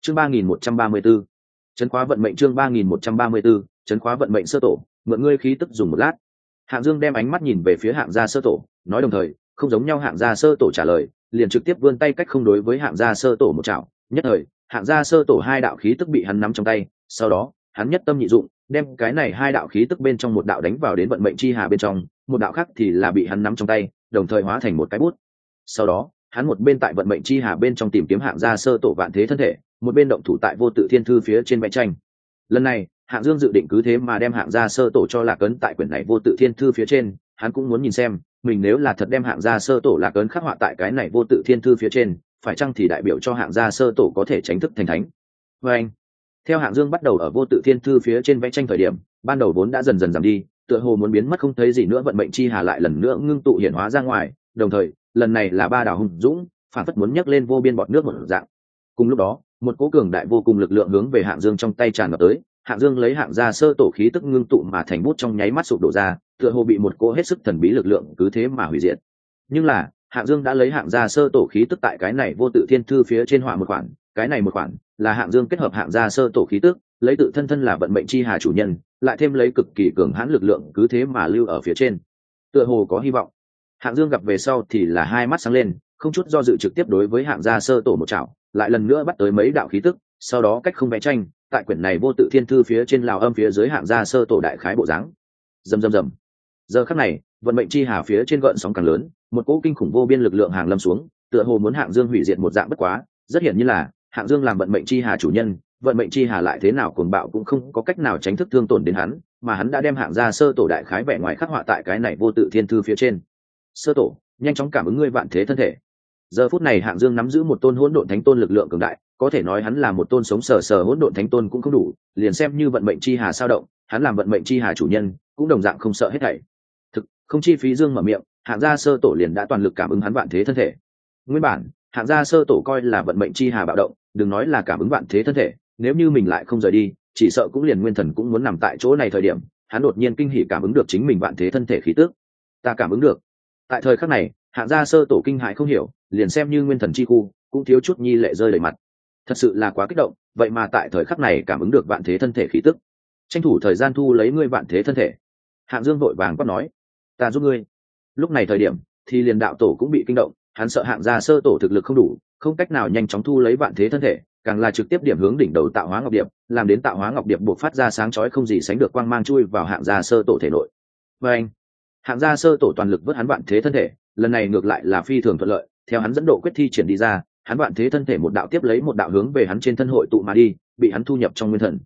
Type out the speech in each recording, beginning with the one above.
chương 3134, chấn khóa vận mệnh. chương 3134, chấn khóa vận mệnh sơ tổ, mượn ngươi khí tức dùng một lát. Hạng Dương đem ánh mắt nhìn về phía hạng gia sơ tổ, nói đồng thời không giống nhau hạng gia sơ tổ trả lời, liền trực tiếp vươn tay cách không đối với hạng gia sơ tổ một chảo. Nhất thời hạng gia sơ tổ hai đạo khí tức bị hắn nắm trong tay, sau đó hắn nhất tâm nhị dụng, đem cái này hai đạo khí tức bên trong một đạo đánh vào đến vận mệnh chi hà bên trong, một đạo khác thì là bị hắn nắm trong tay, đồng thời hóa thành một cái bút. Sau đó hắn một bên tại vận mệnh chi hà bên trong tìm kiếm hạng gia sơ tổ vạn thế thân thể, một bên động thủ tại vô tự thiên thư phía trên vẽ tranh. Lần này Hạng Dương dự định cứ thế mà đem hạng gia sơ tổ cho lạc ấn tại quyển này vô tự thiên thư phía trên, hắn cũng muốn nhìn xem mình nếu là thật đem hạng gia sơ tổ lạc ấn khắc họa tại cái này vô tự thiên thư phía trên, phải chăng thì đại biểu cho hạng gia sơ tổ có thể tránh thức thành thánh. Và anh, theo Hạng Dương bắt đầu ở vô tự thiên thư phía trên vẽ tranh thời điểm, ban đầu vốn đã dần dần giảm đi, tựa hồ muốn biến mất không thấy gì nữa vận mệnh chi hà lại lần nữa ngưng tụ hiện hóa ra ngoài, đồng thời lần này là ba đảo hùng dũng, phản phất muốn nhấc lên vô biên bọt nước một dạng. Cùng lúc đó một cỗ cường đại vô cùng lực lượng hướng về Hạng Dương trong tay tràn ngập tới. Hạng Dương lấy hạng gia sơ tổ khí tức ngưng tụ mà thành bút trong nháy mắt sụp đổ ra, tựa hồ bị một cỗ hết sức thần bí lực lượng cứ thế mà hủy diệt. Nhưng là Hạng Dương đã lấy hạng gia sơ tổ khí tức tại cái này vô tự thiên thư phía trên họa một khoản, cái này một khoản là Hạng Dương kết hợp hạng gia sơ tổ khí tức, lấy tự thân là vận mệnh chi hà chủ nhân, lại thêm lấy cực kỳ cường hãn lực lượng cứ thế mà lưu ở phía trên. Tựa hồ có hy vọng. Hạng Dương gặp về sau thì là hai mắt sáng lên, không chút do dự trực tiếp đối với hạng gia sơ tổ một chảo, lại lần nữa bắt tới mấy đạo khí tức, sau đó cách không vẽ tranh tại quyển này vô tự thiên thư phía trên lào âm phía dưới hạng gia sơ tổ đại khái bộ dáng. Rầm rầm rầm. Giờ khắc này vận mệnh chi hà phía trên gợn sóng càng lớn, một cỗ kinh khủng vô biên lực lượng hàng lâm xuống, tựa hồ muốn Hạng Dương hủy diệt một dạng bất quá, rất hiển nhiên là Hạng Dương làm vận mệnh chi hà chủ nhân, vận mệnh chi hà lại thế nào cuồng bạo cũng không có cách nào tránh thức thương tổn đến hắn, mà hắn đã đem hạng gia sơ tổ đại khái vẻ ngoài khắc họa tại cái này vô tự thiên thư phía trên. Sơ tổ, nhanh chóng cảm ứng ngươi vạn thế thân thể. Giờ phút này Hạng Dương nắm giữ một tôn hỗn độn thánh tôn lực lượng cường đại, có thể nói hắn là một tôn sống sờ sờ hỗn độn thánh tôn cũng không đủ, liền xem như vận mệnh chi hà sao động, hắn làm vận mệnh chi hà chủ nhân, cũng đồng dạng không sợ hết thảy. Thực, không chi phí Dương mở miệng, hạng gia sơ tổ liền đã toàn lực cảm ứng hắn vạn thế thân thể. Nguyên bản, hạng gia sơ tổ coi là vận mệnh chi hà bạo động, đừng nói là cảm ứng vạn thế thân thể, nếu như mình lại không rời đi, chỉ sợ cũng liền nguyên thần cũng muốn nằm tại chỗ này thời điểm, hắn đột nhiên kinh hỉ cảm ứng được chính mình vạn thế thân thể khí tức. Ta cảm ứng được. Tại thời khắc này, hạng gia sơ tổ kinh hãi không hiểu, liền xem như nguyên thần chi khu, cũng thiếu chút nhi lệ rơi đầy mặt. Thật sự là quá kích động, vậy mà tại thời khắc này cảm ứng được vạn thế thân thể khí tức. Tranh thủ thời gian thu lấy ngươi vạn thế thân thể. Hạng Dương vội vàng quát nói, ta giúp ngươi. Lúc này thời điểm thì liền đạo tổ cũng bị kinh động, hắn sợ hạng gia sơ tổ thực lực không đủ, không cách nào nhanh chóng thu lấy vạn thế thân thể, càng là trực tiếp điểm hướng đỉnh đầu tạo hóa ngọc điệp, làm đến tạo hóa ngọc điệp buộc phát ra sáng chói không gì sánh được quang mang chui vào hạng gia sơ tổ thể nội. Và anh, hạng gia sơ tổ toàn lực vớt hắn vạn thế thân thể, lần này ngược lại là phi thường thuận lợi, theo hắn dẫn độ quyết thi triển đi ra, hắn vạn thế thân thể một đạo tiếp lấy một đạo hướng về hắn trên thân hội tụ mà đi, bị hắn thu nhập trong nguyên thần.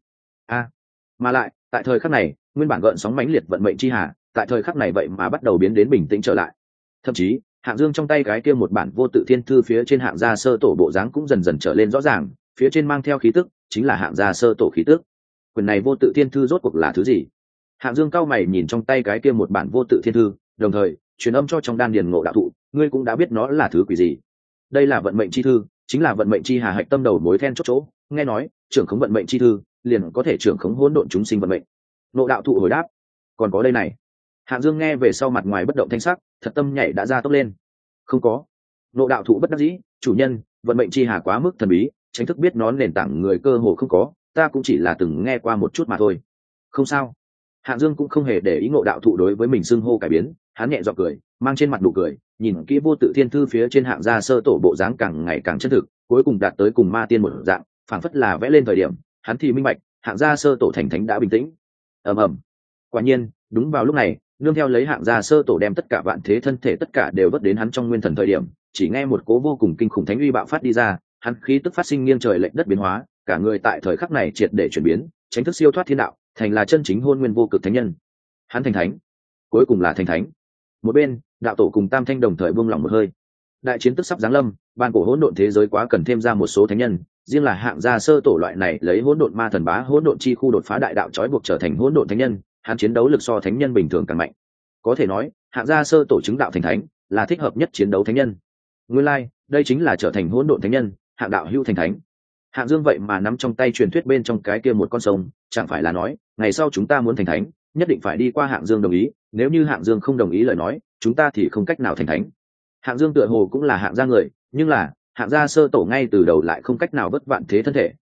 Mà lại tại thời khắc này, nguyên bản gợn sóng mãnh liệt vận mệnh chi hà, tại thời khắc này vậy mà bắt đầu biến đến bình tĩnh trở lại. Thậm chí Hạng Dương trong tay cái kia một bản vô tự thiên thư phía trên hạng gia sơ tổ bộ dáng cũng dần dần trở lên rõ ràng, phía trên mang theo khí tức chính là hạng gia sơ tổ khí tức. Quyển này vô tự thiên thư rốt cuộc là thứ gì? Hạng Dương cao mày nhìn trong tay cái kia một bản vô tự thiên thư, đồng thời truyền âm cho trong đan điền Ngộ đạo thụ, ngươi cũng đã biết nó là thứ quỷ gì. Đây là vận mệnh chi thư, chính là vận mệnh chi hà hạch tâm đầu mối then chốt chỗ, nghe nói trưởng khống vận mệnh chi thư liền có thể trưởng khống hỗn độn chúng sinh vận mệnh. Ngộ đạo thụ hồi đáp, còn có đây này. Hạng Dương nghe về sau mặt ngoài bất động thanh sắc, thật tâm nhảy đã ra tốc lên. Không có. Ngộ đạo thụ bất đắc dĩ, chủ nhân, vận mệnh chi hà quá mức thần bí, tránh thức biết nó nền tảng người cơ hồ không có, ta cũng chỉ là từng nghe qua một chút mà thôi. Không sao. Hạng Dương cũng không hề để ý Ngộ đạo thụ đối với mình xưng hô cải biến, hắn nhẹ giọng cười, mang trên mặt nụ cười, nhìn kỹ vô tự thiên thư phía trên hạng gia sơ tổ bộ dáng càng ngày càng chân thực, cuối cùng đạt tới cùng ma tiên một dạng, phảng phất là vẽ lên thời điểm, hắn thì minh bạch, hạng gia sơ tổ thành thánh đã bình tĩnh. Ầm ầm. Quả nhiên, đúng vào lúc này, nương theo lấy hạng gia sơ tổ đem tất cả vạn thế thân thể tất cả đều vớt đến hắn trong nguyên thần thời điểm, chỉ nghe một cố vô cùng kinh khủng thánh uy bạo phát đi ra, hắn khí tức phát sinh nghiêng trời lệch đất biến hóa, cả người tại thời khắc này triệt để chuyển biến, tránh thức siêu thoát thiên đạo, thành là chân chính hôn nguyên vô cực thánh nhân. Hắn thành thánh, cuối cùng là thành thánh. Một bên, đạo tổ cùng Tam Thanh đồng thời buông lỏng một hơi. Đại chiến tức sắp giáng lâm, ban cổ hỗn độn thế giới quá cần thêm ra một số thánh nhân, riêng là hạng gia sơ tổ loại này lấy hỗn độn ma thần bá hỗn độn chi khu đột phá đại đạo trói buộc trở thành hỗn độn thánh nhân, hắn chiến đấu lực so thánh nhân bình thường càng mạnh. Có thể nói, hạng gia sơ tổ chứng đạo thành thánh, là thích hợp nhất chiến đấu thánh nhân. Nguyên lai, đây chính là trở thành hỗn độn thánh nhân, hạng đạo hữu thành thánh. Hạng Dương vậy mà nắm trong tay truyền thuyết bên trong cái kia một con sông, chẳng phải là nói, ngày sau chúng ta muốn thành thánh, nhất định phải đi qua Hạng Dương đồng ý, nếu như Hạng Dương không đồng ý lời nói, chúng ta thì không cách nào thành thánh. Hạng Dương tựa hồ cũng là hạng gia người, nhưng là hạng gia sơ tổ ngay từ đầu lại không cách nào vất vạn thế thân thể,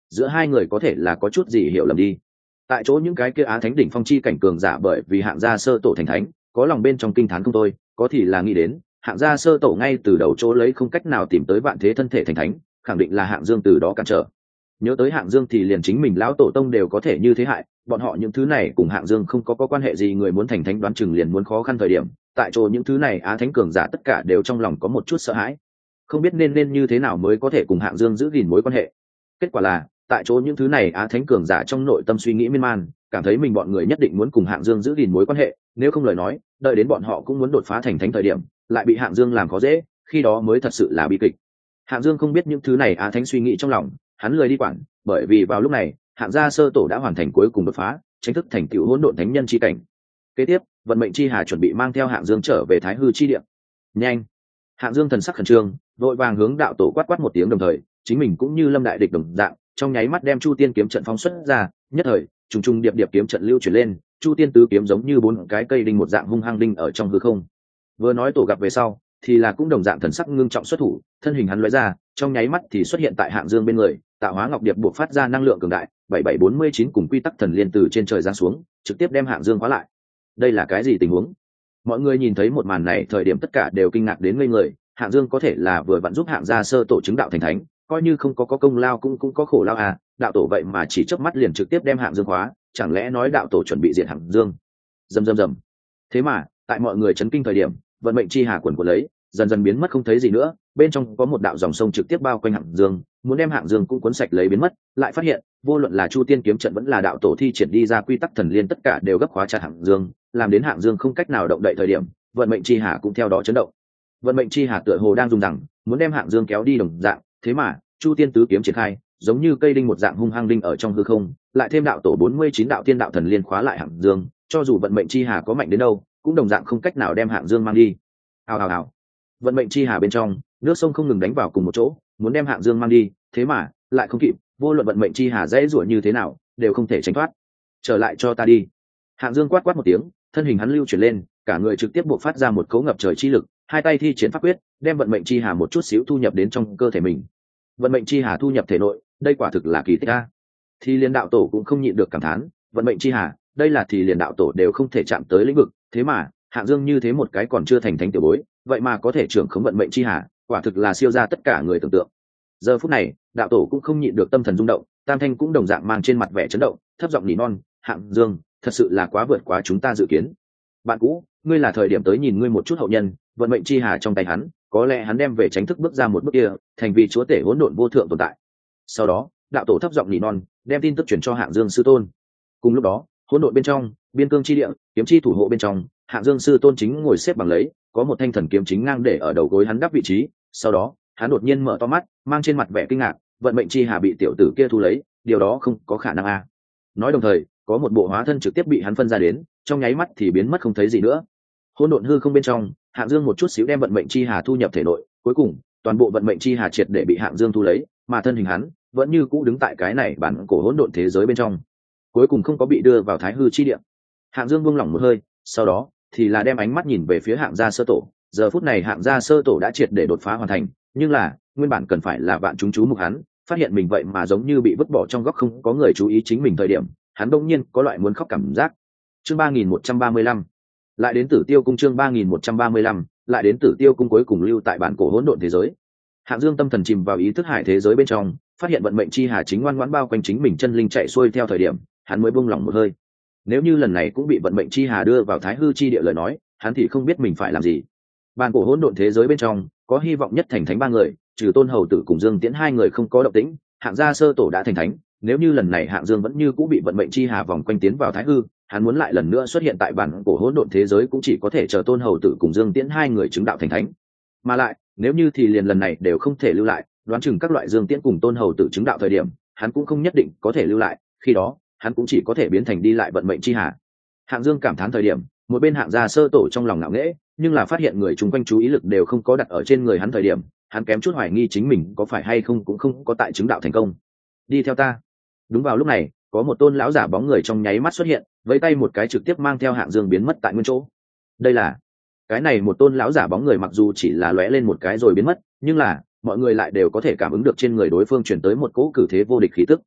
giữa hai người có thể là có chút gì hiểu lầm đi. Tại chỗ những cái kia Á Thánh đỉnh phong chi cảnh cường giả bởi vì hạng gia sơ tổ thành thánh, có lòng bên trong kinh thán không thôi, có thì là nghĩ đến hạng gia sơ tổ ngay từ đầu chỗ lấy không cách nào tìm tới vạn thế thân thể thành thánh, khẳng định là Hạng Dương từ đó cản trở. Nhớ tới Hạng Dương thì liền chính mình lão tổ tông đều có thể như thế hại, bọn họ những thứ này cùng Hạng Dương không có quan hệ gì, người muốn thành thánh đoán chừng liền muốn khó khăn thời điểm. Tại chỗ những thứ này Á Thánh cường giả tất cả đều trong lòng có một chút sợ hãi, không biết nên như thế nào mới có thể cùng Hạng Dương giữ gìn mối quan hệ. Kết quả là tại chỗ những thứ này Á Thánh cường giả trong nội tâm suy nghĩ miên man, cảm thấy mình bọn người nhất định muốn cùng Hạng Dương giữ gìn mối quan hệ, nếu không lời nói đợi đến bọn họ cũng muốn đột phá thành thánh thời điểm lại bị Hạng Dương làm khó dễ, khi đó mới thật sự là bi kịch. Hạng Dương không biết những thứ này Á Thánh suy nghĩ trong lòng, hắn lười đi quản, bởi vì vào lúc này Hạng gia sơ tổ đã hoàn thành cuối cùng đột phá, chính thức thành tựu hỗn độn thánh nhân chi cảnh. Kế tiếp vận mệnh chi hà chuẩn bị mang theo Hạng Dương trở về Thái Hư chi địa. Nhanh! Hạng Dương thần sắc khẩn trương, vội vàng hướng đạo tổ quát một tiếng, đồng thời chính mình cũng như lâm đại địch đồng dạng trong nháy mắt đem Chu Tiên kiếm trận phóng xuất ra, nhất thời trùng trùng điệp điệp kiếm trận lưu chuyển lên, Chu Tiên tứ kiếm giống như bốn cái cây đinh một dạng hung hăng đinh ở trong hư không. Vừa nói tổ gặp về sau thì là cũng đồng dạng thần sắc ngưng trọng xuất thủ, thân hình hắn lóe ra trong nháy mắt thì xuất hiện tại Hạng Dương bên người, tạo hóa ngọc điệp buộc phát ra năng lượng cường đại 7749 cùng quy tắc thần liên từ trên trời giáng xuống, trực tiếp đem Hạng Dương khóa lại. Đây là cái gì tình huống? Mọi người nhìn thấy một màn này thời điểm tất cả đều kinh ngạc đến ngây người. Hạng Dương có thể là vừa vặn giúp Hạng gia sơ tổ chứng đạo thành thánh, coi như không có công lao cũng có khổ lao à, đạo tổ vậy mà chỉ chớp mắt liền trực tiếp đem Hạng Dương khóa, chẳng lẽ nói đạo tổ chuẩn bị diệt Hạng Dương? Rầm. Thế mà tại mọi người chấn kinh thời điểm, vận mệnh chi hà quần của lấy dần dần biến mất không thấy gì nữa, bên trong có một đạo dòng sông trực tiếp bao quanh Hạng Dương, muốn đem Hạng Dương cũng cuốn sạch lấy biến mất, lại phát hiện vô luận là Chu Tiên kiếm trận vẫn là đạo tổ thi triển đi ra quy tắc thần liên tất cả đều gấp khóa chặt Hạng Dương, làm đến Hạng Dương không cách nào động đậy thời điểm, vận mệnh chi hà cũng theo đó chấn động. Vận mệnh chi hà tựa hồ đang dùng rằng muốn đem Hạng Dương kéo đi đồng dạng, thế mà Chu Tiên tứ kiếm triển khai, giống như cây đinh một dạng hung hăng đinh ở trong hư không, lại thêm đạo tổ 49 đạo tiên đạo thần liên khóa lại Hạng Dương, cho dù vận mệnh chi hà có mạnh đến đâu, cũng đồng dạng không cách nào đem Hạng Dương mang đi. Hào. Vận mệnh chi hà bên trong, nước sông không ngừng đánh vào cùng một chỗ, muốn đem Hạng Dương mang đi, thế mà lại không kịp, vô luận vận mệnh chi hà dễ dụa như thế nào, đều không thể tránh thoát. Trở lại cho ta đi. Hạng Dương quát một tiếng, thân hình hắn lưu chuyển lên, cả người trực tiếp bộc phát ra một cấu ngập trời chi lực, hai tay thi triển pháp quyết, đem vận mệnh chi hà một chút xíu thu nhập đến trong cơ thể mình. Vận mệnh chi hà thu nhập thể nội, đây quả thực là kỳ tích a. Thì liền đạo tổ cũng không nhịn được cảm thán, vận mệnh chi hà, đây là thì liền đạo tổ đều không thể chạm tới lĩnh vực, thế mà Hạng Dương như thế một cái còn chưa thành thánh tiểu bối, vậy mà có thể trưởng khống vận mệnh chi hà, quả thực là siêu ra tất cả người tưởng tượng. Giờ phút này đạo tổ cũng không nhịn được tâm thần rung động, Tam Thanh cũng đồng dạng mang trên mặt vẻ chấn động, thấp giọng nỉ non, Hạng Dương thật sự là quá vượt quá chúng ta dự kiến. Bạn cũ, ngươi là thời điểm tới nhìn ngươi một chút hậu nhân, vận mệnh chi hà trong tay hắn, có lẽ hắn đem về tránh thức bước ra một bước kia, thành vì chúa tể hỗn độn vô thượng tồn tại. Sau đó đạo tổ thấp giọng nỉ non, đem tin tức truyền cho Hạng Dương sư tôn. Cùng lúc đó hỗn độn bên trong biên cương chi địa, kiếm chi thủ hộ bên trong, Hạng Dương sư tôn chính ngồi xếp bằng lấy, có một thanh thần kiếm chính ngang để ở đầu gối hắn đắp vị trí. Sau đó hắn đột nhiên mở to mắt, mang trên mặt vẻ kinh ngạc, vận mệnh chi hà bị tiểu tử kia thu lấy, điều đó không có khả năng a. Nói đồng thời có một bộ hóa thân trực tiếp bị hắn phân ra đến, trong nháy mắt thì biến mất không thấy gì nữa. Hỗn độn hư không bên trong, Hạng Dương một chút xíu đem vận mệnh chi hà thu nhập thể nội, cuối cùng toàn bộ vận mệnh chi hà triệt để bị Hạng Dương thu lấy, mà thân hình hắn vẫn như cũ đứng tại cái này bản cổ hỗn độn thế giới bên trong, cuối cùng không có bị đưa vào Thái Hư chi địa. Hạng Dương buông lỏng một hơi, sau đó thì là đem ánh mắt nhìn về phía Hạng gia sơ tổ. Giờ phút này Hạng gia sơ tổ đã triệt để đột phá hoàn thành, nhưng là nguyên bản cần phải là vạn chúng chú mục hắn, phát hiện mình vậy mà giống như bị vứt bỏ trong góc, không có người chú ý chính mình thời điểm, hắn đột nhiên có loại muốn khóc cảm giác. Chương 3135 lại đến Tử Tiêu cung, chương 3135 lại đến Tử Tiêu cung, cuối cùng lưu tại bản cổ hỗn độn thế giới. Hạng Dương tâm thần chìm vào ý thức hải thế giới bên trong, phát hiện vận mệnh chi hà chính ngoan ngoãn bao quanh chính mình chân linh chạy xuôi theo thời điểm, hắn mới buông lỏng một hơi. Nếu như lần này cũng bị vận mệnh chi hà đưa vào Thái Hư chi địa lời nói, hắn thì không biết mình phải làm gì. Bản cổ hỗn độn thế giới bên trong có hy vọng nhất thành thánh ba người, trừ Tôn Hầu Tử cùng Dương Tiễn hai người không có động tĩnh, Hạng gia sơ tổ đã thành thánh. Nếu như lần này Hạng Dương vẫn như cũng bị vận mệnh chi hà vòng quanh tiến vào Thái Hư, hắn muốn lại lần nữa xuất hiện tại bản cổ hỗn độn thế giới cũng chỉ có thể chờ Tôn Hầu Tử cùng Dương Tiễn hai người chứng đạo thành thánh. Mà lại nếu như thì liền lần này đều không thể lưu lại, đoán chừng các loại Dương Tiễn cùng Tôn Hầu Tử chứng đạo thời điểm, hắn cũng không nhất định có thể lưu lại, khi đó hắn cũng chỉ có thể biến thành đi lại vận mệnh chi hà. Hạng Dương cảm thán thời điểm, một bên Hạng gia sơ tổ trong lòng ngạo nghễ, nhưng là phát hiện người chung quanh chú ý lực đều không có đặt ở trên người hắn thời điểm, hắn kém chút hoài nghi chính mình có phải hay không cũng không có tại chứng đạo thành công. Đi theo ta. Đúng vào lúc này, có một tôn lão giả bóng người trong nháy mắt xuất hiện, với tay một cái trực tiếp mang theo Hạng Dương biến mất tại nguyên chỗ. Đây là cái này một tôn lão giả bóng người mặc dù chỉ là lóe lên một cái rồi biến mất, nhưng là mọi người lại đều có thể cảm ứng được trên người đối phương truyền tới một cỗ cử thế vô địch khí tức.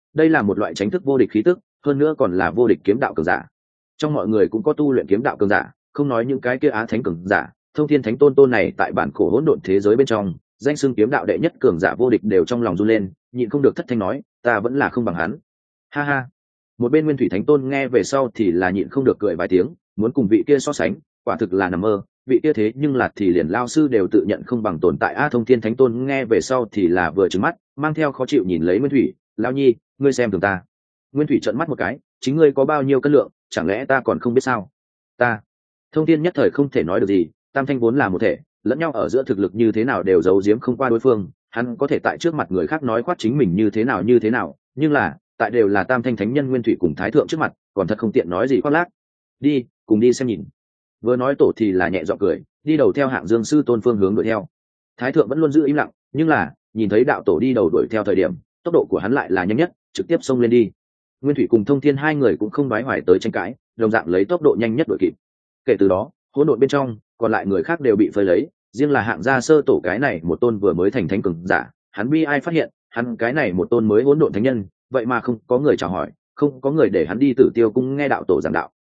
đây là một loại tránh thức vô địch khí tức, hơn nữa còn là vô địch kiếm đạo cường giả. Trong mọi người cũng có tu luyện kiếm đạo cường giả, không nói những cái kia á thánh cường giả, thông thiên thánh tôn này tại bản cổ hỗn độn thế giới bên trong, danh xưng kiếm đạo đệ nhất cường giả vô địch đều trong lòng run lên, nhịn không được thất thanh nói, ta vẫn là không bằng hắn. Ha ha. Một bên nguyên thủy thánh tôn nghe về sau thì là nhịn không được cười vài tiếng, muốn cùng vị kia so sánh, quả thực là nằm mơ, vị kia thế nhưng là thì liền lao sư đều tự nhận không bằng tồn tại. A thông thiên thánh tôn nghe về sau thì là vừa trừng mắt, mang theo khó chịu nhìn lấy nguyên thủy, lao nhi, ngươi xem thường ta. Nguyên thủy trợn mắt một cái, chính ngươi có bao nhiêu cân lượng, chẳng lẽ ta còn không biết sao? Ta. Thông thiên nhất thời không thể nói được gì, tam thanh vốn là một thể, lẫn nhau ở giữa thực lực như thế nào đều giấu giếm không qua đối phương, hắn có thể tại trước mặt người khác nói khoác chính mình như thế nào, nhưng là tại đều là tam thanh thánh nhân nguyên thủy cùng thái thượng trước mặt, còn thật không tiện nói gì khoác lác. Đi, cùng đi xem nhìn. Vừa nói tổ thì là nhẹ giọng cười, đi đầu theo Hạng Dương sư tôn phương hướng đuổi theo. Thái thượng vẫn luôn giữ im lặng, nhưng là nhìn thấy đạo tổ đi đầu đuổi theo thời điểm, tốc độ của hắn lại là nhanh nhất, trực tiếp xông lên đi. Nguyên thủy cùng thông thiên hai người cũng không đoái hoài tới tranh cãi, đồng dạng lấy tốc độ nhanh nhất đuổi kịp. Kể từ đó, hỗn độn bên trong, còn lại người khác đều bị phơi lấy, riêng là Hạng gia sơ tổ cái này một tôn vừa mới thành thánh cường giả, hắn bi ai phát hiện, hắn cái này một tôn mới hỗn độn thánh nhân, vậy mà không có người chào hỏi, không có người để hắn đi Tử Tiêu cung nghe đạo tổ giảng đạo.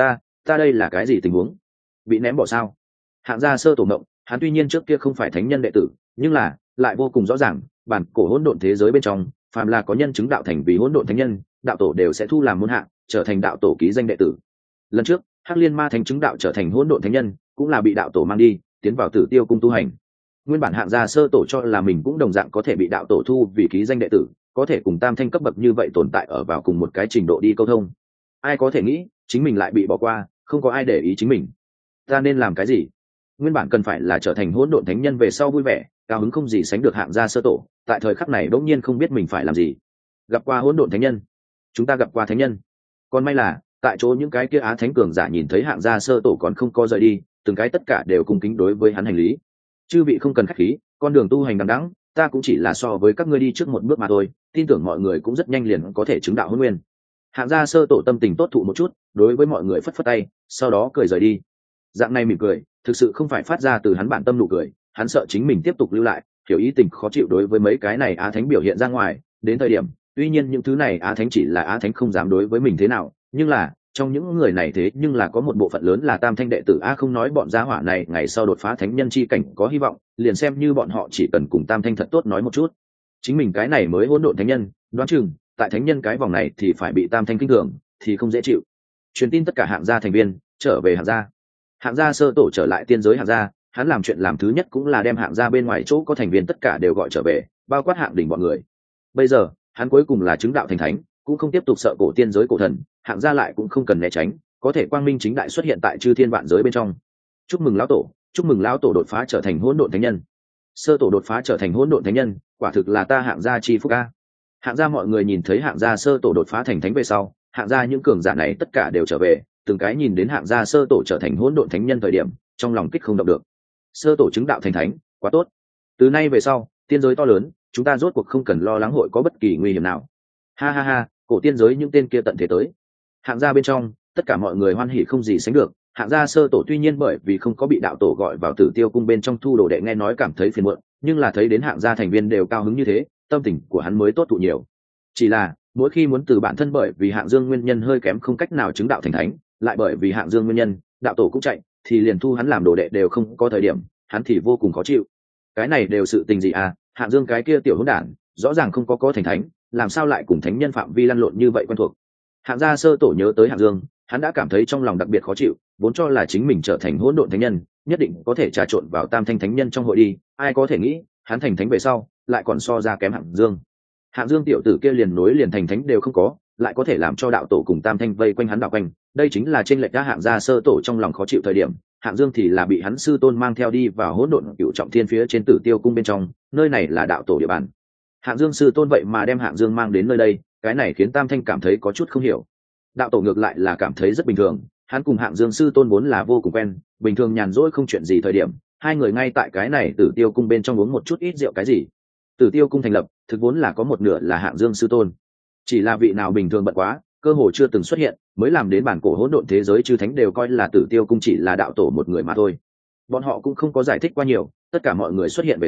Ta đây là cái gì tình huống? Bị ném bỏ sao? Hạng gia sơ tổ mộng, hắn tuy nhiên trước kia không phải thánh nhân đệ tử, nhưng là lại vô cùng rõ ràng, bản cổ hỗn độn thế giới bên trong, phàm là có nhân chứng đạo thành vì hỗn độn thánh nhân, đạo tổ đều sẽ thu làm môn hạ, trở thành đạo tổ ký danh đệ tử. Lần trước, Hắc Liên Ma Thánh chứng đạo trở thành hỗn độn thánh nhân, cũng là bị đạo tổ mang đi, tiến vào Tử Tiêu cung tu hành. Nguyên bản Hạng gia sơ tổ cho là mình cũng đồng dạng có thể bị đạo tổ thu vì ký danh đệ tử, có thể cùng tam thanh cấp bậc như vậy tồn tại ở vào cùng một cái trình độ đi câu thông. Ai có thể nghĩ, chính mình lại bị bỏ qua, không có ai để ý chính mình. Ta nên làm cái gì? Nguyên bản cần phải là trở thành hỗn độn thánh nhân về sau vui vẻ, cao hứng không gì sánh được Hạng gia sơ tổ, tại thời khắc này đột nhiên không biết mình phải làm gì. Gặp qua hỗn độn thánh nhân, chúng ta gặp qua thánh nhân. Còn may là, tại chỗ những cái kia á thánh cường giả nhìn thấy Hạng gia sơ tổ còn không có rời đi, từng cái tất cả đều cung kính đối với hắn hành lý. Chư vị không cần khách khí, con đường tu hành đằng đẵng, ta cũng chỉ là so với các ngươi đi trước một bước mà thôi, tin tưởng mọi người cũng rất nhanh liền có thể chứng đạo hôn nguyên. Hạng gia sơ tổ tâm tình tốt thụ một chút, đối với mọi người phất phất tay, sau đó cười rời đi. Dạng này mỉm cười, thực sự không phải phát ra từ hắn bản tâm nụ cười, hắn sợ chính mình tiếp tục lưu lại, hiểu ý tình khó chịu đối với mấy cái này á thánh biểu hiện ra ngoài, đến thời điểm, tuy nhiên những thứ này á thánh chỉ là á thánh không dám đối với mình thế nào, nhưng là trong những người này thế nhưng là có một bộ phận lớn là tam thanh đệ tử. Không nói bọn gia hỏa này ngày sau đột phá thánh nhân chi cảnh có hy vọng, liền xem như bọn họ chỉ cần cùng tam thanh thật tốt nói một chút, chính mình cái này mới hỗn độn thánh nhân, đoán chừng tại thánh nhân cái vòng này thì phải bị tam thanh kinh thường, thì không dễ chịu. Truyền tin tất cả Hạng gia thành viên trở về Hạng gia. Hạng gia sơ tổ trở lại tiên giới Hạng gia, hắn làm chuyện làm thứ nhất cũng là đem Hạng gia bên ngoài chỗ có thành viên tất cả đều gọi trở về, bao quát Hạng đỉnh bọn người. Bây giờ hắn cuối cùng là chứng đạo thành thánh, cũng không tiếp tục sợ cổ tiên giới cổ thần, Hạng gia lại cũng không cần né tránh, có thể quang minh chính đại xuất hiện tại chư thiên vạn giới bên trong. Chúc mừng lão tổ, chúc mừng lão tổ đột phá trở thành hỗn độn thánh nhân. Sơ tổ đột phá trở thành hỗn độn thánh nhân, quả thực là ta Hạng gia chi phúc a. Hạng gia mọi người nhìn thấy Hạng gia sơ tổ đột phá thành thánh về sau, Hạng gia những cường giả này tất cả đều trở về, từng cái nhìn đến Hạng gia sơ tổ trở thành hỗn độn thánh nhân thời điểm, trong lòng kích không động được. Sơ tổ chứng đạo thành thánh, quá tốt. Từ nay về sau, tiên giới to lớn, chúng ta rốt cuộc không cần lo lắng hội có bất kỳ nguy hiểm nào. Ha ha ha, cổ tiên giới những tên kia tận thế tới. Hạng gia bên trong, tất cả mọi người hoan hỉ không gì sánh được. Hạng gia sơ tổ tuy nhiên bởi vì không có bị đạo tổ gọi vào Tử Tiêu cung bên trong thu đồ đệ nghe nói cảm thấy phiền muộn, nhưng là thấy đến Hạng gia thành viên đều cao hứng như thế, tâm tình của hắn mới tốt thụ nhiều. Chỉ là mỗi khi muốn từ bản thân bởi vì Hạng Dương nguyên nhân hơi kém không cách nào chứng đạo thành thánh, lại bởi vì Hạng Dương nguyên nhân, đạo tổ cũng chạy, thì liền thu hắn làm đồ đệ đều không có thời điểm, hắn thì vô cùng khó chịu. Cái này đều sự tình gì à? Hạng Dương cái kia tiểu hỗn đản, rõ ràng không có thành thánh, làm sao lại cùng thánh nhân phạm vi lăn lộn như vậy quen thuộc. Hạng gia sơ tổ nhớ tới Hạng Dương, hắn đã cảm thấy trong lòng đặc biệt khó chịu, vốn cho là chính mình trở thành hỗn độn thánh nhân, nhất định có thể trà trộn vào tam thanh thánh nhân trong hội đi, ai có thể nghĩ, hắn thành thánh về sau, lại còn so ra kém Hạng Dương. Hạng Dương tiểu tử kia liền nối liền thành thánh đều không có, lại có thể làm cho đạo tổ cùng tam thanh vây quanh hắn đạo quanh, đây chính là chênh lệch đã Hạng gia sơ tổ trong lòng khó chịu thời điểm. Hạng Dương thì là bị hắn sư tôn mang theo đi vào hỗn độn cửu trọng thiên phía trên Tử Tiêu cung bên trong, nơi này là đạo tổ địa bàn. Hạng Dương sư tôn vậy mà đem Hạng Dương mang đến nơi đây, cái này khiến tam thanh cảm thấy có chút không hiểu. Đạo tổ ngược lại là cảm thấy rất bình thường, hắn cùng Hạng Dương sư tôn vốn là vô cùng quen, bình thường nhàn rỗi không chuyện gì thời điểm, hai người ngay tại cái này Tử Tiêu cung bên trong uống một chút ít rượu cái gì. Tử Tiêu cung thành lập, thực vốn là có một nửa là Hạng Dương sư tôn, chỉ là vị nào bình thường bận quá, cơ hồ chưa từng xuất hiện, mới làm đến bản cổ hỗn độn thế giới chư thánh đều coi là Tử Tiêu cung chỉ là đạo tổ một người mà thôi. Bọn họ cũng không có giải thích qua nhiều, tất cả mọi người xuất hiện về sau,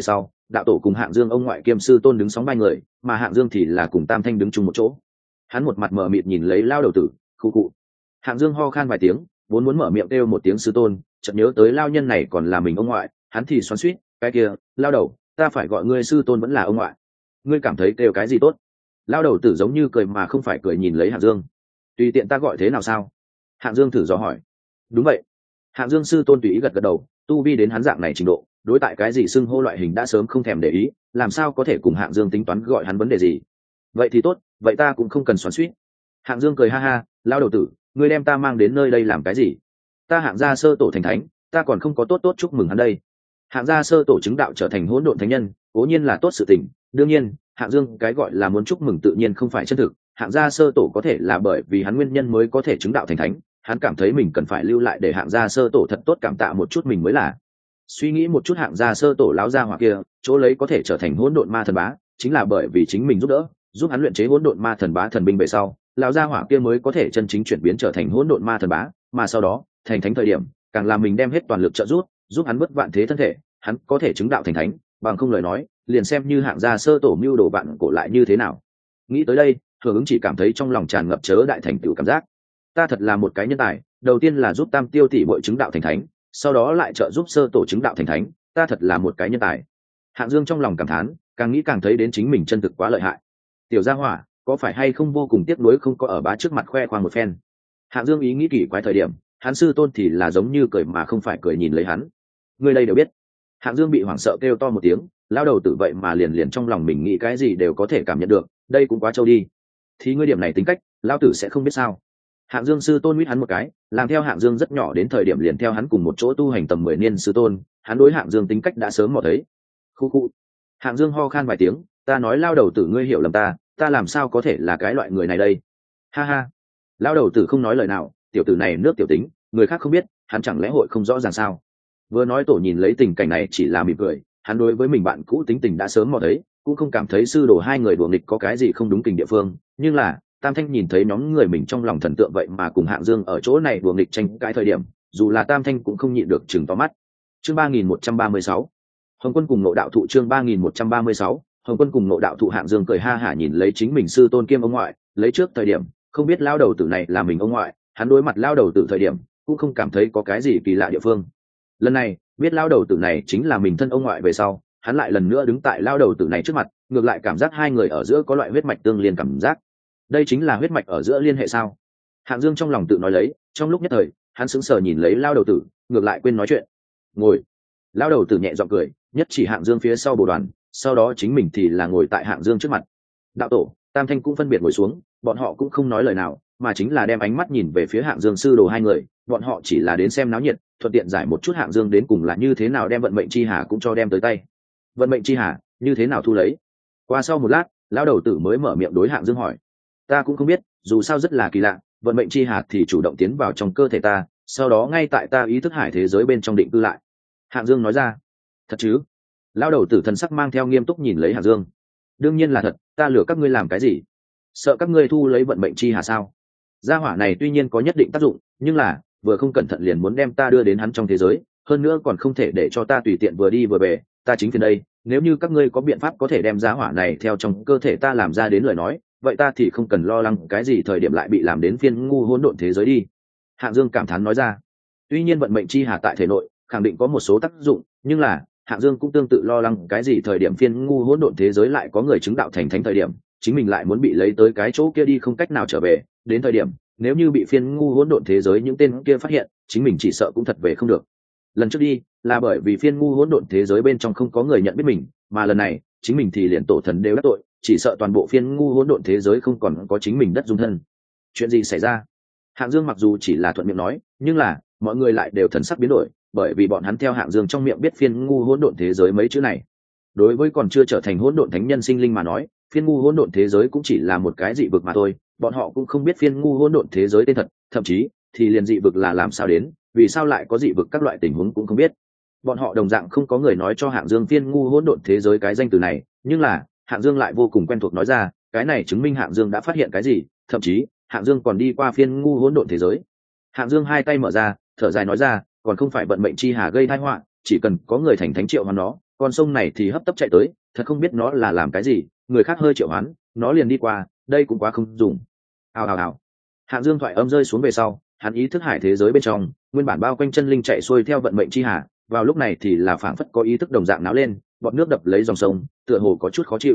đạo tổ cùng Hạng Dương ông ngoại kiêm sư tôn đứng sóng vai người, mà Hạng Dương thì là cùng Tam Thanh đứng chung một chỗ. Hắn một mặt mờ mịt nhìn lấy lao đầu tử, khu cụ. Hạng Dương ho khan vài tiếng, vốn muốn mở miệng kêu một tiếng sư tôn, chợt nhớ tới lao nhân này còn là mình ông ngoại, hắn thì xoắn xuýt, cái kia, lao đầu, ta phải gọi ngươi sư tôn vẫn là ông ngoại. Ngươi cảm thấy kêu cái gì tốt? Lao đầu tử giống như cười mà không phải cười nhìn lấy Hạng Dương. Tùy tiện ta gọi thế nào sao? Hạng Dương thử dò hỏi. Đúng vậy. Hạng Dương sư tôn tùy ý gật gật đầu, tu vi đến hắn dạng này trình độ, đối tại cái gì xưng hô loại hình đã sớm không thèm để ý, làm sao có thể cùng Hạng Dương tính toán gọi hắn vấn đề gì? Vậy thì tốt, vậy ta cũng không cần xoắn xuýt. Hạng Dương cười ha ha, lao đầu tử, ngươi đem ta mang đến nơi đây làm cái gì? Ta Hạng gia sơ tổ thành thánh, ta còn không có tốt tốt chúc mừng hắn đây. Hạng gia sơ tổ chứng đạo trở thành hỗn độn thánh nhân, cố nhiên là tốt sự tình, đương nhiên, Hạng Dương cái gọi là muốn chúc mừng tự nhiên không phải chân thực, Hạng gia sơ tổ có thể là bởi vì hắn nguyên nhân mới có thể chứng đạo thành thánh, hắn cảm thấy mình cần phải lưu lại để Hạng gia sơ tổ thật tốt cảm tạ một chút mình mới là. Suy nghĩ một chút Hạng gia sơ tổ láo gia hỏa kia, chỗ lấy có thể trở thành hỗn độn ma thần bá, chính là bởi vì chính mình giúp đỡ, giúp hắn luyện chế hỗn độn ma thần bá thần binh về sau, lão gia hỏa kia mới có thể chân chính chuyển biến trở thành hỗn độn ma thần bá, mà sau đó, thành thánh thời điểm, càng làm mình đem hết toàn lực trợ giúp hắn bất vạn thế thân thể, hắn có thể chứng đạo thành thánh, bằng không lời nói, liền xem như Hạng gia sơ tổ mưu đồ bạn cổ lại như thế nào. Nghĩ tới đây, Hưởng Ứng chỉ cảm thấy trong lòng tràn ngập chớ đại thành tựu cảm giác. Ta thật là một cái nhân tài, đầu tiên là giúp Tam Tiêu tỷ muội chứng đạo thành thánh, sau đó lại trợ giúp sơ tổ chứng đạo thành thánh, ta thật là một cái nhân tài. Hạng Dương trong lòng cảm thán, càng nghĩ càng thấy đến chính mình chân thực quá lợi hại. Tiểu gia hỏa, có phải hay không vô cùng tiếc nuối không có ở bá trước mặt khoe khoang một phen. Hạng Dương ý nghĩ kỳ quái thời điểm, hắn sư tôn thì là giống như cười mà không phải cười nhìn lấy hắn. Người đây đều biết. Hạng Dương bị hoảng sợ kêu to một tiếng, lao đầu tử vậy mà liền trong lòng mình nghĩ cái gì đều có thể cảm nhận được, đây cũng quá trâu đi. Thì ngươi điểm này tính cách, lao tử sẽ không biết sao? Hạng Dương sư tôn mít hắn một cái, làm theo Hạng Dương rất nhỏ đến thời điểm liền theo hắn cùng một chỗ tu hành tầm 10 niên sư tôn, hắn đối Hạng Dương tính cách đã sớm mò thấy. Khu khu. Hạng Dương ho khan vài tiếng, ta nói lao đầu tử ngươi hiểu lầm ta làm sao có thể là cái loại người này đây? Ha ha. Lao đầu tử không nói lời nào, tiểu tử này nước tiểu tính, người khác không biết, hắn chẳng lẽ hội không rõ ràng sao? Vừa nói tổ nhìn lấy tình cảnh này chỉ là mỉm cười, hắn đối với mình bạn cũ tính tình đã sớm mò thấy, cũng không cảm thấy sư đồ hai người đùa nghịch có cái gì không đúng kình địa phương, nhưng là Tam Thanh nhìn thấy nhóm người mình trong lòng thần tượng vậy mà cùng Hạng Dương ở chỗ này đùa nghịch tranh cãi thời điểm, dù là Tam Thanh cũng không nhịn được chừng to mắt. Chương 3136. Hồng Quân cùng Ngộ Đạo Thụ. Chương 3136. Hồng Quân cùng Ngộ Đạo Thụ. Hạng Dương cười ha hả nhìn lấy chính mình sư tôn kiêm ông ngoại, lấy trước thời điểm không biết lao đầu tử này là mình ông ngoại, hắn đối mặt lao đầu tử thời điểm cũng không cảm thấy có cái gì kỳ lạ địa phương. Lần này biết lao đầu tử này chính là mình thân ông ngoại về sau, hắn lại lần nữa đứng tại lao đầu tử này trước mặt, ngược lại cảm giác hai người ở giữa có loại huyết mạch tương liên cảm giác. Đây chính là huyết mạch ở giữa liên hệ sao? Hạng Dương trong lòng tự nói lấy, trong lúc nhất thời hắn sững sờ nhìn lấy lao đầu tử, ngược lại quên nói chuyện. Ngồi. Lao đầu tử nhẹ giọng cười, nhất chỉ Hạng Dương phía sau bồ đoàn, sau đó chính mình thì là ngồi tại Hạng Dương trước mặt. Đạo tổ, Tam Thanh cũng phân biệt ngồi xuống, bọn họ cũng không nói lời nào, mà chính là đem ánh mắt nhìn về phía Hạng Dương sư đồ hai người, bọn họ chỉ là đến xem náo nhiệt, thuận tiện giải một chút Hạng Dương đến cùng là như thế nào đem vận mệnh chi hà cũng cho đem tới tay. Vận mệnh chi hà như thế nào thu lấy? Qua sau một lát, lão đầu tử mới mở miệng đối Hạng Dương hỏi. Ta cũng không biết, dù sao rất là kỳ lạ, vận mệnh chi hà thì chủ động tiến vào trong cơ thể ta, sau đó ngay tại ta ý thức hải thế giới bên trong định cư lại. Hạng Dương nói ra. Thật chứ? Lão đầu tử thần sắc mang theo nghiêm túc nhìn lấy Hạng Dương. Đương nhiên là thật, ta lừa các ngươi làm cái gì? Sợ các ngươi thu lấy vận mệnh chi hà sao? Gia hỏa này tuy nhiên có nhất định tác dụng, nhưng là vừa không cẩn thận liền muốn đem ta đưa đến hắn trong thế giới, hơn nữa còn không thể để cho ta tùy tiện vừa đi vừa về, ta chính phiền đây. Nếu như các ngươi có biện pháp có thể đem gia hỏa này theo trong cơ thể ta làm ra đến lời nói, vậy ta thì không cần lo lắng cái gì thời điểm lại bị làm đến phiên ngu hỗn độn thế giới đi. Hạng Dương cảm thán nói ra. Tuy nhiên vận mệnh chi hà tại thể nội khẳng định có một số tác dụng, nhưng là Hạng Dương cũng tương tự lo lắng cái gì thời điểm phiên ngu hỗn độn thế giới lại có người chứng đạo thành thánh thời điểm, chính mình lại muốn bị lấy tới cái chỗ kia đi không cách nào trở về, đến thời điểm nếu như bị phiên ngu hỗn độn thế giới những tên kia phát hiện, chính mình chỉ sợ cũng thật về không được. Lần trước đi là bởi vì phiên ngu hỗn độn thế giới bên trong không có người nhận biết mình, mà lần này chính mình thì liền tổ thần đều đắc tội, chỉ sợ toàn bộ phiên ngu hỗn độn thế giới không còn có chính mình đất dung thân. Chuyện gì xảy ra? Hạng Dương mặc dù chỉ là thuận miệng nói, nhưng là mọi người lại đều thần sắc biến đổi, bởi vì bọn hắn theo Hạng Dương trong miệng biết phiên ngu hỗn độn thế giới mấy chữ này. Đối với còn chưa trở thành hỗn độn thánh nhân sinh linh mà nói, phiên ngu hỗn độn thế giới cũng chỉ là một cái dị vực mà thôi, bọn họ cũng không biết phiên ngu hỗn độn thế giới tên thật, thậm chí thì liền dị vực là làm sao đến, vì sao lại có dị vực các loại tình huống cũng không biết. Bọn họ đồng dạng không có người nói cho Hạng Dương phiên ngu hỗn độn thế giới cái danh từ này, nhưng là Hạng Dương lại vô cùng quen thuộc nói ra, cái này chứng minh Hạng Dương đã phát hiện cái gì, thậm chí Hạng Dương còn đi qua phiên ngu hỗn độn thế giới. Hạng Dương hai tay mở ra, thở dài nói ra, còn không phải vận mệnh chi hà gây tai họa, chỉ cần có người thành thánh triệu hoán nó, con sông này thì hấp tấp chạy tới, thật không biết nó là làm cái gì, người khác hơi triệu hoán nó liền đi qua, đây cũng quá không dùng. Hào hào hào. Hạng Dương thoại âm rơi xuống về sau, hắn ý thức hải thế giới bên trong nguyên bản bao quanh chân linh chạy xuôi theo vận mệnh chi hà, vào lúc này thì là phảng phất có ý thức đồng dạng náo lên, bọt nước đập lấy dòng sông, tựa hồ có chút khó chịu.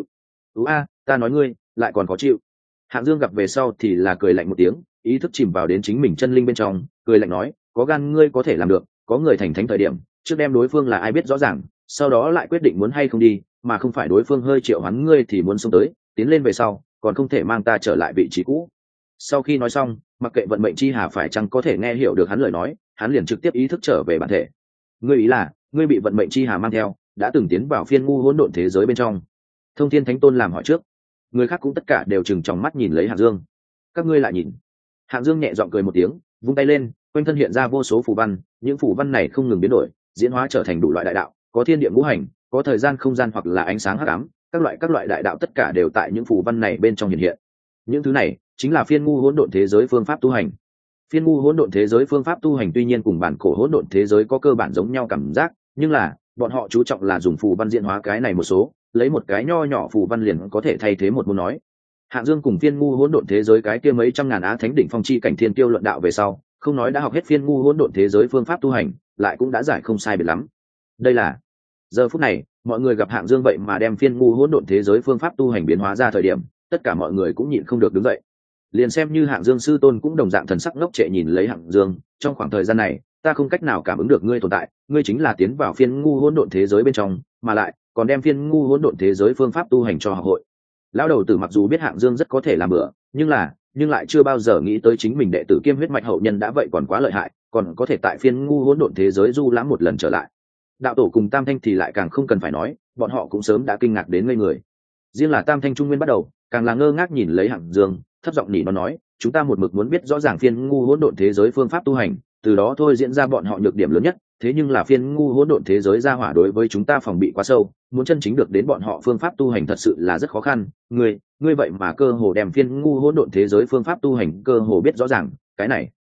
Ta nói ngươi lại còn khó chịu. Hạng Dương gặp về sau thì là cười lạnh một tiếng, ý thức chìm vào đến chính mình chân linh bên trong, cười lạnh nói, có gan ngươi có thể làm được, có người thành thánh thời điểm trước đem đối phương là ai biết rõ ràng, sau đó lại quyết định muốn hay không đi, mà không phải đối phương hơi triệu hoán ngươi thì muốn xông tới tiến lên về sau còn không thể mang ta trở lại vị trí cũ. Sau khi nói xong, mặc kệ vận mệnh chi hà phải chăng có thể nghe hiểu được hắn lời nói, hắn liền trực tiếp ý thức trở về bản thể. Ngươi ý là ngươi bị vận mệnh chi hà mang theo, đã từng tiến vào phiên ngu hỗn độn thế giới bên trong? Thông Thiên Thánh Tôn làm hỏi trước. Người khác cũng tất cả đều chừng tròng mắt nhìn lấy Hạng Dương. Các ngươi lại nhìn. Hạng Dương nhẹ giọng cười một tiếng, vung tay lên, quanh thân hiện ra vô số phù văn, những phù văn này không ngừng biến đổi, diễn hóa trở thành đủ loại đại đạo, có thiên địa ngũ hành, có thời gian không gian hoặc là ánh sáng hắc ám, các loại đại đạo tất cả đều tại những phù văn này bên trong hiện hiện. Những thứ này chính là phiên ngu hỗn độn thế giới phương pháp tu hành. Phiên ngu hỗn độn thế giới phương pháp tu hành tuy nhiên cùng bản cổ hỗn độn thế giới có cơ bản giống nhau cảm giác, nhưng là bọn họ chú trọng là dùng phù văn diễn hóa cái này một số, lấy một cái nho nhỏ phù văn liền có thể thay thế một môn nói. Hạng Dương cùng phiên ngu hỗn độn thế giới cái kia mấy trăm ngàn á thánh đỉnh phong chi cảnh thiên tiêu luận đạo về sau, không nói đã học hết phiên ngu hỗn độn thế giới phương pháp tu hành, lại cũng đã giải không sai biệt lắm. Đây là giờ phút này, mọi người gặp Hạng Dương vậy mà đem phiên ngu hỗn độn thế giới phương pháp tu hành biến hóa ra thời điểm, tất cả mọi người cũng nhịn không được đứng dậy. Liền xem như Hạng Dương sư tôn cũng đồng dạng thần sắc ngốc trệ nhìn lấy Hạng Dương, trong khoảng thời gian này, ta không cách nào cảm ứng được ngươi tồn tại, ngươi chính là tiến vào phiên ngu hỗn độn thế giới bên trong, mà lại còn đem phiên ngu hỗn độn thế giới phương pháp tu hành cho học hội. Lão đầu tử mặc dù biết Hạng Dương rất có thể làm bữa, nhưng lại chưa bao giờ nghĩ tới chính mình đệ tử kiêm huyết mạch hậu nhân đã vậy còn quá lợi hại, còn có thể tại phiên ngu hỗn độn thế giới du lãm một lần trở lại. Đạo tổ cùng Tam Thanh thì lại càng không cần phải nói, bọn họ cũng sớm đã kinh ngạc đến ngây người. Riêng là Tam Thanh trung nguyên bắt đầu, càng là ngơ ngác nhìn lấy Hạng Dương, thấp giọng nỉ nó nói, chúng ta một mực muốn biết rõ ràng phiên ngu hỗn độn thế giới phương pháp tu hành, từ đó thôi diễn ra bọn họ nhược điểm lớn nhất, thế nhưng là phiên ngu hỗn độn thế giới ra hỏa đối với chúng ta phòng bị quá sâu, muốn chân chính được đến bọn họ phương pháp tu hành thật sự là rất khó khăn. Ngươi vậy mà cơ hồ đem phiên ngu hỗn độn thế giới phương pháp tu hành cơ hồ biết rõ ràng, cái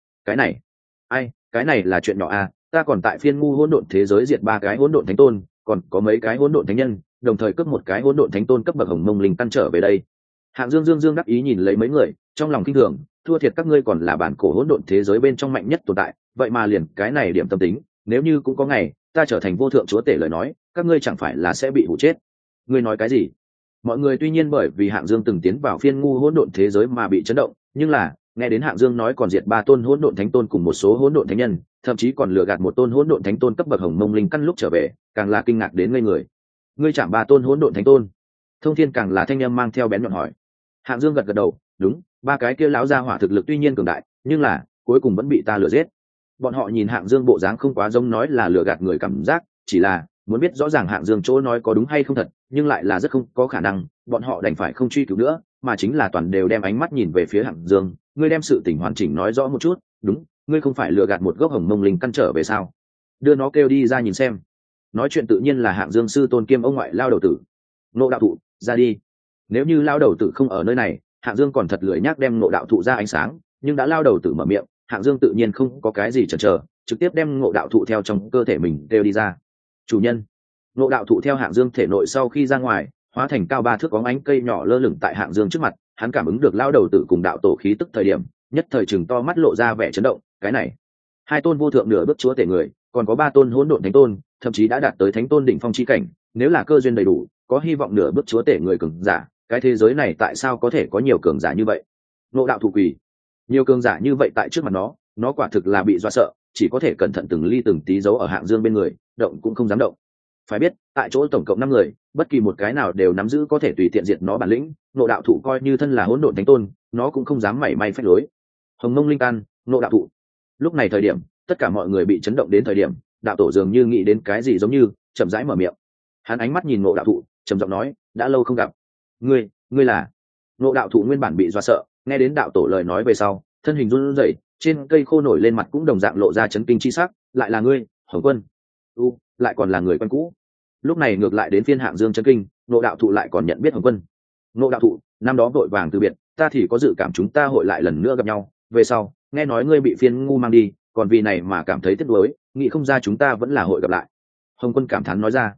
này ai, cái này là chuyện nhỏ à, ta còn tại phiên ngu hỗn độn thế giới diệt 3 cái hỗn độn thánh tôn, còn có mấy cái hỗn độn thánh nhân, đồng thời cướp một cái hỗn độn thánh tôn cấp bậc hồng mông linh căn trở về đây. Hạng Dương đắc ý nhìn lấy mấy người, trong lòng kinh thường, thua thiệt các ngươi còn là bản cổ hỗn độn thế giới bên trong mạnh nhất tồn tại, vậy mà liền cái này điểm tâm tính, nếu như cũng có ngày ta trở thành vô thượng chúa tể lời nói, các ngươi chẳng phải là sẽ bị hủ chết. Ngươi nói cái gì? Mọi người tuy nhiên bởi vì Hạng Dương từng tiến vào phiên ngu hỗn độn thế giới mà bị chấn động, nhưng là nghe đến Hạng Dương nói còn diệt 3 tôn hỗn độn thánh tôn cùng một số hỗn độn thánh nhân, thậm chí còn lừa gạt một tôn hỗn độn thánh tôn cấp bậc hồng mông linh căn lúc trở về, càng là kinh ngạc đến ngây người. Ngươi chạm 3 tôn hỗn độn thánh tôn? Thông Thiên càng là thanh âm mang theo bén nhọn hỏi. Hạng Dương gật đầu, đúng, 3 cái kia lão gia hỏa thực lực tuy nhiên cường đại, nhưng là cuối cùng vẫn bị ta lừa giết. Bọn họ nhìn Hạng Dương bộ dáng không quá giống nói là lừa gạt người cảm giác, chỉ là muốn biết rõ ràng Hạng Dương chỗ nói có đúng hay không thật, nhưng lại là rất không có khả năng, bọn họ đành phải không truy cứu nữa, mà chính là toàn đều đem ánh mắt nhìn về phía Hạng Dương. Ngươi đem sự tình hoàn chỉnh nói rõ một chút. Đúng, ngươi không phải lừa gạt một gốc hồng mông linh căn trở về sao? Đưa nó kêu đi ra nhìn xem. Nói chuyện tự nhiên là Hạng Dương sư tôn kiêm ông ngoại lao đầu tử. Ngộ đạo thụ, ra đi. Nếu như lao đầu tử không ở nơi này, Hạng Dương còn thật lười nhác đem ngộ đạo thụ ra ánh sáng, nhưng đã lao đầu tử mở miệng, Hạng Dương tự nhiên không có cái gì chần chờ, trực tiếp đem ngộ đạo thụ theo trong cơ thể mình đều đi ra. Chủ nhân. Ngộ đạo thụ theo Hạng Dương thể nội sau khi ra ngoài, hóa thành cao 3 thước bóng ánh cây nhỏ lơ lửng tại Hạng Dương trước mặt, hắn cảm ứng được lao đầu tử cùng đạo tổ khí tức thời điểm, nhất thời chừng to mắt lộ ra vẻ chấn động. Cái này, 2 tôn vô thượng nửa bước chúa tể người, còn có 3 tôn hỗn độn thánh tôn, thậm chí đã đạt tới thánh tôn đỉnh phong chi cảnh, nếu là cơ duyên đầy đủ, có hy vọng nửa bước chúa tể người cường giả, cái thế giới này tại sao có thể có nhiều cường giả như vậy? Ngộ đạo thụ quỷ, nhiều cường giả như vậy tại trước mặt nó quả thực là bị dọa sợ, chỉ có thể cẩn thận từng ly từng tí giấu ở Hạng Dương bên người, động cũng không dám động. Phải biết, tại chỗ tổng cộng 5 người, bất kỳ một cái nào đều nắm giữ có thể tùy tiện diệt nó bản lĩnh, Ngộ đạo thụ coi như thân là hỗn độn thánh tôn, nó cũng không dám mảy may phách lối. Hồng mông linh căn, Ngộ đạo thụ. Lúc này thời điểm, tất cả mọi người bị chấn động đến thời điểm, đạo tổ dường như nghĩ đến cái gì giống như, chậm rãi mở miệng. Hắn ánh mắt nhìn Ngộ đạo thụ, trầm giọng nói, đã lâu không gặp. Ngươi là? Ngộ đạo thụ nguyên bản bị dọa sợ, nghe đến đạo tổ lời nói về sau, thân hình run rẩy, trên cây khô nổi lên mặt cũng đồng dạng lộ ra chấn kinh chi sắc, lại là ngươi, Hồng Quân. Lại còn là người quen cũ. Lúc này ngược lại đến phiên Hạng Dương chấn kinh, Ngộ đạo thụ lại còn nhận biết Hồng Quân. Ngộ đạo thụ, năm đó vội vàng từ biệt, ta thì có dự cảm chúng ta hội lại lần nữa gặp nhau, về sau, nghe nói ngươi bị phiên ngu mang đi, còn vì này mà cảm thấy tiếc nuối, nghĩ không ra chúng ta vẫn là hội gặp lại. Hồng Quân cảm thán nói ra.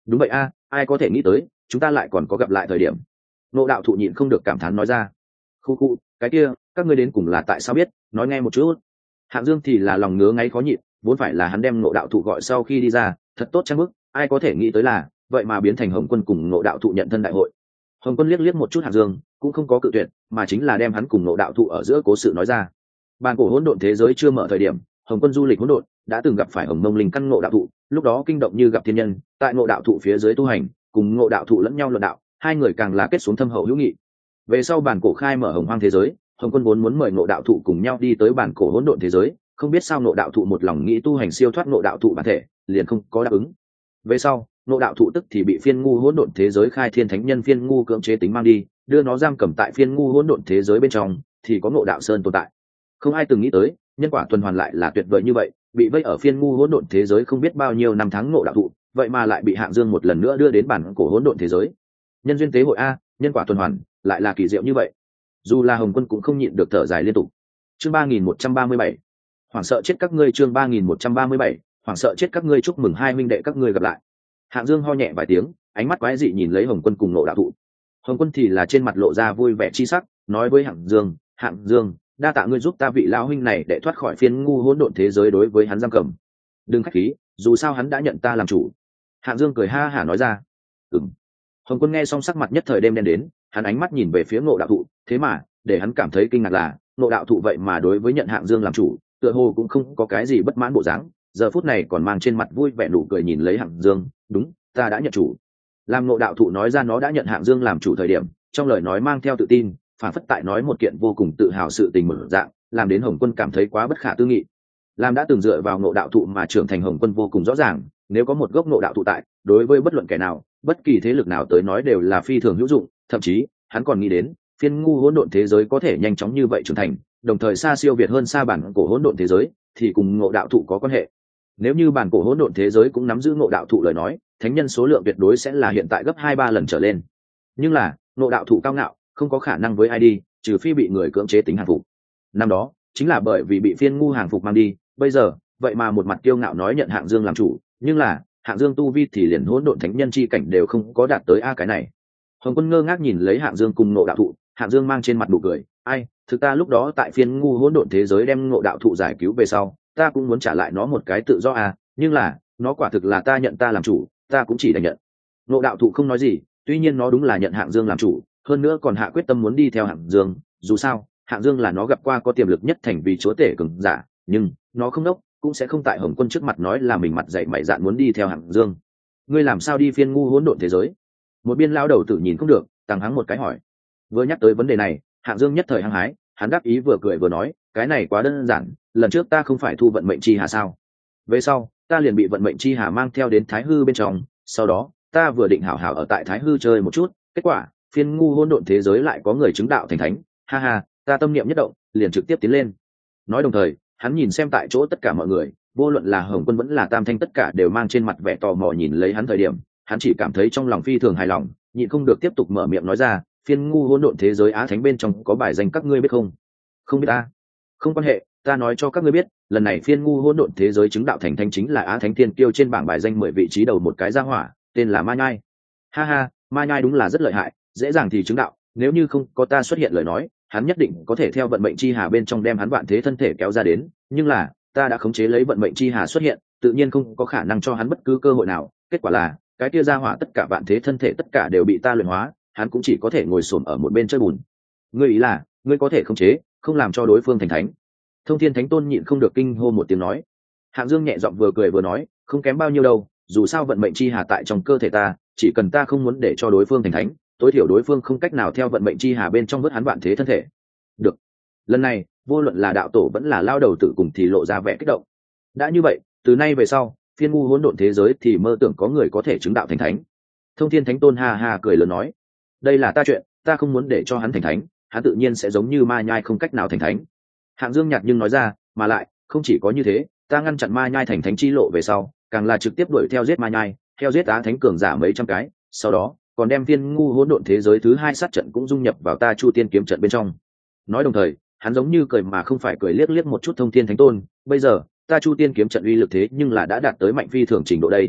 đúng vậy a, ai có thể nghĩ tới chúng ta lại còn có gặp lại thời điểm. Ngộ đạo thụ nhịn không được cảm thán nói ra. Khu khu, cái kia các ngươi đến cùng là tại sao biết, nói nghe một chút. Hạng Dương thì là lòng ngứa ngáy khó nhịn, vốn phải là hắn đem Ngộ đạo thụ gọi sau khi đi ra thật tốt trang bức, ai có thể nghĩ tới là vậy mà biến thành Hồng Quân cùng Ngộ đạo thụ nhận thân đại hội. Hồng Quân liếc liếc một chút Hạng Dương, cũng không có cự tuyệt, mà chính là đem hắn cùng Ngộ đạo thụ ở giữa cố sự nói ra. Bàn cổ hỗn độn thế giới chưa mở thời điểm, Hồng Quân du lịch hỗn độn đã từng gặp phải Hồng Mông Linh căn Ngộ đạo thụ, lúc đó kinh động như gặp thiên nhân, tại Ngộ đạo thụ phía dưới tu hành, cùng Ngộ đạo thụ lẫn nhau luận đạo, hai người càng là kết xuống thâm hậu hữu nghị. Về sau bản cổ khai mở Hồng Hoang thế giới, Hồng Quân vốn muốn mời Ngộ đạo thụ cùng nhau đi tới bản cổ hỗn độn thế giới, không biết sao Ngộ đạo thụ một lòng nghĩ tu hành siêu thoát Ngộ đạo thụ bản thể, liền không có đáp ứng. Về sau, Ngộ đạo thụ tức thì bị phiên ngu hỗn độn thế giới khai thiên thánh nhân phiên ngu cưỡng chế tính mang đi, đưa nó giam cầm tại phiên ngu hỗn độn thế giới bên trong, thì có Ngộ đạo sơn tồn tại. Không ai từng nghĩ tới, nhân quả tuần hoàn lại là tuyệt vời như vậy, bị vây ở phiên ngu hỗn độn thế giới không biết bao nhiêu năm tháng Ngộ đạo thụ, vậy mà lại bị Hạng Dương một lần nữa đưa đến bản cổ hỗn độn thế giới. Nhân duyên tế hội a, nhân quả tuần hoàn, lại là kỳ diệu như vậy. Dù là Hồng Quân cũng không nhịn được thở dài liên tục. Chương 3137. Hoảng sợ chết các ngươi, chương 3137. Hoảng sợ chết các ngươi, chúc mừng hai huynh đệ các ngươi gặp lại. Hạng Dương ho nhẹ vài tiếng, ánh mắt quái dị nhìn lấy Hồng Quân cùng Ngộ đạo thụ. Hồng Quân thì là trên mặt lộ ra vui vẻ chi sắc, nói với Hạng Dương, "Hạng Dương, đa tạ ngươi giúp ta vị lão huynh này để thoát khỏi phiên ngu hỗn độn thế giới đối với hắn giam cầm. Đừng khách khí, dù sao hắn đã nhận ta làm chủ." Hạng Dương cười ha hả nói ra. "Ừm." Hồng Quân nghe xong sắc mặt nhất thời đêm đen đến, hắn ánh mắt nhìn về phía Ngộ đạo thụ, thế mà để hắn cảm thấy kinh ngạc là Ngộ đạo thụ vậy mà đối với nhận Hạng Dương làm chủ, tựa hồ cũng không có cái gì bất mãn bộ dáng, giờ phút này còn mang trên mặt vui vẻ nụ cười nhìn lấy Hạng Dương, "Đúng, ta đã nhận chủ." Làm Ngộ đạo thụ nói ra nó đã nhận Hạng Dương làm chủ thời điểm, trong lời nói mang theo tự tin, phản phất tại nói một kiện vô cùng tự hào sự tình mở dạng, làm đến Hồng Quân cảm thấy quá bất khả tư nghị. Làm đã từng dựa vào Ngộ đạo thụ mà trưởng thành Hồng Quân vô cùng rõ ràng, nếu có một gốc Ngộ đạo thụ tại, đối với bất luận kẻ nào, bất kỳ thế lực nào tới nói đều là phi thường hữu dụng, thậm chí hắn còn nghĩ đến phiên ngu hỗn độn thế giới có thể nhanh chóng như vậy trưởng thành, đồng thời xa siêu việt hơn xa bản cổ hỗn độn thế giới, thì cùng Ngộ đạo thụ có quan hệ. Nếu như bản cổ hỗn độn thế giới cũng nắm giữ Ngộ đạo thụ lời nói, thánh nhân số lượng tuyệt đối sẽ là hiện tại gấp 2-3 lần trở lên. Nhưng là Ngộ đạo thụ cao ngạo, không có khả năng với ai đi, trừ phi bị người cưỡng chế tính hàng phục. Năm đó chính là bởi vì bị phiên ngu hàng phục mang đi, bây giờ vậy mà một mặt kiêu ngạo nói nhận Hạng Dương làm chủ, nhưng là Hạng Dương tu vi thì liền hỗn độn thánh nhân chi cảnh đều không có đạt tới a cái này. Hồng Quân ngơ ngác nhìn lấy Hạng Dương cùng Ngộ đạo thụ, Hạng Dương mang trên mặt nụ cười, "Ai, thực ta lúc đó tại phiên ngu hỗn độn thế giới đem Ngộ đạo thụ giải cứu về sau, ta cũng muốn trả lại nó một cái tự do à, nhưng là nó quả thực là ta nhận ta làm chủ, ta cũng chỉ đành nhận." Ngộ đạo thụ không nói gì, tuy nhiên nó đúng là nhận Hạng Dương làm chủ, hơn nữa còn hạ quyết tâm muốn đi theo Hạng Dương, dù sao Hạng Dương là nó gặp qua có tiềm lực nhất thành vì chúa tể cường giả, nhưng nó không đốc, cũng sẽ không tại Hồng Quân trước mặt nói là mình mặt dạy mày dạn muốn đi theo Hạng Dương. "Ngươi làm sao đi phiên ngu hỗn độn thế giới?" Một biên lão đầu tử nhìn không được, tăng hắng một cái hỏi. Vừa nhắc tới vấn đề này, Hạng Dương nhất thời hăng hái, hắn đáp ý vừa cười vừa nói, "Cái này quá đơn giản, lần trước ta không phải thu vận mệnh chi hà sao? Về sau ta liền bị vận mệnh chi hà mang theo đến Thái Hư bên trong, sau đó ta vừa định hảo hảo ở tại Thái Hư chơi một chút, kết quả phiên ngu hỗn độn thế giới lại có người chứng đạo thành thánh, ha ha, ta tâm niệm nhất động, liền trực tiếp tiến lên." Nói đồng thời, hắn nhìn xem tại chỗ tất cả mọi người, vô luận là Hồng Quân vẫn là Tam Thanh tất cả đều mang trên mặt vẻ tò mò nhìn lấy hắn thời điểm, hắn chỉ cảm thấy trong lòng phi thường hài lòng, nhịn không được tiếp tục mở miệng nói ra, "Phiên ngu hỗn độn thế giới Á Thánh bên trong có bài danh các ngươi biết không?" "Không biết ta." "Không quan hệ, ta nói cho các ngươi biết, lần này phiên ngu hỗn độn thế giới chứng đạo thành thánh chính là Á Thánh Thiên Kiêu trên bảng bài danh 10 vị trí đầu một cái gia hỏa, tên là Ma Nhai." "Ha ha, Ma Nhai đúng là rất lợi hại, dễ dàng thì chứng đạo, nếu như không có ta xuất hiện lời nói, hắn nhất định có thể theo vận mệnh chi hà bên trong đem hắn vạn thế thân thể kéo ra đến, nhưng là ta đã khống chế lấy vận mệnh chi hà xuất hiện, tự nhiên không có khả năng cho hắn bất cứ cơ hội nào, kết quả là cái kia ra hỏa tất cả vạn thế thân thể tất cả đều bị ta luyện hóa, hắn cũng chỉ có thể ngồi xổm ở một bên chơi bùn." "Ngươi ý là ngươi có thể khống chế, không làm cho đối phương thành thánh?" Thông Thiên Thánh Tôn nhịn không được kinh hô một tiếng nói. Hạng Dương nhẹ giọng vừa cười vừa nói, "Không kém bao nhiêu đâu, dù sao vận mệnh chi hà tại trong cơ thể ta, chỉ cần ta không muốn để cho đối phương thành thánh, tối thiểu đối phương không cách nào theo vận mệnh chi hà bên trong vớt hắn vạn thế thân thể." Được. Lần này vô luận là đạo tổ vẫn là lao đầu tử cùng thì lộ ra vẻ kích động. Đã như vậy, từ nay về sau phiên ngu hỗn độn thế giới thì mơ tưởng có người có thể chứng đạo thành thánh. Thông Thiên Thánh Tôn ha ha cười lớn nói, "Đây là ta chuyện, ta không muốn để cho hắn thành thánh, hắn tự nhiên sẽ giống như Ma Nhai không cách nào thành thánh." Hạng Dương nhạt nhưng nói ra, "Mà lại không chỉ có như thế, ta ngăn chặn Ma Nhai thành thánh chi lộ về sau, càng là trực tiếp đuổi theo giết Ma Nhai, theo giết Á Thánh cường giả mấy trăm cái, sau đó còn đem phiên ngu hỗn độn thế giới thứ 2 sát trận cũng dung nhập vào ta Chu Tiên kiếm trận bên trong." Nói đồng thời, hắn giống như cười mà không phải cười, liếc liếc một chút Thông Thiên Thánh Tôn, "Bây giờ ta Chu Tiên kiếm trận uy lực thế nhưng là đã đạt tới mạnh phi thường trình độ đây."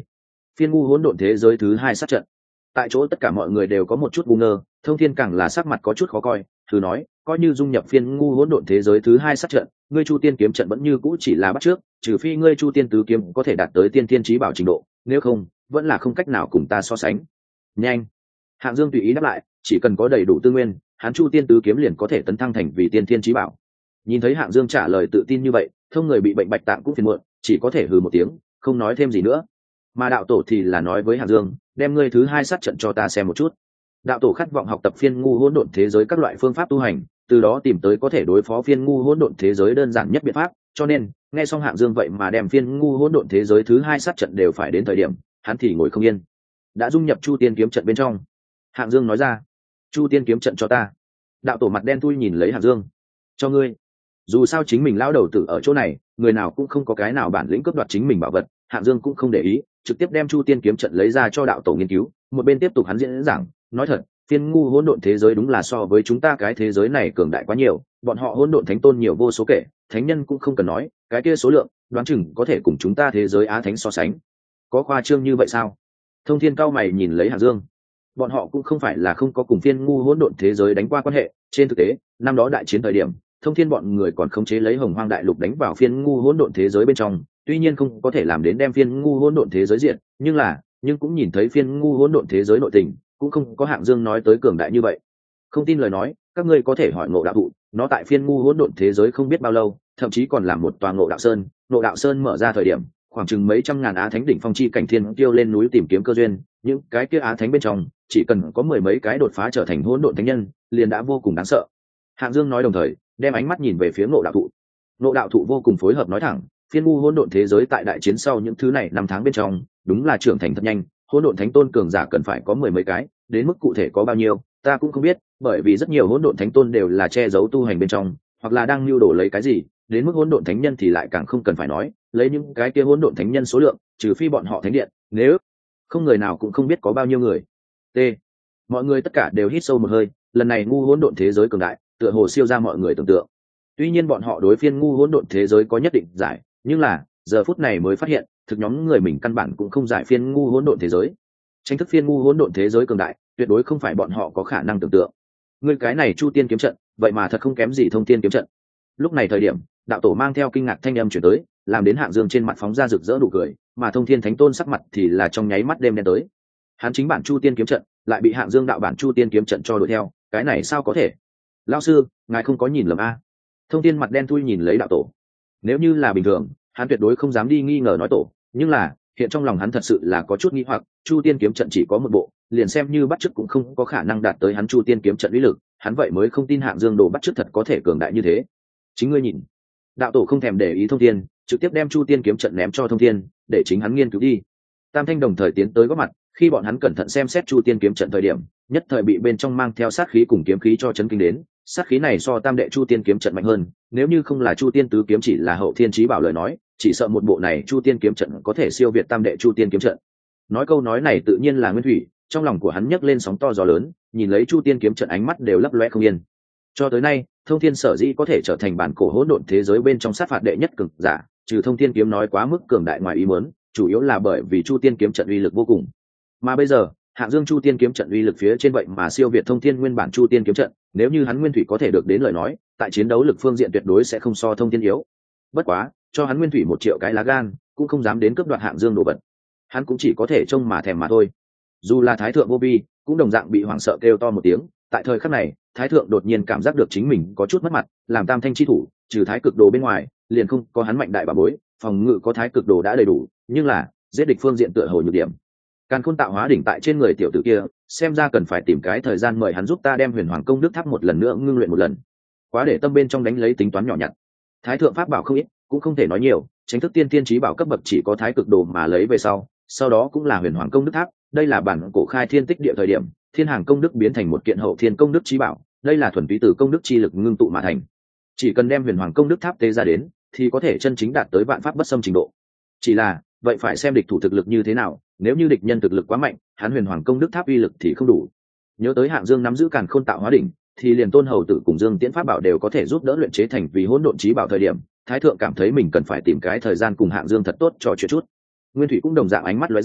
Phiên ngu hỗn độn thế giới thứ 2 sát trận. Tại chỗ tất cả mọi người đều có một chút ngu ngơ, Thông Thiên càng là sắc mặt có chút khó coi, thử nói, coi như dung nhập phiên ngu hỗn độn thế giới thứ 2 sát trận, ngươi Chu Tiên kiếm trận vẫn như cũ chỉ là bắt trước, trừ phi ngươi Chu Tiên tứ kiếm có thể đạt tới tiên tiên chí bảo trình độ, nếu không, vẫn là không cách nào cùng ta so sánh. Nhanh. Hạng Dương tùy ý đáp lại, chỉ cần có đầy đủ tư nguyên, hắn Chu Tiên tứ kiếm liền có thể tấn thăng thành vì tiên tiên chí bảo. Nhìn thấy Hạng Dương trả lời tự tin như vậy, Thông người bị bệnh bạch tạng cũng phiền muộn, chỉ có thể hừ một tiếng, không nói thêm gì nữa. Mà đạo tổ thì là nói với Hạng Dương, đem ngươi thứ 2 sát trận cho ta xem một chút. Đạo tổ khát vọng học tập phiên ngu hỗn độn thế giới các loại phương pháp tu hành, từ đó tìm tới có thể đối phó phiên ngu hỗn độn thế giới đơn giản nhất biện pháp, cho nên nghe xong Hạng Dương vậy mà đem phiên ngu hỗn độn thế giới thứ 2 sát trận đều phải đến thời điểm, hắn thì ngồi không yên. Đã dung nhập Chu Tiên kiếm trận bên trong. Hạng Dương nói ra, Chu Tiên kiếm trận cho ta. Đạo tổ mặt đen thui nhìn lấy Hạng Dương, cho ngươi. Dù sao chính mình lão đầu tử ở chỗ này, người nào cũng không có cái nào bản lĩnh cướp đoạt chính mình bảo vật, Hạng Dương cũng không để ý, trực tiếp đem Chu Tiên kiếm trận lấy ra cho đạo tổ nghiên cứu, một bên tiếp tục hắn diễn giảng, nói thật, phiên ngu hỗn độn thế giới đúng là so với chúng ta cái thế giới này cường đại quá nhiều, bọn họ hỗn độn thánh tôn nhiều vô số kể, thánh nhân cũng không cần nói, cái kia số lượng, đoán chừng có thể cùng chúng ta thế giới á thánh so sánh. Có khoa trương như vậy sao? Thông Thiên cao mày nhìn lấy Hạng Dương. Bọn họ cũng không phải là không có cùng phiên ngu hỗn độn thế giới đánh qua quan hệ, trên thực tế, năm đó đại chiến thời điểm, Thông Thiên bọn người còn khống chế lấy Hồng Hoang đại lục đánh vào phiên ngu hỗn độn thế giới bên trong, tuy nhiên không có thể làm đến đem phiên ngu hỗn độn thế giới diệt, nhưng cũng nhìn thấy phiên ngu hỗn độn thế giới nội tình, cũng không có Hạng Dương nói tới cường đại như vậy. Không tin lời nói, các ngươi có thể hỏi Ngộ Đạo Thụ, nó tại phiên ngu hỗn độn thế giới không biết bao lâu, thậm chí còn làm một tòa Ngộ Đạo Sơn. Ngộ Đạo Sơn mở ra thời điểm, khoảng chừng mấy trăm ngàn á thánh đỉnh phong chi cảnh thiên tiêu lên núi tìm kiếm cơ duyên, những cái kia á thánh bên trong, chỉ cần có mười mấy cái đột phá trở thành hỗn độn thánh nhân, liền đã vô cùng đáng sợ. Hạng Dương nói đồng thời, đem ánh mắt nhìn về phía Ngộ Đạo Thụ. Ngộ Đạo Thụ vô cùng phối hợp nói thẳng, phiên ngu hỗn độn thế giới tại đại chiến sau những thứ này năm tháng bên trong, đúng là trưởng thành thật nhanh, hỗn độn thánh tôn cường giả cần phải có mười mấy cái, đến mức cụ thể có bao nhiêu, ta cũng không biết, bởi vì rất nhiều hỗn độn thánh tôn đều là che giấu tu hành bên trong, hoặc là đang lưu đồ lấy cái gì, đến mức hỗn độn thánh nhân thì lại càng không cần phải nói, lấy những cái kia hỗn độn thánh nhân số lượng, trừ phi bọn họ thánh điện, nếu không người nào cũng không biết có bao nhiêu người. T. Mọi người tất cả đều hít sâu một hơi, lần này ngu hỗn độn thế giới cường đại, tựa hồ siêu ra mọi người tưởng tượng. Tuy nhiên bọn họ đối phiên ngu hỗn độn thế giới có nhất định giải, nhưng là giờ phút này mới phát hiện, thực nhóm người mình căn bản cũng không giải phiên ngu hỗn độn thế giới. Tranh thức phiên ngu hỗn độn thế giới cường đại, tuyệt đối không phải bọn họ có khả năng tưởng tượng. Người cái này Chu Tiên kiếm trận, vậy mà thật không kém gì Thông Tiên kiếm trận. Lúc này thời điểm, đạo tổ mang theo kinh ngạc thanh âm chuyển tới, làm đến Hạng Dương trên mặt phóng ra rực rỡ nụ cười, mà Thông Thiên Thánh Tôn sắc mặt thì là trong nháy mắt đêm đen tới. Hắn chính bản Chu Tiên kiếm trận, lại bị Hạng Dương đạo bản Chu Tiên kiếm trận cho đuổi theo, cái này sao có thể? Lão sư, ngài không có nhìn lầm a? Thông Thiên mặt đen thui nhìn lấy đạo tổ. Nếu như là bình thường, hắn tuyệt đối không dám đi nghi ngờ nói tổ, nhưng là hiện trong lòng hắn thật sự là có chút nghi hoặc, Chu Tiên kiếm trận chỉ có một bộ, liền xem như bắt chước cũng không có khả năng đạt tới hắn Chu Tiên kiếm trận uy lực, hắn vậy mới không tin Hạng Dương đồ bắt chước thật có thể cường đại như thế. Chính ngươi nhìn. Đạo tổ không thèm để ý Thông Thiên, trực tiếp đem Chu Tiên kiếm trận ném cho Thông Thiên, để chính hắn nghiên cứu đi. Tam Thanh đồng thời tiến tới góp mặt, khi bọn hắn cẩn thận xem xét Chu Tiên kiếm trận thời điểm, nhất thời bị bên trong mang theo sát khí cùng kiếm khí cho chấn kinh đến. Sát khí này so tam đệ Chu Tiên kiếm trận mạnh hơn, nếu như không là Chu Tiên tứ kiếm chỉ là hậu thiên chí bảo lời nói, chỉ sợ một bộ này Chu Tiên kiếm trận có thể siêu việt tam đệ Chu Tiên kiếm trận. Nói câu nói này tự nhiên là Nguyên Thủy, trong lòng của hắn nhấc lên sóng to gió lớn, nhìn lấy Chu Tiên kiếm trận ánh mắt đều lấp loé không yên. Cho tới nay, Thông Thiên sở dĩ có thể trở thành bản cổ hỗn độn thế giới bên trong sát phạt đệ nhất cực giả, trừ Thông Thiên kiếm nói quá mức cường đại ngoài ý muốn, chủ yếu là bởi vì Chu Tiên kiếm trận uy lực vô cùng. Mà bây giờ, Hạng Dương Chu Tiên kiếm trận uy lực phía trên vậy mà siêu việt Thông Thiên nguyên bản Chu Tiên kiếm trận, nếu như hắn Nguyên Thủy có thể được đến lời nói, tại chiến đấu lực phương diện tuyệt đối sẽ không so Thông Thiên yếu. Bất quá, cho hắn Nguyên Thủy 1 triệu cái lá gan, cũng không dám đến cướp đoạt Hạng Dương đồ vật. Hắn cũng chỉ có thể trông mà thèm mà thôi. Dù là Thái thượng vô vi, cũng đồng dạng bị hoảng sợ kêu to một tiếng. Tại thời khắc này, Thái thượng đột nhiên cảm giác được chính mình có chút mất mặt, làm tam thanh chi thủ, trừ Thái cực đồ bên ngoài, liền không có hắn mạnh đại bảo bối, phòng ngự có Thái cực đồ đã đầy đủ, nhưng là giết địch phương diện tựa hồ nhược điểm. Càn Khôn tạo hóa đỉnh tại trên người tiểu tử kia, xem ra cần phải tìm cái thời gian mời hắn giúp ta đem Huyền Hoàng công đức tháp một lần nữa ngưng luyện một lần. Quá để tâm bên trong đánh lấy tính toán nhỏ nhặt. Thái thượng pháp bảo không ít, cũng không thể nói nhiều, chính thức tiên tiên chí bảo cấp bậc chỉ có Thái cực đồ mà lấy về sau đó cũng là Huyền Hoàng công đức tháp, đây là bản cổ khai thiên tích địa thời điểm, thiên hàng công đức biến thành một kiện hậu thiên công đức chí bảo, đây là thuần túy từ công đức chi lực ngưng tụ mà thành. Chỉ cần đem Huyền Hoàng công đức tháp tế ra đến, thì có thể chân chính đạt tới vạn pháp bất xâm trình độ. Chỉ là, vậy phải xem địch thủ thực lực như thế nào, nếu như địch nhân thực lực quá mạnh, hắn Huyền Hoàng công đức tháp uy lực thì không đủ. Nhớ tới Hạng Dương nắm giữ Càn Khôn tạo hóa đỉnh, thì liền Tôn Hầu Tử cùng Dương Tiễn pháp bảo đều có thể giúp đỡ luyện chế thành vì hỗn độn chí bảo thời điểm, Thái thượng cảm thấy mình cần phải tìm cái thời gian cùng Hạng Dương thật tốt trò chuyện chút. Nguyên Thủy cũng đồng dạng ánh mắt lóe ra,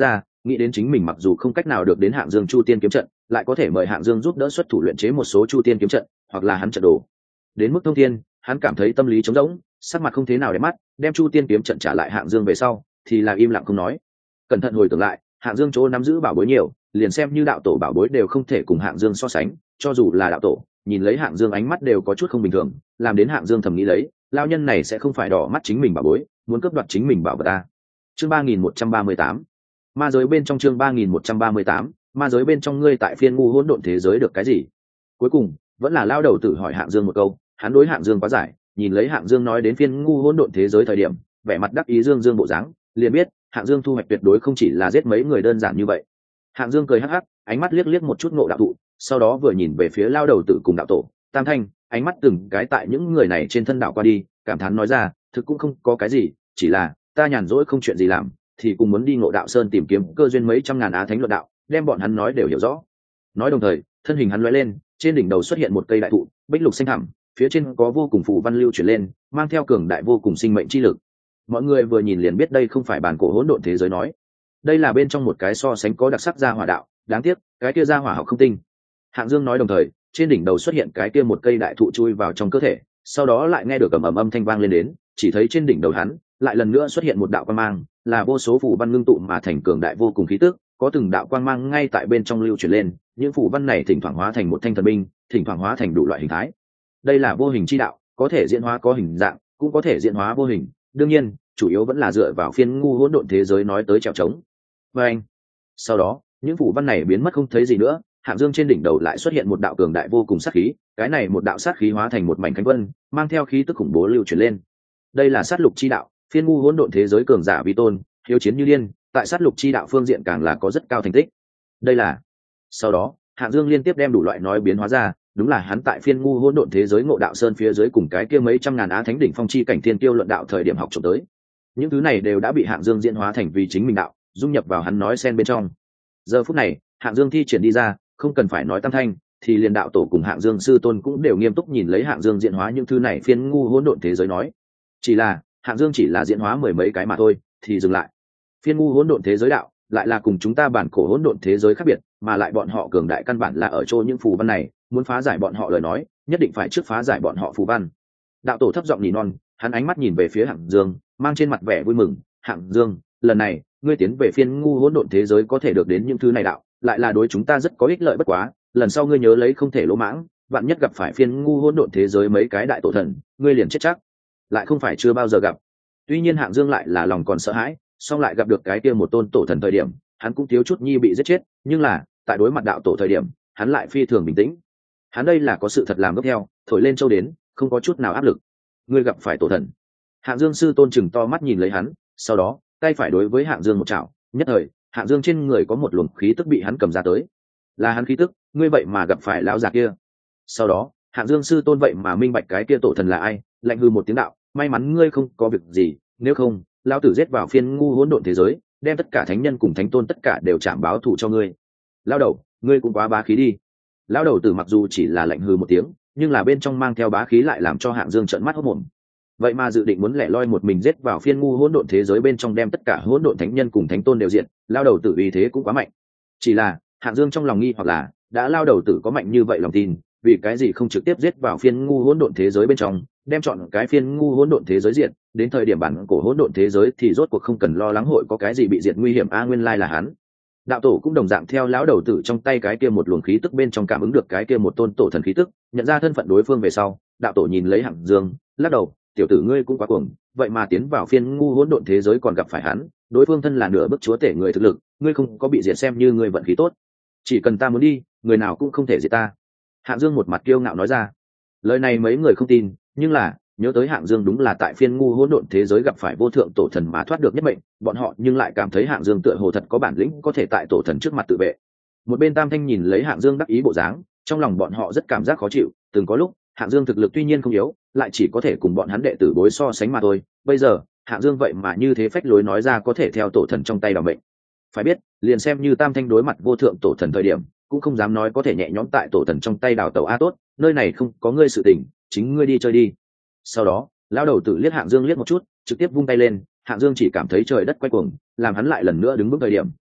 nghĩ đến chính mình mặc dù không cách nào được đến Hạng Dương Chu Tiên kiếm trận, lại có thể mời Hạng Dương giúp đỡ xuất thủ luyện chế một số Chu Tiên kiếm trận, hoặc là hắn trận đồ. Đến mức thông thiên, hắn cảm thấy tâm lý trống rỗng, sắc mặt không thế nào để mắt, đem Chu Tiên kiếm trận trả lại Hạng Dương về sau, thì là im lặng không nói. Cẩn thận hồi tưởng lại, Hạng Dương chỗ nắm giữ bảo bối nhiều, liền xem như đạo tổ bảo bối đều không thể cùng Hạng Dương so sánh, cho dù là đạo tổ, nhìn lấy Hạng Dương ánh mắt đều có chút không bình thường, làm đến Hạng Dương thầm nghĩ lấy, lao nhân này sẽ không phải đỏ mắt chính mình bảo bối, muốn cướp đoạt chính mình bảo vật ta. Chương 3138. Ma giới bên trong, chương 3138, ma giới bên trong, ngươi tại phiên ngu hỗn độn thế giới được cái gì? Cuối cùng, vẫn là lao đầu tử hỏi Hạng Dương một câu, hắn đối Hạng Dương quá giải, nhìn lấy Hạng Dương nói đến phiên ngu hỗn độn thế giới thời điểm, vẻ mặt đắc ý dương dương bộ dáng, liền biết Hạng Dương thu hoạch tuyệt đối không chỉ là giết mấy người đơn giản như vậy. Hạng Dương cười hắc hắc, ánh mắt liếc liếc một chút Ngộ đạo thụ, sau đó vừa nhìn về phía lao đầu tử cùng đạo tổ, Tam Thanh, ánh mắt từng cái tại những người này trên thân đảo qua đi, cảm thán nói ra, thực cũng không có cái gì, chỉ là ta nhàn rỗi không chuyện gì làm, thì cùng muốn đi Ngộ đạo sơn tìm kiếm cơ duyên mấy trăm ngàn á thánh luận đạo, đem bọn hắn nói đều hiểu rõ. Nói đồng thời, thân hình hắn lóe lên, trên đỉnh đầu xuất hiện một cây đại thụ, bích lục xanh thẳm, phía trên có vô cùng phù văn lưu chuyển lên, mang theo cường đại vô cùng sinh mệnh chi lực. Mọi người vừa nhìn liền biết đây không phải bản cổ hỗn độn thế giới nói, đây là bên trong một cái so sánh có đặc sắc gia hỏa đạo, đáng tiếc cái kia gia hỏa học không tinh. Hạng Dương nói đồng thời, trên đỉnh đầu xuất hiện cái kia một cây đại thụ chui vào trong cơ thể, sau đó lại nghe được ầm ầm âm thanh vang lên đến, chỉ thấy trên đỉnh đầu hắn lại lần nữa xuất hiện một đạo quang mang, là vô số phù văn ngưng tụ mà thành cường đại vô cùng khí tức, có từng đạo quang mang ngay tại bên trong lưu chuyển lên, những phù văn này thỉnh thoảng hóa thành một thanh thần binh, thỉnh thoảng hóa thành đủ loại hình thái. Đây là vô hình chi đạo, có thể diễn hóa có hình dạng, cũng có thể diễn hóa vô hình, đương nhiên chủ yếu vẫn là dựa vào phiên ngu hỗn độn thế giới nói tới trèo trống. Và anh, sau đó những phù văn này biến mất không thấy gì nữa, Hạng Dương trên đỉnh đầu lại xuất hiện một đạo cường đại vô cùng sát khí, cái này một đạo sát khí hóa thành một mảnh cánh vân, mang theo khí tức khủng bố lưu chuyển lên. Đây là sát lục chi đạo, phiên ngu hỗn độn thế giới cường giả vi tôn, hiếu chiến như điên, tại sát lục chi đạo phương diện càng là có rất cao thành tích. Đây là. Sau đó, Hạng Dương liên tiếp đem đủ loại nói biến hóa ra, đúng là hắn tại phiên ngu hỗn độn thế giới Ngộ đạo sơn phía dưới cùng cái kia mấy trăm ngàn á thánh đỉnh phong chi cảnh thiên tiêu luận đạo thời điểm học trộm tới. Những thứ này đều đã bị Hạng Dương diễn hóa thành vì chính mình đạo, dung nhập vào hắn nói xen bên trong. Giờ phút này, Hạng Dương thi triển đi ra, không cần phải nói Tam Thanh, thì liền đạo tổ cùng Hạng Dương sư tôn cũng đều nghiêm túc nhìn lấy Hạng Dương diễn hóa những thứ này phiên ngu hỗn độn thế giới nói. Chỉ là Hạng Dương chỉ là diễn hóa mười mấy cái mà thôi, thì dừng lại. Phiên ngu hỗn độn thế giới đạo lại là cùng chúng ta bản cổ hỗn độn thế giới khác biệt, mà lại bọn họ cường đại căn bản là ở chỗ những phù văn này, muốn phá giải bọn họ lời nói, nhất định phải trước phá giải bọn họ phù văn. Đạo tổ thấp giọng nỉ non, hắn ánh mắt nhìn về phía Hạng Dương, mang trên mặt vẻ vui mừng, "Hạng Dương, lần này, ngươi tiến về phiên ngu hỗn độn thế giới có thể được đến những thứ này đạo, lại là đối chúng ta rất có ích lợi bất quá, lần sau ngươi nhớ lấy không thể lỗ mãng, vạn nhất gặp phải phiên ngu hỗn độn thế giới mấy cái đại tổ thần, ngươi liền chết chắc." Lại không phải chưa bao giờ gặp. Tuy nhiên Hạng Dương lại là lòng còn sợ hãi, song lại gặp được cái kia một tôn tổ thần thời điểm, hắn cũng thiếu chút nhi bị giết chết, nhưng là, tại đối mặt đạo tổ thời điểm, hắn lại phi thường bình tĩnh. Hắn đây là có sự thật làm gốc theo, thổi lên châu đến, không có chút nào áp lực. Ngươi gặp phải tổ thần. Hạng Dương sư tôn chừng to mắt nhìn lấy hắn, sau đó, tay phải đối với Hạng Dương một chảo, nhất thời, Hạng Dương trên người có một luồng khí tức bị hắn cầm ra tới. Là hắn khí tức, ngươi vậy mà gặp phải lão già kia. Sau đó, Hạng Dương sư tôn vậy mà minh bạch cái kia tổ thần là ai, lạnh hư một tiếng đạo, may mắn ngươi không có việc gì, nếu không, lão tử giết vào phiên ngu hỗn độn thế giới, đem tất cả thánh nhân cùng thánh tôn tất cả đều chạm báo thù cho ngươi. Lão đầu, ngươi cũng quá bá khí đi. Lão đầu tử mặc dù chỉ là lạnh hư một tiếng, nhưng là bên trong mang theo bá khí lại làm cho Hạng Dương trợn mắt hốt mồm. Vậy mà dự định muốn lẻ loi một mình giết vào phiên ngu hỗn độn thế giới bên trong đem tất cả hỗn độn thánh nhân cùng thánh tôn đều diện, lão đầu tử uy thế cũng quá mạnh. Chỉ là, Hạng Dương trong lòng nghi hoặc là, đã lão đầu tử có mạnh như vậy lòng tin, vì cái gì không trực tiếp giết vào phiên ngu hỗn độn thế giới bên trong, đem chọn cái phiên ngu hỗn độn thế giới diện, đến thời điểm bản cổ hỗn độn thế giới thì rốt cuộc không cần lo lắng hội có cái gì bị diệt nguy hiểm a, nguyên lai là hắn. Đạo tổ cũng đồng dạng theo lão đầu tử trong tay cái kia một luồng khí tức bên trong cảm ứng được cái kia một tôn tổ thần khí tức, nhận ra thân phận đối phương về sau, đạo tổ nhìn lấy Hạng Dương, lắc đầu, tiểu tử ngươi cũng quá cuồng, vậy mà tiến vào phiên ngu hỗn độn thế giới còn gặp phải hắn, đối phương thân là nửa bức chúa tể người thực lực, ngươi không có bị diệt xem như ngươi vận khí tốt. Chỉ cần ta muốn đi, người nào cũng không thể diệt ta. Hạng Dương một mặt kiêu ngạo nói ra. Lời này mấy người không tin, nhưng là nhớ tới Hạng Dương đúng là tại phiên ngu hỗn độn thế giới gặp phải vô thượng tổ thần mà thoát được nhất mệnh, bọn họ nhưng lại cảm thấy Hạng Dương tựa hồ thật có bản lĩnh có thể tại tổ thần trước mặt tự vệ. Một bên Tam Thanh nhìn lấy Hạng Dương đắc ý bộ dáng, trong lòng bọn họ rất cảm giác khó chịu, từng có lúc Hạng Dương thực lực tuy nhiên không yếu, lại chỉ có thể cùng bọn hắn đệ tử đối so sánh mà thôi, bây giờ Hạng Dương vậy mà như thế phách lối nói ra có thể theo tổ thần trong tay đảm mệnh. Phải biết, liền xem như Tam Thanh đối mặt vô thượng tổ thần thời điểm, cũng không dám nói có thể nhẹ nhõm tại tổ thần trong tay đào tẩu a, tốt, nơi này không có ngươi sự tình, chính ngươi đi chơi đi. Sau đó, lão đầu tử liếc Hạng Dương liếc một chút, trực tiếp vung tay lên, Hạng Dương chỉ cảm thấy trời đất quay cuồng, làm hắn lại lần nữa đứng bước thời điểm,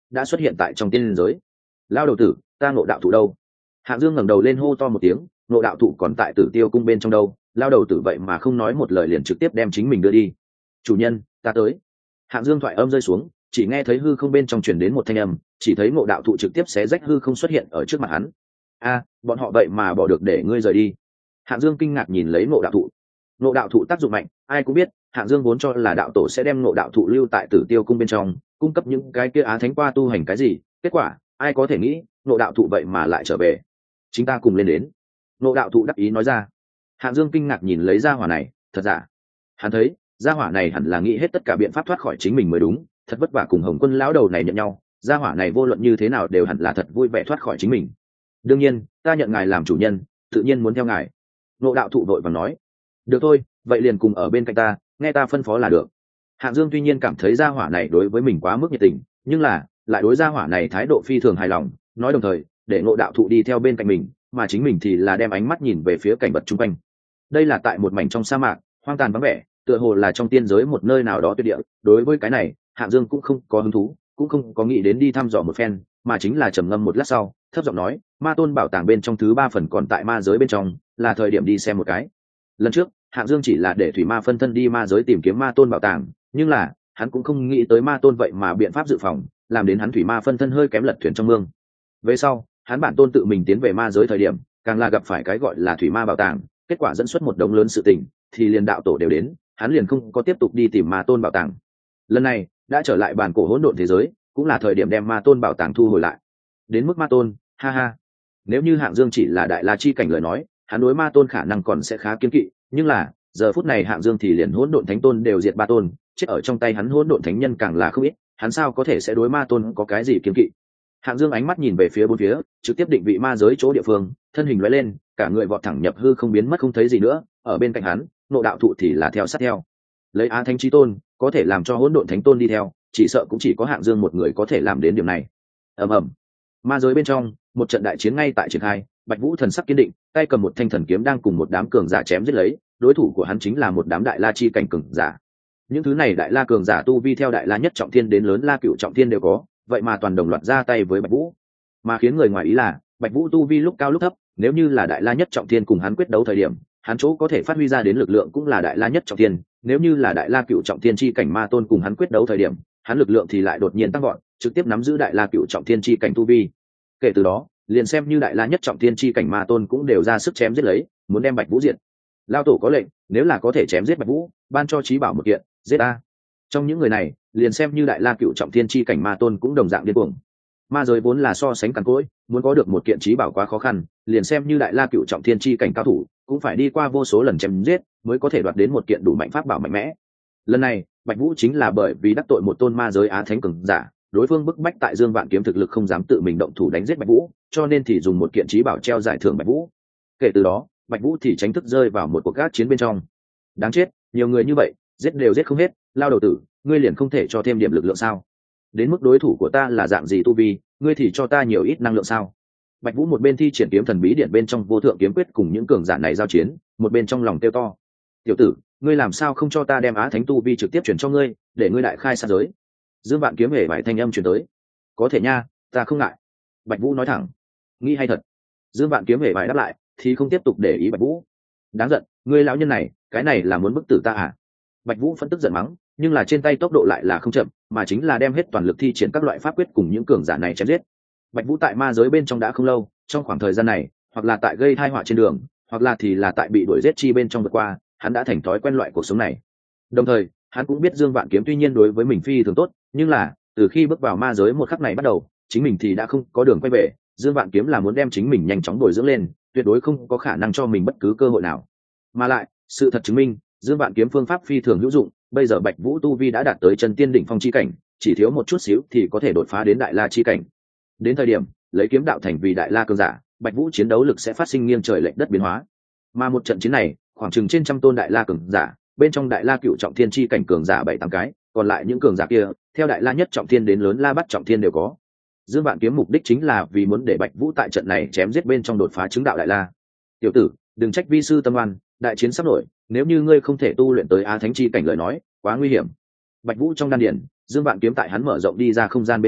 đã xuất hiện tại trong tiên giới. Lao đầu tử, ta Ngộ đạo thụ đâu? Hạng Dương ngẩng đầu lên hô to một tiếng, Ngộ đạo thụ còn tại Tử Tiêu cung bên trong đâu? Lao đầu tử vậy mà không nói một lời liền trực tiếp đem chính mình đưa đi. Chủ nhân, ta tới. Hạng Dương thoại âm rơi xuống, chỉ nghe thấy hư không bên trong truyền đến một thanh âm, chỉ thấy Ngộ đạo thụ trực tiếp xé rách hư không xuất hiện ở trước mặt hắn. A, bọn họ vậy mà bỏ được để ngươi rời đi. Hạng Dương kinh ngạc nhìn lấy Ngộ đạo thụ. Ngộ đạo thụ tác dụng mạnh, ai cũng biết, Hạng Dương vốn cho là đạo tổ sẽ đem Ngộ đạo thụ lưu tại Tử Tiêu cung bên trong, cung cấp những cái kia á thánh qua tu hành cái gì, kết quả, ai có thể nghĩ, Ngộ đạo thụ vậy mà lại trở về. Chúng ta cùng lên đến. Ngộ đạo thụ đắc ý nói ra. Hạng Dương kinh ngạc nhìn lấy gia hỏa này, thật giả? Hắn thấy, gia hỏa này hẳn là nghĩ hết tất cả biện pháp thoát khỏi chính mình mới đúng, thật vất vả cùng Hồng Quân lão đầu này nhận nhau, gia hỏa này vô luận như thế nào đều hẳn là thật vui vẻ thoát khỏi chính mình. Đương nhiên, ta nhận ngài làm chủ nhân, tự nhiên muốn theo ngài. Ngộ đạo thụ đội vàng nói. Được thôi, vậy liền cùng ở bên cạnh ta, nghe ta phân phó là được. Hạng Dương tuy nhiên cảm thấy gia hỏa này đối với mình quá mức nhiệt tình, nhưng là lại đối gia hỏa này thái độ phi thường hài lòng, nói đồng thời để Ngộ đạo thụ đi theo bên cạnh mình, mà chính mình thì là đem ánh mắt nhìn về phía cảnh vật chung quanh. Đây là tại một mảnh trong sa mạc, hoang tàn vắng vẻ, tựa hồ là trong tiên giới một nơi nào đó tuyệt địa. Đối với cái này, Hạng Dương cũng không có hứng thú, cũng không có nghĩ đến đi thăm dò một phen, mà chính là trầm ngâm một lát sau, thấp giọng nói, Ma Tôn bảo tàng bên trong thứ 3 phần còn tại ma giới bên trong, là thời điểm đi xem một cái. Lần trước, Hạng Dương chỉ là để Thủy Ma phân thân đi ma giới tìm kiếm Ma Tôn bảo tàng, nhưng là hắn cũng không nghĩ tới Ma Tôn vậy mà biện pháp dự phòng, làm đến hắn Thủy Ma phân thân hơi kém lật thuyền trong mương. Về sau, hắn bản tôn tự mình tiến về ma giới thời điểm, càng là gặp phải cái gọi là Thủy Ma bảo tàng, kết quả dẫn xuất một đống lớn sự tình, thì liền đạo tổ đều đến, hắn liền không có tiếp tục đi tìm Ma Tôn bảo tàng. Lần này, đã trở lại bản cổ hỗn độn thế giới, cũng là thời điểm đem Ma Tôn bảo tàng thu hồi lại. Đến mức Ma Tôn, ha ha. Nếu như Hạng Dương chỉ là đại la chi cảnh lời nói, hắn đối Ma Tôn khả năng còn sẽ khá kiên kỵ, nhưng là, giờ phút này Hạng Dương thì liền hỗn độn thánh tôn đều diệt 3 tôn, chết ở trong tay hắn hỗn độn thánh nhân càng là không ít, hắn sao có thể sẽ đối Ma Tôn có cái gì kiên kỵ. Hạng Dương ánh mắt nhìn về phía bốn phía, trực tiếp định vị ma giới chỗ địa phương, thân hình lóe lên, cả người vọt thẳng nhập hư không biến mất không thấy gì nữa, ở bên cạnh hắn, Ngộ đạo thụ thì là theo sát theo. Lấy Á Thánh Chí Tôn, có thể làm cho hỗn độn thánh tôn đi theo, chỉ sợ cũng chỉ có Hạng Dương một người có thể làm đến điểm này. Ầm ầm. Ma giới bên trong, một trận đại chiến ngay tại triển khai, Bạch Vũ thần sắc kiên định, tay cầm một thanh thần kiếm đang cùng một đám cường giả chém giết lấy, đối thủ của hắn chính là một đám đại la chi cảnh cường giả. Những thứ này đại la cường giả tu vi theo đại la nhất trọng thiên đến lớn la cựu trọng thiên đều có, vậy mà toàn đồng loạt ra tay với Bạch Vũ. Mà khiến người ngoài ý là, Bạch Vũ tu vi lúc cao lúc thấp, nếu như là đại la nhất trọng thiên cùng hắn quyết đấu thời điểm, hắn chỗ có thể phát huy ra đến lực lượng cũng là đại la nhất trọng thiên, nếu như là đại la cựu trọng thiên chi cảnh ma tôn cùng hắn quyết đấu thời điểm, hắn lực lượng thì lại đột nhiên tăng vọt, trực tiếp nắm giữ đại la cựu trọng thiên chi cảnh tu vi. Kể từ đó, liền xem như đại la nhất trọng thiên chi cảnh ma tôn cũng đều ra sức chém giết lấy, muốn đem Bạch Vũ diệt. Lao tổ có lệnh, nếu là có thể chém giết Bạch Vũ, ban cho chí bảo một kiện, giết a. Trong những người này, liền xem như đại la cựu trọng thiên chi cảnh ma tôn cũng đồng dạng điên cuồng. Ma giới vốn là so sánh cằn cỗi, muốn có được một kiện chí bảo quá khó khăn, liền xem như đại la cựu trọng thiên chi cảnh cao thủ, cũng phải đi qua vô số lần chém giết, mới có thể đoạt đến một kiện đủ mạnh pháp bảo mạnh mẽ. Lần này, Bạch Vũ chính là bởi vì đắc tội một tôn ma giới á thánh cường giả, đối phương bức bách tại Dương Vạn Kiếm thực lực không dám tự mình động thủ đánh giết Bạch Vũ, cho nên thì dùng một kiện chí bảo treo giải thưởng Bạch Vũ. Kể từ đó, Bạch Vũ thì tránh thức rơi vào một cuộc gác chiến bên trong. Đáng chết, nhiều người như vậy, giết đều giết không hết, Lao đầu tử, ngươi liền không thể cho thêm điểm lực lượng sao? Đến mức đối thủ của ta là dạng gì tu vi, ngươi thì cho ta nhiều ít năng lượng sao? Bạch Vũ một bên thi triển kiếm thần bí điện bên trong vô thượng kiếm quyết cùng những cường giả này giao chiến, một bên trong lòng tiêu to. Tiểu tử, ngươi làm sao không cho ta đem Á Thánh tu vi trực tiếp chuyển cho ngươi, để ngươi đại khai sát giới? Dương Vạn Kiếm hề vải thanh âm truyền tới. Có thể nha, ta không ngại. Bạch Vũ nói thẳng. Nghĩ hay thật. Dương Vạn Kiếm hề vải đáp lại, thì không tiếp tục để ý Bạch Vũ. Đáng giận, ngươi lão nhân này, cái này là muốn bức tử ta à? Bạch Vũ phân tức giận mắng, nhưng là trên tay tốc độ lại là không chậm, mà chính là đem hết toàn lực thi triển các loại pháp quyết cùng những cường giả này chém giết. Bạch Vũ tại ma giới bên trong đã không lâu, trong khoảng thời gian này, hoặc là tại gây tai họa trên đường, hoặc là thì là tại bị đuổi giết chi bên trong vượt qua, hắn đã thành thói quen loại cuộc sống này. Đồng thời, hắn cũng biết Dương Vạn Kiếm tuy nhiên đối với mình phi thường tốt, nhưng là từ khi bước vào ma giới một khắc này bắt đầu, chính mình thì đã không có đường quay về. Dương Vạn Kiếm là muốn đem chính mình nhanh chóng bồi dưỡng lên, tuyệt đối không có khả năng cho mình bất cứ cơ hội nào. Mà lại, sự thật chứng minh, Dương Vạn Kiếm phương pháp phi thường hữu dụng, bây giờ Bạch Vũ tu vi đã đạt tới chân tiên đỉnh phong chi cảnh, chỉ thiếu một chút xíu thì có thể đột phá đến đại la chi cảnh. Đến thời điểm, lấy kiếm đạo thành vì đại la cường giả, Bạch Vũ chiến đấu lực sẽ phát sinh nghiêng trời lệch đất biến hóa. Mà một trận chiến này, khoảng chừng trên trăm tôn đại la cường giả, bên trong đại la cựu trọng thiên chi cảnh cường giả 7-8 cái, còn lại những cường giả kia, theo đại la nhất trọng thiên đến lớn la bắt trọng thiên đều có. Dương Vạn Kiếm mục đích chính là vì muốn để Bạch Vũ tại trận này chém giết bên trong đột phá chứng đạo đại la. Tiểu tử, đừng trách vi sư tâm oan, đại chiến sắp nổi, nếu như ngươi không thể tu luyện tới Á Thánh chi cảnh lời nói, quá nguy hiểm. Bạch Vũ trong đan điền, Dương Vạn Kiếm tại hắn mở rộng đi ra không gian bên trong,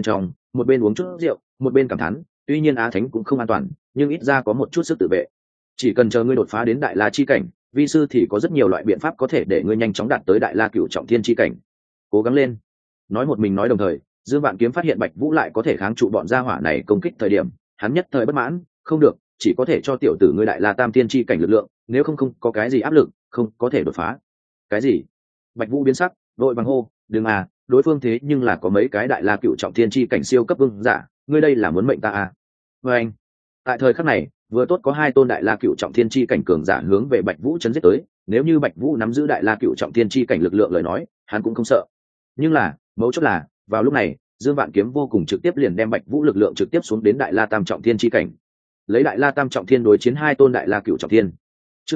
một bên uống chút rượu một bên cảm thán, tuy nhiên Á Thánh cũng không an toàn, nhưng ít ra có một chút sức tự vệ. Chỉ cần chờ ngươi đột phá đến đại la chi cảnh, vi sư thì có rất nhiều loại biện pháp có thể để ngươi nhanh chóng đạt tới đại la cửu trọng thiên chi cảnh. Cố gắng lên. Nói một mình nói đồng thời, Dương Vạn Kiếm phát hiện Bạch Vũ lại có thể kháng trụ bọn gia hỏa này công kích thời điểm, hắn nhất thời bất mãn, không được, chỉ có thể cho tiểu tử ngươi đại la tam thiên chi cảnh lực lượng, nếu không có cái gì áp lực, không có thể đột phá. Cái gì? Bạch Vũ biến sắc, đội bằng hô, đừng à, đối phương thế nhưng là có mấy cái đại la cựu trọng thiên chi cảnh siêu cấp vương giả, ngươi đây là muốn mệnh ta à? Với anh, tại thời khắc này, vừa tốt có hai tôn đại la cựu trọng thiên chi cảnh cường giả hướng về Bạch Vũ chấn giết tới, nếu như Bạch Vũ nắm giữ đại la cựu trọng thiên chi cảnh lực lượng lời nói, hắn cũng không sợ. Nhưng là, mấu chốt là, vào lúc này, Dương Vạn Kiếm vô cùng trực tiếp liền đem Bạch Vũ lực lượng trực tiếp xuống đến đại la tam trọng thiên chi cảnh. Lấy đại la tam trọng thiên đối chiến hai tôn đại la cựu trọng thiên. Chương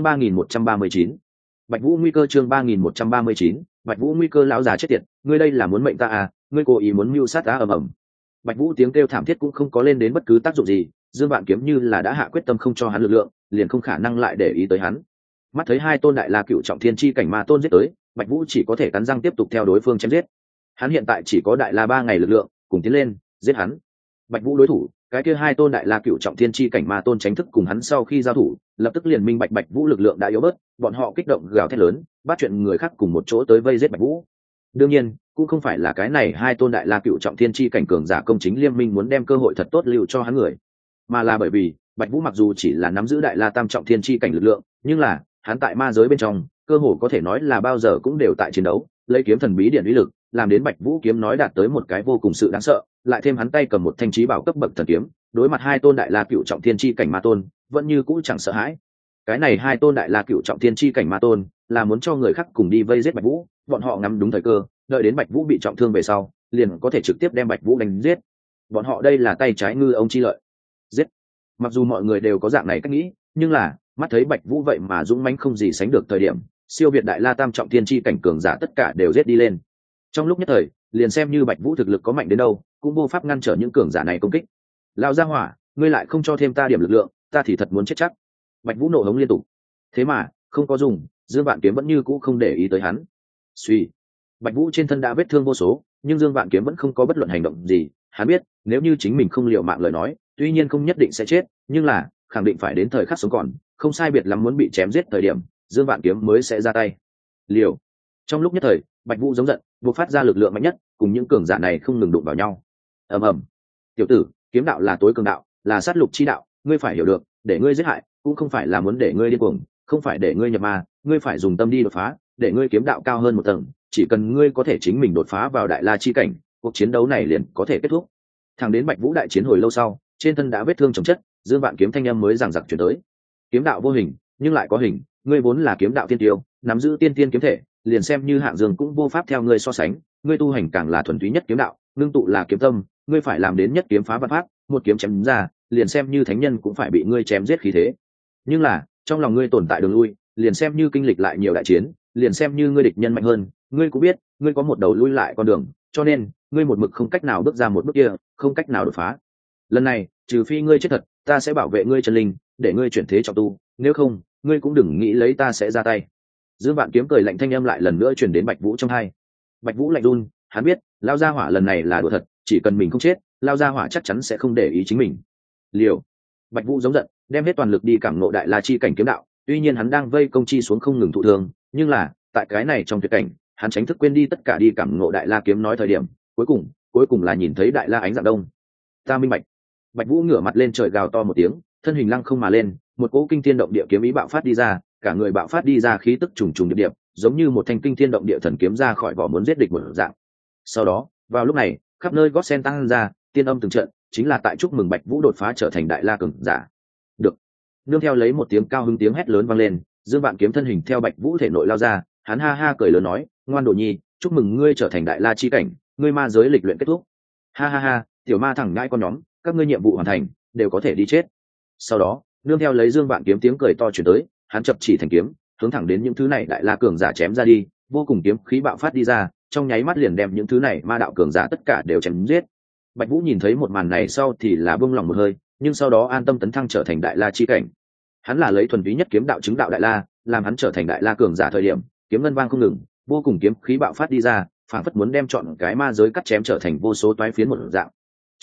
3139. Bạch Vũ nguy cơ, chương 3139. Bạch Vũ nguy cơ, lão già chết tiệt, ngươi đây là muốn mệnh ta à, ngươi cố ý muốn mưu sát ta ầm ầm. Bạch Vũ tiếng kêu thảm thiết cũng không có lên đến bất cứ tác dụng gì, Dương Vạn Kiếm như là đã hạ quyết tâm không cho hắn lực lượng, liền không khả năng lại để ý tới hắn. Mắt thấy hai tôn đại la cựu trọng thiên chi cảnh ma tôn giết tới, Bạch Vũ chỉ có thể cắn răng tiếp tục theo đối phương chém giết. Hắn hiện tại chỉ có đại la 3 ngày lực lượng, cùng tiến lên, giết hắn. Bạch Vũ đối thủ, cái kia hai tôn đại la cựu trọng thiên chi cảnh ma tôn tránh thức cùng hắn sau khi giao thủ, lập tức liền minh bạch Bạch Vũ lực lượng đã yếu bớt, bọn họ kích động gào thét lớn, bắt chuyện người khác cùng một chỗ tới vây giết Bạch Vũ. Đương nhiên, cũng không phải là cái này hai tôn đại la cựu trọng thiên chi cảnh cường giả công chính liên minh muốn đem cơ hội thật tốt lưu cho hắn người, mà là bởi vì Bạch Vũ mặc dù chỉ là nắm giữ đại la tam trọng thiên chi cảnh lực lượng, nhưng là hắn tại ma giới bên trong, cơ hồ có thể nói là bao giờ cũng đều tại chiến đấu, lấy kiếm thần bí điển uy lực, làm đến Bạch Vũ kiếm nói đạt tới một cái vô cùng sự đáng sợ, lại thêm hắn tay cầm một thanh chí bảo cấp bậc thần kiếm, đối mặt hai tôn đại la cựu trọng thiên chi cảnh ma tôn, vẫn như cũ chẳng sợ hãi. Cái này hai tôn đại la cựu trọng thiên chi cảnh ma tôn, là muốn cho người khác cùng đi vây giết Bạch Vũ, bọn họ ngắm đúng thời cơ, đợi đến Bạch Vũ bị trọng thương về sau, liền có thể trực tiếp đem Bạch Vũ đánh giết. Bọn họ đây là tay trái ngư ông chi lợi. Giết. Mặc dù mọi người đều có dạng này cách nghĩ, nhưng là, mắt thấy Bạch Vũ vậy mà dũng mãnh không gì sánh được thời điểm, siêu việt đại la tam trọng thiên chi cảnh cường giả tất cả đều giết đi lên. Trong lúc nhất thời, liền xem như Bạch Vũ thực lực có mạnh đến đâu, cũng vô pháp ngăn trở những cường giả này công kích. Lão gia hỏa, ngươi lại không cho thêm ta điểm lực lượng, ta thì thật muốn chết chắc. Bạch Vũ nộ hống liên tục. Thế mà, không có dùng, Dương Vạn Kiếm vẫn như cũ không để ý tới hắn. Suy, Bạch Vũ trên thân đã vết thương vô số, nhưng Dương Vạn Kiếm vẫn không có bất luận hành động gì. Hắn biết, nếu như chính mình không liều mạng lời nói, tuy nhiên không nhất định sẽ chết, nhưng là khẳng định phải đến thời khắc sống còn, không sai biệt lắm muốn bị chém giết thời điểm, Dương Vạn Kiếm mới sẽ ra tay. Liều. Trong lúc nhất thời, Bạch Vũ giống giận, buộc phát ra lực lượng mạnh nhất, cùng những cường giả này không ngừng đụng vào nhau. Ầm ầm. Tiểu tử, kiếm đạo là tối cường đạo, là sát lục chi đạo, ngươi phải hiểu được, để ngươi giết hại, cũng không phải là muốn để ngươi điên cuồng, không phải để ngươi nhập ma, ngươi phải dùng tâm đi đột phá, để ngươi kiếm đạo cao hơn một tầng, chỉ cần ngươi có thể chính mình đột phá vào đại la chi cảnh, cuộc chiến đấu này liền có thể kết thúc. Thẳng đến Bạch Vũ đại chiến hồi lâu sau, trên thân đã vết thương chồng chất, Dương Vạn Kiếm thanh âm mới giằng giặc truyền tới. Kiếm đạo vô hình, nhưng lại có hình, ngươi vốn là kiếm đạo tiên tiêu, nắm giữ tiên tiên kiếm thể, liền xem như Hạng Dương cũng vô pháp theo ngươi so sánh, ngươi tu hành càng là thuần túy nhất kiếm đạo, ngưng tụ là kiếm tâm, ngươi phải làm đến nhất kiếm phá vạn pháp, một kiếm chém ra, liền xem như thánh nhân cũng phải bị ngươi chém giết khí thế. Nhưng là, trong lòng ngươi tồn tại đường lui, liền xem như kinh lịch lại nhiều đại chiến, liền xem như ngươi địch nhân mạnh hơn, ngươi cũng biết, ngươi có một đầu lui lại con đường, cho nên, ngươi một mực không cách nào bước ra một bước kia, không cách nào đột phá. Lần này, trừ phi ngươi chết thật, ta sẽ bảo vệ ngươi chân linh, để ngươi chuyển thế trọng tu, nếu không, ngươi cũng đừng nghĩ lấy ta sẽ ra tay. Dương Vạn Kiếm cười lạnh thanh âm lại lần nữa truyền đến Bạch Vũ trong tai. Bạch Vũ lạnh run, hắn biết, lao gia hỏa lần này là đùa thật, chỉ cần mình không chết, lao gia hỏa chắc chắn sẽ không để ý chính mình. Liều. Bạch Vũ giống giận, đem hết toàn lực đi cảm ngộ đại la chi cảnh kiếm đạo, tuy nhiên hắn đang vây công chi xuống không ngừng thụ thương, nhưng là, tại cái này trong tuyệt cảnh, hắn tránh thức quên đi tất cả đi cảm ngộ đại la kiếm nói thời điểm, cuối cùng là nhìn thấy đại la ánh dạng đông. Ta minh bạch. Bạch Vũ ngửa mặt lên trời gào to một tiếng, thân hình lăng không mà lên, một cỗ kinh thiên động địa kiếm ý bạo phát đi ra, cả người bạo phát đi ra khí tức trùng trùng điệp điệp, giống như một thanh kinh thiên động địa thần kiếm ra khỏi vỏ muốn giết địch một dạng. Sau đó, vào lúc này, khắp nơi gót sen tăng ra, tiên âm từng trận, chính là tại chúc mừng Bạch Vũ đột phá trở thành đại la cường giả. Được. Nương theo lấy một tiếng cao hứng tiếng hét lớn vang lên, Dương Vạn Kiếm thân hình theo Bạch Vũ thể nội lao ra, hắn ha ha cười lớn nói, ngoan đồ nhi, chúc mừng ngươi trở thành đại la chi cảnh, ngươi ma giới lịch luyện kết thúc. Ha ha ha, tiểu ma thẳng ngãi con nhóm, các ngươi nhiệm vụ hoàn thành, đều có thể đi chết. Sau đó, nương theo lấy Dương Vạn Kiếm tiếng cười to truyền tới, hắn chập chỉ thành kiếm, hướng thẳng đến những thứ này đại la cường giả chém ra đi, vô cùng kiếm khí bạo phát đi ra, trong nháy mắt liền đem những thứ này ma đạo cường giả tất cả đều chém giết. Bạch Vũ nhìn thấy một màn này sau thì là buông lòng một hơi, nhưng sau đó an tâm tấn thăng trở thành đại la chi cảnh. Hắn là lấy thuần túy nhất kiếm đạo chứng đạo đại la, làm hắn trở thành đại la cường giả thời điểm, kiếm ngân vang không ngừng, vô cùng kiếm khí bạo phát đi ra, phảng phất muốn đem chọn cái ma giới cắt chém trở thành vô số toái phiến một dạng.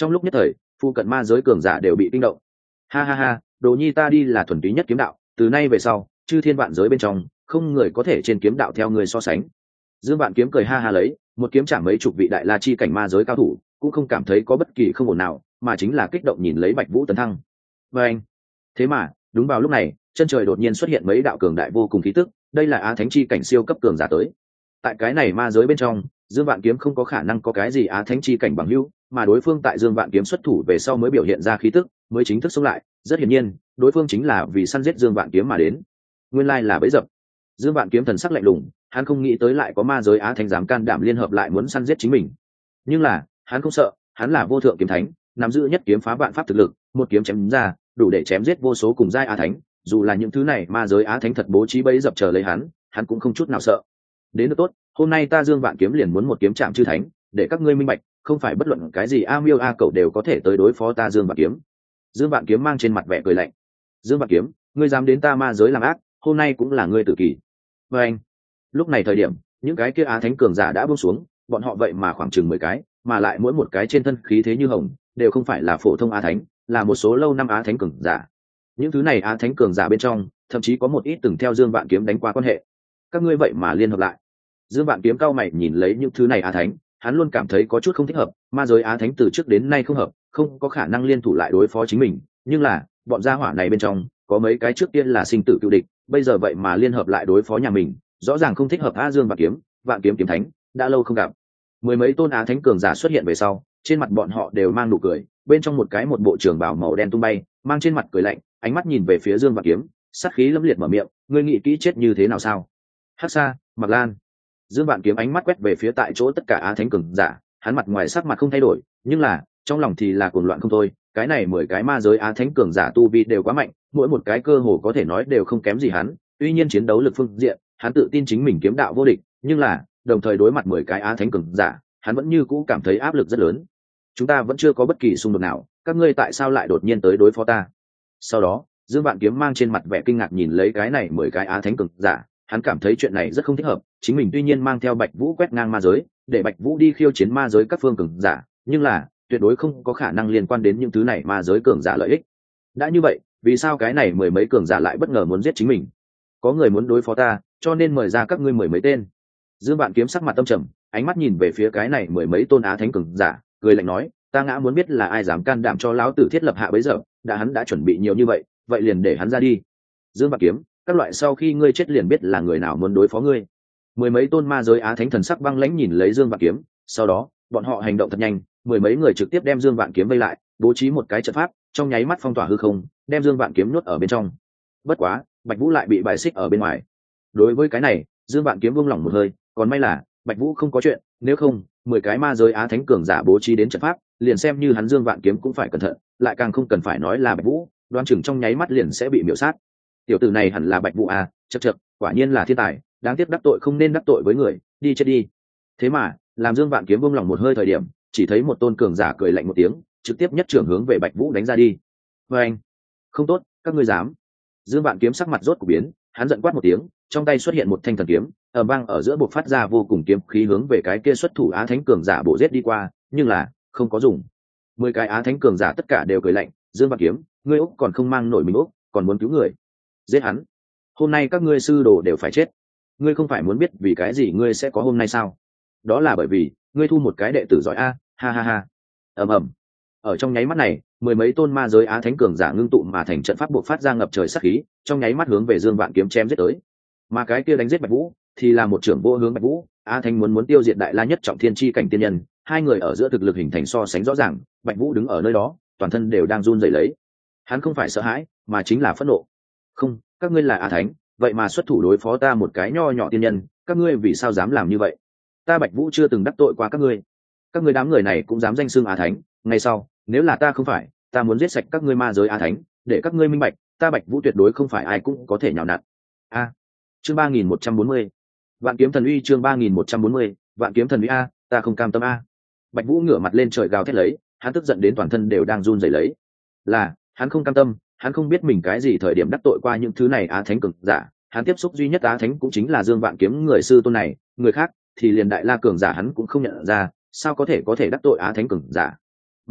Trong lúc nhất thời phụ cận ma giới cường giả đều bị kinh động. Ha ha ha, đồ nhi ta đi là thuần túy nhất kiếm đạo, từ nay về sau chư thiên vạn giới bên trong không người có thể trên kiếm đạo theo người so sánh. Dương Vạn Kiếm cười ha ha lấy, một kiếm chạm mấy chục vị đại la chi cảnh ma giới cao thủ, cũng không cảm thấy có bất kỳ không ổn nào, mà chính là kích động nhìn lấy Bạch Vũ tấn thăng. Và anh, thế mà đúng vào lúc này, chân trời đột nhiên xuất hiện mấy đạo cường đại vô cùng khí tức, đây là Á Thánh chi cảnh siêu cấp cường giả tới. Tại cái này ma giới bên trong, Dương Vạn Kiếm không có khả năng có cái gì Á Thánh chi cảnh bằng hữu, mà đối phương tại Dương Vạn Kiếm xuất thủ về sau mới biểu hiện ra khí tức, mới chính thức sống lại, rất hiển nhiên, đối phương chính là vì săn giết Dương Vạn Kiếm mà đến. Nguyên lai là bẫy dập. Dương Vạn Kiếm thần sắc lạnh lùng, hắn không nghĩ tới lại có ma giới Á Thánh dám can đảm liên hợp lại muốn săn giết chính mình. Nhưng là, hắn không sợ, hắn là vô thượng kiếm thánh, nắm giữ nhất kiếm phá vạn pháp thực lực, một kiếm chém ra, đủ để chém giết vô số cùng giai Á Thánh, dù là những thứ này ma giới Á Thánh thật bố trí bẫy dập chờ lấy hắn cũng không chút nào sợ. Đến được tốt, hôm nay ta Dương Vạn Kiếm liền muốn một kiếm chạm chư thánh, để các ngươi minh bạch, không phải bất luận cái gì A Miêu A Cẩu đều có thể tới đối phó ta Dương Vạn Kiếm. Dương Vạn Kiếm mang trên mặt vẻ cười lạnh. Dương Vạn Kiếm, ngươi dám đến ta ma giới làm ác, hôm nay cũng là ngươi tử kỳ. Và anh, lúc này thời điểm, những cái kia Á Thánh cường giả đã buông xuống, bọn họ vậy mà khoảng chừng 10 cái, mà lại mỗi một cái trên thân khí thế như hồng, đều không phải là phổ thông Á Thánh, là một số lâu năm Á Thánh cường giả. Những thứ này Á Thánh cường giả bên trong, thậm chí có một ít từng theo Dương Vạn Kiếm đánh qua quan hệ. Các ngươi vậy mà liên hợp lại. Dương Vạn Kiếm cao mày nhìn lấy những thứ này Á Thánh, hắn luôn cảm thấy có chút không thích hợp, ma giới Á Thánh từ trước đến nay không hợp, không có khả năng liên thủ lại đối phó chính mình, nhưng là, bọn gia hỏa này bên trong, có mấy cái trước tiên là sinh tử cựu địch, bây giờ vậy mà liên hợp lại đối phó nhà mình, rõ ràng không thích hợp. A Dương Vạn Kiếm kiếm thánh, đã lâu không gặp. Mười mấy tôn Á Thánh cường giả xuất hiện về sau, trên mặt bọn họ đều mang nụ cười, bên trong một bộ trưởng bào màu đen tung bay, mang trên mặt cười lạnh, ánh mắt nhìn về phía Dương Vạn Kiếm, sát khí lẫm liệt mở miệng, ngươi nghĩ kỹ chết như thế nào sao? Hắc Sa, Mặc Lan. Dương Vạn Kiếm ánh mắt quét về phía tại chỗ tất cả Á Thánh cường giả, hắn mặt ngoài sắc mặt không thay đổi, nhưng là trong lòng thì là cuồng loạn không thôi. Cái này 10 cái ma giới Á Thánh cường giả tu vi đều quá mạnh, mỗi một cái cơ hồ có thể nói đều không kém gì hắn. Tuy nhiên chiến đấu lực phương diện, hắn tự tin chính mình kiếm đạo vô địch, nhưng là đồng thời đối mặt 10 cái Á Thánh cường giả, hắn vẫn như cũ cảm thấy áp lực rất lớn. Chúng ta vẫn chưa có bất kỳ xung đột nào, các ngươi tại sao lại đột nhiên tới đối phó ta? Sau đó, Dương Vạn Kiếm mang trên mặt vẻ kinh ngạc nhìn lấy cái này 10 cái Á Thánh cường giả, hắn cảm thấy chuyện này rất không thích hợp. Chính mình tuy nhiên mang theo Bạch Vũ quét ngang ma giới, để Bạch Vũ đi khiêu chiến ma giới các phương cường giả, nhưng là tuyệt đối không có khả năng liên quan đến những thứ này ma giới cường giả lợi ích. Đã như vậy, vì sao cái này mười mấy cường giả lại bất ngờ muốn giết chính mình? Có người muốn đối phó ta, cho nên mời ra các ngươi mười mấy tên. Dương Vạn Kiếm sắc mặt tâm trầm, ánh mắt nhìn về phía cái này mười mấy tôn Á Thánh cường giả, cười lạnh nói, ta ngã muốn biết là ai dám can đảm cho lão tử thiết lập hạ bấy giờ, hắn đã chuẩn bị nhiều như vậy, vậy liền để hắn ra đi. Dương Vạn Kiếm, các loại sau khi ngươi chết liền biết là người nào muốn đối phó ngươi. Mười mấy tôn ma giới Á Thánh thần sắc băng lãnh nhìn lấy Dương Vạn Kiếm, sau đó bọn họ hành động thật nhanh, mười mấy người trực tiếp đem Dương Vạn Kiếm vây lại, bố trí một cái trận pháp, trong nháy mắt phong tỏa hư không, đem Dương Vạn Kiếm nuốt ở bên trong. Bất quá, Bạch Vũ lại bị bài xích ở bên ngoài. Đối với cái này, Dương Vạn Kiếm buông lỏng một hơi, còn may là Bạch Vũ không có chuyện, nếu không, 10 cái ma giới Á Thánh cường giả bố trí đến trận pháp, liền xem như hắn Dương Vạn Kiếm cũng phải cẩn thận, lại càng không cần phải nói là Bạch Vũ, đoán chừng trong nháy mắt liền sẽ bị miểu sát. Tiểu tử này hẳn là Bạch Vũ à, chậc, quả nhiên là thiên tài, đáng tiếc đắc tội không nên đắc tội với người, đi chết đi. Thế mà, làm Dương Vạn Kiếm buông lỏng một hơi thời điểm, chỉ thấy một tôn cường giả cười lạnh một tiếng, trực tiếp nhất trưởng hướng về Bạch Vũ đánh ra đi. Và anh, không tốt, các ngươi dám! Dương Vạn Kiếm sắc mặt rốt cục biến, hắn giận quát một tiếng, trong tay xuất hiện một thanh thần kiếm, ầm vang ở giữa bộc phát ra vô cùng kiếm khí hướng về cái kia xuất thủ Á Thánh cường giả bổ giết đi qua, nhưng là không có dùng. 10 cái Á Thánh cường giả tất cả đều cười lạnh, Dương Vạn Kiếm, ngươi Úc còn không mang nổi mình Úc, còn muốn cứu người, giết hắn! Hôm nay các ngươi sư đồ đều phải chết. Ngươi không phải muốn biết vì cái gì ngươi sẽ có hôm nay sao? Đó là bởi vì ngươi thu một cái đệ tử giỏi a, ha ha ha. Ầm ầm. Ở trong nháy mắt này, mười mấy tôn ma giới Á Thánh cường giả ngưng tụ mà thành trận pháp bộc phát ra ngập trời sát khí, trong nháy mắt hướng về Dương Vạn Kiếm chém giết tới. Mà cái kia đánh giết Bạch Vũ, thì là một trưởng vô hướng Bạch Vũ, Á Thánh muốn tiêu diệt đại la nhất trọng thiên chi cảnh tiên nhân, hai người ở giữa thực lực hình thành so sánh rõ ràng, Bạch Vũ đứng ở nơi đó, toàn thân đều đang run rẩy lấy. Hắn không phải sợ hãi, mà chính là phẫn nộ. Không, các ngươi là Á Thánh, vậy mà xuất thủ đối phó ta một cái nho nhỏ tiên nhân, các ngươi vì sao dám làm như vậy? Ta Bạch Vũ chưa từng đắc tội qua các ngươi đám người này cũng dám danh xưng Á Thánh. Ngày sau, nếu là ta không phải, ta muốn giết sạch các ngươi ma giới Á Thánh, để các ngươi minh bạch, ta Bạch Vũ tuyệt đối không phải ai cũng có thể nhào nặn. A. Chương 3140. Vạn kiếm thần uy, chương 3140. Vạn kiếm thần uy a, ta không cam tâm a. Bạch Vũ ngửa mặt lên trời gào thét lấy, hắn tức giận đến toàn thân đều đang run rẩy lấy. Là, hắn không cam tâm, hắn không biết mình cái gì thời điểm đắc tội qua những thứ này Á Thánh cường giả, hắn tiếp xúc duy nhất Á Thánh cũng chính là Dương Vạn Kiếm người sư tôn này, người khác thì liền đại la cường giả hắn cũng không nhận ra, sao có thể đắc tội Á Thánh cường giả. Mà lại,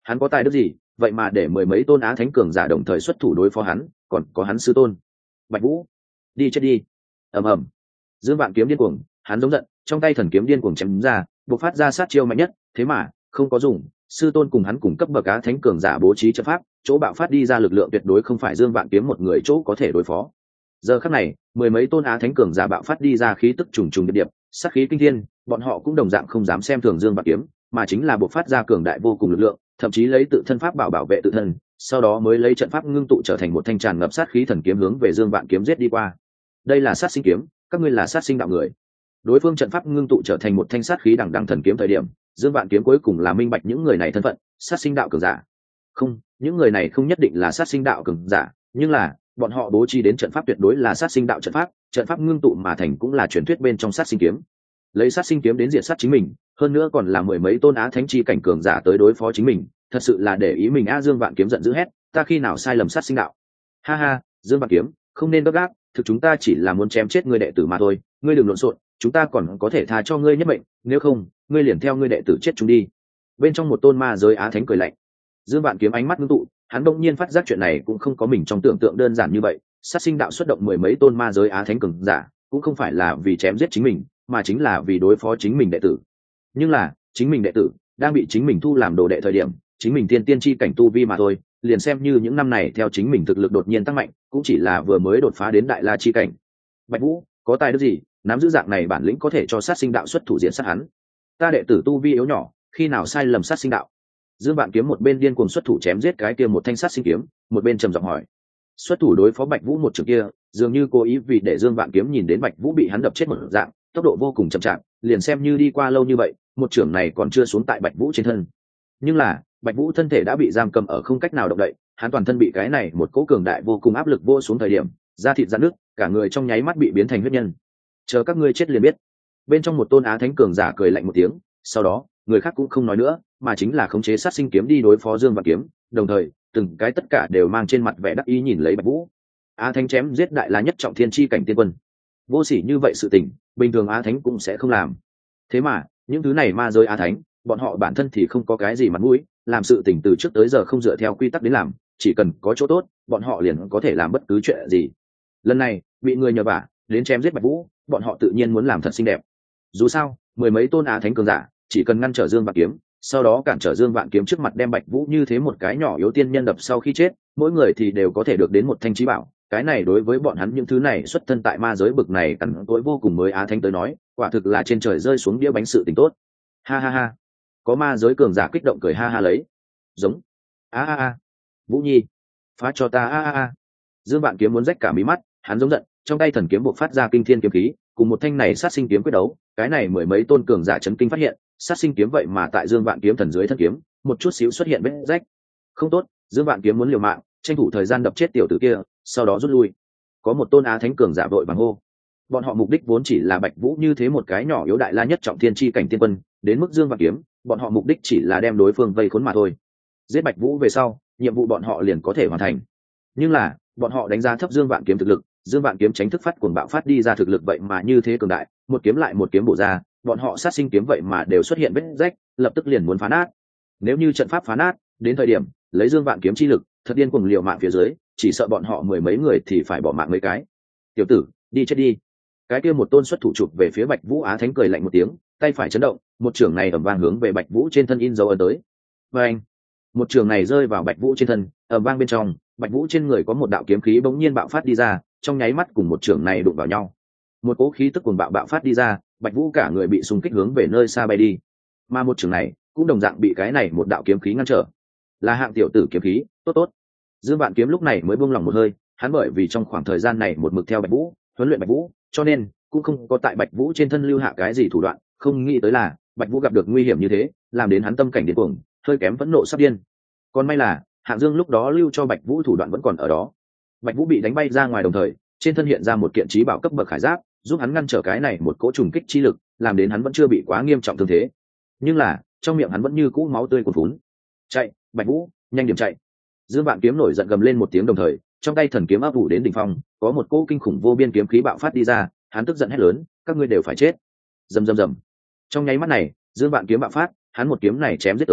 hắn có tài đức gì vậy mà để mười mấy tôn á thánh cường giả đồng thời xuất thủ đối phó hắn, còn có hắn sư tôn Bạch Vũ. Đi chết đi. Ầm ầm. Dương Vạn Kiếm điên cuồng, hắn giống giận, trong tay thần kiếm điên cuồng chém ra, bộc phát ra sát chiêu mạnh nhất, thế mà không có dùng. Sư tôn cùng hắn cùng cấp bậc á thánh cường giả bố trí trận pháp, chỗ bạo phát đi ra lực lượng tuyệt đối không phải Dương Vạn Kiếm một người chỗ có thể đối phó. Giờ khắc này, mười mấy tôn á thánh cường giả bạo phát đi ra khí tức trùng trùng điệp điệp, sát khí kinh thiên, bọn họ cũng đồng dạng không dám xem thường Dương Vạn Kiếm, mà chính là bộc phát ra cường đại vô cùng lực lượng, thậm chí lấy tự thân pháp bảo vệ tự thân, sau đó mới lấy trận pháp ngưng tụ trở thành một thanh tràn ngập sát khí thần kiếm hướng về Dương Vạn Kiếm giết đi qua. Đây là sát sinh kiếm, các ngươi là sát sinh đạo người. Đối phương trận pháp ngưng tụ trở thành một thanh sát khí đằng đằng thần kiếm thời điểm, Dương Vạn Kiếm cuối cùng là minh bạch những người này thân phận, sát sinh đạo cường giả. Không, những người này không nhất định là sát sinh đạo cường giả, nhưng là bọn họ bố trí đến trận pháp tuyệt đối là sát sinh đạo trận pháp ngưng tụ mà thành cũng là truyền thuyết bên trong sát sinh kiếm. Lấy sát sinh kiếm đến diệt sát chính mình, hơn nữa còn là mười mấy tôn á thánh chi cảnh cường giả tới đối phó chính mình, thật sự là để ý mình. Dương Vạn Kiếm giận dữ hét, ta khi nào sai lầm sát sinh đạo? Ha ha, Dương Vạn Kiếm, không nên gấp gáp, thực chúng ta chỉ là muốn chém chết ngươi đệ tử mà thôi, ngươi đừng lộn xộn, chúng ta còn có thể tha cho ngươi nhất mệnh, nếu không ngươi liền theo ngươi đệ tử chết chúng đi. Bên trong một tôn ma giới á thánh cười lạnh. Dương Vạn Kiếm ánh mắt ngưng tụ, hắn đông nhiên phát giác chuyện này cũng không có mình trong tưởng tượng đơn giản như vậy. Sát sinh đạo xuất động mười mấy tôn ma giới á thánh cường giả, cũng không phải là vì chém giết chính mình, mà chính là vì đối phó chính mình đệ tử. Nhưng là chính mình đệ tử đang bị chính mình thu làm đồ đệ thời điểm, chính mình tiên chi cảnh tu vi mà thôi, liền xem như những năm này theo chính mình thực lực đột nhiên tăng mạnh, cũng chỉ là vừa mới đột phá đến đại la chi cảnh. Bạch Vũ có tài đức gì nắm giữ dạng này bản lĩnh có thể cho sát sinh đạo xuất thủ diện sát hắn? Ta đệ tử tu vi yếu nhỏ, khi nào sai lầm sát sinh đạo? Dương Vạn Kiếm một bên điên cuồng xuất thủ chém giết cái kia một thanh sát sinh kiếm, một bên trầm giọng hỏi. Xuất thủ đối phó Bạch Vũ một trường kia, dường như cố ý vì để Dương Vạn Kiếm nhìn đến Bạch Vũ bị hắn đập chết một dạng, tốc độ vô cùng chậm chạp, liền xem như đi qua lâu như vậy, một trường này còn chưa xuống tại Bạch Vũ trên thân. Nhưng là Bạch Vũ thân thể đã bị giam cầm ở không cách nào động đậy, hắn toàn thân bị cái này một cỗ cường đại vô cùng áp lực vô xuống thời điểm, da thịt rạn nước, cả người trong nháy mắt bị biến thành huyết nhân. Chờ các ngươi chết liền biết. Bên trong một tôn á thánh cường giả cười lạnh một tiếng, sau đó người khác cũng không nói nữa, mà chính là khống chế sát sinh kiếm đi đối phó Dương Vạn Kiếm, đồng thời từng cái tất cả đều mang trên mặt vẻ đắc ý nhìn lấy Bạch Vũ. Á thánh chém giết đại la nhất trọng thiên chi cảnh tiên quân, vô sỉ như vậy sự tình, bình thường á thánh cũng sẽ không làm. Thế mà những thứ này ma giới á thánh, bọn họ bản thân thì không có cái gì mặt mũi, làm sự tình từ trước tới giờ không dựa theo quy tắc đến làm, chỉ cần có chỗ tốt, bọn họ liền có thể làm bất cứ chuyện gì. Lần này bị người nhờ vả đến chém giết Bạch Vũ, bọn họ tự nhiên muốn làm thật xinh đẹp. Dù sao mười mấy tôn á thánh cường giả chỉ cần ngăn trở Dương Vạn Kiếm, sau đó cản trở Dương Vạn Kiếm trước mặt đem Bạch Vũ như thế một cái nhỏ yếu tiên nhân đập sau khi chết, mỗi người thì đều có thể được đến một thanh chí bảo. Cái này đối với bọn hắn những thứ này xuất thân tại ma giới bực này cằn cỗi vô cùng mới á thánh tới nói, quả thực là trên trời rơi xuống đĩa bánh sự tình tốt. Ha ha ha. Có ma giới cường giả kích động cười ha ha lấy. Giống. A a a. Vũ Nhi, phá cho ta a a a. Dương Vạn Kiếm muốn rách cả mí mắt, hắn giống giận, trong tay thần kiếm bộc phát ra kinh thiên kiếm khí, cùng một thanh này sát sinh kiếm quyết đấu, cái này mười mấy tôn cường giả chấn kinh phát hiện, sát sinh kiếm vậy mà tại Dương Vạn Kiếm thần dưới thân kiếm, một chút xíu xuất hiện vết rách. Không tốt, Dương Vạn Kiếm muốn liều mạng, tranh thủ thời gian đập chết tiểu tử kia, sau đó rút lui. Có một tôn á thánh cường giả vội vàng hô. Bọn họ mục đích vốn chỉ là Bạch Vũ như thế một cái nhỏ yếu đại la nhất trọng thiên chi cảnh tiên quân, đến mức Dương Vạn Kiếm, bọn họ mục đích chỉ là đem đối phương vây khốn mà thôi. Giết Bạch Vũ về sau, nhiệm vụ bọn họ liền có thể hoàn thành. Nhưng là bọn họ đánh giá thấp Dương Vạn Kiếm thực lực, Dương Vạn Kiếm tránh thức phát cuồng bạo phát đi ra thực lực vậy mà như thế cường đại, một kiếm lại một kiếm bổ ra, bọn họ sát sinh kiếm vậy mà đều xuất hiện vết rách, lập tức liền muốn phá nát. Nếu như trận pháp phá nát, đến thời điểm lấy Dương Vạn Kiếm chi lực, thật điên cuồng liều mạng phía dưới, chỉ sợ bọn họ mười mấy người thì phải bỏ mạng mấy cái. Tiểu tử, đi chết đi. Cái kia một tôn xuất thủ chụp về phía Bạch Vũ á thánh cười lạnh một tiếng, tay phải chấn động, một trường này ầm vang hướng về Bạch Vũ trên thân in dấu ấn tới. Và anh, một trường này rơi vào Bạch Vũ trên thân, ầm vang bên trong, Bạch Vũ trên người có một đạo kiếm khí bỗng nhiên bạo phát đi ra, trong nháy mắt cùng một trường này đụng vào nhau. Một cỗ khí tức cuồng bạo bạo phát đi ra, Bạch Vũ cả người bị xung kích hướng về nơi xa bay đi. Mà một trường này cũng đồng dạng bị cái này một đạo kiếm khí ngăn trở. Là hạng tiểu tử kiếm khí, tốt tốt. Dương Vạn Kiếm lúc này mới buông lòng một hơi, hắn bởi vì trong khoảng thời gian này một mực theo Bạch Vũ, huấn luyện Bạch Vũ, cho nên cũng không có tại Bạch Vũ trên thân lưu hạ cái gì thủ đoạn, không nghĩ tới là Bạch Vũ gặp được nguy hiểm như thế, làm đến hắn tâm cảnh điên cuồng, hơi kém phẫn nộ sắp điên. Còn may là Hạng Dương lúc đó lưu cho Bạch Vũ thủ đoạn vẫn còn ở đó. Bạch Vũ bị đánh bay ra ngoài đồng thời, trên thân hiện ra một kiện chí bảo cấp bậc khải giáp, giúp hắn ngăn trở cái này một cỗ trùng kích chi lực, làm đến hắn vẫn chưa bị quá nghiêm trọng thương thế. Nhưng là trong miệng hắn vẫn như cũ máu tươi cuồn phún. Chạy, Bạch Vũ, nhanh điểm chạy. Dương Vạn Kiếm nổi giận gầm lên một tiếng đồng thời, trong tay thần kiếm áp ủ đến đỉnh phong, có một cỗ kinh khủng vô biên kiếm khí bạo phát đi ra, hắn tức giận hét lớn, các ngươi đều phải chết. Rầm rầm rầm. Trong nháy mắt này, Dương Vạn Kiếm bạo phát, hắn một kiếm này chém giết tới,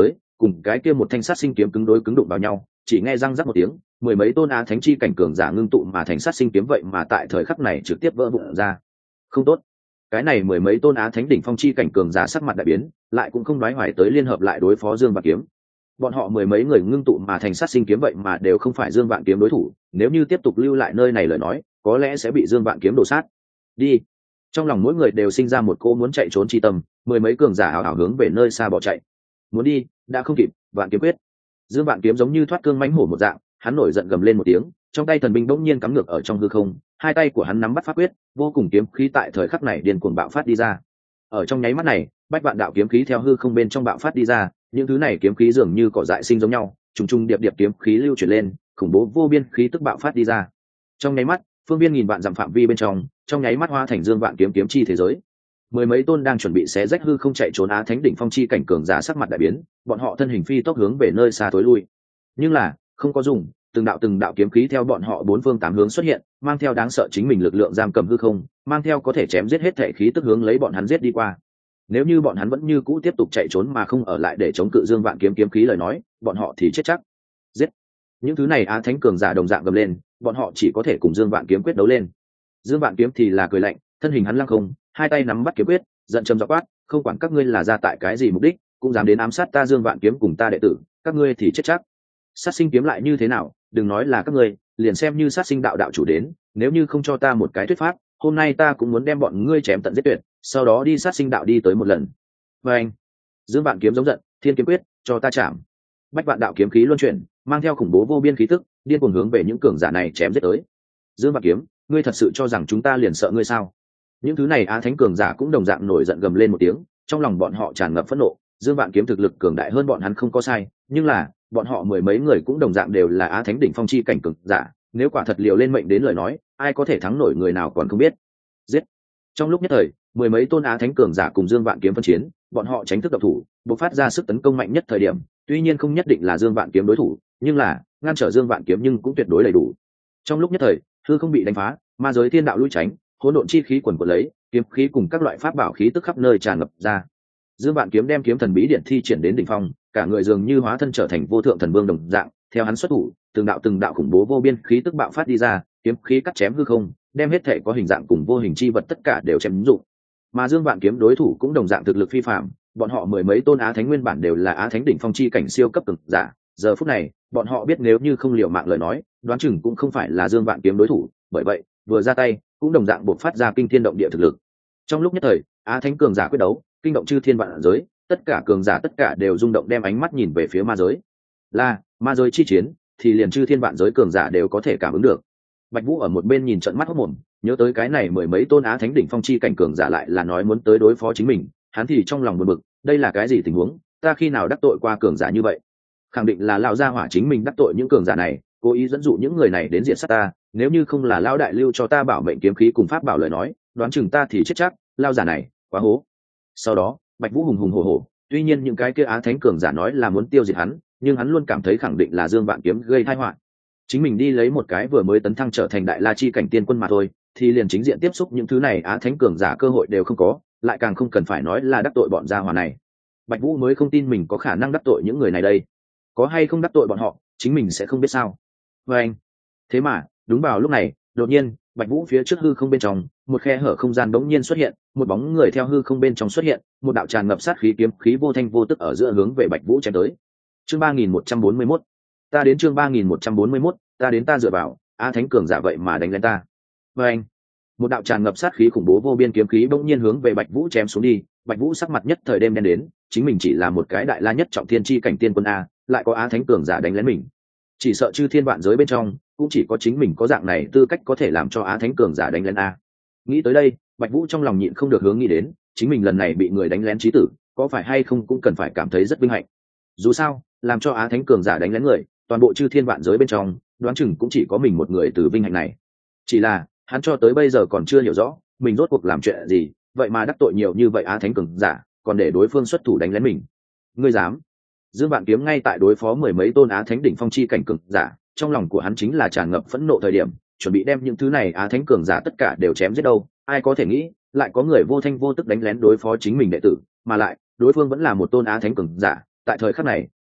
cùng cái kia một thanh sát sinh kiếm cứng đối cứng đụng vào nhau, chỉ nghe răng rắc một tiếng, mười mấy tôn á thánh chi cảnh cường giả ngưng tụ mà thành sát sinh kiếm vậy mà tại thời khắc này trực tiếp vỡ vụn ra. Không tốt. Cái này mười mấy tôn á thánh đỉnh phong chi cảnh cường giả sắc mặt đại biến, lại cũng không nói hoài tới liên hợp lại đối phó Dương Vạn Kiếm. Bọn họ mười mấy người ngưng tụ mà thành sát sinh kiếm vậy mà đều không phải Dương Vạn Kiếm đối thủ, nếu như tiếp tục lưu lại nơi này lời nói, có lẽ sẽ bị Dương Vạn Kiếm đổ sát. Đi. Trong lòng mỗi người đều sinh ra một cô muốn chạy trốn chi tâm, mười mấy cường giả ảo ảo hướng về nơi xa bỏ chạy. Muốn đi, đã không kịp, Vạn Kiếm quyết. Dương Vạn Kiếm giống như thoát cương mãnh hổ một dạng, hắn nổi giận gầm lên một tiếng, trong tay thần binh bỗng nhiên cắm ngược ở trong hư không, hai tay của hắn nắm bắt pháp quyết, vô cùng kiếm khí tại thời khắc này điên cuồng bạo phát đi ra. Ở trong nháy mắt này, bách vạn đạo kiếm khí theo hư không bên trong bạo phát đi ra, những thứ này kiếm khí dường như cỏ dại sinh giống nhau, trùng trùng điệp điệp kiếm khí lưu chuyển lên, khủng bố vô biên khí tức bạo phát đi ra. Trong nháy mắt, phương viên nghìn vạn dặm phạm vi bên trong nháy mắt hóa thành Dương Vạn Kiếm kiếm chi thế giới. Mười mấy tôn đang chuẩn bị xé rách hư không chạy trốn á thánh đỉnh phong chi cảnh cường giả sắc mặt đại biến, bọn họ thân hình phi tốc hướng về nơi xa tối lui. Nhưng là không có dùng, từng đạo kiếm khí theo bọn họ bốn phương tám hướng xuất hiện, mang theo đáng sợ chính mình lực lượng giam cầm hư không, mang theo có thể chém giết hết thể khí tức hướng lấy bọn hắn giết đi qua. Nếu như bọn hắn vẫn như cũ tiếp tục chạy trốn mà không ở lại để chống cự Dương Vạn Kiếm kiếm khí lời nói, bọn họ thì chết chắc. Giết! Những thứ này á thánh cường giả đồng dạng gầm lên, bọn họ chỉ có thể cùng Dương Vạn Kiếm quyết đấu lên. Dương Vạn Kiếm thì là cười lạnh, thân hình hắn lăng không, hai tay nắm bắt kiếm quyết, giận trầm giọng quát, không quản các ngươi là ra tại cái gì mục đích, cũng dám đến ám sát ta Dương Vạn Kiếm cùng ta đệ tử, các ngươi thì chết chắc. Sát sinh kiếm lại như thế nào, đừng nói là các ngươi, liền xem như sát sinh đạo đạo chủ đến, nếu như không cho ta một cái thuyết pháp, hôm nay ta cũng muốn đem bọn ngươi chém tận giết tuyệt, sau đó đi sát sinh đạo đi tới một lần. Và anh, Dương Vạn Kiếm giống giận, thiên kiếm quyết, cho ta chạm. Bách vạn đạo kiếm khí luân chuyển, mang theo khủng bố vô biên khí tức, điên cuồng hướng về những cường giả này chém giết tới. Dương Vạn Kiếm, ngươi thật sự cho rằng chúng ta liền sợ ngươi sao? Những thứ này á thánh cường giả cũng đồng dạng nổi giận gầm lên một tiếng, trong lòng bọn họ tràn ngập phẫn nộ. Dương Vạn Kiếm thực lực cường đại hơn bọn hắn không có sai, nhưng là bọn họ mười mấy người cũng đồng dạng đều là á thánh đỉnh phong chi cảnh cường giả, nếu quả thật liều lên mệnh đến lời nói, ai có thể thắng nổi người nào còn không biết. Giết! Trong lúc nhất thời, mười mấy tôn á thánh cường giả cùng Dương Vạn Kiếm phân chiến, bọn họ tránh thức độc thủ, bộc phát ra sức tấn công mạnh nhất thời điểm, tuy nhiên không nhất định là Dương Vạn Kiếm đối thủ, nhưng là ngăn trở Dương Vạn Kiếm nhưng cũng tuyệt đối đầy đủ. Trong lúc nhất thời, hư không bị đánh phá, ma giới thiên đạo lui tránh, hỗn độn chi khí quần quật lấy, kiếm khí cùng các loại pháp bảo khí tức khắp nơi tràn ngập ra. Dương Vạn Kiếm đem kiếm thần bí điện thi triển đến đỉnh phong, cả người dường như hóa thân trở thành vô thượng thần vương đồng dạng, theo hắn xuất thủ, từng đạo khủng bố vô biên khí tức bạo phát đi ra, kiếm khí cắt chém hư không, đem hết thể có hình dạng cùng vô hình chi vật tất cả đều chém dụng. Mà Dương Vạn Kiếm đối thủ cũng đồng dạng thực lực phi phàm, bọn họ mười mấy tôn á thánh nguyên bản đều là á thánh đỉnh phong chi cảnh siêu cấp cường giả, giờ phút này, bọn họ biết nếu như không liều mạng lời nói, đoán chừng cũng không phải là Dương Vạn Kiếm đối thủ, bởi vậy, vừa ra tay, cũng đồng dạng bộc phát ra kinh thiên động địa thực lực. Trong lúc nhất thời, á thánh cường giả quyết đấu, kinh động chư thiên vạn giới, tất cả cường giả tất cả đều rung động đem ánh mắt nhìn về phía ma giới. Là ma giới chi chiến, thì liền chư thiên vạn giới cường giả đều có thể cảm ứng được. Bạch Vũ ở một bên nhìn trận mắt hốt mồm, nhớ tới cái này mười mấy tôn á thánh đỉnh phong chi cảnh cường giả lại là nói muốn tới đối phó chính mình, hắn thì trong lòng buồn bực, đây là cái gì tình huống, ta khi nào đắc tội qua cường giả như vậy? Khẳng định là lão gia hỏa chính mình đắc tội những cường giả này, cố ý dẫn dụ những người này đến diệt sát ta, nếu như không là lão đại lưu cho ta bảo mệnh kiếm khí cùng pháp bảo lời nói, đoán chừng ta thì chết chắc, lão giả này, quá hố. Sau đó, Bạch Vũ hùng hùng hổ hổ, tuy nhiên những cái kia á thánh cường giả nói là muốn tiêu diệt hắn, nhưng hắn luôn cảm thấy khẳng định là Dương Vạn Kiếm gây tai họa. Chính mình đi lấy một cái vừa mới tấn thăng trở thành đại la chi cảnh tiên quân mà thôi, thì liền chính diện tiếp xúc những thứ này á thánh cường giả cơ hội đều không có, lại càng không cần phải nói là đắc tội bọn gia hỏa này. Bạch Vũ mới không tin mình có khả năng đắc tội những người này đây. Có hay không đắc tội bọn họ, chính mình sẽ không biết sao. Và anh, thế mà, đúng vào lúc này, đột nhiên, Bạch Vũ phía trước hư không bên trong, một khe hở không gian bỗng nhiên xuất hiện, một bóng người theo hư không bên trong xuất hiện, một đạo tràn ngập sát khí kiếm khí vô thanh vô tức ở giữa hướng về Bạch Vũ chém tới. Chương 3141. Ta đến chương 3141, ta đến ta dựa vào, á thánh cường giả vậy mà đánh lên ta. Và anh, một đạo tràn ngập sát khí khủng bố vô biên kiếm khí bỗng nhiên hướng về Bạch Vũ chém xuống đi. Bạch Vũ sắc mặt nhất thời đêm đen đến, chính mình chỉ là một cái đại la nhất trọng thiên chi cảnh tiên quân a, lại có á thánh cường giả đánh lén mình. Chỉ sợ chư thiên vạn giới bên trong, cũng chỉ có chính mình có dạng này tư cách có thể làm cho á thánh cường giả đánh lén a. Nghĩ tới đây, Bạch Vũ trong lòng nhịn không được hướng nghĩ đến, chính mình lần này bị người đánh lén chí tử, có phải hay không cũng cần phải cảm thấy rất vinh hạnh. Dù sao, làm cho á thánh cường giả đánh lén người, toàn bộ chư thiên vạn giới bên trong, đoán chừng cũng chỉ có mình một người từ vinh hạnh này. Chỉ là, hắn cho tới bây giờ còn chưa hiểu rõ, mình rốt cuộc làm chuyện gì, vậy mà đắc tội nhiều như vậy á thánh cường giả, còn để đối phương xuất thủ đánh lén mình. Ngươi dám? Dương Vạn Kiếm ngay tại đối phó mười mấy tôn á thánh đỉnh phong chi cảnh cường giả, trong lòng của hắn chính là tràn ngập phẫn nộ thời điểm, chuẩn bị đem những thứ này á thánh cường giả tất cả đều chém giết đâu, ai có thể nghĩ, lại có người vô thanh vô tức đánh lén đối phó chính mình đệ tử, mà lại, đối phương vẫn là một tôn á thánh cường giả, tại thời khắc này,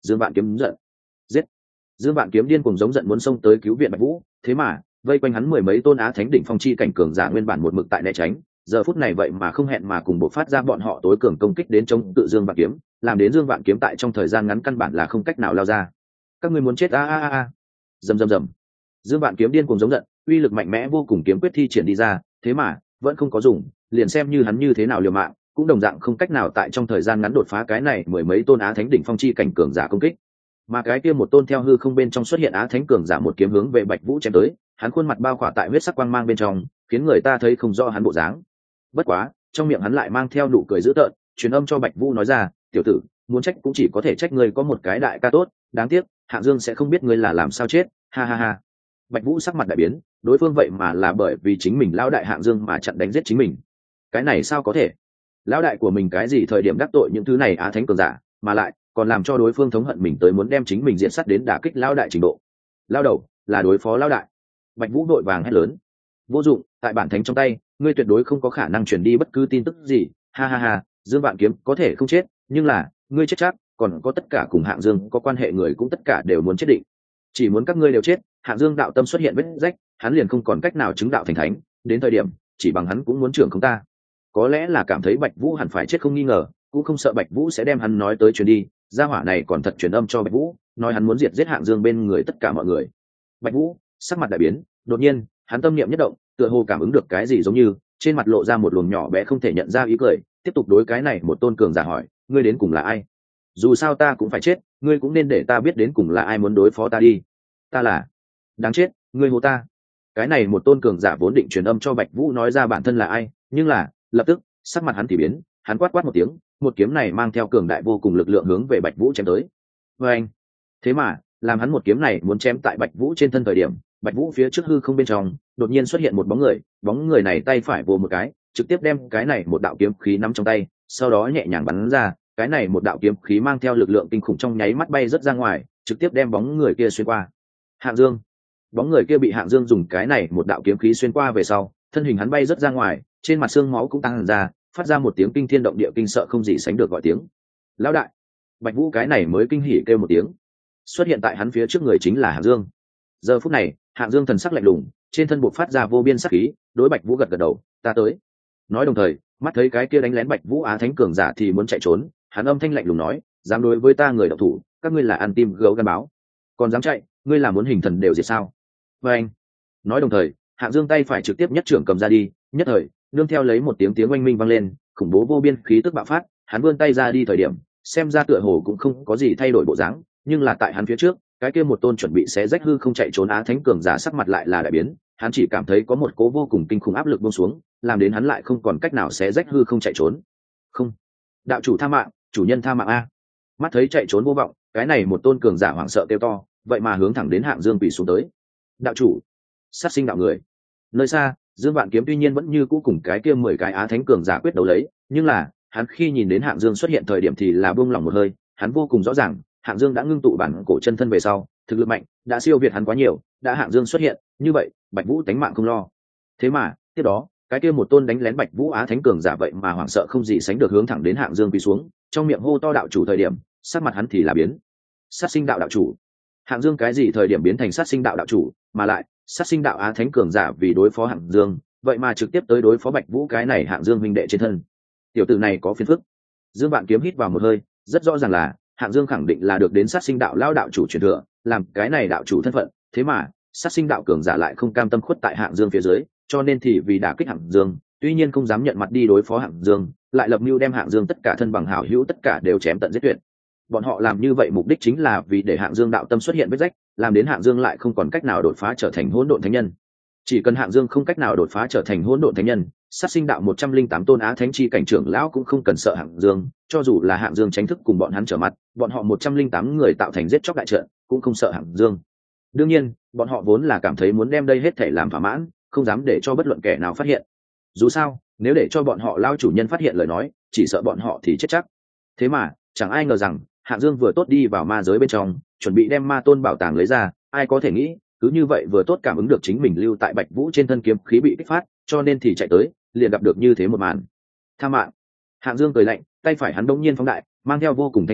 Dương Vạn Kiếm giận, giết. Dương Vạn Kiếm điên cuồng giống giận muốn xông tới cứu viện Bạch Vũ, thế mà vây quanh hắn mười mấy tôn á thánh đỉnh phong chi cảnh cường giả nguyên bản một mực tại né tránh, giờ phút này vậy mà không hẹn mà cùng bộc phát ra bọn họ tối cường công kích đến chống tự Dương Vạn Kiếm, làm đến Dương Vạn Kiếm tại trong thời gian ngắn căn bản là không cách nào lao ra. Các ngươi muốn chết a a a. Rầm rầm rầm. Dương Vạn Kiếm điên cuồng giống giận, uy lực mạnh mẽ vô cùng kiếm quyết thi triển đi ra, thế mà vẫn không có dùng, liền xem như hắn như thế nào liều mạng, cũng đồng dạng không cách nào tại trong thời gian ngắn đột phá cái này mười mấy tôn á thánh đỉnh phong chi cảnh cường giả công kích. Mà cái kia một tôn theo hư không bên trong xuất hiện á thánh cường giả một kiếm hướng về Bạch Vũ chém tới, hắn khuôn mặt bao khỏa tại huyết sắc quang mang bên trong, khiến người ta thấy không rõ hắn bộ dáng. Bất quá, trong miệng hắn lại mang theo nụ cười dữ tợn, truyền âm cho Bạch Vũ nói ra, "Tiểu tử, muốn trách cũng chỉ có thể trách ngươi có một cái đại ca tốt, đáng tiếc, Hạng Dương sẽ không biết ngươi là làm sao chết." Ha ha ha. Bạch Vũ sắc mặt đại biến, đối phương vậy mà là bởi vì chính mình lão đại Hạng Dương mà chặn đánh giết chính mình. Cái này sao có thể? Lão đại của mình cái gì thời điểm đắc tội những thứ này á thánh cường giả, mà lại còn làm cho đối phương thống hận mình tới muốn đem chính mình diện sát đến đả kích lão đại trình độ. Lão đầu là đối phó lão đại. Bạch Vũ vội vàng hét lớn. Vô dụng, tại bản thánh trong tay, ngươi tuyệt đối không có khả năng truyền đi bất cứ tin tức gì. Ha ha ha, Dương Vạn Kiếm có thể không chết, nhưng là ngươi chết chắc, còn có tất cả cùng Hạng Dương có quan hệ người cũng tất cả đều muốn chết định. Chỉ muốn các ngươi đều chết, Hạng Dương đạo tâm xuất hiện vết rách, hắn liền không còn cách nào chứng đạo thành thánh, đến thời điểm chỉ bằng hắn cũng muốn trưởng không ta. Có lẽ là cảm thấy Bạch Vũ hẳn phải chết không nghi ngờ, cũng không sợ Bạch Vũ sẽ đem hắn nói tới truyền đi, gia hỏa này còn thật truyền âm cho Bạch Vũ, nói hắn muốn diệt giết Hạng Dương bên người tất cả mọi người. Bạch Vũ sắc mặt đại biến, đột nhiên hắn tâm niệm nhất động, tựa hồ cảm ứng được cái gì giống như trên mặt lộ ra một luồng nhỏ bé không thể nhận ra ý cười, tiếp tục đối cái này một tôn cường giả hỏi, ngươi đến cùng là ai? Dù sao ta cũng phải chết, ngươi cũng nên để ta biết đến cùng là ai muốn đối phó ta đi. Ta là đáng chết, ngươi hô ta. Cái này một tôn cường giả vốn định truyền âm cho Bạch Vũ nói ra bản thân là ai, nhưng là lập tức sắc mặt hắn thì biến, hắn quát quát một tiếng, một kiếm này mang theo cường đại vô cùng lực lượng hướng về Bạch Vũ chém tới. Và anh, thế mà làm hắn một kiếm này muốn chém tại Bạch Vũ trên thân thời điểm, Bạch Vũ phía trước hư không bên trong đột nhiên xuất hiện một bóng người này tay phải vồ một cái, trực tiếp đem cái này một đạo kiếm khí nắm trong tay, sau đó nhẹ nhàng bắn ra, cái này một đạo kiếm khí mang theo lực lượng kinh khủng trong nháy mắt bay rất ra ngoài, trực tiếp đem bóng người kia xuyên qua. Hạng Dương, bóng người kia bị Hạng Dương dùng cái này một đạo kiếm khí xuyên qua về sau, thân hình hắn bay rất ra ngoài, trên mặt xương máu cũng tăng ra, phát ra một tiếng kinh thiên động địa kinh sợ không gì sánh được gọi tiếng. Lão đại! Bạch Vũ cái này mới kinh hỉ kêu một tiếng. Xuất hiện tại hắn phía trước người chính là Hạng Dương. Giờ phút này, Hạng Dương thần sắc lạnh lùng, trên thân bộc phát ra vô biên sát khí, đối Bạch Vũ gật gật đầu, ta tới. Nói đồng thời, mắt thấy cái kia đánh lén Bạch Vũ á thánh cường giả thì muốn chạy trốn, hắn âm thanh lạnh lùng nói, dám đối với ta người độc thủ, các ngươi là ăn tim gấu gan báo, còn dám chạy, ngươi là muốn hình thần đều diệt sao? Và anh. Nói đồng thời, Hạng Dương tay phải trực tiếp nhất trưởng cầm ra đi, nhất thời nương theo lấy một tiếng oanh minh vang lên, khủng bố vô biên khí tức bạo phát, hắn vươn tay ra đi thời điểm, xem ra tựa hồ cũng không có gì thay đổi bộ dáng, nhưng là tại hắn phía trước, cái kia một tôn chuẩn bị xé rách hư không chạy trốn á thánh cường giả sắc mặt lại là đại biến, hắn chỉ cảm thấy có một cố vô cùng kinh khủng áp lực buông xuống, làm đến hắn lại không còn cách nào xé rách hư không chạy trốn. Không, đạo chủ tha mạng, chủ nhân tha mạng a! Mắt thấy chạy trốn vô vọng, cái này một tôn cường giả hoảng sợ kêu to, vậy mà hướng thẳng đến Hạng Dương quỳ xuống tới. Đạo chủ, sát sinh đạo người. Nơi xa, Dương Vạn Kiếm tuy nhiên vẫn như cũ cùng cái kia 10 cái á thánh cường giả quyết đấu lấy, nhưng là hắn khi nhìn đến Hạng Dương xuất hiện thời điểm thì là buông lòng một hơi, hắn vô cùng rõ ràng, Hạng Dương đã ngưng tụ bản cổ chân thân về sau, thực lực mạnh, đã siêu việt hắn quá nhiều, đã Hạng Dương xuất hiện, như vậy, Bạch Vũ tánh mạng không lo. Thế mà, tiếp đó, cái kia một tôn đánh lén Bạch Vũ á thánh cường giả vậy mà hoảng sợ không gì sánh được hướng thẳng đến Hạng Dương quỳ xuống, trong miệng hô to đạo chủ thời điểm, sắc mặt hắn thì là biến. Sát sinh đạo đạo chủ. Hạng Dương cái gì thời điểm biến thành sát sinh đạo đạo chủ, mà lại, sát sinh đạo á thánh cường giả vì đối phó Hạng Dương, vậy mà trực tiếp tới đối phó Bạch Vũ cái này Hạng Dương huynh đệ trên thân. Tiểu tử này có phiền phức. Dương Vạn Kiếm hít vào một hơi, rất rõ ràng là Hạng Dương khẳng định là được đến sát sinh đạo lao đạo chủ truyền thừa, làm cái này đạo chủ thân phận, thế mà sát sinh đạo cường giả lại không cam tâm khuất tại Hạng Dương phía dưới, cho nên thì vì đả kích Hạng Dương, tuy nhiên không dám nhận mặt đi đối phó Hạng Dương, lại lập mưu đem Hạng Dương tất cả thân bằng hảo hữu tất cả đều chém tận giết tuyệt. Bọn họ làm như vậy mục đích chính là vì để Hạng Dương đạo tâm xuất hiện vết rách, làm đến Hạng Dương lại không còn cách nào đột phá trở thành hỗn độn thánh nhân. Chỉ cần Hạng Dương không cách nào đột phá trở thành hỗn độn thánh nhân, sát sinh đạo 108 tôn á thánh chi cảnh trưởng lão cũng không cần sợ Hạng Dương, cho dù là Hạng Dương tránh thức cùng bọn hắn trở mặt, bọn họ 108 người tạo thành giết chóc đại trận, cũng không sợ Hạng Dương. Đương nhiên, bọn họ vốn là cảm thấy muốn đem đây hết thể làm thỏa mãn, không dám để cho bất luận kẻ nào phát hiện. Dù sao, nếu để cho bọn họ lao chủ nhân phát hiện lời nói, chỉ sợ bọn họ thì chết chắc. Thế mà, chẳng ai ngờ rằng, Hạng Dương vừa tốt đi vào ma giới bên trong, chuẩn bị đem ma tôn bảo tàng lấy ra, ai có thể nghĩ, cứ như vậy vừa tốt cảm ứng được chính mình lưu tại Bạch Vũ trên thân kiếm khí bị kích phát, cho nên thì chạy tới, liền gặp được như thế một màn. Tha mạng. Hạng Dương cười lạnh, tay phải hắn đống nhiên phóng đại, mang theo vô cùng thánh uy,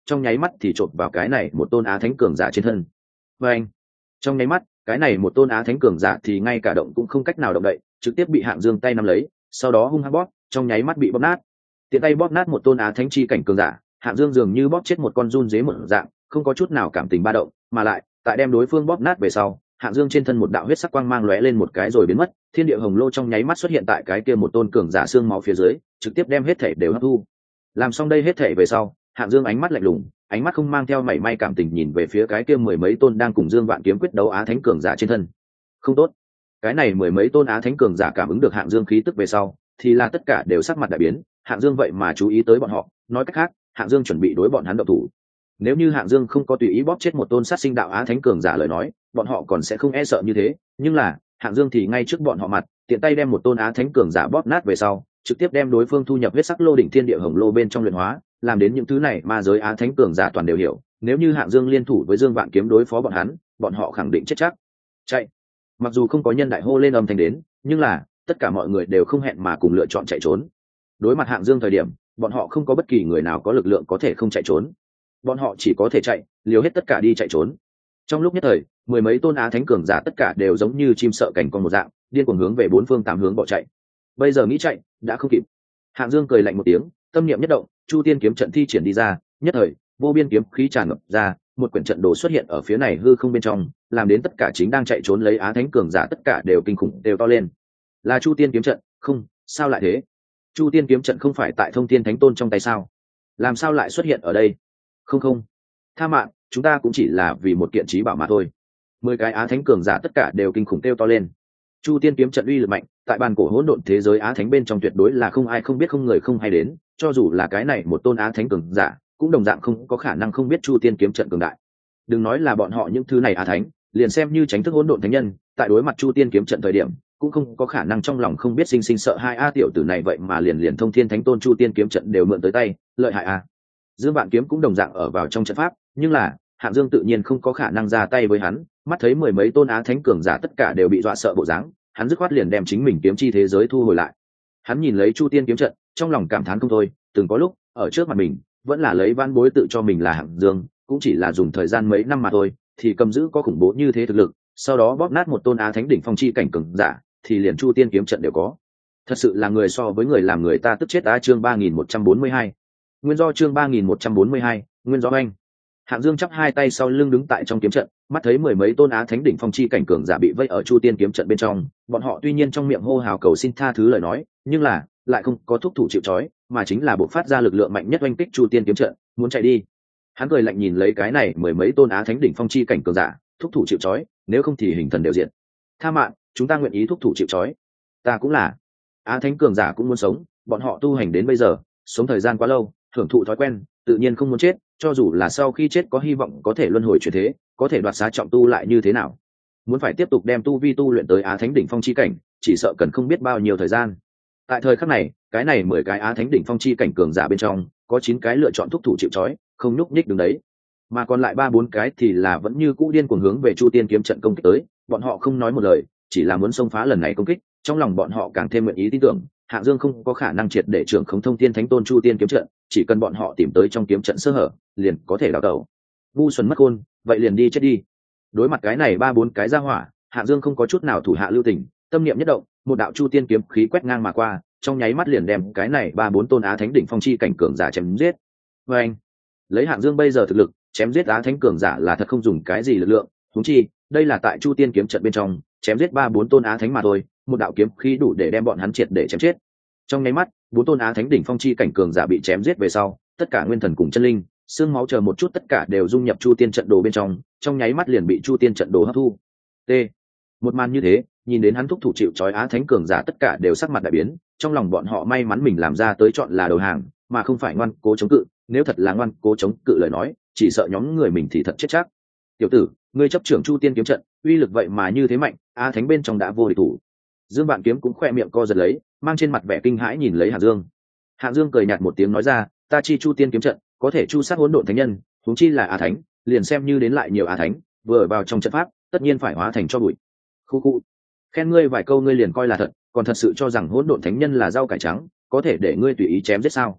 trong nháy mắt thì chộp vào cái này một tôn á thánh cường giả trên thân. Và anh, trong nháy mắt cái này một tôn á thánh cường giả thì ngay cả động cũng không cách nào động đậy, trực tiếp bị Hạng Dương tay nắm lấy, sau đó hung hăng bóp, trong nháy mắt bị bóp nát. Tiện tay bóp nát một tôn á thánh chi cảnh cường giả, Hạng Dương dường như bóp chết một con giun dế một dạng, không có chút nào cảm tình ba động, mà lại tại đem đối phương bóp nát về sau, Hạng Dương trên thân một đạo huyết sắc quang mang lóe lên một cái rồi biến mất, thiên địa hồng lô trong nháy mắt xuất hiện tại cái kia một tôn cường giả xương máu phía dưới, trực tiếp đem hết thể đều hấp thu. Làm xong đây hết thể về sau, Hạng Dương ánh mắt lạnh lùng, ánh mắt không mang theo mảy may cảm tình nhìn về phía cái kia mười mấy tôn đang cùng Dương Vạn Kiếm quyết đấu á thánh cường giả trên thân. Không tốt. Cái này mười mấy tôn á thánh cường giả cảm ứng được Hạng Dương khí tức về sau, thì là tất cả đều sắc mặt đại biến, Hạng Dương vậy mà chú ý tới bọn họ, nói cách khác, Hạng Dương chuẩn bị đối bọn hắn động thủ. Nếu như Hạng Dương không có tùy ý bóp chết một tôn sát sinh đạo á thánh cường giả lời nói, bọn họ còn sẽ không e sợ như thế, nhưng là Hạng Dương thì ngay trước bọn họ mặt, tiện tay đem một tôn á thánh cường giả bóp nát về sau, trực tiếp đem đối phương thu nhập huyết sắc lô đỉnh thiên địa hồng lô bên trong luyện hóa, làm đến những thứ này mà giới á thánh cường giả toàn đều hiểu, nếu như Hạng Dương liên thủ với Dương Vạn Kiếm đối phó bọn hắn, bọn họ khẳng định chết chắc. Chạy. Mặc dù không có nhân đại hô lên âm thanh đến, nhưng là tất cả mọi người đều không hẹn mà cùng lựa chọn chạy trốn. Đối mặt Hạng Dương thời điểm, bọn họ không có bất kỳ người nào có lực lượng có thể không chạy trốn, bọn họ chỉ có thể chạy, liều hết tất cả đi chạy trốn. Trong lúc nhất thời, mười mấy tôn á thánh cường giả tất cả đều giống như chim sợ cảnh con một dạng, điên cuồng hướng về bốn phương tám hướng bỏ chạy. Bây giờ nghĩ chạy đã không kịp. Hạng Dương cười lạnh một tiếng, tâm niệm nhất động, Chu Tiên kiếm trận thi triển đi ra, nhất thời vô biên kiếm khí tràn ngập ra, một quyển trận đồ xuất hiện ở phía này hư không bên trong, làm đến tất cả chính đang chạy trốn lấy á thánh cường giả tất cả đều kinh khủng, đều to lên. Là Chu Tiên kiếm trận? Không, sao lại thế? Chu Tiên kiếm trận không phải tại Thông Thiên Thánh Tôn trong tay sao? Làm sao lại xuất hiện ở đây? Không, tha mạng, chúng ta cũng chỉ là vì một kiện trí bảo mà thôi. 10 cái á thánh cường giả tất cả đều kinh khủng kêu to lên. Chu Tiên kiếm trận uy lực mạnh, tại bàn cổ hỗn độn thế giới á thánh bên trong tuyệt đối là không ai không biết, không người không hay đến, cho dù là cái này một tôn á thánh cường giả cũng đồng dạng không có khả năng không biết Chu Tiên kiếm trận cường đại. Đừng nói là bọn họ những thứ này á thánh, liền xem như Chánh thức hỗn độn thánh nhân, tại đối mặt Chu Tiên kiếm trận thời điểm, cũng không có khả năng trong lòng không biết sinh sợ hai a tiểu tử này vậy mà liền Thông Thiên Thánh Tôn Chu Tiên kiếm trận đều mượn tới tay, lợi hại a. Dương Vạn Kiếm cũng đồng dạng ở vào trong trận pháp, nhưng là Hạng Dương tự nhiên không có khả năng ra tay với hắn, mắt thấy mười mấy tôn á thánh cường giả tất cả đều bị dọa sợ bộ dáng, hắn dứt khoát liền đem chính mình kiếm chi thế giới thu hồi lại. Hắn nhìn lấy Chu Tiên kiếm trận, trong lòng cảm thán không thôi, từng có lúc ở trước mặt mình vẫn là lấy van bối tự cho mình là Hạng Dương, cũng chỉ là dùng thời gian mấy năm mà thôi, thì cầm giữ có khủng bố như thế thực lực, sau đó bóp nát một tôn á thánh đỉnh phong chi cảnh cường giả, thì liền Chu Tiên kiếm trận đều có. Thật sự là người so với người làm người ta tức chết. Chương 3142. Nguyên do chương 3142, nguyên do anh. Hạng Dương chắp hai tay sau lưng đứng tại trong kiếm trận, mắt thấy mười mấy tôn á thánh đỉnh phong chi cảnh cường giả bị vây ở Chu Tiên kiếm trận bên trong, bọn họ tuy nhiên trong miệng hô hào cầu xin tha thứ lời nói, nhưng là lại không có thúc thủ chịu trói, mà chính là bộc phát ra lực lượng mạnh nhất oanh kích Chu Tiên kiếm trận, muốn chạy đi. Hắn cười lạnh nhìn lấy cái này mười mấy tôn á thánh đỉnh phong chi cảnh cường giả, thúc thủ chịu trói, nếu không thì hình thần đều diện. Tha mạng, chúng ta nguyện ý thúc thủ chịu trói. Ta cũng là. Á thánh cường giả cũng muốn sống, bọn họ tu hành đến bây giờ, sống thời gian quá lâu, hưởng thụ thói quen, tự nhiên không muốn chết, cho dù là sau khi chết có hy vọng có thể luân hồi chuyển thế, có thể đoạt xá trọng tu lại như thế nào, muốn phải tiếp tục đem tu vi tu luyện tới á thánh đỉnh phong chi cảnh, chỉ sợ cần không biết bao nhiêu thời gian. Tại thời khắc này, cái này 10 cái á thánh đỉnh phong chi cảnh cường giả bên trong, có 9 cái lựa chọn thúc thủ chịu trói, không nhúc nhích đứng đấy, mà còn lại 3-4 cái thì là vẫn như cũ điên cuồng hướng về Chu Tiên kiếm trận công kích tới, bọn họ không nói một lời, chỉ là muốn xông phá lần này công kích, trong lòng bọn họ càng thêm nguyện ý tin tưởng Hạng Dương không có khả năng triệt để trưởng khống Thông Thiên Thánh Tôn Chu Tiên kiếm trận, chỉ cần bọn họ tìm tới trong kiếm trận sơ hở, liền có thể đào tẩu. Vu xuẩn mất khôn, vậy liền đi chết đi. Đối mặt cái này 3-4 cái ra hỏa, Hạng Dương không có chút nào thủ hạ lưu tình, tâm niệm nhất động, một đạo Chu Tiên kiếm khí quét ngang mà qua, trong nháy mắt liền đem cái này 3-4 tôn á thánh đỉnh phong chi cảnh cường giả chém giết. Và anh, lấy Hạng Dương bây giờ thực lực, chém giết á thánh cường giả là thật không dùng cái gì lực lượng, huống chi đây là tại Chu Tiên kiếm trận bên trong, chém giết 3-4 tôn á thánh mà thôi, một đạo kiếm khí đủ để đem bọn hắn triệt để chém chết. Trong nháy mắt, 4 tôn á thánh đỉnh phong chi cảnh cường giả bị chém giết về sau, tất cả nguyên thần cùng chân linh, xương máu chờ một chút tất cả đều dung nhập Chu Tiên trận đồ bên trong nháy mắt liền bị Chu Tiên trận đồ hấp thu. T. Một màn như thế, nhìn đến hắn thúc thủ chịu trói á thánh cường giả tất cả đều sắc mặt đại biến, trong lòng bọn họ may mắn mình làm ra tới chọn là đầu hàng, mà không phải ngoan cố chống cự, nếu thật là ngoan cố chống cự lời nói, chỉ sợ nhóm người mình thì thật chết chắc. Tiểu tử, ngươi chấp trưởng Chu Tiên kiếm trận, uy lực vậy mà như thế mạnh, á thánh bên trong đã vô địch thủ. Dương Vạn Kiếm cũng khoe miệng co giật lấy, mang trên mặt vẻ kinh hãi nhìn lấy Hạng Dương. Hạng Dương cười nhạt một tiếng nói ra, ta chi Chu Tiên kiếm trận, có thể chu sát hỗn độn thánh nhân, huống chi là á thánh, liền xem như đến lại nhiều á thánh, vừa vào trong trận pháp, tất nhiên phải hóa thành cho bụi. Khu khu, khen ngươi vài câu ngươi liền coi là thật, còn thật sự cho rằng hỗn độn thánh nhân là rau cải trắng, có thể để ngươi tùy ý chém giết sao?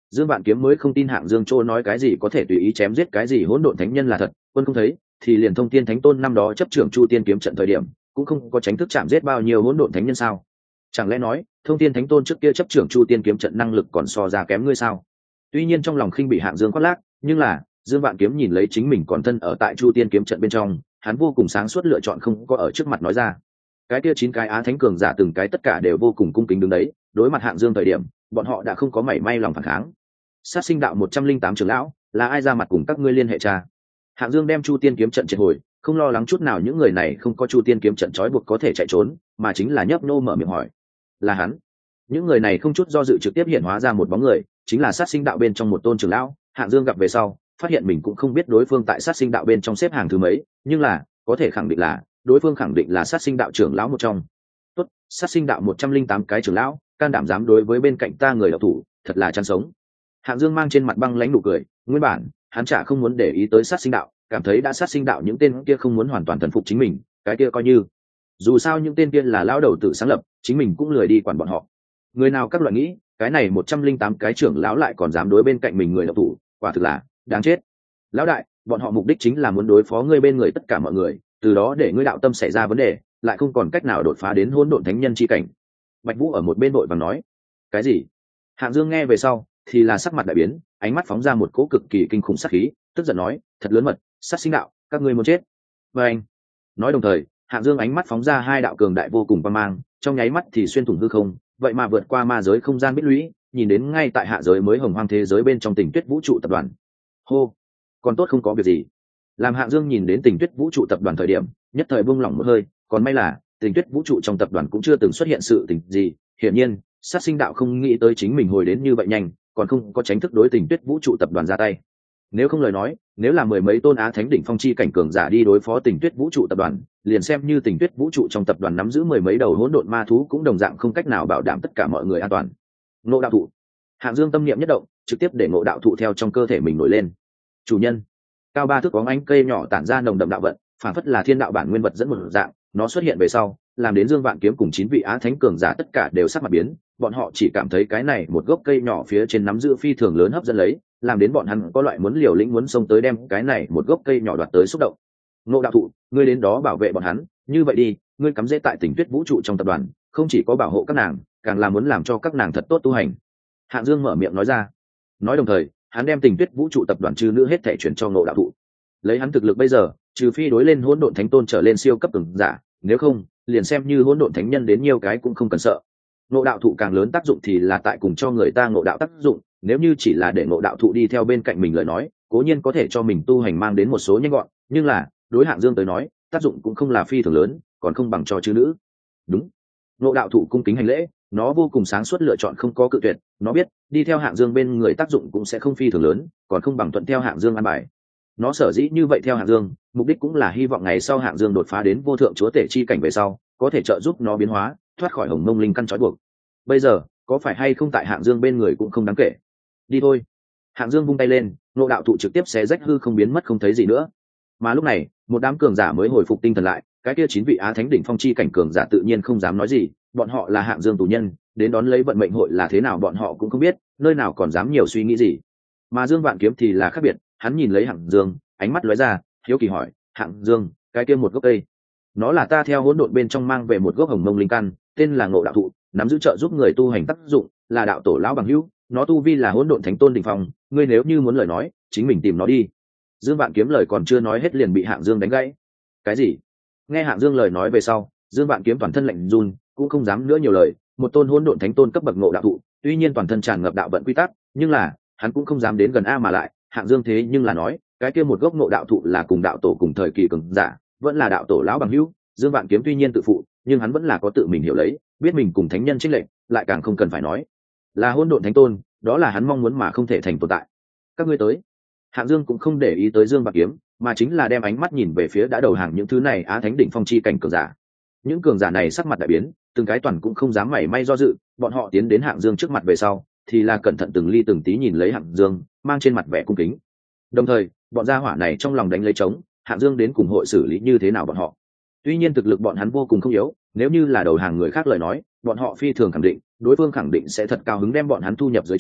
Dương Vạn Kiếm mới không tin Hạng Dương Trô nói cái gì có thể tùy ý chém giết cái gì hỗn độn thánh nhân là thật, quân không thấy thì liền Thông Tiên Thánh Tôn năm đó chấp trưởng Chu Tiên kiếm trận thời điểm cũng không có tránh thức chạm giết bao nhiêu hỗn độn thánh nhân sao? Chẳng lẽ nói Thông Tiên Thánh Tôn trước kia chấp trưởng Chu Tiên kiếm trận năng lực còn so ra kém ngươi sao? Tuy nhiên trong lòng khinh bị Hạng Dương khoác lác, nhưng là Dương Vạn Kiếm nhìn lấy chính mình còn thân ở tại Chu Tiên kiếm trận bên trong, hắn vô cùng sáng suốt lựa chọn không có ở trước mặt nói ra. Cái kia 9 cái Á Thánh cường giả từng cái tất cả đều vô cùng cung kính đứng đấy, đối mặt Hạng Dương thời điểm, bọn họ đã không có mảy may lòng phản kháng. Sát sinh đạo 108 trưởng lão, là ai ra mặt cùng các ngươi liên hệ cha? Hạng Dương đem Chu Tiên kiếm trận triệt hồi, không lo lắng chút nào những người này không có Chu Tiên kiếm trận trói buộc có thể chạy trốn, mà chính là nhấp nô mở miệng hỏi. Là hắn. Những người này không chút do dự trực tiếp hiện hóa ra một bóng người, chính là sát sinh đạo bên trong một tôn trưởng lão. Hạng Dương gặp về sau, phát hiện mình cũng không biết đối phương tại sát sinh đạo bên trong xếp hàng thứ mấy, nhưng là có thể khẳng định là đối phương khẳng định là sát sinh đạo trưởng lão một trong. Tốt, sát sinh đạo 108 cái trưởng lão, can đảm dám đối với bên cạnh ta người đạo thủ, thật là chán sống. Hạng Dương mang trên mặt băng lãnh nụ cười, nguyên bản hắn chả không muốn để ý tới sát sinh đạo, cảm thấy đã sát sinh đạo những tên kia không muốn hoàn toàn thần phục chính mình, cái kia coi như. Dù sao những tên kia là lão đầu tự sáng lập, chính mình cũng lười đi quản bọn họ. Người nào các loại nghĩ, cái này 108 cái trưởng lão lại còn dám đối bên cạnh mình người đạo thủ, quả thực là đáng chết. Lão đại, bọn họ mục đích chính là muốn đối phó ngươi bên người tất cả mọi người, từ đó để ngươi đạo tâm xảy ra vấn đề, lại không còn cách nào đột phá đến hỗn độn thánh nhân chi cảnh. Bạch Vũ ở một bên đội vàng nói. Cái gì? Hạng Dương nghe về sau thì là sắc mặt đại biến, ánh mắt phóng ra một cỗ cực kỳ kinh khủng sát khí, tức giận nói, thật lớn mật, sát sinh đạo, các ngươi muốn chết. Và anh nói đồng thời, Hạng Dương ánh mắt phóng ra hai đạo cường đại vô cùng quang mang, trong nháy mắt thì xuyên thủng hư không, vậy mà vượt qua ma giới không gian bích lũy, nhìn đến ngay tại hạ giới mới hồng hoang thế giới bên trong Tình Tuyết Vũ trụ tập đoàn. Hô, còn tốt không có việc gì. Làm Hạng Dương nhìn đến Tình Tuyết Vũ trụ tập đoàn thời điểm, nhất thời buông lỏng một hơi, còn may là Tình Tuyết Vũ trụ trong tập đoàn cũng chưa từng xuất hiện sự tình gì, hiển nhiên, sát sinh đạo không nghĩ tới chính mình hồi đến như vậy nhanh, còn không có tránh thức đối Tình Tuyết Vũ trụ tập đoàn ra tay. Nếu không lời nói, nếu là mười mấy tôn Á Thánh đỉnh phong chi cảnh cường giả đi đối phó Tình Tuyết Vũ trụ tập đoàn, liền xem như Tình Tuyết Vũ trụ trong tập đoàn nắm giữ mười mấy đầu hỗn độn ma thú cũng đồng dạng không cách nào bảo đảm tất cả mọi người an toàn. Ngộ đạo thụ. Hạng Dương tâm niệm nhất động, trực tiếp để ngộ đạo thụ theo trong cơ thể mình nổi lên. Chủ nhân. Cao 3 thước bóng ánh cây nhỏ tản ra nồng đậm đạo vận, phản phất là thiên đạo bản nguyên vật dẫn một dạng, nó xuất hiện về sau, làm đến Dương Vạn Kiếm cùng 9 vị Á Thánh cường giả tất cả đều sắc mặt biến, bọn họ chỉ cảm thấy cái này một gốc cây nhỏ phía trên nắm giữ phi thường lớn hấp dẫn lấy, làm đến bọn hắn có loại muốn liều lĩnh muốn xông tới đem cái này một gốc cây nhỏ đoạt tới xúc động. Ngộ đạo thụ, ngươi đến đó bảo vệ bọn hắn, như vậy đi, ngươi cắm rễ tại Tình Tuyết Vũ trụ trong tập đoàn, không chỉ có bảo hộ các nàng, càng là muốn làm cho các nàng thật tốt tu hành. Hạng Dương mở miệng nói ra. Nói đồng thời, hắn đem Tình Tuyết Vũ trụ tập đoàn trừ nữ hết thể chuyển cho Ngộ đạo thụ. Lấy hắn thực lực bây giờ, trừ phi đối lên hỗn độn thánh tôn trở lên siêu cấp cường giả, nếu không, liền xem như hỗn độn thánh nhân đến nhiều cái cũng không cần sợ. Ngộ đạo thụ càng lớn tác dụng thì là tại cùng cho người ta ngộ đạo tác dụng, nếu như chỉ là để ngộ đạo thụ đi theo bên cạnh mình lời nói, cố nhiên có thể cho mình tu hành mang đến một số nhanh gọn, nhưng là đối Hạng Dương tới nói, tác dụng cũng không là phi thường lớn, còn không bằng cho chư nữ. Đúng. Ngộ đạo thụ cung kính hành lễ, nó vô cùng sáng suốt lựa chọn không có cự tuyệt, nó biết đi theo Hạng Dương bên người tác dụng cũng sẽ không phi thường lớn, còn không bằng thuận theo Hạng Dương an bài. Nó sở dĩ như vậy theo Hạng Dương, mục đích cũng là hy vọng ngày sau Hạng Dương đột phá đến vô thượng chúa tể chi cảnh về sau, có thể trợ giúp nó biến hóa, thoát khỏi hồng mông linh căn trói buộc. Bây giờ, có phải hay không tại Hạng Dương bên người cũng không đáng kể. Đi thôi. Hạng Dương vung tay lên, ngộ đạo thụ trực tiếp xé rách hư không biến mất không thấy gì nữa. Mà lúc này, một đám cường giả mới hồi phục tinh thần lại, cái kia 9 vị Á Thánh đỉnh phong chi cảnh cường giả tự nhiên không dám nói gì, bọn họ là Hạng Dương tù nhân, đến đón lấy vận mệnh hội là thế nào bọn họ cũng không biết, nơi nào còn dám nhiều suy nghĩ gì. Mà Dương Vạn Kiếm thì là khác biệt, hắn nhìn lấy Hạng Dương, ánh mắt lóe ra, hiếu kỳ hỏi, Hạng Dương, cái kia một gốc cây, nó là ta theo hỗn độn bên trong mang về một gốc hồng mông linh căn, tên là Ngộ đạo thụ, nắm giữ trợ giúp người tu hành tác dụng, là đạo tổ lão bằng hữu, nó tu vi là hỗn độn thánh tôn đỉnh phong, ngươi nếu như muốn lời nói, chính mình tìm nó đi. Dương Vạn Kiếm lời còn chưa nói hết liền bị Hạng Dương đánh gãy. Cái gì? Nghe Hạng Dương lời nói về sau, Dương Vạn Kiếm toàn thân lạnh run, cũng không dám nữa nhiều lời, một tôn hỗn độn thánh tôn cấp bậc ngộ đạo thụ, tuy nhiên toàn thân tràn ngập đạo vận quy tắc, nhưng là, hắn cũng không dám đến gần a mà lại, Hạng Dương thế nhưng là nói, cái kia một gốc ngộ đạo thụ là cùng đạo tổ cùng thời kỳ cường giả, vẫn là đạo tổ lão bằng hữu, Dương Vạn Kiếm tuy nhiên tự phụ, nhưng hắn vẫn là có tự mình hiểu lấy, biết mình cùng thánh nhân chênh lệch, lại càng không cần phải nói. Là hỗn độn thánh tôn, đó là hắn mong muốn mà không thể thành tồn tại. Các ngươi tới. Hạng Dương cũng không để ý tới Dương Vạn Kiếm, mà chính là đem ánh mắt nhìn về phía đã đầu hàng những thứ này Á Thánh đỉnh phong chi cảnh cường giả. Những cường giả này sắc mặt đại biến, từng cái toàn cũng không dám mảy may do dự, bọn họ tiến đến Hạng Dương trước mặt về sau, thì là cẩn thận từng ly từng tí nhìn lấy Hạng Dương, mang trên mặt vẻ cung kính. Đồng thời, bọn gia hỏa này trong lòng đánh lấy trống, Hạng Dương đến cùng hội xử lý như thế nào bọn họ. Tuy nhiên thực lực bọn hắn vô cùng không yếu, nếu như là đầu hàng người khác lời nói, bọn họ phi thường khẳng định, đối phương khẳng định sẽ thật cao hứng đem bọn hắn thu nhập dưới trướng,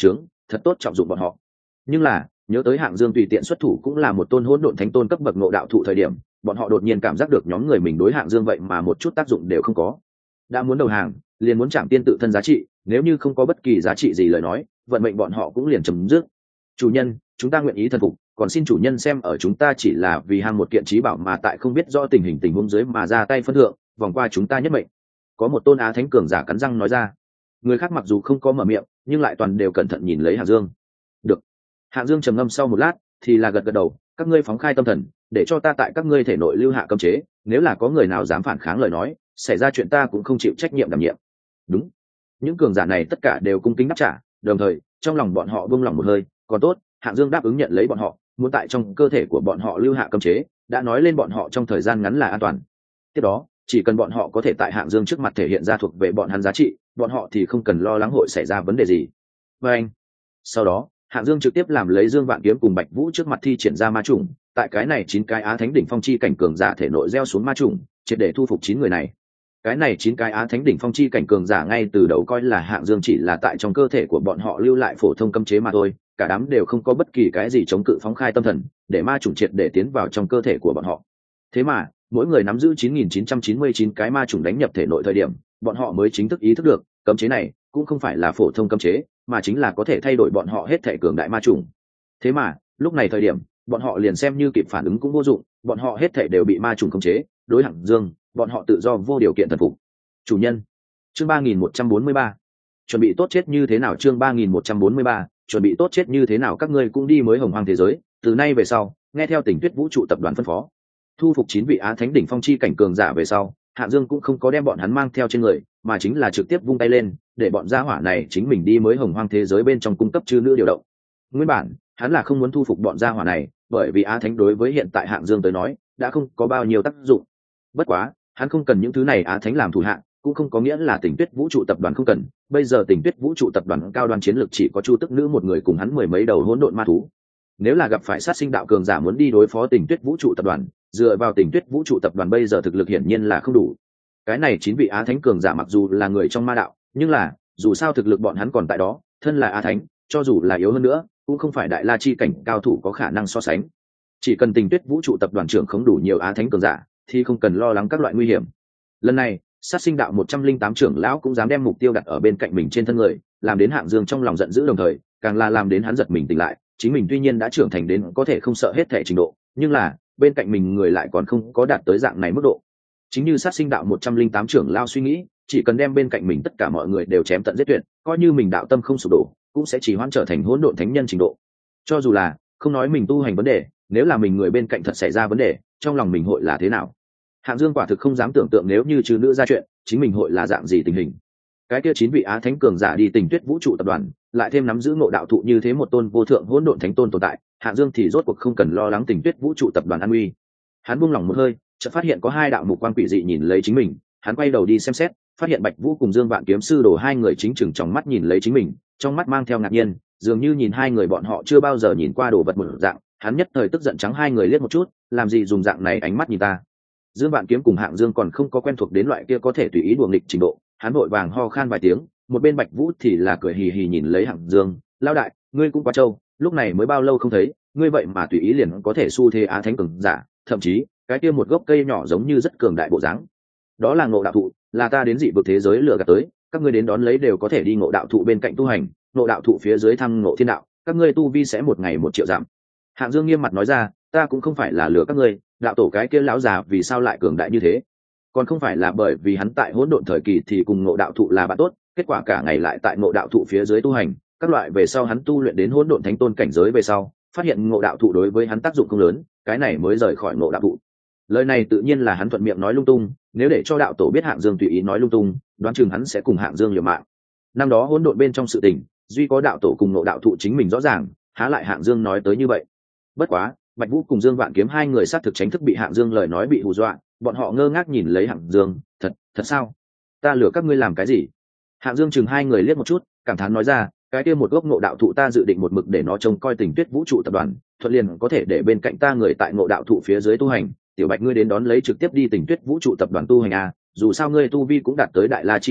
thật tốt trọng dụng bọn họ. Nhưng là nhớ tới Hạng Dương tùy tiện xuất thủ cũng là một tôn hỗn độn thánh tôn cấp bậc ngộ đạo thụ thời điểm, bọn họ đột nhiên cảm giác được nhóm người mình đối Hạng Dương vậy mà một chút tác dụng đều không có. Đã muốn đầu hàng, liền muốn chạm tiên tự thân giá trị, nếu như không có bất kỳ giá trị gì lời nói, vận mệnh bọn họ cũng liền chấm dứt. Chủ nhân, chúng ta nguyện ý thần phục, còn xin chủ nhân xem ở chúng ta chỉ là vì hàng một kiện trí bảo mà tại không biết rõ tình huống dưới mà ra tay phân thượng, vòng qua chúng ta nhất mệnh. Có một tôn á thánh cường giả cắn răng nói ra. Người khác mặc dù không có mở miệng, nhưng lại toàn đều cẩn thận nhìn lấy Hạng Dương. Được. Hạng Dương trầm ngâm sau một lát, thì là gật gật đầu, các ngươi phóng khai tâm thần, để cho ta tại các ngươi thể nội lưu hạ cấm chế, nếu là có người nào dám phản kháng lời nói, xảy ra chuyện ta cũng không chịu trách nhiệm đảm nhiệm. Đúng. Những cường giả này tất cả đều cung kính đáp trả, đồng thời trong lòng bọn họ buông lòng một hơi, còn tốt, Hạng Dương đáp ứng nhận lấy bọn họ, muốn tại trong cơ thể của bọn họ lưu hạ cấm chế, đã nói lên bọn họ trong thời gian ngắn là an toàn. Tiếp đó, chỉ cần bọn họ có thể tại Hạng Dương trước mặt thể hiện ra thuộc về bọn hắn giá trị, bọn họ thì không cần lo lắng hội xảy ra vấn đề gì. Và anh. Sau đó, Hạng Dương trực tiếp làm lấy Dương Vạn Kiếm cùng Bạch Vũ trước mặt thi triển ra ma trùng, tại cái này 9 cái Á Thánh đỉnh phong chi cảnh cường giả thể nội gieo xuống ma trùng, triệt để thu phục 9 người này. Cái này 9 cái Á Thánh đỉnh phong chi cảnh cường giả ngay từ đầu coi là Hạng Dương chỉ là tại trong cơ thể của bọn họ lưu lại phổ thông cấm chế mà thôi, cả đám đều không có bất kỳ cái gì chống cự phóng khai tâm thần, để ma trùng triệt để tiến vào trong cơ thể của bọn họ. Thế mà, mỗi người nắm giữ 9999 cái ma trùng đánh nhập thể nội thời điểm, bọn họ mới chính thức ý thức được, cấm chế này cũng không phải là phổ thông cấm chế, mà chính là có thể thay đổi bọn họ hết thể cường đại ma trùng. Thế mà, lúc này thời điểm, bọn họ liền xem như kịp phản ứng cũng vô dụng, bọn họ hết thể đều bị ma trùng khống chế, đối Hạng Dương, bọn họ tự do vô điều kiện thần phục. Chủ nhân. Chương 3143. Chuẩn bị tốt chết như thế nào? Chương 3143. Chuẩn bị tốt chết như thế nào? Các ngươi cũng đi mới hồng hoang thế giới, từ nay về sau, nghe theo Tỉnh Tuyết Vũ trụ tập đoàn phân phó. Thu phục 9 vị Á Thánh đỉnh phong chi cảnh cường giả về sau, Hạng Dương cũng không có đem bọn hắn mang theo trên người, mà chính là trực tiếp vung tay lên, để bọn gia hỏa này chính mình đi mới hồng hoang thế giới bên trong cung cấp chư nữ điều động. Nguyên bản, hắn là không muốn thu phục bọn gia hỏa này, bởi vì Á Thánh đối với hiện tại Hạng Dương tới nói, đã không có bao nhiêu tác dụng. Bất quá, hắn không cần những thứ này Á Thánh làm thủ hạ, cũng không có nghĩa là Tỉnh Tuyết Vũ trụ tập đoàn không cần. Bây giờ Tỉnh Tuyết Vũ trụ tập đoàn cao đoan chiến lược chỉ có Chu Tức Nữ một người cùng hắn mười mấy đầu hỗn độn ma thú. Nếu là gặp phải sát sinh đạo cường giả muốn đi đối phó Tỉnh Tuyết Vũ trụ tập đoàn, dựa vào Tỉnh Tuyết Vũ trụ tập đoàn bây giờ thực lực hiển nhiên là không đủ. Cái này 9 vị Á Thánh cường giả mặc dù là người trong ma đạo, nhưng là dù sao thực lực bọn hắn còn tại đó, thân là Á Thánh, cho dù là yếu hơn nữa, cũng không phải đại la chi cảnh cao thủ có khả năng so sánh. Chỉ cần Tỉnh Tuyết Vũ trụ tập đoàn trưởng không đủ nhiều Á Thánh cường giả, thì không cần lo lắng các loại nguy hiểm. Lần này, sát sinh đạo 108 trưởng lão cũng dám đem mục tiêu đặt ở bên cạnh mình trên thân người, làm đến Hạng Dương trong lòng giận dữ, đồng thời càng là làm đến hắn giật mình tỉnh lại. Chính mình tuy nhiên đã trưởng thành đến có thể không sợ hết thể trình độ, nhưng là bên cạnh mình người lại còn không có đạt tới dạng này mức độ. Chính như sát sinh đạo 108 trưởng lão suy nghĩ, chỉ cần đem bên cạnh mình tất cả mọi người đều chém tận giết tuyệt, coi như mình đạo tâm không sụp đổ, cũng sẽ chỉ hoãn trở thành hỗn độn thánh nhân trình độ. Cho dù là không nói mình tu hành vấn đề, nếu là mình người bên cạnh thật xảy ra vấn đề, trong lòng mình hội là thế nào? Hạng Dương quả thực không dám tưởng tượng nếu như trừ nữ ra chuyện, chính mình hội là dạng gì tình hình. Cái kia 9 vị Á Thánh cường giả đi Tỉnh Tuyết Vũ trụ tập đoàn, lại thêm nắm giữ ngộ đạo thụ như thế một tôn vô thượng hỗn độn thánh tôn tồn tại, Hạng Dương thì rốt cuộc không cần lo lắng Tỉnh Tuyết Vũ trụ tập đoàn an nguy. Hắn buông lỏng một hơi, chợt phát hiện có 2 đạo mục quang quỷ dị nhìn lấy chính mình, hắn quay đầu đi xem xét, phát hiện Bạch Vũ cùng Dương Vạn Kiếm sư đồ hai người chính chừng trong mắt nhìn lấy chính mình, trong mắt mang theo ngạc nhiên, dường như nhìn hai người bọn họ chưa bao giờ nhìn qua đồ vật một dạng. Hắn nhất thời tức giận trắng hai người liếc một chút, làm gì dùng dạng này ánh mắt nhìn ta? Dương Vạn Kiếm cùng Hạng Dương còn không có quen thuộc đến loại kia có thể tùy ý đùa nghịch trình độ, hắn vội vàng ho khan vài tiếng, một bên Bạch Vũ thì là cười hì hì nhìn lấy Hạng Dương, lão đại, ngươi cũng quá trâu, lúc này mới bao lâu không thấy, ngươi vậy mà tùy ý liền có thể xu thế Á Thánh cường giả, thậm chí cái kia một gốc cây nhỏ giống như rất cường đại bộ dáng. Đó là ngộ đạo thụ, là ta đến dị vực thế giới lừa gạt tới, các ngươi đến đón lấy đều có thể đi ngộ đạo thụ bên cạnh tu hành, ngộ đạo thụ phía dưới thăng ngộ thiên đạo, các ngươi tu vi sẽ một ngày 1 triệu giảm. Hạng Dương nghiêm mặt nói ra, ta cũng không phải là lừa các ngươi, đạo tổ cái kia lão già vì sao lại cường đại như thế? Còn không phải là bởi vì hắn tại hỗn độn thời kỳ thì cùng ngộ đạo thụ là bạn tốt, kết quả cả ngày lại tại ngộ đạo thụ phía dưới tu hành, các loại về sau hắn tu luyện đến hỗn độn thánh tôn cảnh giới về sau, phát hiện ngộ đạo thụ đối với hắn tác dụng không lớn, cái này mới rời khỏi ngộ đạo thụ. Lời này tự nhiên là hắn thuận miệng nói lung tung, nếu để cho đạo tổ biết Hạng Dương tùy ý nói lung tung, đoán chừng hắn sẽ cùng Hạng Dương liều mạng. Năm đó hỗn độn bên trong sự tình, duy có đạo tổ cùng ngộ đạo thụ chính mình rõ ràng, há lại Hạng Dương nói tới như vậy. Bất quá, Bạch Vũ cùng Dương Vạn Kiếm hai người sát thực tránh thức bị Hạng Dương lời nói bị hù dọa, bọn họ ngơ ngác nhìn lấy Hạng Dương, thật sao? Ta lừa các ngươi làm cái gì? Hạng Dương chừng hai người liếc một chút, cảm thán nói ra, cái kia một gốc ngộ đạo thụ ta dự định một mực để nó trông coi Tỉnh Tuyết Vũ trụ tập đoàn, thuận liền có thể để bên cạnh ta người tại ngộ đạo thụ phía dưới tu hành, tiểu Bạch ngươi đến đón lấy trực tiếp đi Tỉnh Tuyết Vũ trụ tập đoàn tu hành a, dù sao ngươi tu vi cũng đạt tới đại la chi cảnh,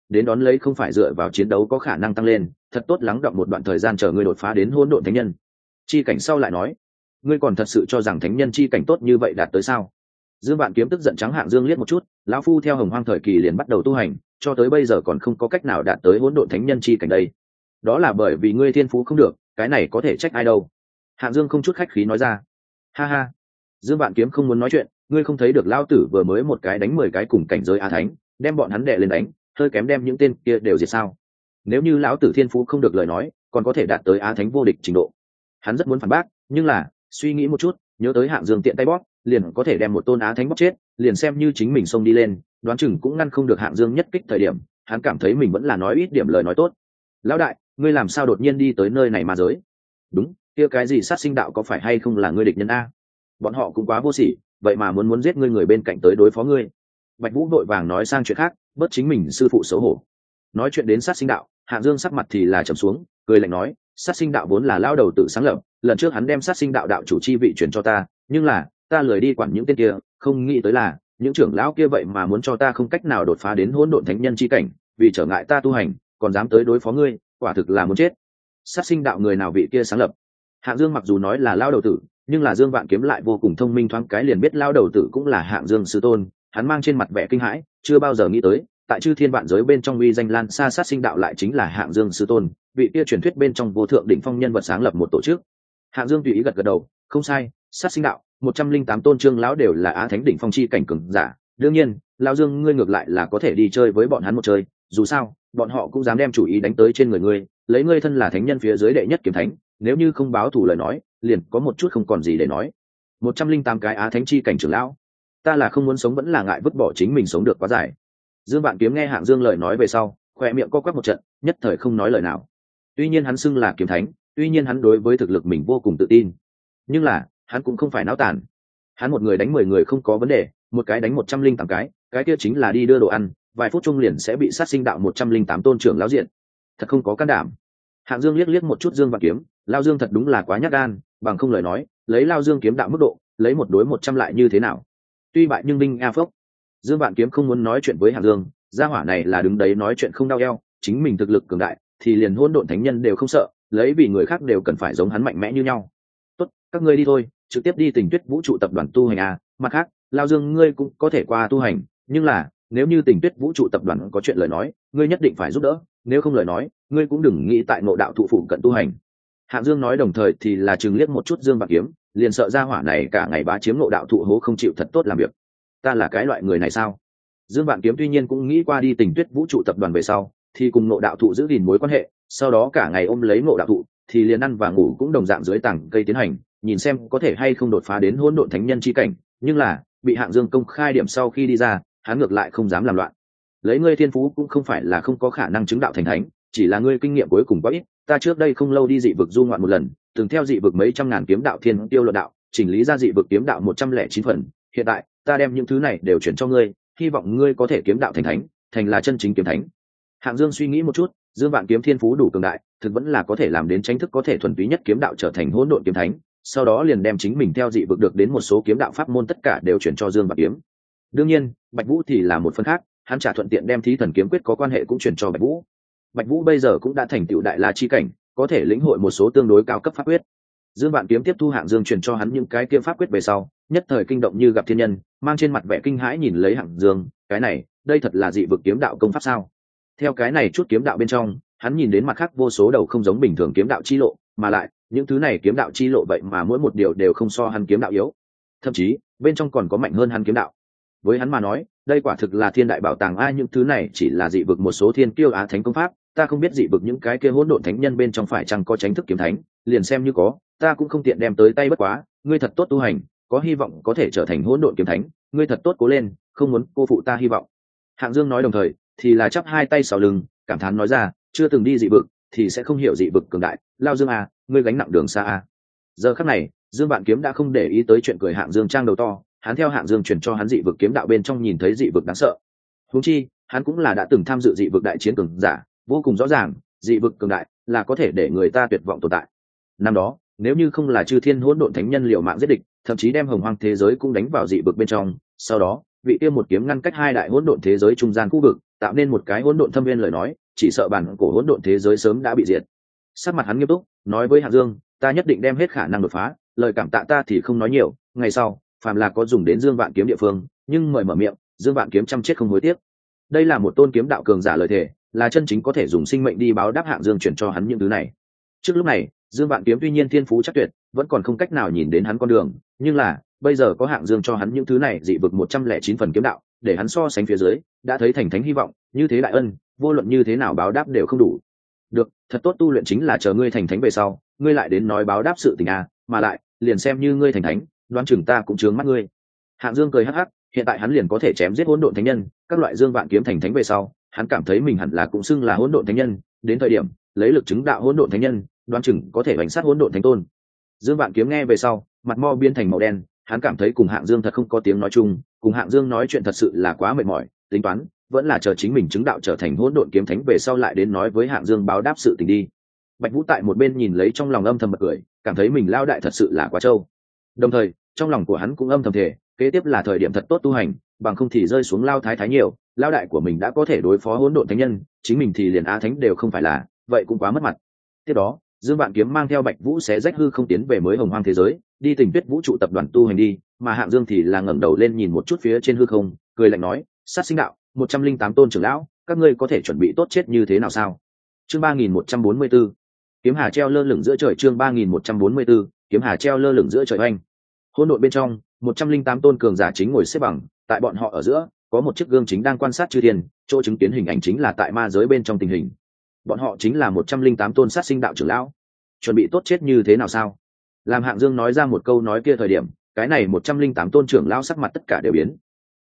đến đón lấy không phải dựa vào chiến đấu có khả năng tăng lên, thật tốt lắng đọng một đoạn thời gian chờ ngươi đột phá đến hỗn độn thánh nhân. Chi cảnh sau lại nói, ngươi còn thật sự cho rằng thánh nhân chi cảnh tốt như vậy đạt tới sao? Dương Vạn Kiếm tức giận trắng Hạng Dương liếc một chút, lão phu theo Hồng Hoang thời kỳ liền bắt đầu tu hành, cho tới bây giờ còn không có cách nào đạt tới hỗn độn thánh nhân chi cảnh đây. Đó là bởi vì ngươi thiên phú không được, cái này có thể trách ai đâu? Hạng Dương không chút khách khí nói ra. Ha ha. Dương Vạn Kiếm không muốn nói chuyện, ngươi không thấy được lão tử vừa mới một cái đánh 10 cái cùng cảnh giới a thánh, đem bọn hắn đè lên đánh, hơi kém đem những tên kia đều diệt sao? Nếu như lão tử thiên phú không được lời nói, còn có thể đạt tới á thánh vô địch trình độ. Hắn rất muốn phản bác, nhưng là suy nghĩ một chút, nhớ tới Hạng Dương tiện tay bóp, liền có thể đem một tôn á thánh bóp chết, liền xem như chính mình xông đi lên, đoán chừng cũng ngăn không được Hạng Dương nhất kích thời điểm, hắn cảm thấy mình vẫn là nói ít điểm lời nói tốt. Lão đại, ngươi làm sao đột nhiên đi tới nơi này ma giới? Đúng, kia cái gì sát sinh đạo có phải hay không là ngươi địch nhân a? Bọn họ cũng quá vô sỉ, vậy mà muốn giết ngươi người bên cạnh tới đối phó ngươi. Bạch Vũ vội vàng nói sang chuyện khác, bớt chính mình sư phụ xấu hổ. Nói chuyện đến sát sinh đạo, Hạng Dương sắc mặt thì là trầm xuống, cười lạnh nói, sát sinh đạo vốn là lao đầu tự sáng lập, lần trước hắn đem sát sinh đạo đạo chủ chi vị chuyển cho ta, nhưng là ta lười đi quản những tên kia, không nghĩ tới là những trưởng lão kia vậy mà muốn cho ta không cách nào đột phá đến hỗn độn thánh nhân chi cảnh, vì trở ngại ta tu hành, còn dám tới đối phó ngươi, quả thực là muốn chết. Sát sinh đạo người nào vị kia sáng lập? Hạng Dương mặc dù nói là lao đầu tử, nhưng là Dương Vạn Kiếm lại vô cùng thông minh, thoáng cái liền biết lao đầu tử cũng là Hạng Dương sư tôn, hắn mang trên mặt vẻ kinh hãi, chưa bao giờ nghĩ tới tại chư thiên vạn giới bên trong uy danh lan xa sát sinh đạo lại chính là Hạng Dương sư tôn, vị kia truyền thuyết bên trong vô thượng đỉnh phong nhân vật sáng lập một tổ chức. Hạng Dương tùy ý gật gật đầu, không sai, sát sinh đạo 108 tôn trương lão đều là á thánh đỉnh phong chi cảnh cường giả, đương nhiên lão Dương ngươi ngược lại là có thể đi chơi với bọn hắn một chơi, dù sao bọn họ cũng dám đem chủ ý đánh tới trên người ngươi, lấy ngươi thân là thánh nhân phía dưới đệ nhất kiếm thánh, nếu như không báo thù lời nói liền có một chút không còn gì để nói. 108 cái á thánh chi cảnh trưởng lão, ta là không muốn sống vẫn là ngại vứt bỏ chính mình sống được quá dài. Dương Vạn Kiếm nghe Hạng Dương lời nói về sau, khỏe miệng co quắp một trận, nhất thời không nói lời nào. Tuy nhiên hắn xưng là kiếm thánh, tuy nhiên hắn đối với thực lực mình vô cùng tự tin, nhưng là hắn cũng không phải náo tàn. Hắn một người đánh 10 người không có vấn đề, một cái đánh 108 cái kia chính là đi đưa đồ ăn, vài phút chung liền sẽ bị sát sinh đạo 108 tôn trưởng lão diện. Thật không có can đảm. Hạng Dương liếc liếc một chút Dương Vạn Kiếm, Lao Dương thật đúng là quá nhát gan, bằng không lời nói, lấy Lao Dương kiếm đạo mức độ, lấy 1 đối 100 lại như thế nào? Tuy bại nhưng binh a phốc. Dương Vạn Kiếm không muốn nói chuyện với Hạng Dương, gia hỏa này là đứng đấy nói chuyện không đau eo, chính mình thực lực cường đại, thì liền hỗn độn thánh nhân đều không sợ, lấy vì người khác đều cần phải giống hắn mạnh mẽ như nhau. Tốt, các ngươi đi thôi, trực tiếp đi Tình Tuyết Vũ trụ tập đoàn tu hành a, mặt khác, Lao Dương ngươi cũng có thể qua tu hành, nhưng là, nếu như Tình Tuyết Vũ trụ tập đoàn có chuyện lời nói, ngươi nhất định phải giúp đỡ, nếu không lời nói, ngươi cũng đừng nghĩ tại Ngộ Đạo thụ phụ cận tu hành. Hạng Dương nói đồng thời thì là chừng liếc một chút Dương Vạn Kiếm, liền sợ gia hỏa này cả ngày bá chiếm Ngộ Đạo thụ hố không chịu thật tốt làm việc. Ta là cái loại người này sao? Dương Vạn Kiếm tuy nhiên cũng nghĩ qua đi Tình Tuyết Vũ trụ tập đoàn về sau, thì cùng Ngộ Đạo thụ giữ gìn mối quan hệ, sau đó cả ngày ôm lấy Ngộ Đạo thụ, thì liền ăn và ngủ cũng đồng dạng dưới tảng cây tiến hành, nhìn xem có thể hay không đột phá đến hỗn độn thánh nhân chi cảnh, nhưng là bị Hạng Dương công khai điểm sau khi đi ra, hắn ngược lại không dám làm loạn. Lấy ngươi thiên phú cũng không phải là không có khả năng chứng đạo thành thánh, chỉ là ngươi kinh nghiệm cuối cùng quá ít. Ta trước đây không lâu đi dị vực du ngoạn một lần, từng theo dị vực mấy trăm ngàn kiếm đạo thiên tiêu luận đạo, chỉnh lý ra dị vực kiếm đạo 109 phần. Hiện tại ta đem những thứ này đều chuyển cho ngươi, hy vọng ngươi có thể kiếm đạo thành thánh, thành là chân chính kiếm thánh. Hạng Dương suy nghĩ một chút, Dương Vạn Kiếm thiên phú đủ cường đại, thực vẫn là có thể làm đến tranh thức có thể thuần túy nhất kiếm đạo trở thành hỗn độn kiếm thánh, sau đó liền đem chính mình theo dị vực được đến một số kiếm đạo pháp môn tất cả đều chuyển cho Dương Vạn Kiếm. Đương nhiên, Bạch Vũ thì là một phần khác, hắn trả thuận tiện đem Thí Thần kiếm quyết có quan hệ cũng chuyển cho Bạch Vũ. Bạch Vũ bây giờ cũng đã thành tựu đại la chi cảnh, có thể lĩnh hội một số tương đối cao cấp pháp quyết. Dương Vạn Kiếm tiếp thu Hạng Dương truyền cho hắn những cái kia pháp quyết về sau, nhất thời kinh động như gặp thiên nhân, mang trên mặt vẻ kinh hãi nhìn lấy Hạng Dương, cái này, đây thật là dị vực kiếm đạo công pháp sao? Theo cái này chút kiếm đạo bên trong, hắn nhìn đến mặt khác vô số đầu không giống bình thường kiếm đạo chi lộ, mà lại, những thứ này kiếm đạo chi lộ vậy mà mỗi một điều đều không so hắn kiếm đạo yếu. Thậm chí, bên trong còn có mạnh hơn hắn kiếm đạo. Với hắn mà nói, đây quả thực là thiên đại bảo tàng a, những thứ này chỉ là dị vực một số thiên kiêu á thánh công pháp, ta không biết dị vực những cái kia hỗn độn thánh nhân bên trong phải chăng có chánh thức kiếm thánh, liền xem như có, ta cũng không tiện đem tới tay bất quá, ngươi thật tốt tu hành, có hy vọng có thể trở thành hỗn độn kiếm thánh, ngươi thật tốt cố lên, không muốn cô phụ ta hy vọng. Hạng Dương nói đồng thời, thì là chắp hai tay sau lưng, cảm thán nói ra, chưa từng đi dị vực, thì sẽ không hiểu dị vực cường đại, Lao Dương à, ngươi gánh nặng đường xa à. Giờ khắc này, Dương Vạn Kiếm đã không để ý tới chuyện cười Hạng Dương trang đầu to, hắn theo Hạng Dương truyền cho hắn dị vực kiếm đạo bên trong nhìn thấy dị vực đáng sợ. Huống chi, hắn cũng là đã từng tham dự dị vực đại chiến cường giả, vô cùng rõ ràng, dị vực cường đại là có thể để người ta tuyệt vọng tồn tại. Năm đó, nếu như không là chư thiên hỗn độn thánh nhân liều mạng giết địch, thậm chí đem hồng hoang thế giới cũng đánh vào dị vực bên trong, sau đó vị kia một kiếm ngăn cách hai đại hỗn độn thế giới trung gian khu vực, tạo nên một cái hỗn độn thâm viên lời nói, chỉ sợ bản cổ hỗn độn thế giới sớm đã bị diệt. Sắc mặt hắn nghiêm túc nói với Hạng Dương, ta nhất định đem hết khả năng đột phá, lời cảm tạ ta thì không nói nhiều, ngày sau phàm là có dùng đến Dương Vạn kiếm địa phương, nhưng mời mở miệng, Dương Vạn kiếm chăm chết không hối tiếc. Đây là một tôn kiếm đạo cường giả lời thề, là chân chính có thể dùng sinh mệnh đi báo đáp Hạng Dương chuyển cho hắn những thứ này. Trước lúc này, Dương Vạn kiếm tuy nhiên thiên phú chắc tuyệt, vẫn còn không cách nào nhìn đến hắn con đường, nhưng là bây giờ có Hạng Dương cho hắn những thứ này dị vực 109 phần kiếm đạo, để hắn so sánh phía dưới, đã thấy thành thánh hy vọng, như thế đại ân, vô luận như thế nào báo đáp đều không đủ. Được, thật tốt tu luyện chính là chờ ngươi thành thánh về sau, ngươi lại đến nói báo đáp sự tình à, mà lại, liền xem như ngươi thành thánh, đoán chừng ta cũng chướng mắt ngươi. Hạng Dương cười hắc hắc, hiện tại hắn liền có thể chém giết hỗn độn thánh nhân, các loại Dương Vạn kiếm thành thánh về sau, hắn cảm thấy mình hẳn là cũng xưng là hỗn độn thánh nhân, đến thời điểm lấy lực chứng đạo hỗn độn thánh nhân, đoán chừng có thể bành sát hỗn độn thánh tôn. Dương Vạn kiếm nghe về sau, mặt mo biến thành màu đen, hắn cảm thấy cùng Hạng Dương thật không có tiếng nói chung, cùng Hạng Dương nói chuyện thật sự là quá mệt mỏi, tính toán vẫn là chờ chính mình chứng đạo trở thành hỗn độn kiếm thánh về sau lại đến nói với Hạng Dương báo đáp sự tình đi. Bạch Vũ tại một bên nhìn lấy trong lòng âm thầm bật cười, cảm thấy mình lao đại thật sự là quá trâu. Đồng thời, trong lòng của hắn cũng âm thầm thề, kế tiếp là thời điểm thật tốt tu hành, bằng không thì rơi xuống lao thái thái nhiều, lao đại của mình đã có thể đối phó hỗn độn thánh nhân, chính mình thì liền á thánh đều không phải là, vậy cũng quá mất mặt. Tiếp đó, Dương Vạn kiếm mang theo Bạch Vũ xé rách hư không tiến về mới Hồng Hoang thế giới, đi Tình Tuyết vũ trụ tập đoàn tu hành đi, mà Hạng Dương thì là ngẩng đầu lên nhìn một chút phía trên hư không, cười lạnh nói, sát sinh đạo 108 tôn trưởng lão, các ngươi có thể chuẩn bị tốt chết như thế nào sao? Chương 3144, kiếm hà treo lơ lửng giữa trời. Chương 3144, kiếm hà treo lơ lửng giữa trời oanh. Hỗn độn bên trong, 108 tôn cường giả chính ngồi xếp bằng, tại bọn họ ở giữa, có một chiếc gương chính đang quan sát chư thiên, chỗ chứng kiến hình ảnh chính là tại ma giới bên trong tình hình. Bọn họ chính là 108 tôn sát sinh đạo trưởng lão. Chuẩn bị tốt chết như thế nào sao? Làm Hạng Dương nói ra một câu nói kia thời điểm, cái này 108 tôn trưởng lão sắc mặt tất cả đều biến.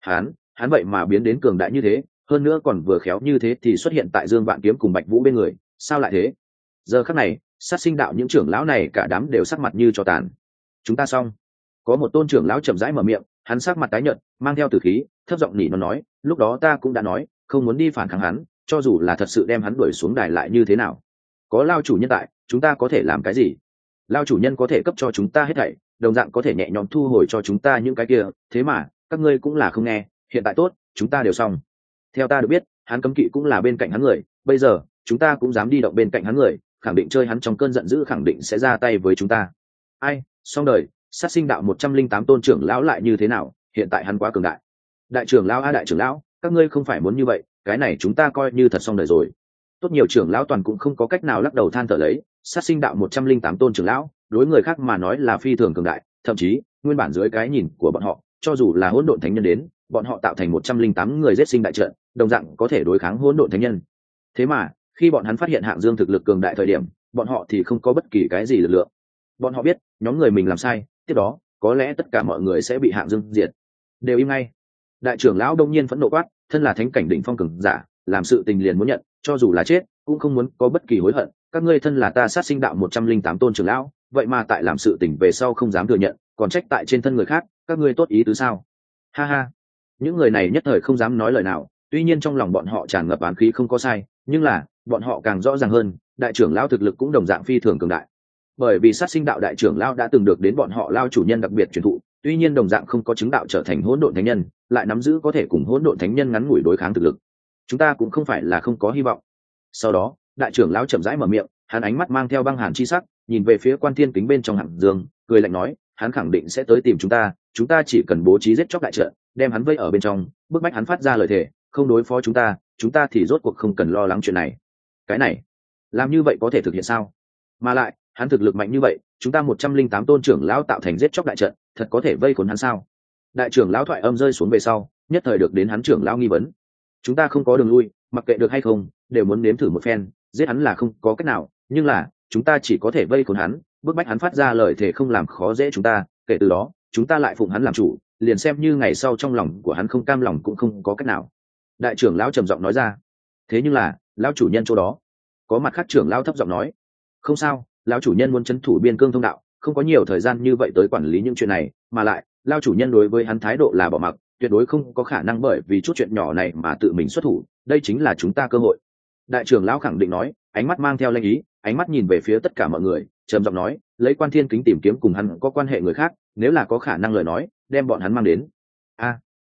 Hắn vậy mà biến đến cường đại như thế, hơn nữa còn vừa khéo như thế thì xuất hiện tại Dương Vạn kiếm cùng Bạch Vũ bên người, sao lại thế? Giờ khắc này, sát sinh đạo những trưởng lão này cả đám đều sắc mặt như cho tàn. Chúng ta xong. Có một tôn trưởng lão chậm rãi mở miệng, hắn sắc mặt tái nhợt, mang theo tử khí, thấp giọng nỉ nó nói, lúc đó ta cũng đã nói, không muốn đi phản kháng hắn, cho dù là thật sự đem hắn đuổi xuống đài lại như thế nào. Có lao chủ nhân tại, chúng ta có thể làm cái gì? Lao chủ nhân có thể cấp cho chúng ta hết thảy, đồng dạng có thể nhẹ nhõm thu hồi cho chúng ta những cái kia, thế mà các ngươi cũng là không nghe, hiện tại tốt, chúng ta đều xong. Theo ta được biết, hắn cấm kỵ cũng là bên cạnh hắn người, bây giờ chúng ta cũng dám đi động bên cạnh hắn người, khẳng định chơi hắn trong cơn giận dữ, khẳng định sẽ ra tay với chúng ta. Ai, xong đời, sát sinh đạo 108 tôn trưởng lão lại như thế nào, hiện tại hắn quá cường đại. Đại trưởng lão đại trưởng lão, các ngươi không phải muốn như vậy, cái này chúng ta coi như thật xong đời rồi. Tốt nhiều trưởng lão toàn cũng không có cách nào lắc đầu than thở lấy, sát sinh đạo 108 tôn trưởng lão, đối người khác mà nói là phi thường cường đại, thậm chí nguyên bản dưới cái nhìn của bọn họ, cho dù là hỗn độn thánh nhân đến, bọn họ tạo thành 108 người giết sinh đại trận, đồng dạng có thể đối kháng hỗn độn thánh nhân. Thế mà, khi bọn hắn phát hiện Hạng Dương thực lực cường đại thời điểm, bọn họ thì không có bất kỳ cái gì lực lượng. Bọn họ biết, nhóm người mình làm sai, tiếp đó, có lẽ tất cả mọi người sẽ bị Hạng Dương diệt. Đều im ngay. Đại trưởng lão đông nhiên phẫn nộ quát, thân là thánh cảnh đỉnh phong cường giả, làm sự tình liền muốn nhận, cho dù là chết, cũng không muốn có bất kỳ hối hận. Các ngươi thân là ta sát sinh đạo 108 tôn trưởng lão, vậy mà tại làm sự tình về sau không dám thừa nhận, còn trách tại trên thân người khác, các ngươi tốt ý tứ sao? Ha ha. Những người này nhất thời không dám nói lời nào, tuy nhiên trong lòng bọn họ tràn ngập oán khí không có sai, nhưng là bọn họ càng rõ ràng hơn, đại trưởng lão thực lực cũng đồng dạng phi thường cường đại. Bởi vì sát sinh đạo đại trưởng lão đã từng được đến bọn họ lao chủ nhân đặc biệt truyền thụ, tuy nhiên đồng dạng không có chứng đạo trở thành hỗn độn thánh nhân, lại nắm giữ có thể cùng hỗn độn thánh nhân ngắn ngủi đối kháng thực lực. Chúng ta cũng không phải là không có hy vọng. Sau đó, đại trưởng lão chậm rãi mở miệng, hắn ánh mắt mang theo băng hàn chi sắc, nhìn về phía Quan Thiên Kính bên trong Hạng Dương, cười lạnh nói, hắn khẳng định sẽ tới tìm chúng ta chỉ cần bố trí giết chóc đại trận, đem hắn vây ở bên trong, bức bách hắn phát ra lời thề, không đối phó chúng ta thì rốt cuộc không cần lo lắng chuyện này. Cái này, làm như vậy có thể thực hiện sao? Mà lại, hắn thực lực mạnh như vậy, chúng ta 108 tôn trưởng lão tạo thành giết chóc đại trận, thật có thể vây khốn hắn sao? Đại trưởng lão thoại âm rơi xuống về sau, nhất thời được đến hắn trưởng lão nghi vấn. Chúng ta không có đường lui, mặc kệ được hay không, đều muốn nếm thử một phen, giết hắn là không có cách nào, nhưng là chúng ta chỉ có thể vây khốn hắn, bức bách hắn phát ra lời thề không làm khó dễ chúng ta, kể từ đó, chúng ta lại phụng hắn làm chủ, liền xem như ngày sau trong lòng của hắn không cam lòng cũng không có cách nào. Đại trưởng lão trầm giọng nói ra. Thế nhưng là, lão chủ nhân chỗ đó, có mặt khác trưởng lão thấp giọng nói, không sao, lão chủ nhân muốn trấn thủ biên cương thông đạo, không có nhiều thời gian như vậy tới quản lý những chuyện này, mà lại, lão chủ nhân đối với hắn thái độ là bỏ mặc, tuyệt đối không có khả năng bởi vì chút chuyện nhỏ này mà tự mình xuất thủ, đây chính là chúng ta cơ hội. Đại trưởng lão khẳng định nói, ánh mắt mang theo lanh ý, ánh mắt nhìn về phía tất cả mọi người, trầm giọng nói, lấy Quan Thiên Kính tìm kiếm cùng hắn có quan hệ người khác, nếu là có khả năng lời nói, đem bọn hắn mang đến.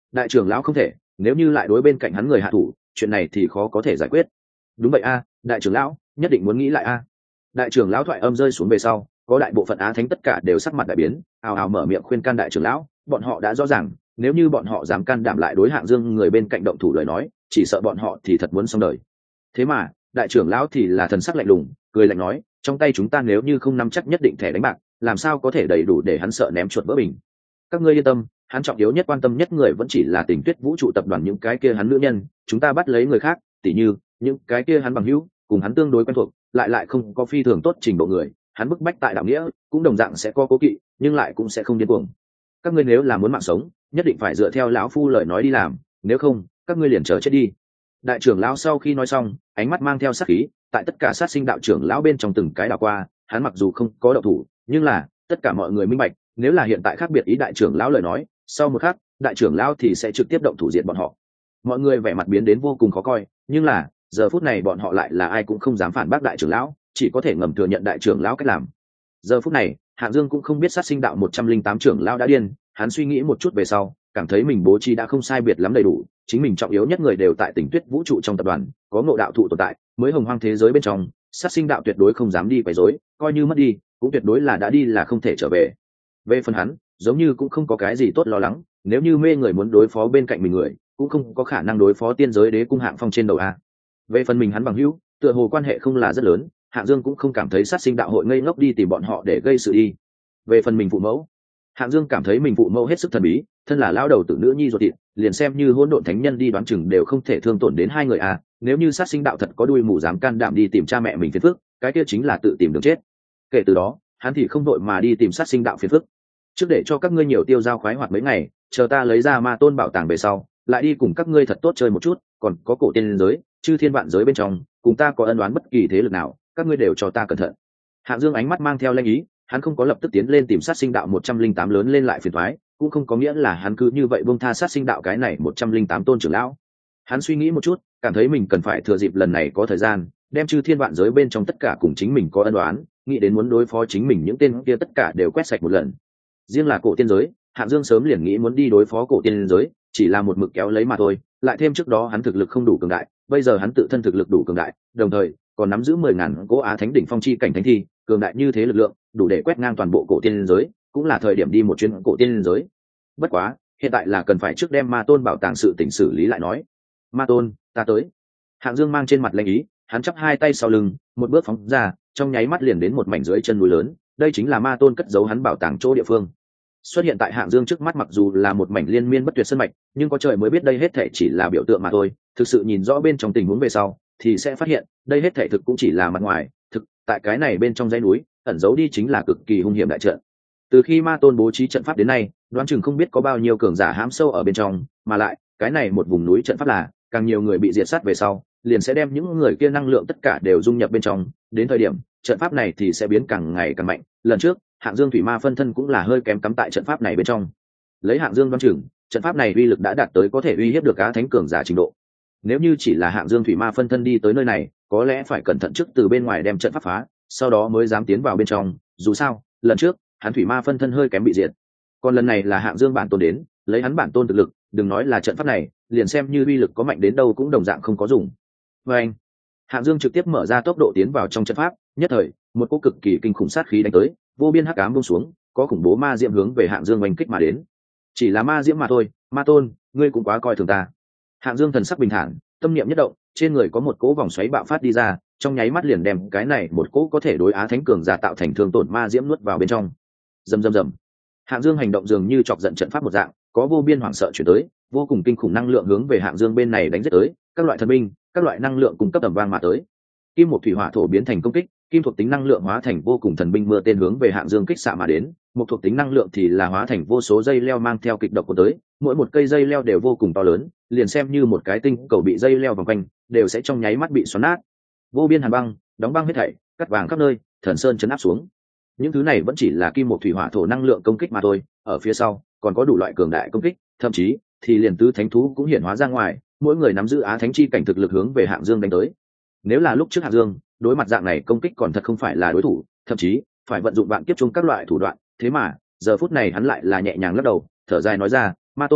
đại trưởng lão không thể, nếu như lại đối bên cạnh hắn người hạ thủ, chuyện này thì khó có thể giải quyết. Đúng vậy a, đại trưởng lão nhất định muốn nghĩ lại a. Đại trưởng lão thoại âm rơi xuống về sau, có đại bộ phận á thánh tất cả đều sắc mặt đại biến, ào ào mở miệng khuyên can đại trưởng lão. Bọn họ đã rõ ràng, nếu như bọn họ dám can đảm lại đối Hạng Dương người bên cạnh động thủ lời nói, chỉ sợ bọn họ thì thật muốn xong đời. Thế mà đại trưởng lão thì là thần sắc lạnh lùng, cười lạnh nói, trong tay chúng ta nếu như không nắm chắc nhất định thẻ đánh bạc, làm sao có thể đầy đủ để hắn sợ ném chuột vỡ bình. Các ngươi yên tâm, hắn trọng yếu nhất quan tâm nhất người vẫn chỉ là Tình Tuyết vũ trụ tập đoàn những cái kia hắn nữ nhân, chúng ta bắt lấy người khác, tỉ như những cái kia hắn bằng hữu, cùng hắn tương đối quen thuộc, lại không có phi thường tốt trình độ người, hắn bức bách tại đạo nghĩa, cũng đồng dạng sẽ có cố kỵ, nhưng lại cũng sẽ không điên cuồng. Các ngươi nếu là muốn mạng sống, nhất định phải dựa theo lão phu lời nói đi làm, nếu không, các ngươi liền chờ chết đi. Đại trưởng lão sau khi nói xong, ánh mắt mang theo sát khí, tại tất cả sát sinh đạo trưởng lão bên trong từng cái đảo qua, hắn mặc dù không có động thủ, nhưng là tất cả mọi người minh bạch, nếu là hiện tại khác biệt ý đại trưởng lão lời nói, sau một khắc, đại trưởng lão thì sẽ trực tiếp động thủ diện bọn họ. Mọi người vẻ mặt biến đến vô cùng khó coi, nhưng là giờ phút này bọn họ lại là ai cũng không dám phản bác đại trưởng lão, chỉ có thể ngầm thừa nhận đại trưởng lão cách làm. Giờ phút này, Hạng Dương cũng không biết sát sinh đạo 108 trưởng lão đã điên, hắn suy nghĩ một chút về sau, cảm thấy mình bố trí đã không sai biệt lắm đầy đủ, chính mình trọng yếu nhất người đều tại Tình Tuyết vũ trụ trong tập đoàn, có ngộ đạo thụ tồn tại, mới hồng hoang thế giới bên trong, sát sinh đạo tuyệt đối không dám đi quấy rối, coi như mất đi, cũng tuyệt đối là đã đi là không thể trở về. Về phần hắn, giống như cũng không có cái gì tốt lo lắng, nếu như mê người muốn đối phó bên cạnh mình người, cũng không có khả năng đối phó tiên giới đế cung Hạng Phong trên đầu a. Về phần mình hắn bằng hữu, tựa hồ quan hệ không là rất lớn, Hạng Dương cũng không cảm thấy sát sinh đạo hội ngây ngốc đi tìm bọn họ để gây sự đi. Về phần mình phụ mẫu, Hạng Dương cảm thấy mình phụ mẫu hết sức thần bí, thân là lão đầu tử nữ nhi ruột thịt, liền xem như hỗn độn thánh nhân đi đoán chừng đều không thể thương tổn đến hai người à, nếu như sát sinh đạo thật có đuôi mù dám can đảm đi tìm cha mẹ mình phiền phức, cái kia chính là tự tìm đường chết. Kể từ đó, hắn thì không đội mà đi tìm sát sinh đạo phiền phức. Trước để cho các ngươi nhiều tiêu dao khoái hoạt mấy ngày, chờ ta lấy ra ma tôn bảo tàng về sau, lại đi cùng các ngươi thật tốt chơi một chút, còn có cổ tiên giới, chư thiên vạn giới bên trong, cùng ta có ân oán bất kỳ thế lực nào, các ngươi đều cho ta cẩn thận. Hạng Dương ánh mắt mang theo lanh ý, hắn không có lập tức tiến lên tìm sát sinh đạo 108 lớn lên lại phiền toái, cũng không có nghĩa là hắn cứ như vậy buông tha sát sinh đạo cái này 108 tôn trưởng lão. Hắn suy nghĩ một chút, cảm thấy mình cần phải thừa dịp lần này có thời gian, đem chư thiên vạn giới bên trong tất cả cùng chính mình có ân oán, nghĩ đến muốn đối phó chính mình những tên kia tất cả đều quét sạch một lần. Riêng là cổ tiên giới, Hạng Dương sớm liền nghĩ muốn đi đối phó cổ tiên giới, chỉ là một mực kéo lấy mà thôi, lại thêm trước đó hắn thực lực không đủ cường đại, bây giờ hắn tự thân thực lực đủ cường đại, đồng thời còn nắm giữ 10.000 cỗ Á Thánh đỉnh phong chi cảnh thánh thi, cường đại như thế lực lượng, đủ để quét ngang toàn bộ cổ tiên giới, cũng là thời điểm đi một chuyến cổ tiên giới. Bất quá, hiện tại là cần phải trước đem ma tôn bảo tàng sự tình xử lý lại nói. Ma tôn, ta tới. Hạng Dương mang trên mặt lanh ý, hắn chắp hai tay sau lưng, một bước phóng ra, trong nháy mắt liền đến một mảnh dưới chân núi lớn, đây chính là ma tôn cất giấu hắn bảo tàng chỗ địa phương. Xuất hiện tại Hạng Dương trước mắt mặc dù là một mảnh liên miên bất tuyệt sơn mạch, nhưng có trời mới biết đây hết thảy chỉ là biểu tượng mà thôi, thực sự nhìn rõ bên trong tình huống về sau, thì sẽ phát hiện, đây hết thảy thực cũng chỉ là mặt ngoài, thực tại cái này bên trong dãy núi, ẩn giấu đi chính là cực kỳ hung hiểm đại trận. Từ khi ma tôn bố trí trận pháp đến nay, đoán chừng không biết có bao nhiêu cường giả hãm sâu ở bên trong, mà lại, cái này một vùng núi trận pháp là, càng nhiều người bị diệt sát về sau, liền sẽ đem những người kia năng lượng tất cả đều dung nhập bên trong, đến thời điểm, trận pháp này thì sẽ biến càng ngày càng mạnh. Lần trước, Hạng Dương thủy ma phân thân cũng là hơi kém cắm tại trận pháp này bên trong. Lấy Hạng Dương đoán chừng, trận pháp này uy lực đã đạt tới có thể uy hiếp được Á Thánh cường giả trình độ. Nếu như chỉ là Hạng Dương thủy ma phân thân đi tới nơi này, có lẽ phải cẩn thận trước từ bên ngoài đem trận pháp phá, sau đó mới dám tiến vào bên trong, dù sao, lần trước, hắn thủy ma phân thân hơi kém bị diệt. Còn lần này là Hạng Dương bản tôn đến, lấy hắn bản tôn thực lực, đừng nói là trận pháp này, liền xem như uy lực có mạnh đến đâu cũng đồng dạng không có dùng. Và anh, Hạng Dương trực tiếp mở ra tốc độ tiến vào trong trận pháp, nhất thời, một cỗ cực kỳ kinh khủng sát khí đánh tới, vô biên hắc ám buông xuống, có khủng bố ma diễm hướng về Hạng Dương oanh kích mà đến. Chỉ là ma diễm mà thôi, ma tôn, ngươi cũng quá coi thường ta. Hạng Dương thần sắc bình thản, tâm niệm nhất động, trên người có một cỗ vòng xoáy bạo phát đi ra, trong nháy mắt liền đem cái này một cỗ có thể đối Á Thánh cường giả tạo thành thương tổn ma diễm nuốt vào bên trong. Rầm rầm rầm. Hạng Dương hành động dường như chọc giận trận pháp một dạng, có vô biên hoảng sợ chuyển tới, vô cùng kinh khủng năng lượng hướng về Hạng Dương bên này đánh giết tới, các loại thần binh, các loại năng lượng cung cấp tầm vang mà tới. Kim một thủy hỏa thổ biến thành công kích, kim thuộc tính năng lượng hóa thành vô cùng thần binh mưa tên hướng về Hạng Dương kích xạ mà đến, một thuộc tính năng lượng thì là hóa thành vô số dây leo mang theo kịch độc của tới, mỗi một cây dây leo đều vô cùng to lớn, liền xem như một cái tinh cầu bị dây leo vòng quanh, đều sẽ trong nháy mắt bị xoắn nát. Vô biên hàn băng, đóng băng hết thảy, cắt vàng khắp nơi, thần sơn chấn áp xuống. Những thứ này vẫn chỉ là kim một thủy hỏa thổ năng lượng công kích mà thôi, ở phía sau còn có đủ loại cường đại công kích, thậm chí thì liền tứ thánh thú cũng hiện hóa ra ngoài, mỗi người nắm giữ Á Thánh chi cảnh thực lực hướng về Hạng Dương đánh tới. Nếu là lúc trước Hạng Dương đối mặt dạng này công kích còn thật không phải là đối thủ, thậm chí phải vận dụng vạn kiếp chung các loại thủ đoạn, thế mà giờ phút này hắn lại là nhẹ nhàng lắc đầu, thở dài nói ra, ma tôn,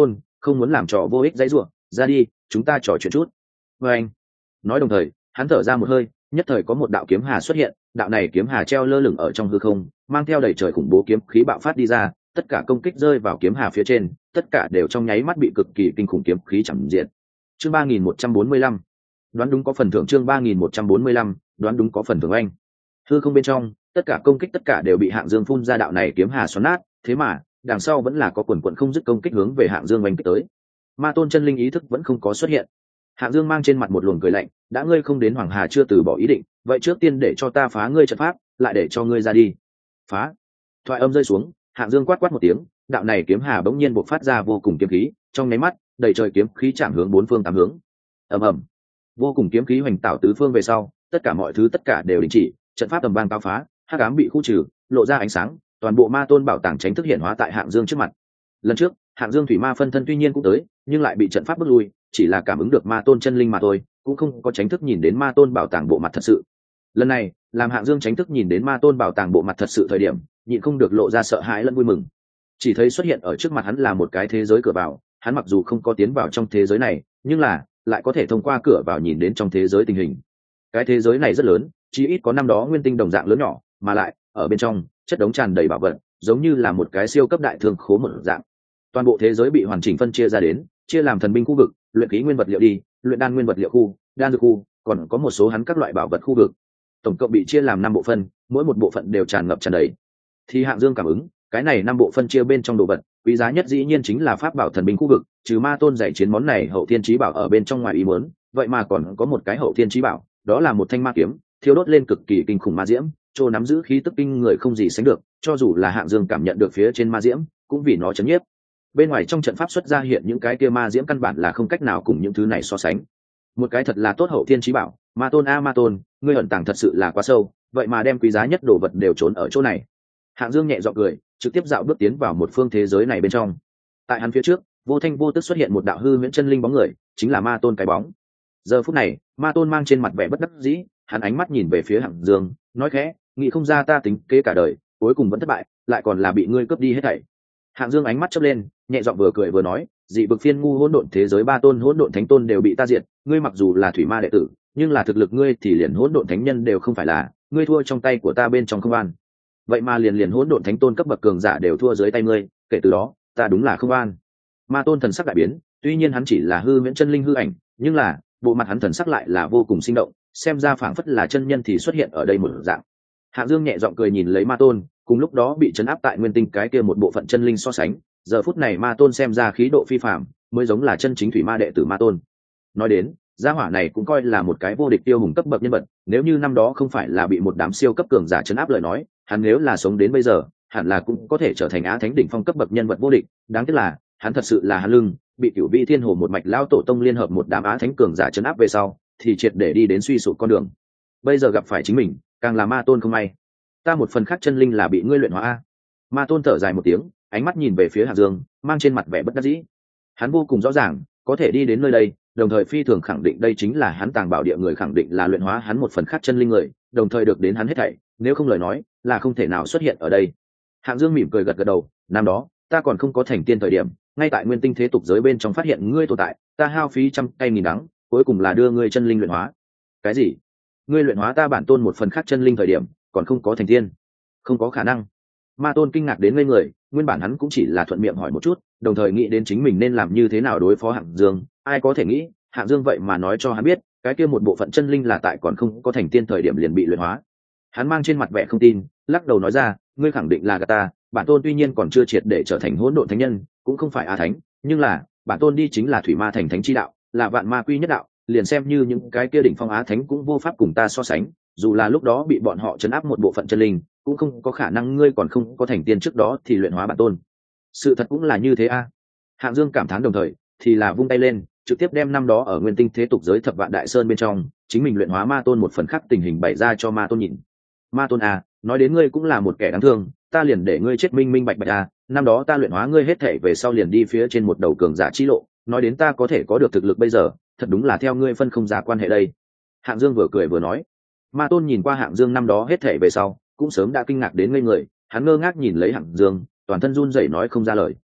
không muốn làm trò vô ích dãy ruộng, ra đi, chúng ta trò chuyện chút. Và anh nói đồng thời hắn thở ra một hơi, nhất thời có một đạo kiếm hà xuất hiện, đạo này kiếm hà treo lơ lửng ở trong hư không, mang theo đầy trời khủng bố kiếm khí bạo phát đi ra, tất cả công kích rơi vào kiếm hà phía trên, tất cả đều trong nháy mắt bị cực kỳ kinh khủng kiếm khí chẳng diện. Chương 3145, đoán đúng có phần thưởng. Chương 3145, đoán đúng có phần thưởng. Anh hư không bên trong, tất cả công kích tất cả đều bị Hạng Dương phun ra đạo này kiếm hà xoắn nát, thế mà đằng sau vẫn là có quần quần không dứt công kích hướng về Hạng Dương oanh kích tới. Ma tôn chân linh ý thức vẫn không có xuất hiện. Hạng Dương mang trên mặt một luồng cười lạnh, đã ngươi không đến Hoàng Hà chưa từ bỏ ý định, vậy trước tiên để cho ta phá ngươi trận pháp, lại để cho ngươi ra đi. Phá. Thoại âm rơi xuống, Hạng Dương quát quát một tiếng, đạo này kiếm hà bỗng nhiên bộc phát ra vô cùng kiếm khí, trong nháy mắt đầy trời kiếm khí chạm hướng bốn phương tám hướng. Ầm ầm. Vô cùng kiếm khí hoành tảo tứ phương về sau, tất cả mọi thứ tất cả đều đình chỉ, trận pháp tầm vang cao phá, hắc ám bị khu trừ, lộ ra ánh sáng, toàn bộ ma tôn bảo tàng tránh thức hiện hóa tại Hạng Dương trước mặt. Lần trước Hạng Dương thủy ma phân thân tuy nhiên cũng tới, nhưng lại bị trận pháp bức lui, chỉ là cảm ứng được ma tôn chân linh mà thôi, cũng không có tránh thức nhìn đến ma tôn bảo tàng bộ mặt thật sự. Lần này làm Hạng Dương tránh thức nhìn đến ma tôn bảo tàng bộ mặt thật sự thời điểm, nhịn không được lộ ra sợ hãi lẫn vui mừng. Chỉ thấy xuất hiện ở trước mặt hắn là một cái thế giới cửa vào, hắn mặc dù không có tiến vào trong thế giới này, nhưng là lại có thể thông qua cửa vào nhìn đến trong thế giới tình hình. Cái thế giới này rất lớn, chỉ ít có năm đó nguyên tinh đồng dạng lớn nhỏ, mà lại ở bên trong chất đống tràn đầy bảo vật, giống như là một cái siêu cấp đại thương khố một dạng. Toàn bộ thế giới bị hoàn chỉnh phân chia ra đến, chia làm thần binh khu vực, luyện khí nguyên vật liệu đi, luyện đan nguyên vật liệu khu, đan dược khu, còn có một số hắn các loại bảo vật khu vực. Tổng cộng bị chia làm 5 bộ phận, mỗi một bộ phận đều tràn ngập tràn đầy. Thì Hạng Dương cảm ứng, cái này 5 bộ phân chia bên trong đồ vật, quý giá nhất dĩ nhiên chính là pháp bảo thần binh khu vực, trừ ma tôn giải chiến món này hậu thiên chí bảo ở bên trong ngoài ý muốn, vậy mà còn có một cái hậu thiên chí bảo, đó là một thanh ma kiếm, thiêu đốt lên cực kỳ kinh khủng ma diễm, trô nắm giữ khí tức kinh người không gì sánh được, cho dù là Hạng Dương cảm nhận được phía trên ma diễm, cũng vì nó chấn nhiếp. Bên ngoài trong trận pháp xuất ra hiện những cái kia ma diễm căn bản là không cách nào cùng những thứ này so sánh. Một cái thật là tốt hậu thiên chí bảo, ma tôn a ma tôn, ngươi ẩn tàng thật sự là quá sâu, vậy mà đem quý giá nhất đồ vật đều trốn ở chỗ này. Hạng Dương nhẹ giọng cười, trực tiếp dạo bước tiến vào một phương thế giới này bên trong. Tại hắn phía trước, vô thanh vô tức xuất hiện một đạo hư huyễn chân linh bóng người, chính là ma tôn cái bóng. Giờ phút này, ma tôn mang trên mặt vẻ bất đắc dĩ, hắn ánh mắt nhìn về phía Hạng Dương, nói khẽ, nghĩ không ra ta tính kế cả đời, cuối cùng vẫn thất bại, lại còn là bị ngươi cướp đi hết thảy. Hạng Dương ánh mắt chớp lên, nhẹ giọng vừa cười vừa nói, dị vực phiên ngu hỗn độn thế giới ba tôn hỗn độn thánh tôn đều bị ta diệt, ngươi mặc dù là thủy ma đệ tử, nhưng là thực lực ngươi thì liền hỗn độn thánh nhân đều không phải là, ngươi thua trong tay của ta bên trong không an. Vậy mà liền hỗn độn thánh tôn cấp bậc cường giả đều thua dưới tay ngươi, kể từ đó, ta đúng là không an. Ma tôn thần sắc đại biến, tuy nhiên hắn chỉ là hư huyễn chân linh hư ảnh, nhưng là bộ mặt hắn thần sắc lại là vô cùng sinh động, xem ra phảng phất là chân nhân thì xuất hiện ở đây một dạng. Hạng Dương nhẹ giọng cười nhìn lấy ma tôn, cùng lúc đó bị trấn áp tại nguyên tinh cái kia một bộ phận chân linh so sánh, giờ phút này ma tôn xem ra khí độ phi phàm, mới giống là chân chính thủy ma đệ tử ma tôn. Nói đến, gia hỏa này cũng coi là một cái vô địch tiêu hùng cấp bậc nhân vật, nếu như năm đó không phải là bị một đám siêu cấp cường giả trấn áp lời nói, hắn nếu là sống đến bây giờ, hẳn là cũng có thể trở thành á thánh đỉnh phong cấp bậc nhân vật vô địch. Đáng tiếc là hắn thật sự là hắn lưng bị Cửu Vĩ Thiên Hồ một mạch lão tổ tông liên hợp một đám á thánh cường giả trấn áp về sau, thì triệt để đi đến suy sụp con đường. Bây giờ gặp phải chính mình, càng là ma tôn không may. Ta một phần khác chân linh là bị ngươi luyện hóa a. Ma tôn thở dài một tiếng, ánh mắt nhìn về phía Hạng Dương, mang trên mặt vẻ bất đắc dĩ. Hắn vô cùng rõ ràng, có thể đi đến nơi đây, đồng thời phi thường khẳng định đây chính là hắn tàng bảo địa người, khẳng định là luyện hóa hắn một phần khác chân linh người, đồng thời được đến hắn hết thảy, nếu không lời nói, là không thể nào xuất hiện ở đây. Hạng Dương mỉm cười gật gật đầu, năm đó, ta còn không có thành tiên thời điểm, ngay tại nguyên tinh thế tục giới bên trong phát hiện ngươi tồn tại, ta hao phí trăm cây nghìn đắng, cuối cùng là đưa ngươi chân linh luyện hóa. Cái gì? Ngươi luyện hóa ta bản tôn một phần khác chân linh thời điểm, còn không có thành tiên? Không có khả năng. Ma tôn kinh ngạc đến ngây người, nguyên bản hắn cũng chỉ là thuận miệng hỏi một chút, đồng thời nghĩ đến chính mình nên làm như thế nào đối phó Hạng Dương, ai có thể nghĩ, Hạng Dương vậy mà nói cho hắn biết, cái kia một bộ phận chân linh là tại còn không có thành tiên thời điểm liền bị luyện hóa. Hắn mang trên mặt vẻ không tin, lắc đầu nói ra, ngươi khẳng định là gạt ta, bản tôn tuy nhiên còn chưa triệt để trở thành hỗn độn thánh nhân, cũng không phải a thánh, nhưng là bản tôn đi chính là thủy ma thành thánh chi đạo, là vạn ma quy nhất đạo, liền xem như những cái kia đỉnh phong á thánh cũng vô pháp cùng ta so sánh, dù là lúc đó bị bọn họ trấn áp một bộ phận chân linh, cũng không có khả năng ngươi còn không có thành tiên trước đó thì luyện hóa bản tôn. Sự thật cũng là như thế a. Hạng Dương cảm thán đồng thời thì là vung tay lên, trực tiếp đem năm đó ở nguyên tinh thế tục giới thập vạn đại sơn bên trong chính mình luyện hóa ma tôn một phần khác tình hình bày ra cho ma tôn nhìn. Ma tôn a, nói đến ngươi cũng là một kẻ đáng thương, ta liền để ngươi chết minh minh bạch bạch a. Năm đó ta luyện hóa ngươi hết thể về sau liền đi phía trên một đầu cường giả chi lộ, nói đến ta có thể có được thực lực bây giờ, thật đúng là theo ngươi phân không ra quan hệ đây. Hạng Dương vừa cười vừa nói. Ma tôn nhìn qua Hạng Dương năm đó hết thể về sau, cũng sớm đã kinh ngạc đến ngây người, hắn ngơ ngác nhìn lấy Hạng Dương, toàn thân run rẩy nói không ra lời.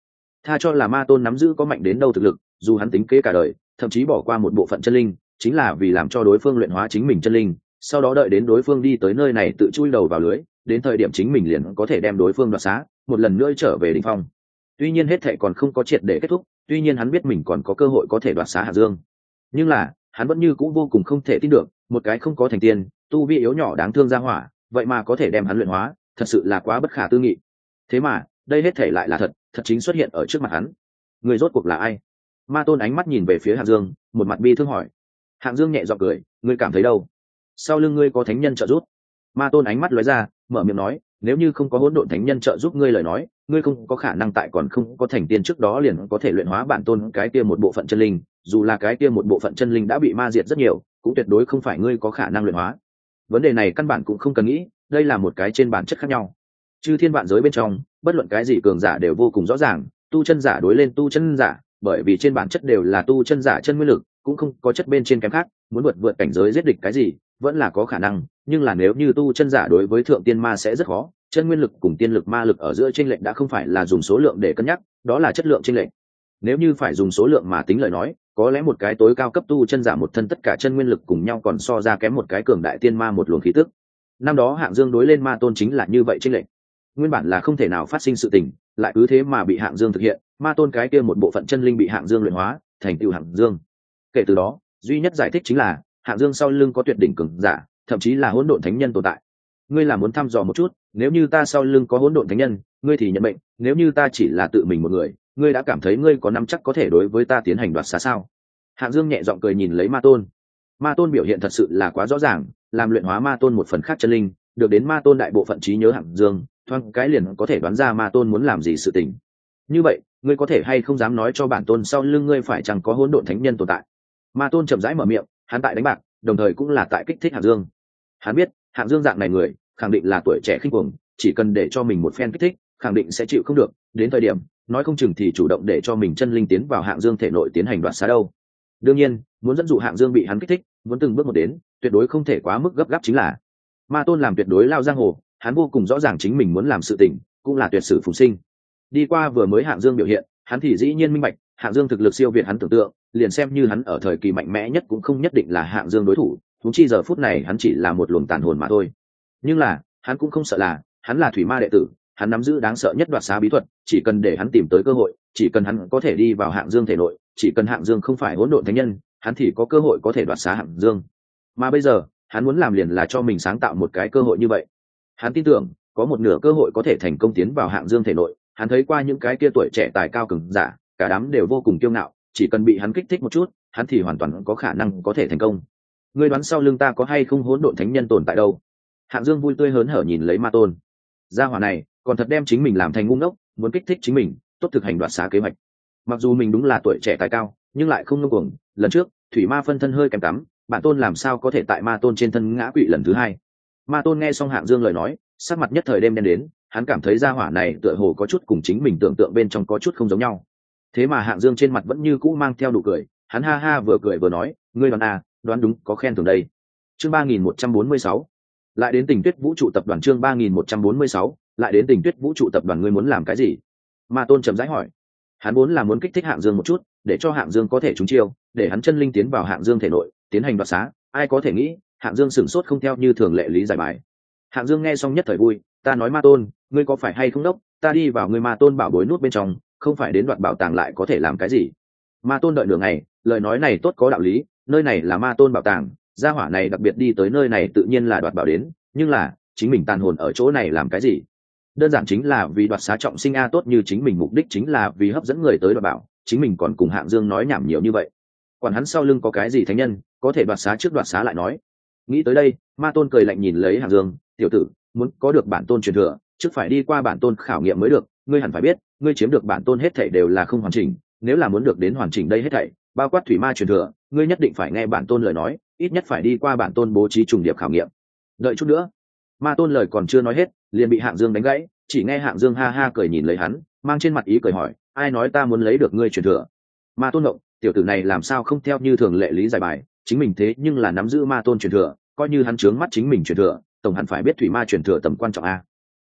Tha cho là ma tôn nắm giữ có mạnh đến đâu thực lực, dù hắn tính kế cả đời, thậm chí bỏ qua một bộ phận chân linh, chính là vì làm cho đối phương luyện hóa chính mình chân linh, sau đó đợi đến đối phương đi tới nơi này tự chui đầu vào lưới, đến thời điểm chính mình liền có thể đem đối phương đoạt xá, một lần nữa trở về đỉnh phong. Tuy nhiên hết thệ còn không có triệt để kết thúc, tuy nhiên hắn biết mình còn có cơ hội có thể đoạt xá Hạng Dương, nhưng là hắn vẫn như cũ vô cùng không thể tin được, một cái không có thành tiên, tu vi yếu nhỏ đáng thương ra hỏa, vậy mà có thể đem hắn luyện hóa, thật sự là quá bất khả tư nghị. Thế mà đây hết thể lại là thật, thật chính xuất hiện ở trước mặt hắn. Người rốt cuộc là ai? Ma tôn ánh mắt nhìn về phía Hạng Dương, một mặt bi thương hỏi. Hạng Dương nhẹ giọng cười, ngươi cảm thấy đâu? Sau lưng ngươi có thánh nhân trợ giúp. Ma tôn ánh mắt lóe ra, mở miệng nói, nếu như không có hỗn độn thánh nhân trợ giúp ngươi lời nói, ngươi không có khả năng tại còn không có thành tiên trước đó liền có thể luyện hóa bản tôn cái kia một bộ phận chân linh, dù là cái kia một bộ phận chân linh đã bị ma diệt rất nhiều, cũng tuyệt đối không phải ngươi có khả năng luyện hóa. Vấn đề này căn bản cũng không cần nghĩ, đây là một cái trên bản chất khác nhau. Chư thiên vạn giới bên trong, bất luận cái gì cường giả đều vô cùng rõ ràng, tu chân giả đối lên tu chân giả, bởi vì trên bản chất đều là tu chân giả chân nguyên lực, cũng không có chất bên trên kém khác, muốn vượt cảnh giới giết địch cái gì, vẫn là có khả năng, nhưng là nếu như tu chân giả đối với thượng tiên ma sẽ rất khó, chân nguyên lực cùng tiên lực ma lực ở giữa chênh lệch đã không phải là dùng số lượng để cân nhắc, đó là chất lượng chênh lệch. Nếu như phải dùng số lượng mà tính lời nói, có lẽ một cái tối cao cấp tu chân giả một thân tất cả chân nguyên lực cùng nhau còn so ra kém một cái cường đại tiên ma một luồng khí tức. Năm đó Hạng Dương đối lên ma tôn chính là như vậy chênh lệch. Nguyên bản là không thể nào phát sinh sự tình, lại cứ thế mà bị Hạng Dương thực hiện, ma tôn cái kia một bộ phận chân linh bị Hạng Dương luyện hóa, thành tựu Hạng Dương. Kể từ đó, duy nhất giải thích chính là Hạng Dương sau lưng có tuyệt đỉnh cường giả, thậm chí là hỗn độn thánh nhân tồn tại. Ngươi là muốn thăm dò một chút, nếu như ta sau lưng có hỗn độn thánh nhân, ngươi thì nhận mệnh, nếu như ta chỉ là tự mình một người, ngươi đã cảm thấy ngươi có nắm chắc có thể đối với ta tiến hành đoạt xá sao? Hạng Dương nhẹ giọng cười nhìn lấy ma tôn. Ma tôn biểu hiện thật sự là quá rõ ràng, làm luyện hóa ma tôn một phần khác chân linh, được đến ma tôn đại bộ phận trí nhớ Hạng Dương, thoáng cái liền có thể đoán ra ma tôn muốn làm gì sự tình. Như vậy, ngươi có thể hay không dám nói cho bản tôn sau lưng ngươi phải chẳng có hỗn độn thánh nhân tồn tại? Ma tôn chậm rãi mở miệng, hắn tại đánh bạc, đồng thời cũng là tại kích thích Hạng Dương. Hắn biết, Hạng Dương dạng này người, khẳng định là tuổi trẻ khinh cuồng, chỉ cần để cho mình một phen kích thích, khẳng định sẽ chịu không được, đến thời điểm, nói không chừng thì chủ động để cho mình chân linh tiến vào Hạng Dương thể nội tiến hành đoạt xá đâu. Đương nhiên, muốn dẫn dụ Hạng Dương bị hắn kích thích, muốn từng bước một đến, tuyệt đối không thể quá mức gấp gáp chính là. Ma tôn làm tuyệt đối lao giang hồ, hắn vô cùng rõ ràng chính mình muốn làm sự tình, cũng là tuyệt sử phùng sinh. Đi qua vừa mới Hạng Dương biểu hiện, hắn thì dĩ nhiên minh bạch, Hạng Dương thực lực siêu việt hắn tưởng tượng, liền xem như hắn ở thời kỳ mạnh mẽ nhất cũng không nhất định là Hạng Dương đối thủ, huống chi giờ phút này hắn chỉ là một luồng tàn hồn mà thôi. Nhưng là, hắn cũng không sợ là, hắn là thủy ma đệ tử, hắn nắm giữ đáng sợ nhất đoạt xá bí thuật, chỉ cần để hắn tìm tới cơ hội, chỉ cần hắn có thể đi vào Hạng Dương thể nội, chỉ cần Hạng Dương không phải hỗn độn thánh nhân, hắn thì có cơ hội có thể đoạt xá Hạng Dương. Mà bây giờ, hắn muốn làm liền là cho mình sáng tạo một cái cơ hội như vậy. Hắn tin tưởng, có một nửa cơ hội có thể thành công tiến vào Hạng Dương thể nội, hắn thấy qua những cái kia tuổi trẻ tài cao cường giả, cả đám đều vô cùng kiêu ngạo, chỉ cần bị hắn kích thích một chút, hắn thì hoàn toàn có khả năng có thể thành công. Ngươi đoán sau lưng ta có hay không hỗn độn thánh nhân tồn tại đâu? Hạng Dương vui tươi hớn hở nhìn lấy ma tôn. Gia hỏa này, còn thật đem chính mình làm thành ngu ngốc, muốn kích thích chính mình, tốt thực hành đoạt xá kế hoạch. Mặc dù mình đúng là tuổi trẻ tài cao, nhưng lại không ngông cuồng. Lần trước, thủy ma phân thân hơi kém cắm, bản tôn làm sao có thể tại ma tôn trên thân ngã quỵ lần thứ hai? Ma tôn nghe xong Hạng Dương lời nói, sắc mặt nhất thời đêm đen đến, hắn cảm thấy gia hỏa này tựa hồ có chút cùng chính mình tưởng tượng bên trong có chút không giống nhau. Thế mà Hạng Dương trên mặt vẫn như cũ mang theo nụ cười, hắn ha ha vừa cười vừa nói, ngươi đoán à, đoán đúng, có khen thưởng đây. Chương 3146, lại đến Tình Tuyết Vũ trụ tập đoàn. Chương 3146, lại đến Tình Tuyết Vũ trụ tập đoàn. Ngươi muốn làm cái gì? Ma tôn chậm rãi hỏi. Hắn vốn là muốn kích thích Hạng Dương một chút, để cho Hạng Dương có thể trúng chiêu, để hắn chân linh tiến vào Hạng Dương thể nội, tiến hành đoạt xá. Ai có thể nghĩ, Hạng Dương sửng sốt không theo như thường lệ lý giải bài. Hạng Dương nghe xong nhất thời vui, ta nói ma tôn, ngươi có phải hay không đốc, ta đi vào ngươi ma tôn bảo bối nút bên trong, không phải đến đoạt bảo tàng lại có thể làm cái gì? Ma tôn đợi nửa ngày, lời nói này tốt có đạo lý, nơi này là ma tôn bảo tàng, gia hỏa này đặc biệt đi tới nơi này tự nhiên là đoạt bảo đến, nhưng là chính mình tàn hồn ở chỗ này làm cái gì? Đơn giản chính là vì đoạt xá trọng sinh a, tốt như chính mình mục đích chính là vì hấp dẫn người tới đoạt bảo, chính mình còn cùng Hạng Dương nói nhảm nhiều như vậy. Quản hắn sau lưng có cái gì thánh nhân, có thể đoạt xá trước đoạt xá lại nói. Nghĩ tới đây, ma tôn cười lạnh nhìn lấy Hạng Dương, tiểu tử, muốn có được bản tôn truyền thừa, trước phải đi qua bản tôn khảo nghiệm mới được, ngươi hẳn phải biết, ngươi chiếm được bản tôn hết thảy đều là không hoàn chỉnh, nếu là muốn được đến hoàn chỉnh đây hết thảy, bao quát thủy ma truyền thừa, ngươi nhất định phải nghe bản tôn lời nói, ít nhất phải đi qua bản tôn bố trí trùng điệp khảo nghiệm. Đợi chút nữa. Ma tôn lời còn chưa nói hết, liền bị Hạng Dương đánh gãy, chỉ nghe Hạng Dương ha ha cười nhìn lấy hắn, mang trên mặt ý cười hỏi, ai nói ta muốn lấy được ngươi truyền thừa? Ma tôn ngộng, tiểu tử này làm sao không theo như thường lệ lý giải bài, chính mình thế nhưng là nắm giữ ma tôn truyền thừa, coi như hắn trướng mắt chính mình truyền thừa, tổng hẳn phải biết thủy ma truyền thừa tầm quan trọng a.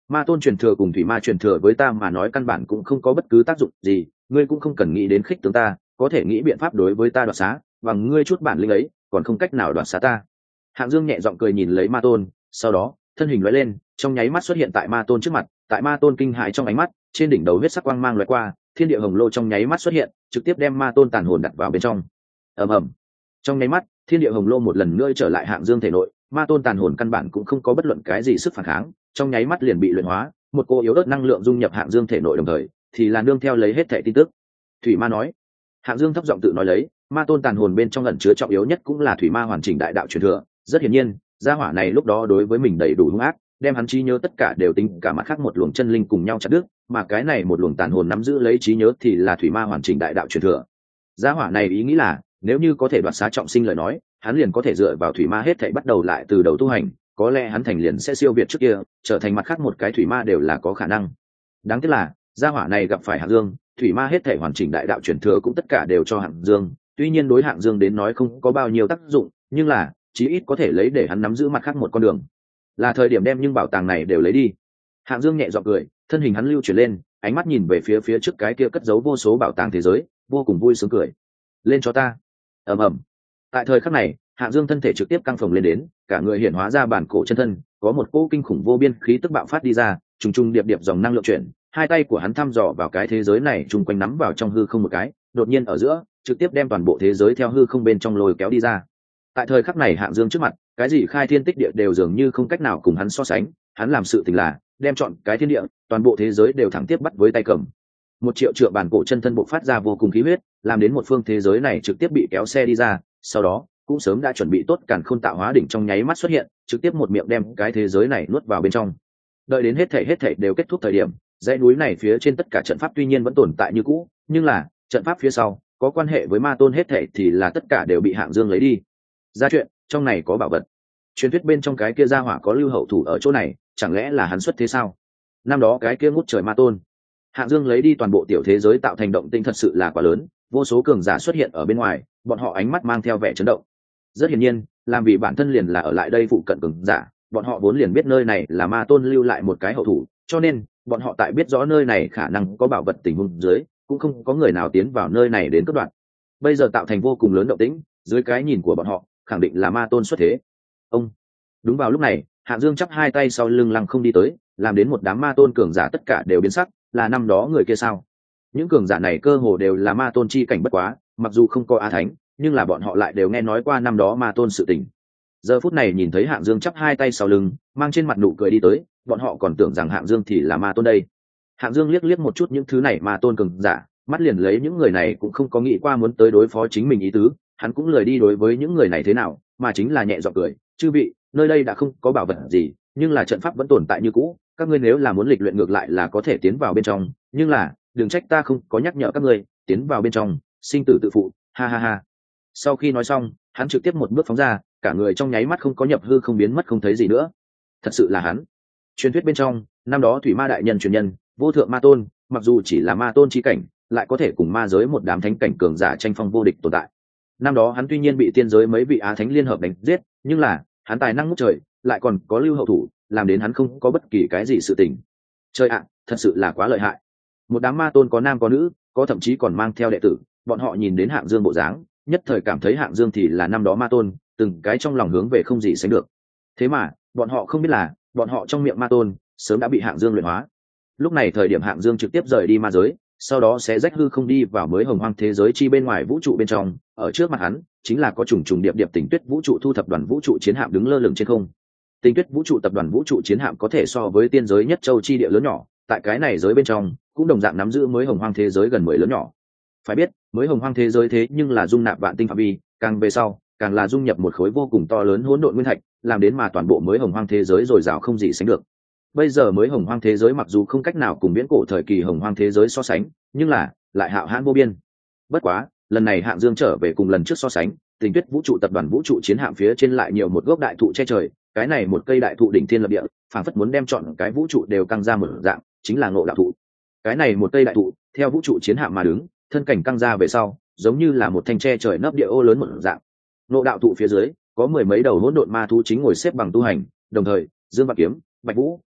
Ma tôn truyền thừa cùng thủy ma truyền thừa với ta mà nói căn bản cũng không có bất cứ tác dụng gì, ngươi cũng không cần nghĩ đến khích tướng ta, có thể nghĩ biện pháp đối với ta đoạt xá, bằng ngươi chút bản lĩnh ấy còn không cách nào đoạt xá ta. Hạng Dương nhẹ giọng cười nhìn lấy ma tôn, sau đó thân hình lóe lên, trong nháy mắt xuất hiện tại ma tôn trước mặt. Tại ma tôn kinh hãi trong ánh mắt, trên đỉnh đầu huyết sắc quang mang lóe qua, thiên địa hồng lô trong nháy mắt xuất hiện, trực tiếp đem ma tôn tàn hồn đặt vào bên trong. Ầm ầm. Trong nháy mắt, thiên địa hồng lô một lần nữa trở lại Hạng Dương thể nội, ma tôn tàn hồn căn bản cũng không có bất luận cái gì sức phản kháng, trong nháy mắt liền bị luyện hóa, một cô yếu ớt năng lượng dung nhập Hạng Dương thể nội, đồng thời thì là nương theo lấy hết thảy tin tức. Thủy ma nói. Hạng Dương thấp giọng tự nói lấy, ma tôn tàn hồn bên trong ẩn chứa trọng yếu nhất cũng là thủy ma hoàn chỉnh đại đạo truyền thừa. Rất hiển nhiên, gia hỏa này lúc đó đối với mình đầy đủ hung ác, đem hắn trí nhớ tất cả đều tính cả mặt khác một luồng chân linh cùng nhau chặt đứt, mà cái này một luồng tàn hồn nắm giữ lấy trí nhớ thì là thủy ma hoàn chỉnh đại đạo truyền thừa. Gia hỏa này ý nghĩ là, nếu như có thể đoạt xá trọng sinh lời nói, hắn liền có thể dựa vào thủy ma hết thảy bắt đầu lại từ đầu tu hành, có lẽ hắn thành liền sẽ siêu việt trước kia, trở thành mặt khác một cái thủy ma đều là có khả năng. Đáng tiếc là, gia hỏa này gặp phải Hạng Dương, thủy ma hết thảy hoàn chỉnh đại đạo truyền thừa cũng tất cả đều cho Hạng Dương, tuy nhiên đối Hạng Dương đến nói không có bao nhiêu tác dụng, nhưng là chí ít có thể lấy để hắn nắm giữ mặt khác một con đường. Là thời điểm đem những bảo tàng này đều lấy đi. Hạng Dương nhẹ giọng cười, thân hình hắn lưu chuyển lên, ánh mắt nhìn về phía trước cái kia cất giấu vô số bảo tàng thế giới, vô cùng vui sướng cười. Lên cho ta. Ầm ầm. Tại thời khắc này, Hạng Dương thân thể trực tiếp căng phồng lên đến, cả người hiển hóa ra bản cổ chân thân, có một cỗ kinh khủng vô biên khí tức bạo phát đi ra, trùng trùng điệp điệp dòng năng lượng chuyển, hai tay của hắn thăm dò vào cái thế giới này trùng quanh nắm vào trong hư không một cái, đột nhiên ở giữa, trực tiếp đem toàn bộ thế giới theo hư không bên trong lôi kéo đi ra. Tại thời khắc này Hạng Dương trước mặt, cái gì khai thiên tích địa đều dường như không cách nào cùng hắn so sánh, hắn làm sự tình là đem chọn cái thiên địa, toàn bộ thế giới đều thẳng tiếp bắt với tay cầm. 1 triệu trượng bản cổ chân thân bộc phát ra vô cùng khí huyết, làm đến một phương thế giới này trực tiếp bị kéo xe đi ra, sau đó cũng sớm đã chuẩn bị tốt càn khôn tạo hóa đỉnh trong nháy mắt xuất hiện, trực tiếp một miệng đem cái thế giới này nuốt vào bên trong. Đợi đến hết thảy đều kết thúc thời điểm, dãy núi này phía trên tất cả trận pháp tuy nhiên vẫn tồn tại như cũ, nhưng là trận pháp phía sau có quan hệ với ma tôn hết thảy thì là tất cả đều bị Hạng Dương lấy đi. Ra chuyện, trong này có bảo vật. Truyền thuyết bên trong cái kia gia hỏa có lưu hậu thủ ở chỗ này, chẳng lẽ là hắn xuất thế sao? Năm đó cái kia ngút trời ma tôn, Hạng Dương lấy đi toàn bộ tiểu thế giới tạo thành động tĩnh thật sự là quá lớn, vô số cường giả xuất hiện ở bên ngoài, bọn họ ánh mắt mang theo vẻ chấn động. Rất hiển nhiên, làm vì bản thân liền là ở lại đây phụ cận cường giả, bọn họ vốn liền biết nơi này là ma tôn lưu lại một cái hậu thủ, cho nên bọn họ tại biết rõ nơi này khả năng có bảo vật tình huống dưới, cũng không có người nào tiến vào nơi này đến cướp đoạt. Bây giờ tạo thành vô cùng lớn động tĩnh, dưới cái nhìn của bọn họ, khẳng định là ma tôn xuất thế. Ông. Đúng vào lúc này, Hạng Dương chắp hai tay sau lưng lăng không đi tới, làm đến một đám ma tôn cường giả tất cả đều biến sắc, là năm đó người kia sao? Những cường giả này cơ hồ đều là ma tôn chi cảnh bất quá, mặc dù không có a thánh, nhưng là bọn họ lại đều nghe nói qua năm đó ma tôn sự tình. Giờ phút này nhìn thấy Hạng Dương chắp hai tay sau lưng, mang trên mặt nụ cười đi tới, bọn họ còn tưởng rằng Hạng Dương thì là ma tôn đây. Hạng Dương liếc liếc một chút những thứ này ma tôn cường giả, mắt liền lấy những người này cũng không có nghĩ qua muốn tới đối phó chính mình ý tứ, hắn cũng lười đi đối với những người này thế nào, mà chính là nhẹ giọng cười, chư vị, nơi đây đã không có bảo vật gì, nhưng là trận pháp vẫn tồn tại như cũ, các ngươi nếu là muốn lịch luyện ngược lại là có thể tiến vào bên trong, nhưng là đừng trách ta không có nhắc nhở các ngươi, tiến vào bên trong, sinh tử tự phụ, ha ha ha. Sau khi nói xong, hắn trực tiếp một bước phóng ra, cả người trong nháy mắt không có nhập hư không biến mất không thấy gì nữa. Thật sự là hắn. Truyền thuyết bên trong, năm đó thủy ma đại nhân truyền nhân, vô thượng ma tôn, mặc dù chỉ là ma tôn chi cảnh, lại có thể cùng ma giới một đám thánh cảnh cường giả tranh phong vô địch tồn tại. Năm đó hắn tuy nhiên bị tiên giới mấy vị á thánh liên hợp đánh giết, nhưng là hắn tài năng ngút trời, lại còn có lưu hậu thủ, làm đến hắn không có bất kỳ cái gì sự tình. Trời ạ, thật sự là quá lợi hại. Một đám ma tôn có nam có nữ, có thậm chí còn mang theo đệ tử, bọn họ nhìn đến Hạng Dương bộ dáng, nhất thời cảm thấy Hạng Dương thì là năm đó ma tôn, từng cái trong lòng hướng về không gì sánh được. Thế mà bọn họ không biết là bọn họ trong miệng ma tôn sớm đã bị Hạng Dương luyện hóa. Lúc này thời điểm Hạng Dương trực tiếp rời đi ma giới, sau đó sẽ rách hư không đi vào mới hồng hoang thế giới chi bên ngoài vũ trụ bên trong, ở trước mặt hắn chính là có trùng trùng điệp điệp Tình Tuyết vũ trụ thu thập đoàn vũ trụ chiến hạm đứng lơ lửng trên không. Tình Tuyết vũ trụ tập đoàn vũ trụ chiến hạm có thể so với tiên giới nhất châu chi địa lớn nhỏ, tại cái này giới bên trong cũng đồng dạng nắm giữ mới hồng hoang thế giới gần 10 lớn nhỏ. Phải biết, mới hồng hoang thế giới thế nhưng là dung nạp vạn tinh phạm vi, càng về sau càng là dung nhập một khối vô cùng to lớn hỗn độn nguyên thạch, làm đến mà toàn bộ mới hồng hoang thế giới dồi dào không gì sánh được. Bây giờ mới hồng hoang thế giới mặc dù không cách nào cùng viễn cổ thời kỳ hồng hoang thế giới so sánh, nhưng là lại hạo hãn vô biên. Bất quá lần này Hạng Dương trở về cùng lần trước so sánh, Tình Tuyết vũ trụ tập đoàn vũ trụ chiến hạm phía trên lại nhiều một gốc đại thụ che trời, cái này một cây đại thụ đỉnh thiên lập địa, phảng phất muốn đem chọn cái vũ trụ đều căng ra một dạng, chính là Ngộ Đạo thụ. Cái này một cây đại thụ theo vũ trụ chiến hạm mà đứng, thân cảnh căng ra về sau, giống như là một thanh tre trời nấp địa ô lớn một dạng. Ngộ Đạo thụ phía dưới có 10 mấy đầu hỗn độn ma thú chính ngồi xếp bằng tu hành, đồng thời Dương Vạn Kiếm, Bạch Vũ,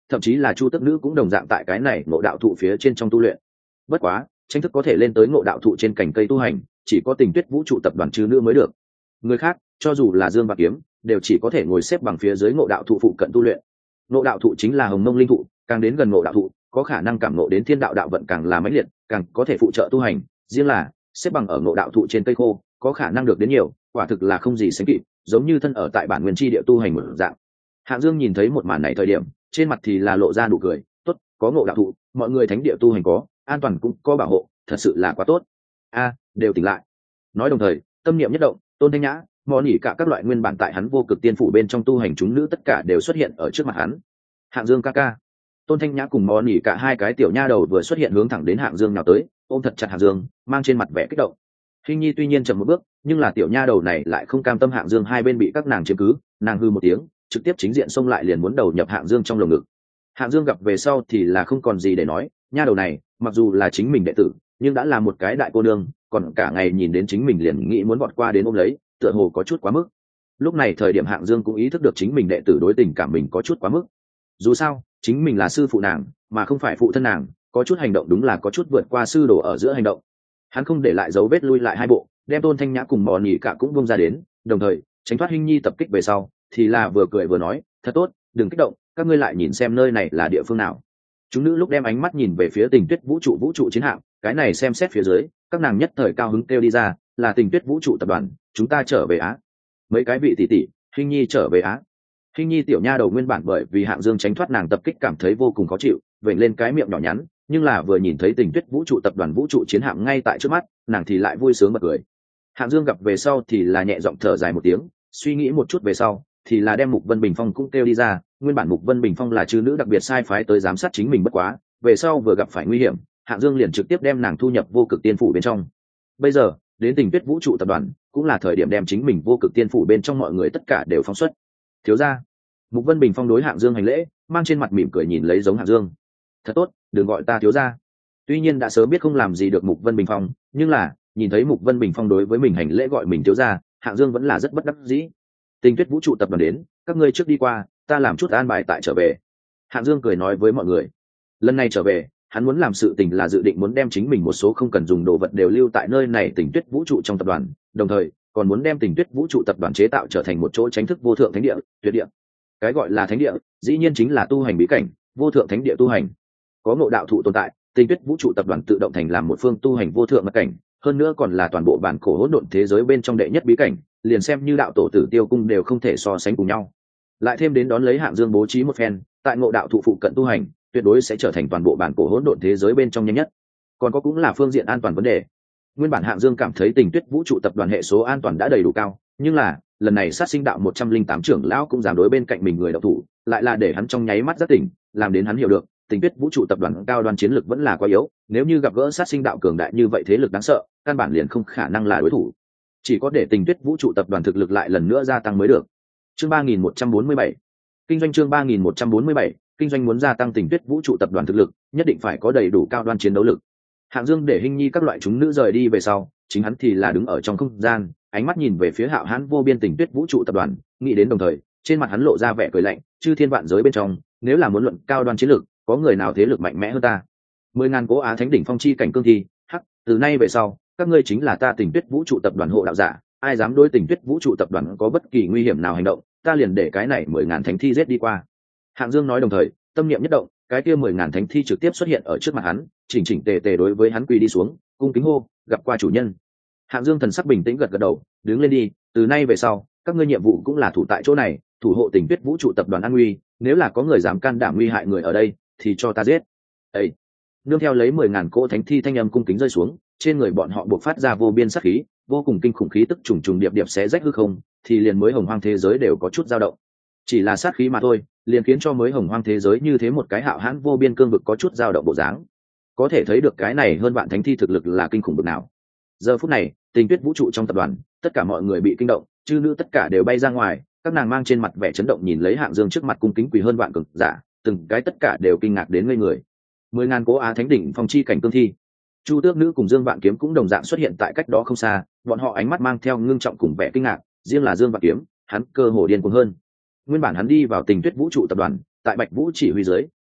thậm chí là chu tước nữ cũng đồng dạng tại cái này ngộ đạo thụ phía trên trong tu luyện. Bất quá tranh thức có thể lên tới ngộ đạo thụ trên cành cây tu hành chỉ có Tình Tuyết vũ trụ tập đoàn chư nữ mới được. Người khác cho dù là Dương Bạc Kiếm đều chỉ có thể ngồi xếp bằng phía dưới ngộ đạo thụ phụ cận tu luyện. Ngộ đạo thụ chính là hồng mông linh thụ, càng đến gần ngộ đạo thụ có khả năng cảm ngộ đến thiên đạo đạo vận càng là mãnh liệt, càng có thể phụ trợ tu hành. Riêng là xếp bằng ở ngộ đạo thụ trên cây khô có khả năng được đến nhiều, quả thực là không gì sánh kịp, giống như thân ở tại bản nguyên chi địa tu hành một dạng. Hạng Dương nhìn thấy một màn này thời điểm trên mặt thì là lộ ra nụ cười. Tốt, có ngộ đạo thụ, mọi người thánh địa tu hành có an toàn cũng có bảo hộ, thật sự là quá tốt. Đều tỉnh lại. Nói đồng thời tâm niệm nhất động, Tôn Thanh Nhã, Mò Nỉ cả các loại nguyên bản tại hắn vô cực tiên phủ bên trong tu hành chúng nữ tất cả đều xuất hiện ở trước mặt hắn. Hạng Dương ca ca. Tôn Thanh Nhã cùng Mò Nỉ cả hai cái tiểu nha đầu vừa xuất hiện hướng thẳng đến Hạng Dương nào tới, ôm thật chặt Hạng Dương, mang trên mặt vẻ kích động. Hình Nhi tuy nhiên chậm một bước, nhưng là tiểu nha đầu này lại không cam tâm Hạng Dương hai bên bị các nàng chiếm cứ, nàng hư một tiếng, trực tiếp chính diện xông lại liền muốn đầu nhập Hạng Dương trong lồng ngực. Hạng Dương gặp về sau thì là không còn gì để nói, nha đầu này mặc dù là chính mình đệ tử nhưng đã là một cái đại cô nương, còn cả ngày nhìn đến chính mình liền nghĩ muốn vọt qua đến ôm lấy, tựa hồ có chút quá mức. Lúc này thời điểm Hạng Dương cũng ý thức được chính mình đệ tử đối tình cảm mình có chút quá mức. Dù sao chính mình là sư phụ nàng mà không phải phụ thân nàng, có chút hành động đúng là có chút vượt qua sư đồ ở giữa hành động. Hắn không để lại dấu vết lui lại hai bộ, đem Tôn Thanh Nhã cùng Mò Nỉ cả cũng buông ra đến, đồng thời tránh thoát Hinh Nhi tập kích về sau thì là vừa cười vừa nói, thật tốt, đừng kích động, các ngươi lại nhìn xem nơi này là địa phương nào. Chúng nữ lúc đem ánh mắt nhìn về phía Tình Tuyết vũ trụ chiến hạm, cái này xem xét phía dưới các nàng nhất thời cao hứng kêu đi ra, là Tình Tuyết vũ trụ tập đoàn, chúng ta trở về Á. Mấy cái vị tỷ tỷ, Hinh Nhi trở về Á. Hinh Nhi tiểu nha đầu nguyên bản bởi vì Hạng Dương tránh thoát nàng tập kích cảm thấy vô cùng khó chịu, vểnh lên cái miệng nhỏ nhắn, nhưng là vừa nhìn thấy Tình Tuyết vũ trụ tập đoàn vũ trụ chiến hạm ngay tại trước mắt, nàng thì lại vui sướng bật cười. Hạng Dương gặp về sau thì là nhẹ giọng thở dài một tiếng, suy nghĩ một chút về sau thì là đem Mục Vân Bình Phong cũng kêu đi ra. Nguyên bản Mục Vân Bình Phong là chư nữ đặc biệt sai phái tới giám sát chính mình, bất quá về sau vừa gặp phải nguy hiểm, Hạng Dương liền trực tiếp đem nàng thu nhập vô cực tiên phủ bên trong. Bây giờ đến Tình Tuyết vũ trụ tập đoàn cũng là thời điểm đem chính mình vô cực tiên phủ bên trong mọi người tất cả đều phóng xuất. Thiếu gia. Mục Vân Bình Phong đối Hạng Dương hành lễ, mang trên mặt mỉm cười nhìn lấy giống Hạng Dương. Thật tốt, đừng gọi ta thiếu gia. Tuy nhiên đã sớm biết không làm gì được Mục Vân Bình Phong, nhưng là nhìn thấy Mục Vân Bình Phong đối với mình hành lễ gọi mình thiếu gia, Hạng Dương vẫn là rất bất đắc dĩ. Tình Tuyết vũ trụ tập đoàn đến, các ngươi trước đi qua, ta làm chút an bài tại trở về. Hạng Dương cười nói với mọi người. Lần này trở về hắn muốn làm sự tình là dự định muốn đem chính mình một số không cần dùng đồ vật đều lưu tại nơi này Tình Tuyết vũ trụ trong tập đoàn, đồng thời còn muốn đem Tình Tuyết vũ trụ tập đoàn chế tạo trở thành một chỗ chính thức vô thượng thánh địa, tuyệt địa. Cái gọi là thánh địa dĩ nhiên chính là tu hành bí cảnh, vô thượng thánh địa tu hành. Có ngộ đạo thụ tồn tại, Tình Tuyết vũ trụ tập đoàn tự động thành làm một phương tu hành vô thượng mật cảnh, hơn nữa còn là toàn bộ bản cổ hỗn độn thế giới bên trong đệ nhất bí cảnh, liền xem như đạo tổ Tử Tiêu cung đều không thể so sánh cùng nhau. Lại thêm đến đón lấy Hạng Dương bố trí một phen, tại ngộ đạo thụ phụ cận tu hành, tuyệt đối sẽ trở thành toàn bộ bản cổ hỗn độn thế giới bên trong nhanh nhất. Còn có cũng là phương diện an toàn vấn đề. Nguyên bản Hạng Dương cảm thấy Tình Tuyết vũ trụ tập đoàn hệ số an toàn đã đầy đủ cao, nhưng là lần này sát sinh đạo 108 trưởng lão cũng dám đối bên cạnh mình người đạo thủ, lại là để hắn trong nháy mắt rất tỉnh, làm đến hắn hiểu được Tình Tuyết vũ trụ tập đoàn cao đoan chiến lực vẫn là quá yếu, nếu như gặp gỡ sát sinh đạo cường đại như vậy thế lực đáng sợ, căn bản liền không khả năng là đối thủ. Chỉ có để Tình Tuyết vũ trụ tập đoàn thực lực lại lần nữa gia tăng mới được. Chương 3147. Kinh doanh chương 3147, kinh doanh muốn gia tăng Tình Tuyết vũ trụ tập đoàn thực lực, nhất định phải có đầy đủ cao đoan chiến đấu lực. Hạng Dương để Hinh Nhi các loại chúng nữ rời đi về sau, chính hắn thì là đứng ở trong không gian, ánh mắt nhìn về phía hạo hãn vô biên Tình Tuyết vũ trụ tập đoàn, nghĩ đến đồng thời, trên mặt hắn lộ ra vẻ cười lạnh, chư thiên vạn giới bên trong, nếu là muốn luận cao đoan chiến lực, có người nào thế lực mạnh mẽ hơn ta? 10.000 cố Á Thánh đỉnh phong chi cảnh cương thi, hắc, từ nay về sau, các ngươi chính là ta Tình Tuyết vũ trụ tập đoàn hộ đạo giả, ai dám đối Tình Tuyết vũ trụ tập đoàn có bất kỳ nguy hiểm nào hành động, ta liền để cái này 10.000 thánh thi giết đi qua. Hạng Dương nói đồng thời, tâm niệm nhất động, cái kia 10.000 thánh thi trực tiếp xuất hiện ở trước mặt hắn, chỉnh chỉnh tề tề đối với hắn quỳ đi xuống, cung kính hô, gặp qua chủ nhân. Hạng Dương thần sắc bình tĩnh gật gật đầu, đứng lên đi, từ nay về sau, các ngươi nhiệm vụ cũng là thủ tại chỗ này, thủ hộ Tình Tuyết vũ trụ tập đoàn an nguy, nếu là có người dám can đảm nguy hại người ở đây, thì cho ta giết. Ê! Nương theo lấy 10.000 cỗ thánh thi thanh âm cung kính rơi xuống, trên người bọn họ bộc phát ra vô biên sát khí, vô cùng kinh khủng khí tức trùng trùng điệp điệp xé rách hư không, thì liền mới hồng hoang thế giới đều có chút dao động. Chỉ là sát khí mà thôi, liền khiến cho mới hồng hoang thế giới như thế một cái hạo hãn vô biên cương vực có chút dao động bộ dáng. Có thể thấy được cái này hơn vạn thánh thi thực lực là kinh khủng bậc nào. Giờ phút này, Tình Tuyết vũ trụ trong tập đoàn, tất cả mọi người bị kinh động, chư nữ tất cả đều bay ra ngoài, các nàng mang trên mặt vẻ chấn động nhìn lấy Hạng Dương trước mặt cung kính quỳ hơn vạn cường giả, từng cái tất cả đều kinh ngạc đến ngây người. 10.000 cố Á Thánh đỉnh phong chi cảnh cương thi. Chu Tước nữ cùng Dương Vạn Kiếm cũng đồng dạng xuất hiện tại cách đó không xa, bọn họ ánh mắt mang theo ngưng trọng cùng vẻ kinh ngạc, riêng là Dương Vạn Kiếm, hắn cơ hồ điên cuồng hơn. Nguyên bản hắn đi vào Tình Tuyết vũ trụ tập đoàn, tại Bạch Vũ chỉ huy dưới,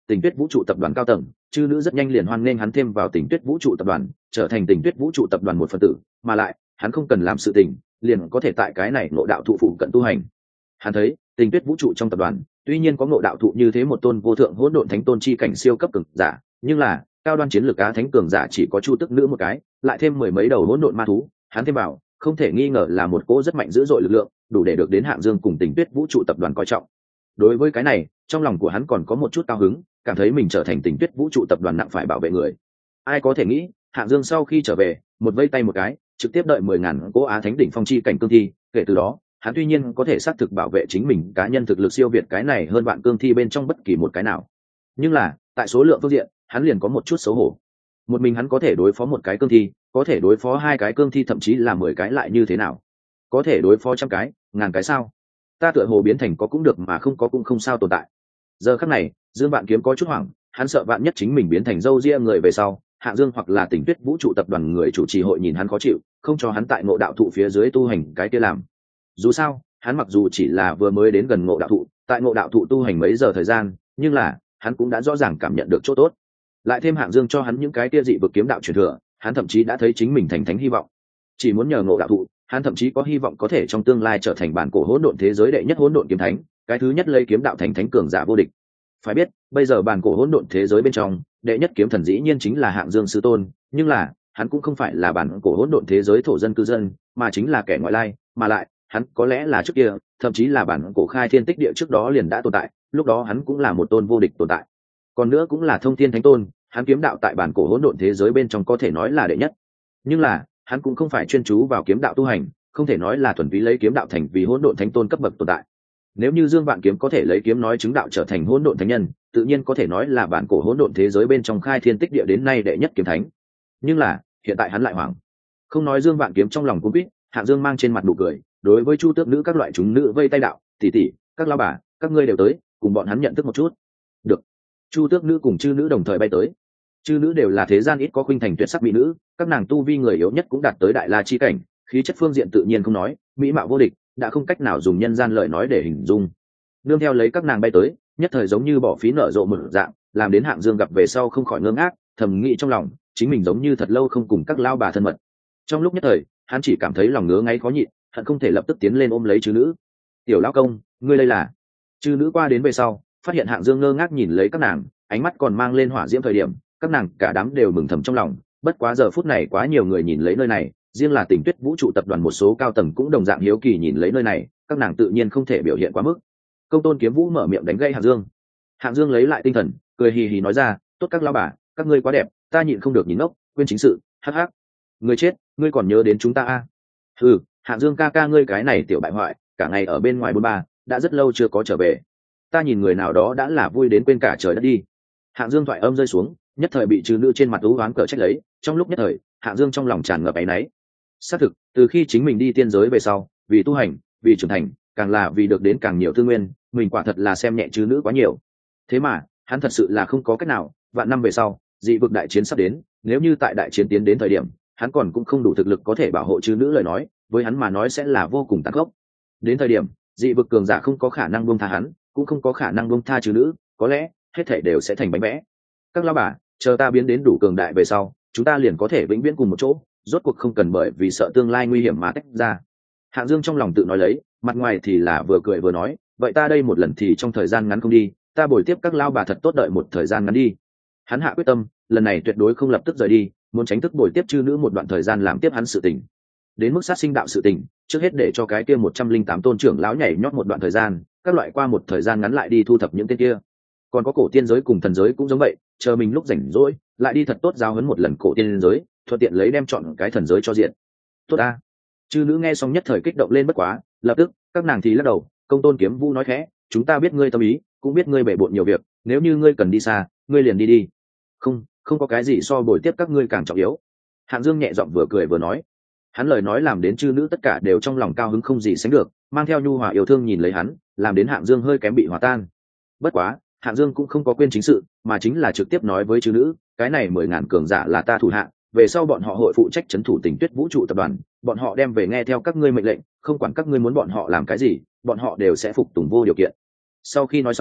Tình Tuyết Vũ trụ tập đoàn cao tầng, chư nữ rất nhanh liền hoan nghênh hắn thêm vào Tình Tuyết Vũ trụ tập đoàn, trở thành Tình Tuyết Vũ trụ tập đoàn một phần tử, mà lại hắn không cần làm sự tình, liền có thể tại cái này ngộ đạo thụ phụ cận tu hành. Hắn thấy Tình Tuyết Vũ trụ trong tập đoàn tuy nhiên có ngộ đạo thụ như thế một tôn vô thượng hỗn độn thánh tôn chi cảnh siêu cấp cường giả, nhưng là cao đoan chiến lược á thánh cường giả chỉ có Chu Tức Nữ một cái, lại thêm mười mấy đầu hỗn độn ma thú, hắn thêm vào không thể nghi ngờ là một cỗ rất mạnh dữ dội lực lượng, đủ để được đến Hạng Dương cùng Tình Tuyết Vũ trụ tập đoàn coi trọng. Đối với cái này, trong lòng của hắn còn có một chút cao hứng, cảm thấy mình trở thành Tình Tuyết Vũ trụ tập đoàn nặng phải bảo vệ người. Ai có thể nghĩ, Hạng Dương sau khi trở về, một vây tay một cái, trực tiếp đợi 10.000 cỗ á thánh đỉnh phong chi cảnh cương thi, kể từ đó, hắn tuy nhiên có thể xác thực bảo vệ chính mình cá nhân thực lực siêu việt cái này hơn vạn cương thi bên trong bất kỳ một cái nào. Nhưng là, tại số lượng phương diện, hắn liền có một chút xấu hổ. Một mình hắn có thể đối phó một cái cương thi, có thể đối phó hai cái cương thi, thậm chí là 10 cái lại như thế nào? Có thể đối phó trăm cái, ngàn cái sao? Ta tựa hồ biến thành có cũng được mà không có cũng không sao tồn tại. Giờ khắc này, Dương Vạn Kiếm có chút hoảng, hắn sợ vạn nhất chính mình biến thành dâu ria người về sau, Hạng Dương hoặc là Tình Tuyết Vũ trụ tập đoàn người chủ trì hội nhìn hắn khó chịu, không cho hắn tại ngộ đạo thụ phía dưới tu hành cái kia làm. Dù sao, hắn mặc dù chỉ là vừa mới đến gần ngộ đạo thụ, tại ngộ đạo thụ tu hành mấy giờ thời gian, nhưng là hắn cũng đã rõ ràng cảm nhận được chỗ tốt. Lại thêm Hạng Dương cho hắn những cái kia dị vực kiếm đạo truyền thừa, hắn thậm chí đã thấy chính mình thành thánh hy vọng. Chỉ muốn nhờ ngộ đạo thụ, hắn thậm chí có hy vọng có thể trong tương lai trở thành bản cổ hỗn độn thế giới đệ nhất hỗn độn kiếm thánh, cái thứ nhất lấy kiếm đạo thành thánh cường giả vô địch. Phải biết, bây giờ bản cổ hỗn độn thế giới bên trong, đệ nhất kiếm thần dĩ nhiên chính là Hạng Dương sư tôn, nhưng là hắn cũng không phải là bản cổ hỗn độn thế giới thổ dân cư dân, mà chính là kẻ ngoại lai, mà lại hắn có lẽ là trước kia, thậm chí là bản cổ khai thiên tích địa trước đó liền đã tồn tại, lúc đó hắn cũng là một tôn vô địch tồn tại. Còn nữa cũng là thông thiên thánh tôn, hắn kiếm đạo tại bản cổ hỗn độn thế giới bên trong có thể nói là đệ nhất. Nhưng là, hắn cũng không phải chuyên chú vào kiếm đạo tu hành, không thể nói là thuần túy lấy kiếm đạo thành vì hỗn độn thánh tôn cấp bậc tồn tại. Nếu như Dương Vạn Kiếm có thể lấy kiếm nói chứng đạo trở thành hỗn độn thánh nhân, tự nhiên có thể nói là bản cổ hỗn độn thế giới bên trong khai thiên tích địa đến nay đệ nhất kiếm thánh. Nhưng là, hiện tại hắn lại hoảng. Không nói Dương Vạn Kiếm trong lòng cũng biết, Hạng Dương mang trên mặt nụ cười, đối với Chu Tước Nữ các loại chúng nữ vây tay đạo, tỷ tỷ, các lão bà, các ngươi đều tới, cùng bọn hắn nhận thức một chút. Được. Chu Tước Nữ cùng chư nữ đồng thời bay tới. Chư nữ đều là thế gian ít có khuynh thành tuyệt sắc mỹ nữ, các nàng tu vi người yếu nhất cũng đạt tới đại la chi cảnh, khí chất phương diện tự nhiên không nói, mỹ mạo vô địch, đã không cách nào dùng nhân gian lời nói để hình dung. Nương theo lấy các nàng bay tới, nhất thời giống như bỏ phí nở rộ một dạng, làm đến Hạng Dương gặp về sau không khỏi ngơ ngác, thầm nghĩ trong lòng, chính mình giống như thật lâu không cùng các lão bà thân mật. Trong lúc nhất thời, hắn chỉ cảm thấy lòng ngứa ngáy khó nhịn, hận không thể lập tức tiến lên ôm lấy chư nữ. Tiểu lão công, ngươi đây là? Chư nữ qua đến về sau, phát hiện Hạng Dương ngơ ngác nhìn lấy các nàng, ánh mắt còn mang lên hỏa diễm thời điểm, các nàng cả đám đều mừng thầm trong lòng. Bất quá giờ phút này quá nhiều người nhìn lấy nơi này, riêng là Tình Tuyết Vũ trụ tập đoàn một số cao tầng cũng đồng dạng hiếu kỳ nhìn lấy nơi này, các nàng tự nhiên không thể biểu hiện quá mức. Công tôn Kiếm Vũ mở miệng đánh gây Hạng Dương. Hạng Dương lấy lại tinh thần, cười hì hì nói ra, tốt các lão bà, các ngươi quá đẹp, ta nhịn không được nhìn ngốc, quên chính sự, hắc hắc. Ngươi chết, ngươi còn nhớ đến chúng ta à? Ừ, Hạng Dương ca ca ngươi cái này tiểu bại hoại, cả ngày ở bên ngoài bôn ba, đã rất lâu chưa có trở về. Ta nhìn người nào đó đã là vui đến quên cả trời đất đi. Hạng Dương thoại âm rơi xuống, nhất thời bị trừ nữ trên mặt u oán cờ trách lấy, trong lúc nhất thời, Hạng Dương trong lòng tràn ngập áy náy. Xác thực, từ khi chính mình đi tiên giới về sau, vì tu hành, vì trưởng thành, càng là vì được đến càng nhiều tư nguyên, mình quả thật là xem nhẹ trừ nữ quá nhiều. Thế mà, hắn thật sự là không có cách nào, vạn năm về sau, dị vực đại chiến sắp đến, nếu như tại đại chiến tiến đến thời điểm, hắn còn cũng không đủ thực lực có thể bảo hộ trừ nữ lời nói, với hắn mà nói sẽ là vô cùng tàn khốc. Đến thời điểm, dị vực cường giả không có khả năng buông tha hắn, cũng không có khả năng buông tha trừ nữ, có lẽ hết thảy đều sẽ thành bánh vẽ. Các lão bà, chờ ta biến đến đủ cường đại về sau, chúng ta liền có thể vĩnh viễn cùng một chỗ, rốt cuộc không cần bởi vì sợ tương lai nguy hiểm mà tách ra. Hạng Dương trong lòng tự nói lấy, mặt ngoài thì là vừa cười vừa nói, vậy ta đây một lần thì trong thời gian ngắn không đi, ta bồi tiếp các lão bà thật tốt đợi một thời gian ngắn đi. Hắn hạ quyết tâm, lần này tuyệt đối không lập tức rời đi, muốn tránh thức bồi tiếp chư nữ một đoạn thời gian làm tiếp hắn sự tình. Đến mức sát sinh đạo sự tình, trước hết để cho cái kia 108 tôn trưởng lão nhảy nhót một đoạn thời gian, các loại qua một thời gian ngắn lại đi thu thập những tên kia. Còn có cổ tiên giới cùng thần giới cũng giống vậy, chờ mình lúc rảnh rỗi, lại đi thật tốt giáo huấn một lần cổ tiên giới, thuận tiện lấy đem chọn cái thần giới cho diện. Tốt a. Chư nữ nghe xong nhất thời kích động lên bất quá, lập tức, các nàng thì lắc đầu, Công tôn Kiếm Vũ nói khẽ, chúng ta biết ngươi tâm ý, cũng biết ngươi bể bộn nhiều việc, nếu như ngươi cần đi xa, ngươi liền đi đi. Không có cái gì so bồi tiếp các ngươi càng trọng yếu. Hạng Dương nhẹ giọng vừa cười vừa nói. Hắn lời nói làm đến chư nữ tất cả đều trong lòng cao hứng không gì sánh được, mang theo nhu hòa yêu thương nhìn lấy hắn, làm đến Hạng Dương hơi kém bị hòa tan. Bất quá, Hạng Dương cũng không có quên chính sự, mà chính là trực tiếp nói với chư nữ, cái này 10.000 cường giả là ta thủ hạ, về sau bọn họ hội phụ trách trấn thủ Tình Tuyết Vũ trụ tập đoàn, bọn họ đem về nghe theo các ngươi mệnh lệnh, không quản các ngươi muốn bọn họ làm cái gì, bọn họ đều sẽ phục tùng vô điều kiện. Sau khi nói xong,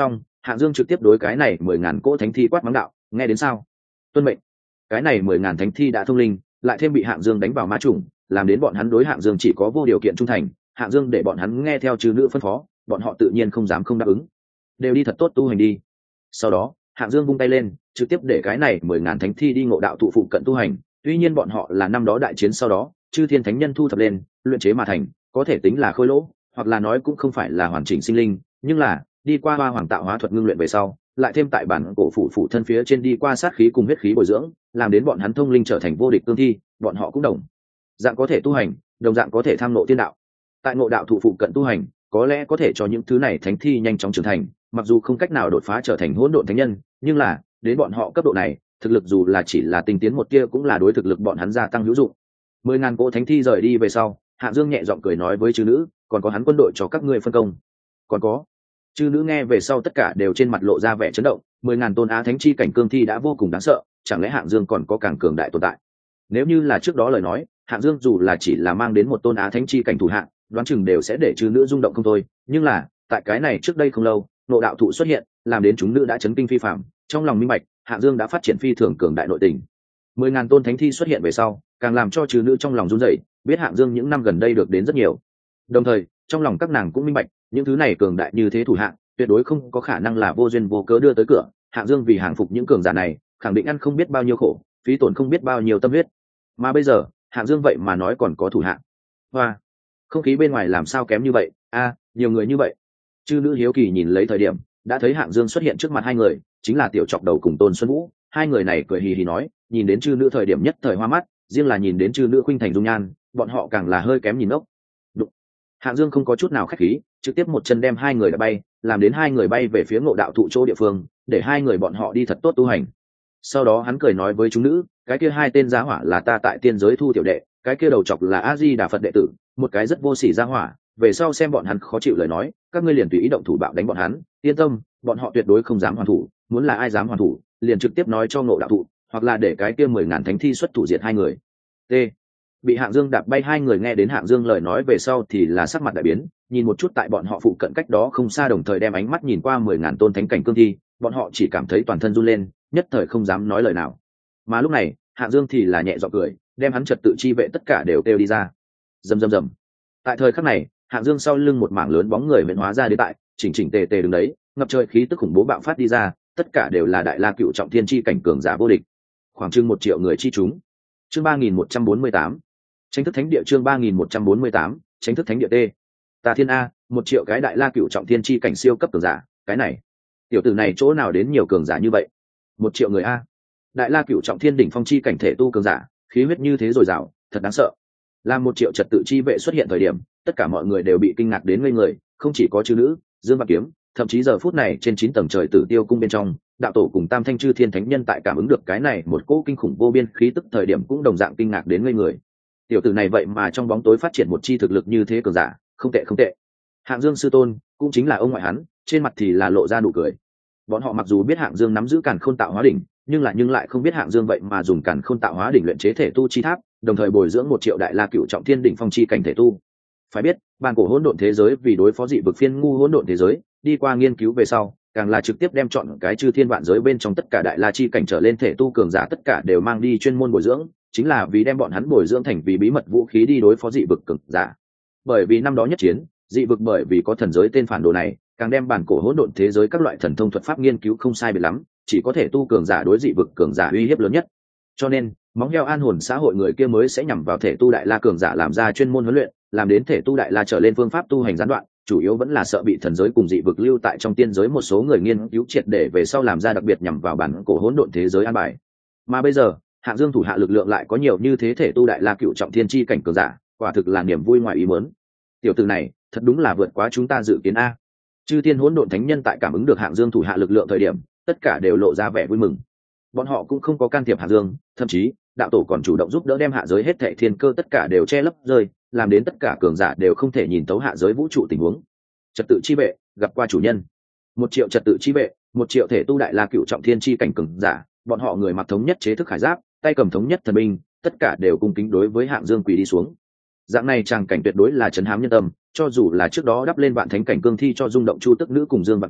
Hạng Dương trực tiếp đối cái này 10.000 cỗ thánh thi quát mắng đạo, nghe đến sao? Tuân mệnh. Cái này 10.000 thánh thi đã thông linh, lại thêm bị Hạng Dương đánh vào ma trùng, làm đến bọn hắn đối Hạng Dương chỉ có vô điều kiện trung thành. Hạng Dương để bọn hắn nghe theo chư nữ phân phó, bọn họ tự nhiên không dám không đáp ứng. Đều đi thật tốt tu hành đi. Sau đó, Hạng Dương vung tay lên, trực tiếp để cái này 10.000 thánh thi đi ngộ đạo tụ phụ cận tu hành. Tuy nhiên bọn họ là năm đó đại chiến sau đó, chư thiên thánh nhân thu thập lên, luyện chế mà thành, có thể tính là khôi lỗ, hoặc là nói cũng không phải là hoàn chỉnh sinh linh, nhưng là đi qua hoa hoàng tạo hóa thuật ngưng luyện về sau, lại thêm tại bản cổ phụ thân phía trên đi qua sát khí cùng huyết khí bồi dưỡng, làm đến bọn hắn thông linh trở thành vô địch cương thi, bọn họ cũng đồng dạng có thể tu hành, đồng dạng có thể tham ngộ tiên đạo. Tại ngộ đạo thụ phụ cận tu hành, có lẽ có thể cho những thứ này thánh thi nhanh chóng trưởng thành, mặc dù không cách nào đột phá trở thành hỗn độn thánh nhân, nhưng là đến bọn họ cấp độ này, thực lực dù là chỉ là tinh tiến một tia cũng là đối thực lực bọn hắn gia tăng hữu dụng. 10.000 cỗ thánh thi rời đi về sau, Hạng Dương nhẹ giọng cười nói với chư nữ, còn có hắn quân đội cho các ngươi phân công. Còn có. Chư nữ nghe về sau tất cả đều trên mặt lộ ra vẻ chấn động, 10.000 tôn á thánh chi cảnh cương thi đã vô cùng đáng sợ, chẳng lẽ Hạng Dương còn có càng cường đại tồn tại? Nếu như là trước đó lời nói, Hạng Dương dù là chỉ là mang đến một tôn á thánh chi cảnh thủ hạng, đoán chừng đều sẽ để chư nữ rung động không thôi, nhưng là, tại cái này trước đây không lâu, nộ đạo thụ xuất hiện, làm đến chúng nữ đã chấn kinh phi phàm, trong lòng minh bạch, Hạng Dương đã phát triển phi thường cường đại nội tình. 10.000 tôn thánh thi xuất hiện về sau, càng làm cho chư nữ trong lòng run rẩy, biết Hạng Dương những năm gần đây được đến rất nhiều. Đồng thời, trong lòng các nàng cũng minh bạch, những thứ này cường đại như thế thủ hạng, tuyệt đối không có khả năng là vô duyên vô cớ đưa tới cửa. Hạng Dương vì hàng phục những cường giả này, khẳng định ăn không biết bao nhiêu khổ, phí tổn không biết bao nhiêu tâm huyết. Mà bây giờ, Hạng Dương vậy mà nói còn có thủ hạng. Hoa, không khí bên ngoài làm sao kém như vậy? A, nhiều người như vậy. Chư nữ hiếu kỳ nhìn lấy thời điểm, đã thấy Hạng Dương xuất hiện trước mặt hai người, chính là Tiểu Trọc Đầu cùng Tôn Xuân Vũ. Hai người này cười hì hì nói, nhìn đến chư nữ thời điểm nhất thời hoa mắt, riêng là nhìn đến chư nữ khuynh thành dung nhan, bọn họ càng là hơi kém nhìn ốc. Đụng. Hạng Dương không có chút nào khách khí, trực tiếp một chân đem hai người đã bay, làm đến hai người bay về phía ngộ đạo thụ chỗ địa phương, để hai người bọn họ đi thật tốt tu hành. Sau đó hắn cười nói với chúng nữ, cái kia hai tên giá hỏa là ta tại tiên giới thu tiểu đệ, cái kia đầu chọc là A Di Đà Phật đệ tử, một cái rất vô sỉ giá hỏa, về sau xem bọn hắn khó chịu lời nói, các ngươi liền tùy ý động thủ bạo đánh bọn hắn, yên tâm, bọn họ tuyệt đối không dám hoàn thủ, muốn là ai dám hoàn thủ, liền trực tiếp nói cho ngộ đạo thụ, hoặc là để cái kia 10.000 thánh thi xuất thủ diệt hai người. T. Bị Hạng Dương đạp bay hai người nghe đến Hạng Dương lời nói về sau thì là sắc mặt đại biến, nhìn một chút tại bọn họ phụ cận cách đó không xa, đồng thời đem ánh mắt nhìn qua 10.000 tôn thánh cảnh cương thi, bọn họ chỉ cảm thấy toàn thân run lên, nhất thời không dám nói lời nào. Mà lúc này, Hạng Dương thì là nhẹ giọng cười, đem hắn trật tự chi vệ tất cả đều kêu đi ra. Rầm rầm rầm. Tại thời khắc này, Hạng Dương sau lưng một mảng lớn bóng người hiện hóa ra đến tại, chỉnh chỉnh tề tề đứng đấy, ngập trời khí tức khủng bố bạo phát đi ra, tất cả đều là đại la cựu trọng thiên chi cảnh cường giả vô địch, khoảng chừng 1 triệu người chi chúng. Chương 3148. Tranh thức thánh địa, chương 3148, tranh thức thánh địa T. Ta thiên a, 1 triệu cái đại la cựu trọng thiên chi cảnh siêu cấp cường giả, cái này, tiểu tử này chỗ nào đến nhiều cường giả như vậy? 1 triệu người a. Đại la cựu trọng thiên đỉnh phong chi cảnh thể tu cường giả, khí huyết như thế dồi dào, thật đáng sợ. Làm 1 triệu trật tự chi vệ xuất hiện thời điểm, tất cả mọi người đều bị kinh ngạc đến ngây người, không chỉ có chư nữ, Dương Bạc Kiếm, thậm chí giờ phút này trên 9 tầng trời Tử Tiêu cung bên trong, đạo tổ cùng Tam Thanh chư thiên thánh nhân tại cảm ứng được cái này một cỗ kinh khủng vô biên khí tức thời điểm cũng đồng dạng kinh ngạc đến ngây người. Tiểu tử này vậy mà trong bóng tối phát triển một chi thực lực như thế cường giả, không tệ không tệ. Hạng Dương sư tôn, cũng chính là ông ngoại hắn, trên mặt thì là lộ ra nụ cười. Bọn họ mặc dù biết Hạng Dương nắm giữ Càn Khôn Tạo Hóa đỉnh, nhưng lại không biết Hạng Dương vậy mà dùng Càn Khôn Tạo Hóa đỉnh luyện chế thể tu chi tháp, đồng thời bồi dưỡng 1 triệu đại la cựu trọng thiên đỉnh phong chi cảnh thể tu. Phải biết, bản cổ hỗn độn thế giới vì đối phó dị vực phiên ngu hỗn độn thế giới, đi qua nghiên cứu về sau, càng là trực tiếp đem chọn cái chư thiên vạn giới bên trong tất cả đại la chi cảnh trở lên thể tu cường giả tất cả đều mang đi chuyên môn bồi dưỡng, chính là vì đem bọn hắn bồi dưỡng thành vì bí mật vũ khí đi đối phó dị vực cường giả. Bởi vì năm đó nhất chiến, dị vực bởi vì có thần giới tên phản đồ này, càng đem bản cổ hỗn độn thế giới các loại thần thông thuật pháp nghiên cứu không sai biệt lắm, chỉ có thể tu cường giả đối dị vực cường giả uy hiếp lớn nhất. Cho nên, móng heo an hồn xã hội người kia mới sẽ nhằm vào thể tu đại la cường giả làm ra chuyên môn huấn luyện, làm đến thể tu đại la trở lên phương pháp tu hành gián đoạn, chủ yếu vẫn là sợ bị thần giới cùng dị vực lưu tại trong tiên giới một số người nghiên cứu triệt để về sau làm ra đặc biệt nhằm vào bản cổ hỗn độn thế giới an bài. Mà bây giờ, Hạng Dương thủ hạ lực lượng lại có nhiều như thế thể tu đại la cựu trọng thiên chi cảnh cường giả, quả thực là niềm vui ngoài ý muốn. Tiểu tử này, thật đúng là vượt quá chúng ta dự kiến a. Chư thiên hỗn độn thánh nhân tại cảm ứng được Hạng Dương thủ hạ lực lượng thời điểm, tất cả đều lộ ra vẻ vui mừng. Bọn họ cũng không có can thiệp Hạng Dương, thậm chí đạo tổ còn chủ động giúp đỡ đem hạ giới hết thảy thiên cơ tất cả đều che lấp rơi, làm đến tất cả cường giả đều không thể nhìn tấu hạ giới vũ trụ tình huống. Trật tự chi vệ gặp qua chủ nhân. 1 triệu trật tự chi vệ, 1 triệu thể tu đại la cựu trọng thiên chi cảnh cường giả, bọn họ người mặc thống nhất chế thức khải giáp, tay cầm thống nhất thần binh, tất cả đều cung kính đối với Hạng Dương quỳ đi xuống. Dạng này tràng cảnh tuyệt đối là trấn hám nhân tâm, cho dù là trước đó đắp lên vạn thánh cảnh cương thi cho rung động Chu Tức Nữ cùng Dương Bạc Kiếm,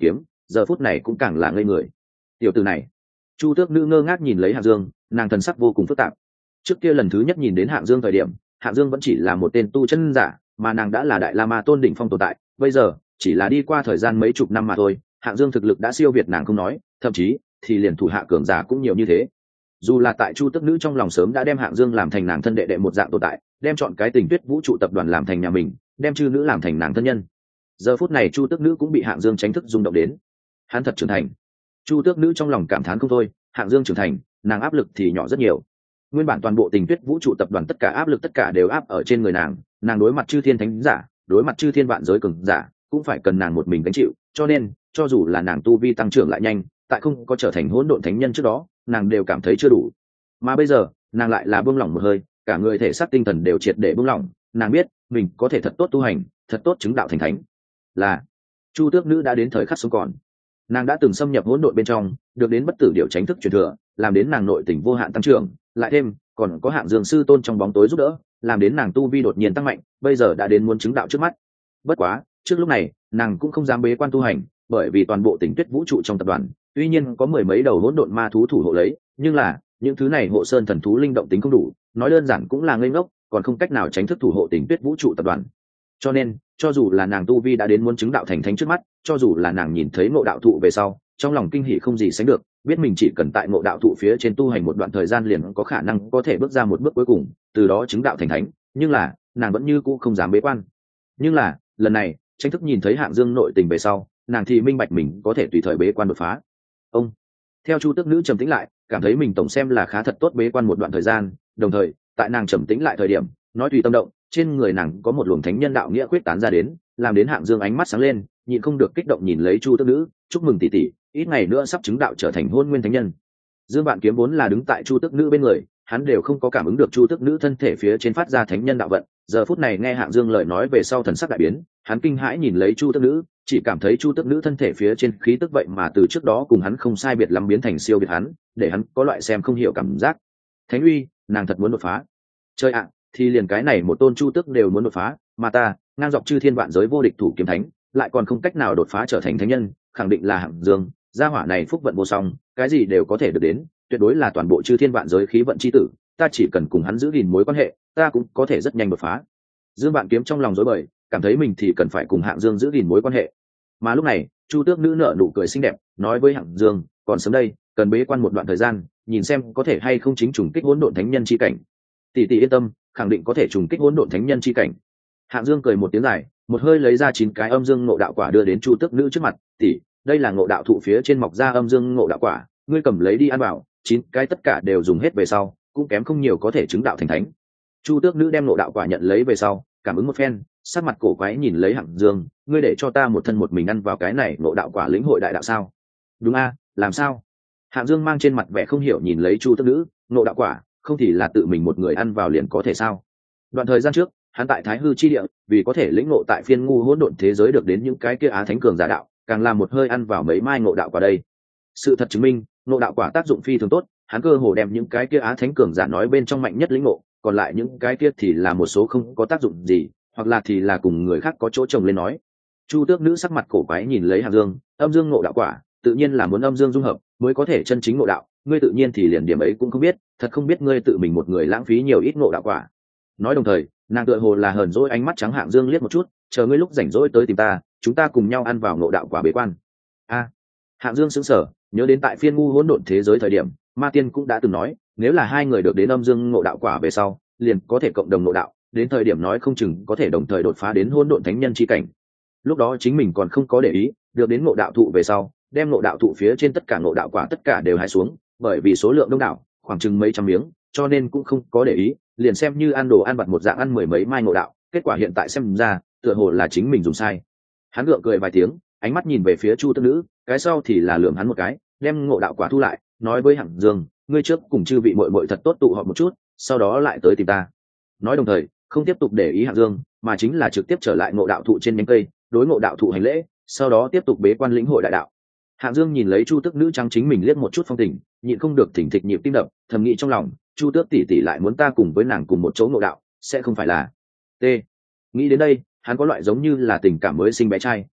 giờ phút này cũng càng là ngây người. Tiểu tử này. Chu tước nữ ngơ ngác nhìn lấy Hạng Dương, nàng thần sắc vô cùng phức tạp. Trước kia lần thứ nhất nhìn đến Hạng Dương thời điểm, Hạng Dương vẫn chỉ là một tên tu chân giả, mà nàng đã là đại la ma tôn đỉnh phong tồn tại. Bây giờ chỉ là đi qua thời gian mấy chục năm mà thôi, Hạng Dương thực lực đã siêu việt nàng không nói, thậm chí thì liền thủ hạ cường giả cũng nhiều như thế. Dù là tại Chu tước nữ trong lòng sớm đã đem Hạng Dương làm thành nàng thân đệ đệ một dạng tồn tại, đem chọn cái Tình Tuyết vũ trụ tập đoàn làm thành nhà mình, đem chư nữ làm thành nàng thân nhân. Giờ phút này Chu tước nữ cũng bị Hạng Dương tránh thức rung động đến. Hắn thật trưởng thành. Chu tước nữ trong lòng cảm thán không thôi, Hạng Dương trưởng thành, nàng áp lực thì nhỏ rất nhiều. Nguyên bản toàn bộ Tình Tuyết vũ trụ tập đoàn tất cả áp lực tất cả đều áp ở trên người nàng đối mặt chư thiên thánh giả, đối mặt chư thiên vạn giới cường giả, cũng phải cần nàng một mình gánh chịu, cho nên cho dù là nàng tu vi tăng trưởng lại nhanh, tại không có trở thành hỗn độn thánh nhân trước đó, nàng đều cảm thấy chưa đủ. Mà bây giờ, nàng lại là buông lỏng một hơi, cả người thể xác tinh thần đều triệt để buông lỏng, nàng biết, mình có thể thật tốt tu hành, thật tốt chứng đạo thành thánh. Là Chu tước nữ đã đến thời khắc sống còn. Nàng đã từng xâm nhập hỗn độn bên trong, được đến bất tử điệu tránh thức truyền thừa, làm đến nàng nội tình vô hạn tăng trưởng, lại thêm còn có Hạng Dương sư tôn trong bóng tối giúp đỡ, làm đến nàng tu vi đột nhiên tăng mạnh, bây giờ đã đến muốn chứng đạo trước mắt. Bất quá, trước lúc này, nàng cũng không dám bế quan tu hành, bởi vì toàn bộ Tình Tuyết vũ trụ trong tập đoàn, tuy nhiên có mười mấy đầu hỗn độn ma thú thủ hộ lấy, nhưng là những thứ này hộ sơn thần thú linh động tính không đủ, nói đơn giản cũng là ngây ngốc, còn không cách nào tránh thức thủ hộ Tình Tuyết vũ trụ tập đoàn. Cho nên, cho dù là nàng tu vi đã đến muốn chứng đạo thành thánh trước mắt, cho dù là nàng nhìn thấy ngộ đạo thụ về sau, trong lòng kinh hỉ không gì sánh được, biết mình chỉ cần tại ngộ đạo thụ phía trên tu hành một đoạn thời gian liền có khả năng có thể bước ra một bước cuối cùng, từ đó chứng đạo thành thánh, nhưng là, nàng vẫn như cũ không dám bế quan. Nhưng là, lần này, tranh thức nhìn thấy Hạng Dương nội tình về sau, nàng thì minh bạch mình có thể tùy thời bế quan đột phá. Ông theo Chu tước nữ trầm tĩnh lại, cảm thấy mình tổng xem là khá thật tốt bế quan một đoạn thời gian, đồng thời, tại nàng trầm tĩnh lại thời điểm, nói tùy tâm động, trên người nàng có một luồng thánh nhân đạo nghĩa quyết tán ra đến, làm đến Hạng Dương ánh mắt sáng lên, nhịn không được kích động nhìn lấy Chu tước nữ, chúc mừng tỷ tỷ, ít ngày nữa sắp chứng đạo trở thành hôn nguyên thánh nhân. Dương Vạn Kiếm vốn là đứng tại Chu tước nữ bên người, hắn đều không có cảm ứng được Chu tước nữ thân thể phía trên phát ra thánh nhân đạo vận, giờ phút này nghe Hạng Dương lời nói về sau thần sắc đại biến, hắn kinh hãi nhìn lấy Chu tước nữ, chỉ cảm thấy Chu tước nữ thân thể phía trên khí tức vậy mà từ trước đó cùng hắn không sai biệt lắm biến thành siêu việt hắn, để hắn có loại xem không hiểu cảm giác. Thánh uy, nàng thật muốn đột phá. Chơi ạ, thì liền cái này một tôn Chu tước đều muốn đột phá, mà ta, ngang dọc chư thiên vạn giới vô địch thủ kiếm thánh, lại còn không cách nào đột phá trở thành thánh nhân, khẳng định là Hạng Dương, gia hỏa này phúc vận vô song, cái gì đều có thể được đến, tuyệt đối là toàn bộ chư thiên vạn giới khí vận chi tử, ta chỉ cần cùng hắn giữ gìn mối quan hệ, ta cũng có thể rất nhanh đột phá. Dương Vạn Kiếm trong lòng rối bời, cảm thấy mình thì cần phải cùng Hạng Dương giữ gìn mối quan hệ. Mà lúc này, Chu tước nữ nở nụ cười xinh đẹp, nói với Hạng Dương, còn sớm đây, cần bế quan một đoạn thời gian, nhìn xem có thể hay không chính trùng kích hỗn độn thánh nhân chi cảnh. Tỷ tỷ yên tâm, khẳng định có thể trùng kích hỗn độn thánh nhân chi cảnh. Hạng Dương cười một tiếng dài, một hơi lấy ra 9 cái âm dương ngộ đạo quả đưa đến Chu tước nữ trước mặt, tỷ, đây là ngộ đạo thụ phía trên mọc ra âm dương ngộ đạo quả, ngươi cầm lấy đi ăn vào, 9 cái tất cả đều dùng hết về sau, cũng kém không nhiều có thể chứng đạo thành thánh. Chu tước nữ đem ngộ đạo quả nhận lấy về sau, cảm ứng một phen, sắc mặt cổ quái nhìn lấy Hạng Dương, ngươi để cho ta một thân một mình ăn vào cái này ngộ đạo quả lĩnh hội đại đạo sao? Đúng a, làm sao? Hạng Dương mang trên mặt vẻ không hiểu nhìn lấy Chu tước nữ, ngộ đạo quả, không thì là tự mình một người ăn vào liền có thể sao? Đoạn thời gian trước, hắn tại Thái Hư chi địa, vì có thể lĩnh ngộ tại phiên ngu hỗn độn thế giới được đến những cái kia á thánh cường giả đạo, càng làm một hơi ăn vào mấy mai ngộ đạo quả đây. Sự thật chứng minh, ngộ đạo quả tác dụng phi thường tốt, hắn cơ hồ đem những cái kia á thánh cường giả nói bên trong mạnh nhất lĩnh ngộ, còn lại những cái kia thì là một số không có tác dụng gì, hoặc là thì là cùng người khác có chỗ chồng lên nói. Chu tước nữ sắc mặt cổ quái nhìn lấy Hạng Dương, âm dương ngộ đạo quả, tự nhiên là muốn âm dương dung hợp mới có thể chân chính ngộ đạo, ngươi tự nhiên thì liền điểm ấy cũng không biết, thật không biết ngươi tự mình một người lãng phí nhiều ít ngộ đạo quả. Nói đồng thời, nàng tựa hồ là hờn dỗi ánh mắt trắng Hạng Dương liếc một chút, chờ ngươi lúc rảnh rỗi tới tìm ta, chúng ta cùng nhau ăn vào ngộ đạo quả bế quan. A, Hạng Dương sững sờ, nhớ đến tại phiên ngu hỗn độn thế giới thời điểm, Ma Tiên cũng đã từng nói, nếu là hai người được đến âm dương ngộ đạo quả về sau, liền có thể cộng đồng ngộ đạo, đến thời điểm nói không chừng có thể đồng thời đột phá đến hỗn độn thánh nhân chi cảnh. Lúc đó chính mình còn không có để ý, được đến ngộ đạo thụ về sau, đem ngộ đạo thụ phía trên tất cả ngộ đạo quả tất cả đều hái xuống, bởi vì số lượng đông đảo, khoảng chừng mấy trăm miếng, cho nên cũng không có để ý, liền xem như ăn đồ ăn vặt một dạng ăn mười mấy mai ngộ đạo, kết quả hiện tại xem ra, tựa hồ là chính mình dùng sai. Hắn gượng cười vài tiếng, ánh mắt nhìn về phía Chu tước nữ, cái sau thì là lườm hắn một cái, đem ngộ đạo quả thu lại, nói với Hạng Dương, ngươi trước cùng chư vị muội muội thật tốt tụ họp một chút, sau đó lại tới tìm ta. Nói đồng thời, không tiếp tục để ý Hạng Dương, mà chính là trực tiếp trở lại ngộ đạo thụ trên nhánh cây, đối ngộ đạo thụ hành lễ, sau đó tiếp tục bế quan lĩnh hội đại đạo. Hạng Dương nhìn lấy Chu tước nữ trắng chính mình liếc một chút phong tình, nhịn không được thỉnh thịch nhịp tim đập, thầm nghĩ trong lòng, Chu tước tỷ tỷ lại muốn ta cùng với nàng cùng một chỗ ngộ đạo, sẽ không phải là t. Nghĩ đến đây, hắn có loại giống như là tình cảm mới sinh bé trai,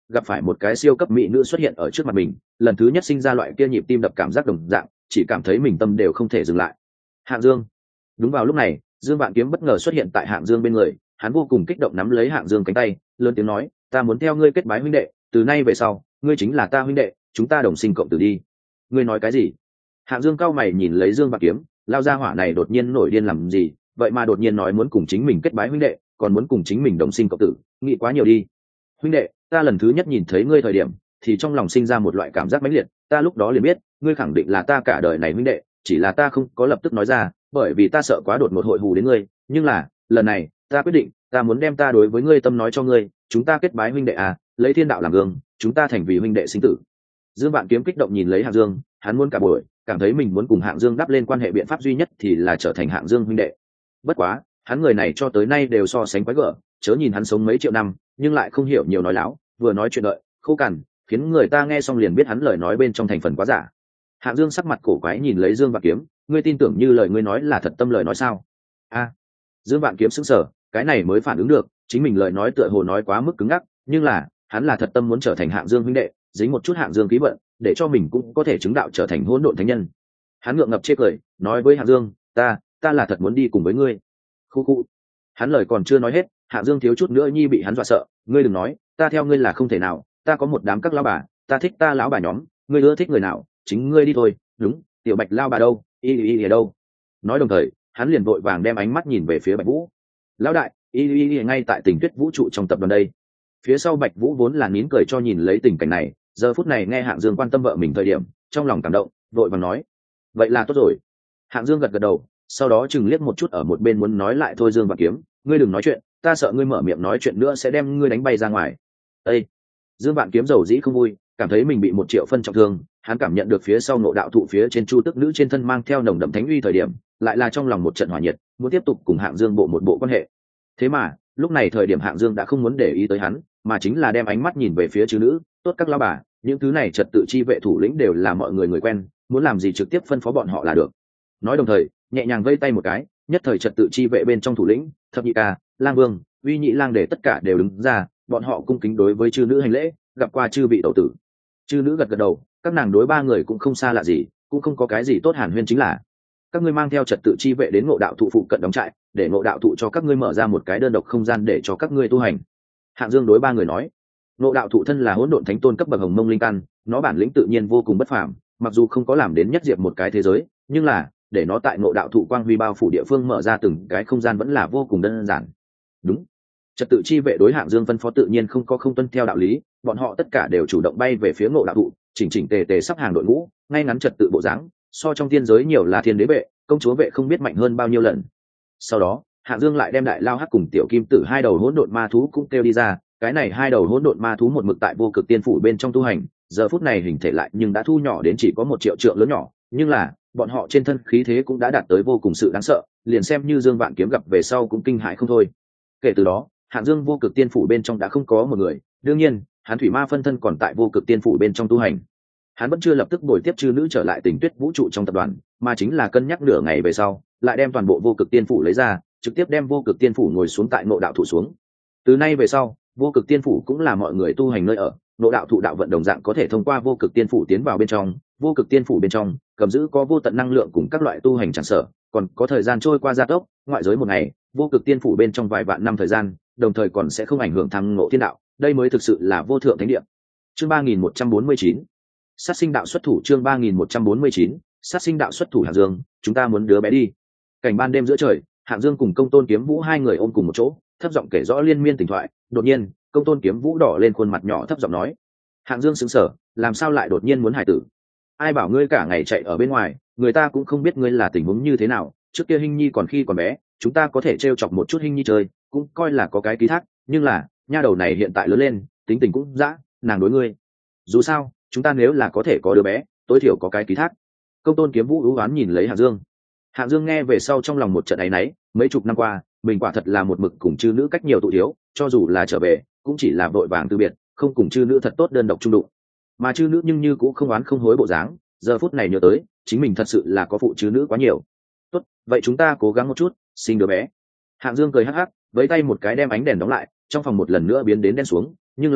gặp phải một cái siêu cấp mỹ nữ xuất hiện ở trước mặt mình, lần thứ nhất sinh ra loại kia nhịp tim đập cảm giác đồng dạng, chỉ cảm thấy mình tâm đều không thể dừng lại. Hạng Dương. Đúng vào lúc này, Dương Vạn Kiếm bất ngờ xuất hiện tại Hạng Dương bên người, hắn vô cùng kích động nắm lấy Hạng Dương cánh tay, lớn tiếng nói, ta muốn theo ngươi kết bái huynh đệ, từ nay về sau ngươi chính là ta huynh đệ, chúng ta đồng sinh cộng tử đi. Ngươi nói cái gì? Hạng Dương cao mày nhìn lấy Dương Vạn Kiếm, lao ra hỏa này đột nhiên nổi điên làm gì, vậy mà đột nhiên nói muốn cùng chính mình kết bái huynh đệ, còn muốn cùng chính mình đồng sinh cộng tử, nghĩ quá nhiều đi. Huynh đệ, ta lần thứ nhất nhìn thấy ngươi thời điểm thì trong lòng sinh ra một loại cảm giác mãnh liệt, ta lúc đó liền biết ngươi khẳng định là ta cả đời này huynh đệ, chỉ là ta không có lập tức nói ra, bởi vì ta sợ quá đột ngột hội hù đến ngươi, nhưng là lần này ta quyết định, ta muốn đem ta đối với ngươi tâm nói cho ngươi, chúng ta kết bái huynh đệ à, lấy thiên đạo làm gương, chúng ta thành vì huynh đệ sinh tử. Dương Vạn Kiếm kích động nhìn lấy Hạng Dương, hắn muốn cả buổi cảm thấy mình muốn cùng Hạng Dương đắp lên quan hệ biện pháp duy nhất thì là trở thành Hạng Dương huynh đệ. Bất quá hắn người này cho tới nay đều so sánh quái gở, chớ nhìn hắn sống mấy triệu năm nhưng lại không hiểu nhiều nói láo, vừa nói chuyện đợi khô cằn, khiến người ta nghe xong liền biết hắn lời nói bên trong thành phần quá giả. Hạng Dương sắc mặt cổ quái nhìn lấy Dương Vạn Kiếm, ngươi tin tưởng như lời ngươi nói là thật tâm lời nói sao? A. Dương Vạn Kiếm sững sờ, cái này mới phản ứng được, chính mình lời nói tựa hồ nói quá mức cứng ngắc, nhưng là hắn là thật tâm muốn trở thành Hạng Dương huynh đệ, dính một chút Hạng Dương ký vận, để cho mình cũng có thể chứng đạo trở thành hỗn độn thánh nhân. Hắn ngượng ngập chê cười, nói với Hạng Dương, ta là thật muốn đi cùng với ngươi. Khu khu. Hắn lời còn chưa nói hết, Hạng Dương thiếu chút nữa nhi bị hắn dọa sợ, ngươi đừng nói, ta theo ngươi là không thể nào, ta có một đám các lão bà, ta thích ta lão bà nhóm, ngươi ưa thích người nào, chính ngươi đi thôi. Đúng, tiểu Bạch lão bà đâu, y ở đâu? Nói đồng thời, hắn liền vội vàng đem ánh mắt nhìn về phía Bạch Vũ. Lão đại, y ngay tại Tình Tuyết vũ trụ trong tập đoàn đây. Phía sau Bạch Vũ vốn là nín cười cho nhìn lấy tình cảnh này, giờ phút này nghe Hạng Dương quan tâm vợ mình thời điểm, trong lòng cảm động, vội vàng nói, vậy là tốt rồi. Hạng Dương gật gật đầu, sau đó chừng liếc một chút ở một bên muốn nói lại thôi Dương Vạn Kiếm, ngươi đừng nói chuyện, ta sợ ngươi mở miệng nói chuyện nữa sẽ đem ngươi đánh bay ra ngoài. Ê! Dương Vạn Kiếm dầu dĩ không vui, cảm thấy mình bị 1 triệu phân trọng thương, hắn cảm nhận được phía sau Ngộ Đạo Thụ phía trên Chu Tức Nữ trên thân mang theo nồng đậm thánh uy thời điểm, lại là trong lòng một trận hỏa nhiệt, muốn tiếp tục cùng Hạng Dương bộ một bộ quan hệ. Thế mà, lúc này thời điểm Hạng Dương đã không muốn để ý tới hắn, mà chính là đem ánh mắt nhìn về phía chư nữ, tốt các lão bà, những thứ này trật tự chi vệ thủ lĩnh đều là mọi người quen, muốn làm gì trực tiếp phân phó bọn họ là được. Nói đồng thời, nhẹ nhàng vây tay một cái, nhất thời trật tự chi vệ bên trong thủ lĩnh, Thập Nhị Ca, Lang Vương, Uy Nhị Lang để tất cả đều đứng ra, bọn họ cung kính đối với chư nữ hành lễ, gặp qua chư vị tẩu tử. Chư nữ gật gật đầu, các nàng đối ba người cũng không xa lạ gì, cũng không có cái gì tốt hàn huyên, chính là các ngươi mang theo trật tự chi vệ đến Ngộ Đạo Thụ phụ cận đóng trại, để Ngộ Đạo Thụ cho các ngươi mở ra một cái đơn độc không gian để cho các ngươi tu hành. Hạng Dương đối ba người nói, Ngộ Đạo Thụ thân là hỗn độn thánh tôn cấp bậc hồng mông linh căn, nó bản lĩnh tự nhiên vô cùng bất phàm, mặc dù không có làm đến nhất diệt một cái thế giới, nhưng là để nó tại Ngộ Đạo Thụ quang huy bao phủ địa phương mở ra từng cái không gian vẫn là vô cùng đơn giản. Đúng, trật tự chi vệ đối Hạng Dương phân phó tự nhiên không có không tuân theo đạo lý, bọn họ tất cả đều chủ động bay về phía Ngộ Đạo Thụ, chỉnh chỉnh tề tề sắp hàng đội ngũ, ngay ngắn trật tự bộ dáng, so trong thiên giới nhiều là thiên đế vệ, công chúa vệ không biết mạnh hơn bao nhiêu lần. Sau đó, Hạng Dương lại đem Đại Lao Hắc cùng Tiểu Kim Tử hai đầu hỗn độn ma thú cũng kêu đi ra, cái này hai đầu hỗn độn ma thú một mực tại Vô Cực Tiên phủ bên trong tu hành, giờ phút này hình thể lại nhưng đã thu nhỏ đến chỉ có 1 triệu trượng lớn nhỏ, nhưng là bọn họ trên thân khí thế cũng đã đạt tới vô cùng sự đáng sợ, liền xem như Dương Vạn Kiếm gặp về sau cũng kinh hãi không thôi. Kể từ đó, Hạng Dương Vô Cực Tiên phủ bên trong đã không có một người, đương nhiên, hắn thủy ma phân thân còn tại Vô Cực Tiên phủ bên trong tu hành. Hắn vẫn chưa lập tức bồi tiếp chư nữ trở lại Tình Tuyết vũ trụ trong tập đoàn, mà chính là cân nhắc nửa ngày về sau, lại đem toàn bộ Vô Cực Tiên phủ lấy ra, trực tiếp đem Vô Cực Tiên phủ ngồi xuống tại Ngộ Đạo Thụ xuống. Từ nay về sau, Vô Cực Tiên phủ cũng là mọi người tu hành nơi ở, Ngộ Đạo Thụ đạo vận đồng dạng có thể thông qua Vô Cực Tiên phủ tiến vào bên trong. Vô Cực Tiên phủ bên trong cầm giữ có vô tận năng lượng cùng các loại tu hành tràn sở, còn có thời gian trôi qua gia tốc, ngoại giới một ngày, Vô Cực Tiên phủ bên trong vài vạn năm thời gian, đồng thời còn sẽ không ảnh hưởng thăng ngộ thiên đạo, đây mới thực sự là vô thượng thánh địa. Chương 3149 sát sinh đạo xuất thủ. Chương 3149 sát sinh đạo xuất thủ. Hạng Dương, chúng ta muốn đứa bé đi. Cảnh ban đêm giữa trời, Hạng Dương cùng Công Tôn Kiếm Vũ hai người ôm cùng một chỗ, thấp giọng kể rõ liên miên tình thoại. Đột nhiên, Công Tôn Kiếm Vũ đỏ lên khuôn mặt nhỏ thấp giọng nói. Hạng Dương sững sờ, làm sao lại đột nhiên muốn hài tử? Ai bảo ngươi cả ngày chạy ở bên ngoài, người ta cũng không biết ngươi là tình huống như thế nào. Trước kia Hinh Nhi còn khi còn bé, chúng ta có thể trêu chọc một chút Hinh Nhi chơi, cũng coi là có cái ký thác, nhưng là nha đầu này hiện tại lớn lên, tính tình cũng dã, nàng đối ngươi. Dù sao, chúng ta nếu là có thể có đứa bé, tối thiểu có cái ký thác. Công Tôn Kiếm Vũ ưu oán nhìn lấy Hạng Dương. Hạng Dương nghe về sau trong lòng một trận áy náy, mấy chục năm qua, mình quả thật là một mực cùng chư nữ cách nhiều tụ thiếu, cho dù là trở về, cũng chỉ là vội vàng từ biệt, không cùng chư nữ thật tốt đơn độc chung đụng. Mà chư nữ nhưng như cũng không oán không hối bộ dáng, giờ phút này nhớ tới, chính mình thật sự là có phụ chư nữ quá nhiều. Tốt, vậy chúng ta cố gắng một chút, sinh đứa bé. Hạng Dương cười hắc hắc, với tay một cái đem ánh đèn đóng lại, trong phòng một lần nữa biến đến đen xuống, nhưng là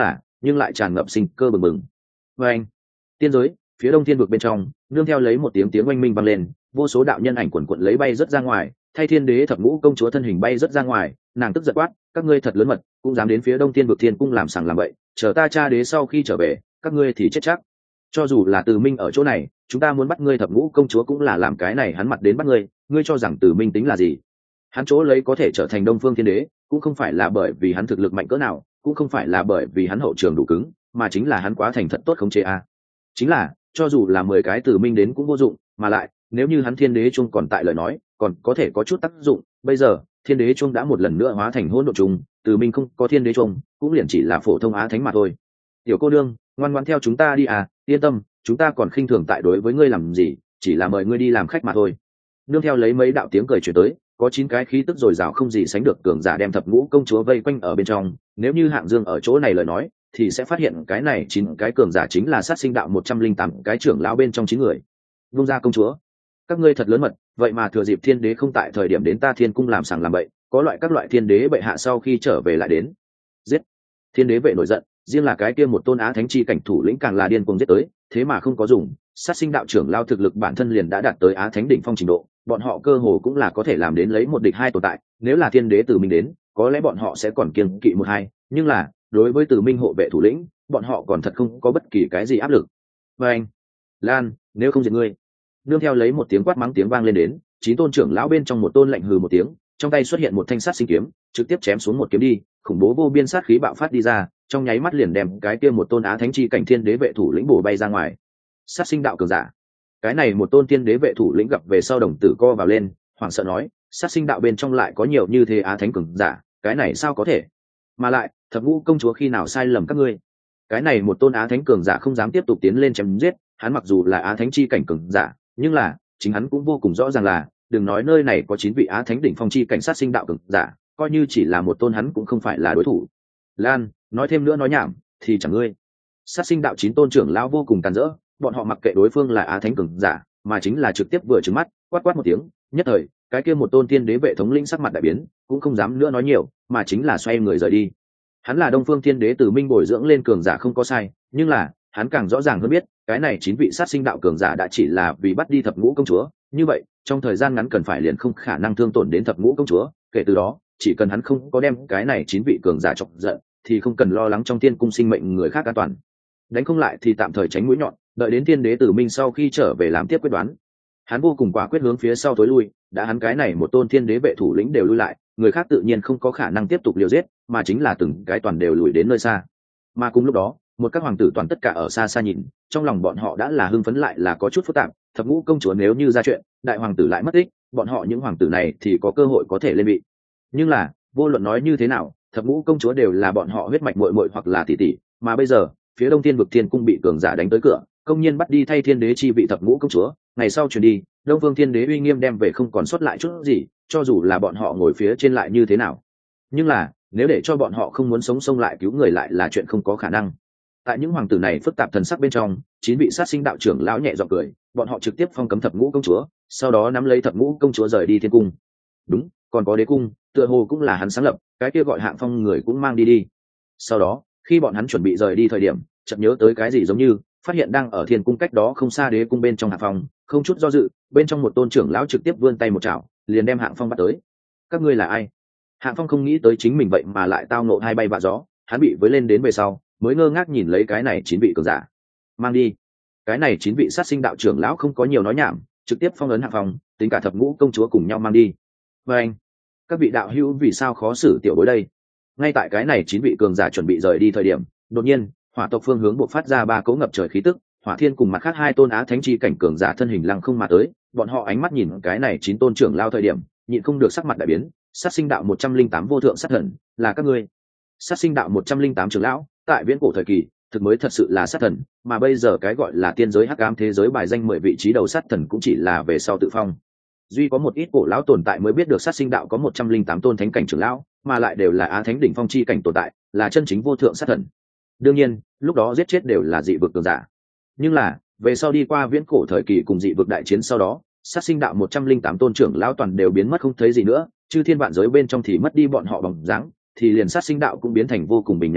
nhưng lại tràn ngập sinh cơ bừng bừng. Và anh, tiên giới, phía đông thiên vực bên trong, nương theo lấy một tiếng oanh minh vang lên, vô số đạo nhân ảnh quần quận lấy bay rất ra ngoài, thay thiên đế thập ngũ công chúa thân hình bay rất ra ngoài, nàng tức giận quát, các ngươi thật lớn mật, cũng dám đến phía đông thiên vực thiên cung làm sằng làm bậy, chờ ta cha đế sau khi trở về, các ngươi thì chết chắc. Cho dù là Từ Minh ở chỗ này, chúng ta muốn bắt ngươi thập ngũ công chúa cũng là làm cái này hắn mặt đến bắt ngươi, ngươi cho rằng Từ Minh tính là gì? Hắn chỗ lấy có thể trở thành Đông Phương Thiên Đế, cũng không phải là bởi vì hắn thực lực mạnh cỡ nào, cũng không phải là bởi vì hắn hậu trường đủ cứng, mà chính là hắn quá thành thật tốt khống chế a. Chính là, cho dù là 10 cái Từ Minh đến cũng vô dụng, mà lại, nếu như hắn Thiên Đế chung còn tại lời nói, còn có thể có chút tác dụng, bây giờ, Thiên Đế chung đã một lần nữa hóa thành hỗn độn chung, Từ Minh không có Thiên Đế chung, cũng liền chỉ là phổ thông á thánh mà thôi. Tiểu cô nương, ngoan ngoãn theo chúng ta đi à, yên tâm, chúng ta còn khinh thường tại đối với ngươi làm gì, chỉ là mời ngươi đi làm khách mà thôi. Nương theo lấy mấy đạo tiếng cười truyền tới, có 9 cái khí tức dồi dào không gì sánh được cường giả đem thập ngũ công chúa vây quanh ở bên trong, nếu như Hạng Dương ở chỗ này lời nói, thì sẽ phát hiện cái này 9 cái cường giả chính là sát sinh đạo 108 cái trưởng lão bên trong 9 người. Vung ra công chúa, các ngươi thật lớn mật, vậy mà thừa dịp thiên đế không tại thời điểm đến ta thiên cung làm sàng làm bậy, có loại các loại thiên đế bệ hạ sau khi trở về lại đến. Giết! Thiên đế vệ nổi giận, riêng là cái kia một tôn á thánh chi cảnh thủ lĩnh càng là điên cuồng giết tới, thế mà không có dùng, sát sinh đạo trưởng lao thực lực bản thân liền đã đạt tới á thánh đỉnh phong trình độ, bọn họ cơ hồ cũng là có thể làm đến lấy một địch hai tồn tại, nếu là thiên đế Từ Minh đến, có lẽ bọn họ sẽ còn kiêng kỵ một hai, nhưng là, đối với Từ Minh hộ vệ thủ lĩnh, bọn họ còn thật không có bất kỳ cái gì áp lực. Và anh, Lan, nếu không diệt ngươi. Nương theo lấy một tiếng quát mắng tiếng vang lên đến, 9 tôn trưởng lão bên trong một tôn lạnh hừ một tiếng, trong tay xuất hiện một thanh sát sinh kiếm, trực tiếp chém xuống một kiếm đi, khủng bố vô biên sát khí bạo phát đi ra, trong nháy mắt liền đem cái kia một tôn á thánh chi cảnh thiên đế vệ thủ lĩnh bổ bay ra ngoài. Sát sinh đạo cường giả, cái này một tôn thiên đế vệ thủ lĩnh gặp về sau đồng tử co vào lên, hoảng sợ nói, sát sinh đạo bên trong lại có nhiều như thế á thánh cường giả, cái này sao có thể? Mà lại, thập ngũ công chúa khi nào sai lầm các ngươi? Cái này một tôn á thánh cường giả không dám tiếp tục tiến lên chém giết, hắn mặc dù là á thánh chi cảnh cường giả, nhưng là chính hắn cũng vô cùng rõ ràng là, đừng nói nơi này có 9 vị á thánh đỉnh phong chi cảnh sát sinh đạo cường giả, coi như chỉ là một tôn hắn cũng không phải là đối thủ. Lan, nói thêm nữa nói nhảm thì chẳng ngươi. Sát sinh đạo 9 tôn trưởng lão vô cùng tàn rỡ, bọn họ mặc kệ đối phương là á thánh cường giả, mà chính là trực tiếp vừa trừng mắt, quát quát một tiếng, nhất thời, cái kia một tôn tiên đế vệ thống lĩnh sắc mặt đại biến, cũng không dám nữa nói nhiều, mà chính là xoay người rời đi. Hắn là Đông Phương Thiên Đế Từ Minh bồi dưỡng lên cường giả không có sai, nhưng là, hắn càng rõ ràng hơn biết, cái này 9 vị sát sinh đạo cường giả đã chỉ là vì bắt đi thập ngũ công chúa, như vậy, trong thời gian ngắn cần phải liền không khả năng thương tổn đến thập ngũ công chúa, kể từ đó, chỉ cần hắn không có đem cái này 9 vị cường giả chọc giận, thì không cần lo lắng trong tiên cung sinh mệnh người khác an toàn. Đánh không lại thì tạm thời tránh mũi nhọn, đợi đến Thiên Đế Từ Minh sau khi trở về làm tiếp quyết đoán. Hắn vô cùng quả quyết hướng phía sau tối lui, đã hắn cái này một tôn thiên đế vệ thủ lĩnh đều lui lại, người khác tự nhiên không có khả năng tiếp tục liều giết, mà chính là từng cái toàn đều lùi đến nơi xa. Mà cùng lúc đó, một các hoàng tử toàn tất cả ở xa xa nhìn, trong lòng bọn họ đã là hưng phấn lại là có chút phức tạp, thập ngũ công chúa nếu như ra chuyện, đại hoàng tử lại mất tích, bọn họ những hoàng tử này thì có cơ hội có thể lên vị. Nhưng là, vô luận nói như thế nào, thập ngũ công chúa đều là bọn họ huyết mạch muội muội hoặc là tỷ tỷ, mà bây giờ, phía Đông Thiên vực Thiên cung bị cường giả đánh tới cửa, công nhiên bắt đi thay thiên đế chi vị thập ngũ công chúa, ngày sau truyền đi, Đông Phương Thiên Đế uy nghiêm đem về không còn sót lại chút gì, cho dù là bọn họ ngồi phía trên lại như thế nào. Nhưng là, nếu để cho bọn họ không muốn sống xông lại cứu người lại là chuyện không có khả năng. Tại những hoàng tử này phức tạp thần sắc bên trong, 9 vị sát sinh đạo trưởng lão nhẹ giọng cười, bọn họ trực tiếp phong cấm thập ngũ công chúa, sau đó nắm lấy thập ngũ công chúa rời đi thiên cung. Đúng, còn có đế cung, tựa hồ cũng là hắn sáng lập, cái kia gọi Hạng Phong người cũng mang đi đi. Sau đó, khi bọn hắn chuẩn bị rời đi thời điểm, chợt nhớ tới cái gì giống như, phát hiện đang ở thiên cung cách đó không xa đế cung bên trong Hạng Phong, không chút do dự, bên trong một tôn trưởng lão trực tiếp vươn tay một chảo, liền đem Hạng Phong bắt tới. Các ngươi là ai? Hạng Phong không nghĩ tới chính mình vậy mà lại tao ngộ hai bay vạ gió, hắn bị với lên đến về sau, mới ngơ ngác nhìn lấy cái này 9 vị cường giả. Mang đi. Cái này 9 vị sát sinh đạo trưởng lão không có nhiều nói nhảm, trực tiếp phong ấn Hạng Phong, tính cả thập ngũ công chúa cùng nhau mang đi. Và anh, các vị đạo hữu vì sao khó xử tiểu bối đây? Ngay tại cái này 9 vị cường giả chuẩn bị rời đi thời điểm, đột nhiên, hỏa tộc phương hướng buộc phát ra 3 cỗ ngập trời khí tức, Hỏa Thiên cùng mặt khác 2 tôn á thánh chi cảnh cường giả thân hình lăng không mà tới, bọn họ ánh mắt nhìn cái này 9 tôn trưởng lao thời điểm, nhịn không được sắc mặt đại biến, sát sinh đạo 108 vô thượng sát thần, là các ngươi. Sát sinh đạo 108 trưởng lão, tại viễn cổ thời kỳ, thực mới thật sự là sát thần, mà bây giờ cái gọi là tiên giới hắc ám thế giới bài danh 10 vị trí đầu sát thần cũng chỉ là về sau tự phong. Duy có một ít cổ lão tồn tại mới biết được sát sinh đạo có 108 tôn thánh cảnh trưởng lão, mà lại đều là á thánh đỉnh phong chi cảnh tồn tại, là chân chính vô thượng sát thần. Đương nhiên, lúc đó giết chết đều là dị vực cường giả. Nhưng là, về sau đi qua viễn cổ thời kỳ cùng dị vực đại chiến sau đó, sát sinh đạo 108 tôn trưởng lão toàn đều biến mất không thấy gì nữa, chư thiên vạn giới bên trong thì mất đi bọn họ bóng dáng, thì liền sát sinh đạo cũng biến thành vô cùng bình nhạt đi,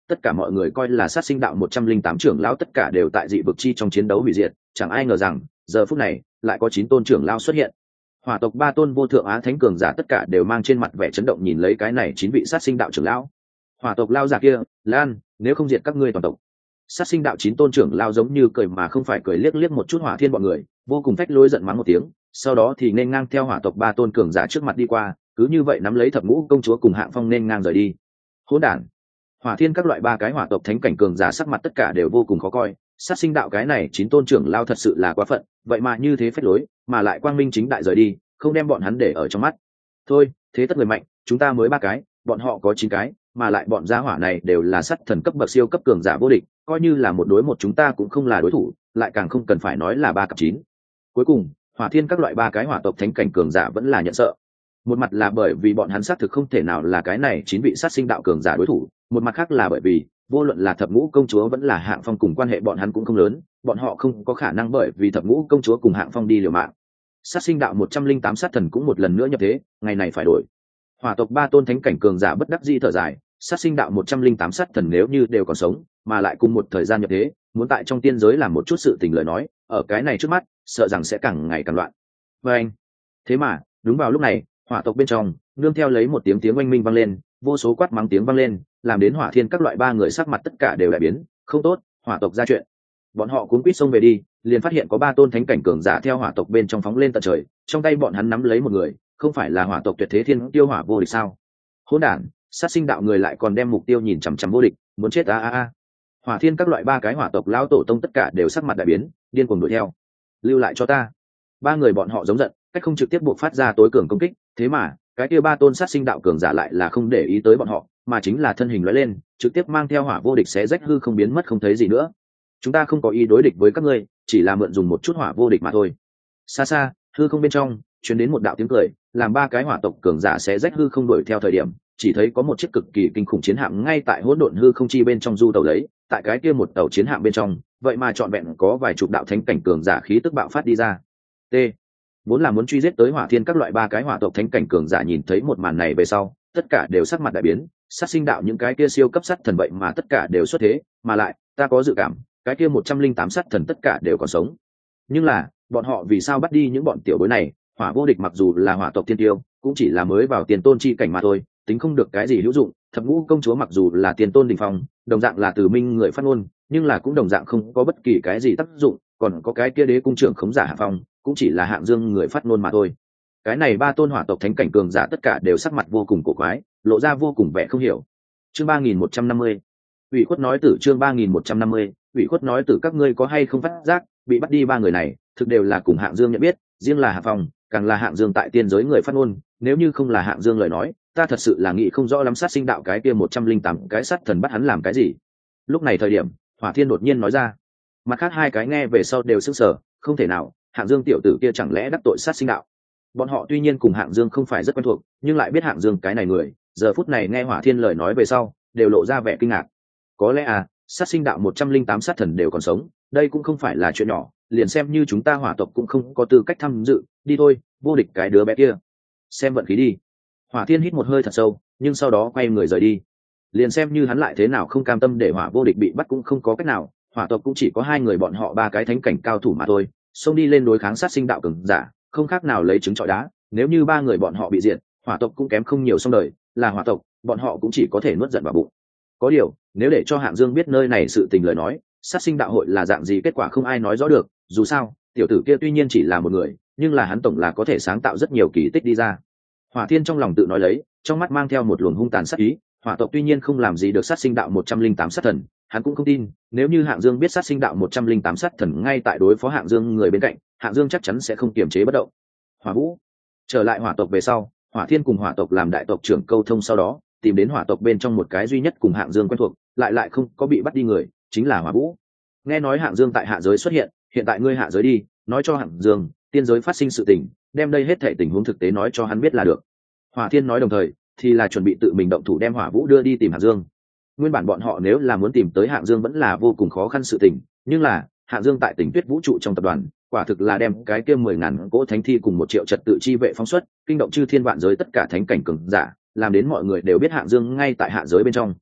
tất cả mọi người coi là sát sinh đạo 108 trưởng lão tất cả đều tại dị vực chi trong chiến đấu hủy diệt, chẳng ai ngờ rằng giờ phút này lại có 9 tôn trưởng lão xuất hiện. Hỏa tộc 3 tôn vô thượng á thánh cường giả tất cả đều mang trên mặt vẻ chấn động nhìn lấy cái này 9 vị sát sinh đạo trưởng lão. Hỏa tộc lao giả kia, Lan, nếu không diệt các ngươi toàn tộc. Sát sinh đạo 9 tôn trưởng lão giống như cười mà không phải cười, liếc liếc một chút Hỏa Thiên bọn người, vô cùng phách lối giận mắng một tiếng, sau đó thì nên ngang theo hỏa tộc 3 tôn cường giả trước mặt đi qua, cứ như vậy nắm lấy Thập Ngũ công chúa cùng Hạng Phong nên ngang rời đi. Hỗn đản! Hỏa Thiên các loại 3 cái hỏa tộc thánh cảnh cường giả sắc mặt tất cả đều vô cùng khó coi, sát sinh đạo cái này 9 tôn trưởng lão thật sự là quá phận, vậy mà như thế phách lối, mà lại quang minh chính đại rời đi, không đem bọn hắn để ở trong mắt. Thôi, thế tất người mạnh, chúng ta mới 3 cái, bọn họ có 9 cái, mà lại bọn gia hỏa này đều là sát thần cấp bậc siêu cấp cường giả vô địch, coi như là một đối một chúng ta cũng không là đối thủ, lại càng không cần phải nói là 3 cặp 9. Cuối cùng, Hỏa Thiên các loại 3 cái hỏa tộc thánh cảnh cường giả vẫn là nhận sợ. Một mặt là bởi vì bọn hắn xác thực không thể nào là cái này 9 vị sát sinh đạo cường giả đối thủ, một mặt khác là bởi vì vô luận là Thập Ngũ công chúa vẫn là Hạng Phong cùng quan hệ bọn hắn cũng không lớn, bọn họ không có khả năng bởi vì Thập Ngũ công chúa cùng Hạng Phong đi liều mạng. Sát sinh đạo 108 sát thần cũng một lần nữa nhập thế, ngày này phải đổi. Hỏa tộc 3 tôn thánh cảnh cường giả bất đắc dĩ thở dài, sát sinh đạo 108 sát thần nếu như đều còn sống, mà lại cùng một thời gian nhập thế, muốn tại trong tiên giới làm một chút sự tình lời nói, ở cái này trước mắt, sợ rằng sẽ càng ngày càng loạn. Và anh, thế mà, đúng vào lúc này, hỏa tộc bên trong, nương theo lấy một tiếng tiếng oanh minh vang lên, vô số quát mắng tiếng vang lên, làm đến Hỏa Thiên các loại 3 người sắc mặt tất cả đều đại biến, không tốt, hỏa tộc ra chuyện. Bọn họ cuống quýt xông về đi, liền phát hiện có 3 tôn thánh cảnh cường giả theo hỏa tộc bên trong phóng lên tận trời, trong tay bọn hắn nắm lấy một người, không phải là hỏa tộc tuyệt thế thiên tiêu hỏa vô địch sao? Hỗn đản, sát sinh đạo người lại còn đem mục tiêu nhìn chằm chằm vô địch, muốn chết a. Hỏa Thiên các loại 3 cái hỏa tộc lão tổ tông tất cả đều sắc mặt đại biến, điên cuồng đuổi theo. Lưu lại cho ta. 3 người bọn họ giống giận, cách không trực tiếp buộc phát ra tối cường công kích, thế mà, cái kia 3 tôn sát sinh đạo cường giả lại là không để ý tới bọn họ, mà chính là thân hình lóe lên, trực tiếp mang theo hỏa vô địch xé rách hư không biến mất không thấy gì nữa. Chúng ta không có ý đối địch với các ngươi, chỉ là mượn dùng một chút hỏa vô địch mà thôi. Xa xa, hư không bên trong truyền đến một đạo tiếng cười, làm 3 cái hỏa tộc cường giả xé rách hư không đuổi theo thời điểm, chỉ thấy có một chiếc cực kỳ kinh khủng chiến hạm ngay tại hỗn độn hư không chi bên trong du tàu đấy, tại cái kia một tàu chiến hạm bên trong, vậy mà trọn vẹn có vài chục đạo thánh cảnh cường giả khí tức bạo phát đi ra. T. Vốn là muốn truy giết tới Hỏa Thiên các loại 3 cái hỏa tộc thánh cảnh cường giả nhìn thấy một màn này về sau, tất cả đều sắc mặt đại biến, sát sinh đạo những cái kia siêu cấp sát thần vậy mà tất cả đều xuất thế, mà lại, ta có dự cảm, cái kia 108 sát thần tất cả đều còn sống. Nhưng là, bọn họ vì sao bắt đi những bọn tiểu bối này? Hỏa vô địch mặc dù là hỏa tộc tiên tiêu, cũng chỉ là mới vào tiền tôn chi cảnh mà thôi, tính không được cái gì hữu dụng. Thập Ngũ công chúa mặc dù là tiền tôn đỉnh phong, đồng dạng là từ minh người phát ngôn, nhưng là cũng đồng dạng không có bất kỳ cái gì tác dụng. Còn có cái kia đế cung trưởng khống giả Hạ Phong, cũng chỉ là hạng dương người phát ngôn mà thôi. Cái này 3 tôn hỏa tộc thánh cảnh cường giả tất cả đều sắc mặt vô cùng cổ quái, lộ ra vô cùng vẻ không hiểu. Chương 3150, ủy khuất nói tử. Chương 3150, ủy khuất nói tử. Các ngươi có hay không phát giác, bị bắt đi 3 người này thực đều là cùng hạng dương nhận biết, riêng là Hạ Phong càng là hạng dương tại tiên giới người phát ngôn, nếu như không là hạng dương lời nói, ta thật sự là nghĩ không rõ lắm sát sinh đạo cái kia 108 cái sát thần bắt hắn làm cái gì. Lúc này thời điểm, Hỏa Thiên đột nhiên nói ra. Mặt khác 2 cái nghe về sau đều sững sờ, không thể nào, hạng dương tiểu tử kia chẳng lẽ đắc tội sát sinh đạo? Bọn họ tuy nhiên cùng hạng dương không phải rất quen thuộc, nhưng lại biết hạng dương cái này người, giờ phút này nghe Hỏa Thiên lời nói về sau, đều lộ ra vẻ kinh ngạc. Có lẽ sát sinh đạo 108 sát thần đều còn sống, đây cũng không phải là chuyện nhỏ, liền xem như chúng ta hỏa tộc cũng không có tư cách tham dự, đi thôi, vô địch cái đứa bé kia, xem vận khí đi. Hỏa Thiên hít một hơi thật sâu, nhưng sau đó quay người rời đi. Liền xem như hắn lại thế nào không cam tâm để hỏa vô địch bị bắt cũng không có cách nào, hỏa tộc cũng chỉ có 2 người bọn họ 3 cái thánh cảnh cao thủ mà thôi, xông đi lên đối kháng sát sinh đạo cường giả, không khác nào lấy trứng trọi đá. Nếu như 3 người bọn họ bị diệt, hỏa tộc cũng kém không nhiều xong đời, là hỏa tộc, bọn họ cũng chỉ có thể nuốt giận vào bụng. Có điều, nếu để cho hạng dương biết nơi này sự tình lời nói, sát sinh đạo hội là dạng gì kết quả không ai nói rõ được. Dù sao, tiểu tử kia tuy nhiên chỉ là một người, nhưng là hắn tổng là có thể sáng tạo rất nhiều kỳ tích đi ra. Hỏa Thiên trong lòng tự nói lấy, trong mắt mang theo một luồng hung tàn sát ý. Hỏa tộc tuy nhiên không làm gì được sát sinh đạo 108 sát thần, hắn cũng không tin, nếu như hạng dương biết sát sinh đạo 108 sát thần ngay tại đối phó hạng dương người bên cạnh, hạng dương chắc chắn sẽ không kiềm chế bất động. Hỏa Vũ trở lại hỏa tộc về sau, Hỏa Thiên cùng hỏa tộc làm đại tộc trưởng câu thông, sau đó tìm đến hỏa tộc bên trong một cái duy nhất cùng hạng dương quen thuộc, lại không có bị bắt đi người, chính là Hỏa Vũ. Nghe nói hạng dương tại hạ giới xuất hiện, hiện tại ngươi hạ giới đi, nói cho hạng dương tiên giới phát sinh sự tình, đem đây hết thảy tình huống thực tế nói cho hắn biết là được. Hỏa Thiên nói đồng thời thì là chuẩn bị tự mình động thủ đem Hỏa Vũ đưa đi tìm hạng dương. Nguyên bản bọn họ nếu là muốn tìm tới hạng dương vẫn là vô cùng khó khăn sự tình, nhưng là hạng dương tại Tỉnh Tuyết vũ trụ trong tập đoàn, quả thực là đem cái kia 10.000 cỗ thánh thi cùng 1 triệu trật tự chi vệ phóng xuất, kinh động chư thiên vạn giới tất cả thánh cảnh cường giả, làm đến mọi người đều biết hạng dương ngay tại hạ giới bên trong.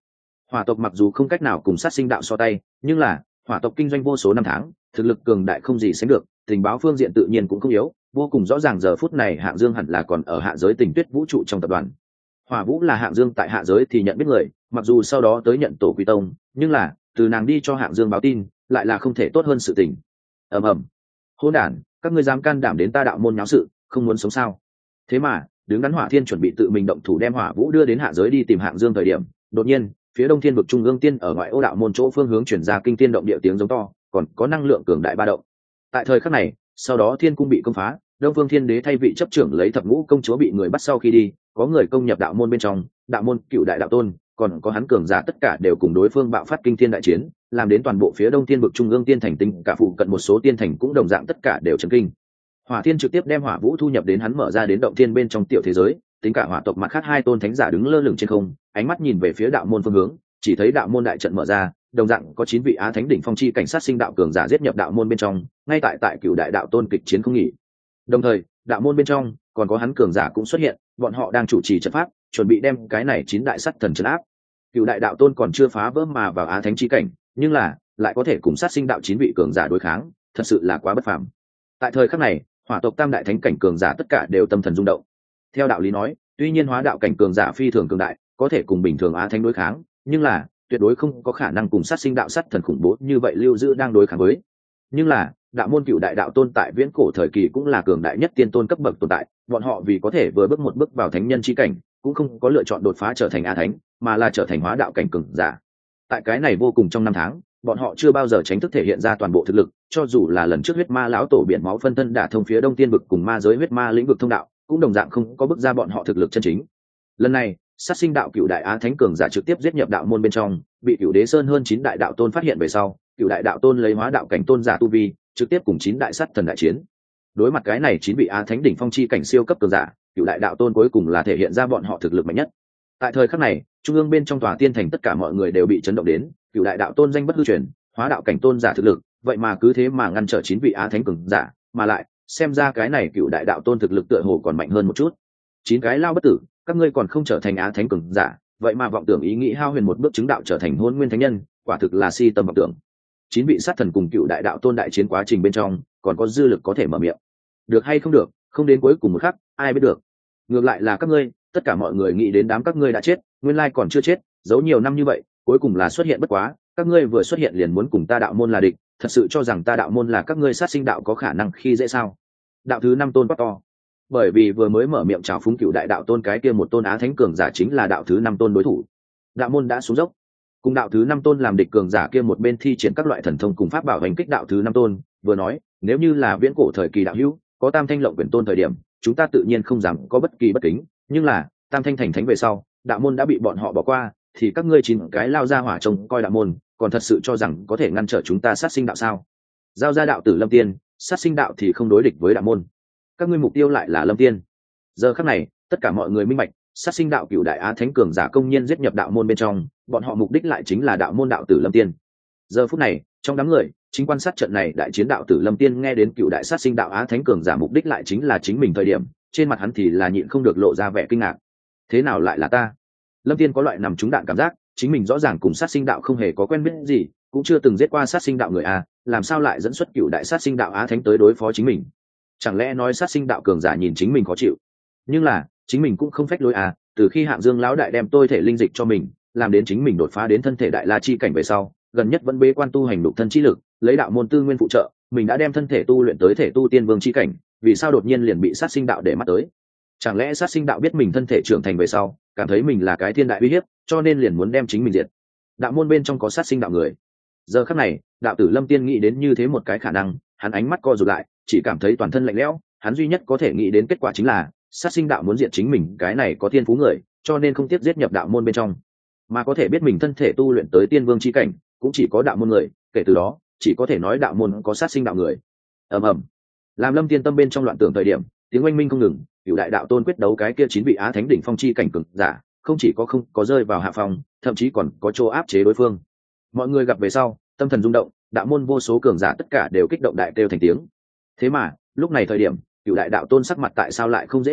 Hỏa tộc mặc dù không cách nào cùng sát sinh đạo so tay, nhưng là hỏa tộc kinh doanh vô số năm tháng, thực lực cường đại không gì sánh được, tình báo phương diện tự nhiên cũng không yếu, vô cùng rõ ràng giờ phút này Hạng Dương hẳn là còn ở hạ giới Tình Tuyết vũ trụ trong tập đoàn. Hỏa Vũ là Hạng Dương tại hạ giới thì nhận biết người, mặc dù sau đó tới nhận tổ quy tông, nhưng là từ nàng đi cho Hạng Dương báo tin, lại là không thể tốt hơn sự tình. Ầm ầm, hỗn đản, các ngươi dám can đảm đến ta đạo môn nháo sự, không muốn sống sao? Thế mà đứng đắn Hỏa Thiên chuẩn bị tự mình động thủ đem Hỏa Vũ đưa đến hạ giới đi tìm Hạng Dương thời điểm, đột nhiên phía đông thiên vực trung ương tiên ở ngoại ô đạo môn chỗ phương hướng chuyển ra kinh thiên động địa tiếng giống to, còn có năng lượng cường đại ba động. Tại thời khắc này, sau đó thiên cung bị công phá, đông phương thiên đế thay vị chấp trưởng lấy thập ngũ công chúa bị người bắt sau khi đi, có người công nhập đạo môn bên trong, đạo môn cựu đại đạo tôn, còn có hắn cường giả tất cả đều cùng đối phương bạo phát kinh thiên đại chiến, làm đến toàn bộ phía đông thiên vực trung ương tiên thành tinh cả phụ cận một số tiên thành cũng đồng dạng tất cả đều chấn kinh. Hỏa Thiên trực tiếp đem Hỏa Vũ thu nhập đến hắn mở ra đến động thiên bên trong tiểu thế giới, tính cả hỏa tộc mặt khác hai tôn thánh giả đứng lơ lửng trên không, ánh mắt nhìn về phía đạo môn phương hướng, chỉ thấy đạo môn đại trận mở ra, đồng dạng có 9 vị á thánh đỉnh phong chi cảnh sát sinh đạo cường giả giết nhập đạo môn bên trong, ngay tại cựu đại đạo tôn kịch chiến không nghỉ. Đồng thời, đạo môn bên trong còn có hắn cường giả cũng xuất hiện, bọn họ đang chủ trì trận pháp, chuẩn bị đem cái này 9 đại sát thần trấn áp. Cựu đại đạo tôn còn chưa phá vỡ mà vào á thánh chi cảnh, nhưng là lại có thể cùng sát sinh đạo 9 vị cường giả đối kháng, thật sự là quá bất phàm. Tại thời khắc này, hỏa tộc tam đại thánh cảnh cường giả tất cả đều tâm thần rung động. Theo đạo lý nói, tuy nhiên hóa đạo cảnh cường giả phi thường cường đại, có thể cùng bình thường á thánh đối kháng, nhưng là tuyệt đối không có khả năng cùng sát sinh đạo sát thần khủng bố như vậy lưu giữ đang đối kháng với. Nhưng là đạo môn cựu đại đạo tôn tại viễn cổ thời kỳ cũng là cường đại nhất tiên tôn cấp bậc tồn tại, bọn họ vì có thể vừa bước một bước vào thánh nhân chi cảnh, cũng không có lựa chọn đột phá trở thành á thánh, mà là trở thành hóa đạo cảnh cường giả. Tại cái này vô cùng trong năm tháng, bọn họ chưa bao giờ tránh thức thể hiện ra toàn bộ thực lực, cho dù là lần trước huyết ma lão tổ biển máu phân thân đả thông phía đông tiên vực cùng ma giới huyết ma lĩnh vực thông đạo, cũng đồng dạng không có bước ra bọn họ thực lực chân chính. Lần này sát sinh đạo cựu đại á thánh cường giả trực tiếp giết nhập đạo môn bên trong, bị cựu đế sơn hơn 9 đại đạo tôn phát hiện về sau, cựu đại đạo tôn lấy hóa đạo cảnh tôn giả tu vi, trực tiếp cùng 9 đại sát thần đại chiến. Đối mặt cái này 9 vị á thánh đỉnh phong chi cảnh siêu cấp cường giả, cựu đại đạo tôn cuối cùng là thể hiện ra bọn họ thực lực mạnh nhất. Tại thời khắc này, trung ương bên trong tòa tiên thành tất cả mọi người đều bị chấn động đến, cựu đại đạo tôn danh bất hư truyền, hóa đạo cảnh tôn giả thực lực, vậy mà cứ thế mà ngăn trở 9 vị á thánh cường giả, mà lại xem ra cái này cựu đại đạo tôn thực lực tựa hồ còn mạnh hơn một chút. 9 cái lao bất tử, các ngươi còn không trở thành á thánh cường giả, vậy mà vọng tưởng ý nghĩ hao huyền một bước chứng đạo trở thành hôn nguyên thánh nhân, quả thực là si tâm vọng tưởng. 9 vị sát thần cùng cựu đại đạo tôn đại chiến quá trình bên trong, còn có dư lực có thể mở miệng. Được hay không được, không đến cuối cùng một khắc, ai biết được. Ngược lại là các ngươi, tất cả mọi người nghĩ đến đám các ngươi đã chết, nguyên lai còn chưa chết, giấu nhiều năm như vậy, cuối cùng là xuất hiện bất quá, các ngươi vừa xuất hiện liền muốn cùng ta đạo môn là địch, thật sự cho rằng ta đạo môn là các ngươi sát sinh đạo có khả năng khi dễ sao? Đạo thứ 5 tôn quát to. Bởi vì vừa mới mở miệng chào phúng cựu đại đạo tôn cái kia một tôn á thánh cường giả chính là đạo thứ 5 tôn đối thủ. Đạo môn đã xuống dốc, cùng đạo thứ 5 tôn làm địch cường giả kia một bên thi triển các loại thần thông cùng pháp bảo hành kích đạo thứ 5 tôn, vừa nói, nếu như là viễn cổ thời kỳ đạo hữu, có tam thanh lộng quyền tôn thời điểm, chúng ta tự nhiên không dám có bất kỳ bất kính, nhưng là tam thanh thành thánh về sau, đạo môn đã bị bọn họ bỏ qua, thì các ngươi 9 cái lao ra hỏa trông coi đạo môn, còn thật sự cho rằng có thể ngăn trở chúng ta sát sinh đạo sao? Giao ra đạo tử Lâm Tiên, sát sinh đạo thì không đối địch với đạo môn. Các ngươi mục tiêu lại là Lâm Tiên. Giờ khắc này, tất cả mọi người minh bạch, sát sinh đạo cựu đại á thánh cường giả công nhiên giết nhập đạo môn bên trong, bọn họ mục đích lại chính là đạo môn đạo tử Lâm Tiên. Giờ phút này, trong đám người, chính quan sát trận này đại chiến đạo tử Lâm Tiên nghe đến cựu đại sát sinh đạo á thánh cường giả mục đích lại chính là chính mình thời điểm, trên mặt hắn thì là nhịn không được lộ ra vẻ kinh ngạc. Thế nào lại là ta? Lâm Tiên có loại nằm trúng đạn cảm giác, chính mình rõ ràng cùng sát sinh đạo không hề có quen biết gì, cũng chưa từng giết qua sát sinh đạo người a, làm sao lại dẫn xuất cựu đại sát sinh đạo á thánh tới đối phó chính mình? Chẳng lẽ nói sát sinh đạo cường giả nhìn chính mình khó chịu? Nhưng là chính mình cũng không phách lối à, từ khi Hạng Dương lão đại đem tôi thể linh dịch cho mình, làm đến chính mình đột phá đến thân thể đại la chi cảnh về sau, gần nhất vẫn bế quan tu hành đục thân chi lực, lấy đạo môn tư nguyên phụ trợ, mình đã đem thân thể tu luyện tới thể tu tiên vương chi cảnh, vì sao đột nhiên liền bị sát sinh đạo để mắt tới? Chẳng lẽ sát sinh đạo biết mình thân thể trưởng thành về sau, cảm thấy mình là cái thiên đại uy hiếp, cho nên liền muốn đem chính mình diệt? Đạo môn bên trong có sát sinh đạo người. Giờ khắc này, đạo tử Lâm Tiên nghĩ đến như thế một cái khả năng, hắn ánh mắt co rụt lại, chỉ cảm thấy toàn thân lạnh lẽo, hắn duy nhất có thể nghĩ đến kết quả chính là sát sinh đạo muốn diệt chính mình cái này có thiên phú người, cho nên không tiếc giết nhập đạo môn bên trong. Mà có thể biết mình thân thể tu luyện tới tiên vương chi cảnh, cũng chỉ có đạo môn người, kể từ đó, chỉ có thể nói đạo môn có sát sinh đạo người. Ầm ầm. Làm Lâm Tiên tâm bên trong loạn tưởng thời điểm, tiếng oanh minh không ngừng, cửu đại đạo tôn quyết đấu cái kia 9 vị á thánh đỉnh phong chi cảnh cường giả, không chỉ không có rơi vào hạ phong, thậm chí còn có chỗ áp chế đối phương. Mọi người gặp về sau, tâm thần rung động, đạo môn vô số cường giả tất cả đều kích động đại kêu thành tiếng. Thế mà lúc này thời điểm, cựu đại đạo tôn sắc mặt tại sao lại không dễ nhìn,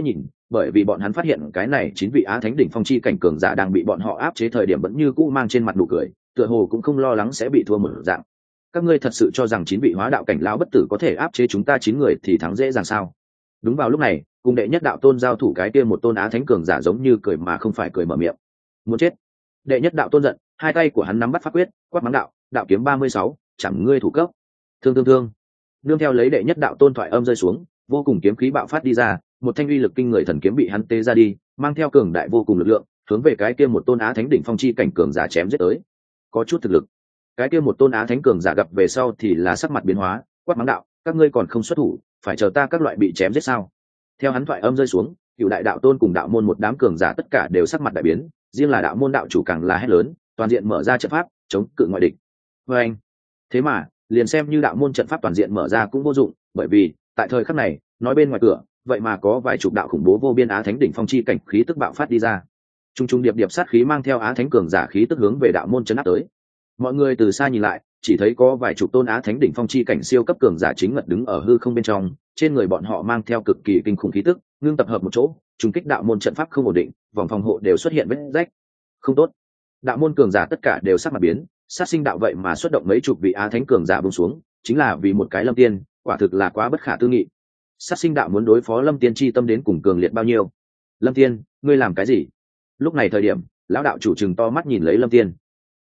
bởi vì bọn hắn phát hiện cái này 9 vị á thánh đỉnh phong chi cảnh cường giả đang bị bọn họ áp chế thời điểm vẫn như cũ mang trên mặt nụ cười, tựa hồ cũng không lo lắng sẽ bị thua một dạng. Các ngươi thật sự cho rằng 9 vị hóa đạo cảnh lão bất tử có thể áp chế chúng ta 9 người thì thắng dễ dàng sao? Đúng vào lúc này, cùng đệ nhất đạo tôn giao thủ cái kia một tôn á thánh cường giả giống như cười mà không phải cười mở miệng. Muốn chết. Đệ nhất đạo tôn giận, hai tay của hắn nắm bắt pháp quyết, quát mắng đạo, đạo kiếm 36, chẳng ngươi thủ cấp. Thương thương thương. Nương theo lấy đệ nhất đạo tôn thoại âm rơi xuống, vô cùng kiếm khí bạo phát đi ra, một thanh uy lực kinh người thần kiếm bị hắn tê ra đi, mang theo cường đại vô cùng lực lượng, hướng về cái kia một tôn á thánh đỉnh phong chi cảnh cường giả chém giết tới. Có chút thực lực. Cái kia một tôn á thánh cường giả gặp về sau thì là sắc mặt biến hóa, quát mắng đạo, các ngươi còn không xuất thủ, phải chờ ta các loại bị chém giết sao? Theo hắn thoại âm rơi xuống, cựu đại đạo tôn cùng đạo môn một đám cường giả tất cả đều sắc mặt đại biến, riêng là đạo môn đạo chủ càng là hét lớn, toàn diện mở ra trận pháp chống cự ngoại địch. Và anh, thế mà liền xem như đạo môn trận pháp toàn diện mở ra cũng vô dụng, bởi vì tại thời khắc này, nói bên ngoài cửa, vậy mà có vài chục đạo khủng bố vô biên á thánh đỉnh phong chi cảnh khí tức bạo phát đi ra. Trung trung điệp điệp sát khí mang theo á thánh cường giả khí tức hướng về đạo môn chấn áp tới. Mọi người từ xa nhìn lại, chỉ thấy có vài chục tôn á thánh đỉnh phong chi cảnh siêu cấp cường giả chính ngật đứng ở hư không bên trong, trên người bọn họ mang theo cực kỳ kinh khủng khí tức, ngưng tập hợp một chỗ, trùng kích đạo môn trận pháp không ổn định, vòng phòng hộ đều xuất hiện vết rách. Không tốt. Đạo môn cường giả tất cả đều sắc mặt biến, sát sinh đạo vậy mà xuất động mấy chục vị á thánh cường giả buông xuống, chính là vì một cái Lâm Tiên, quả thực là quá bất khả tư nghị. Sát sinh đạo muốn đối phó Lâm Tiên chi tâm đến cùng cường liệt bao nhiêu? Lâm Tiên, ngươi làm cái gì? Lúc này thời điểm, lão đạo chủ trừng to mắt nhìn lấy Lâm Tiên.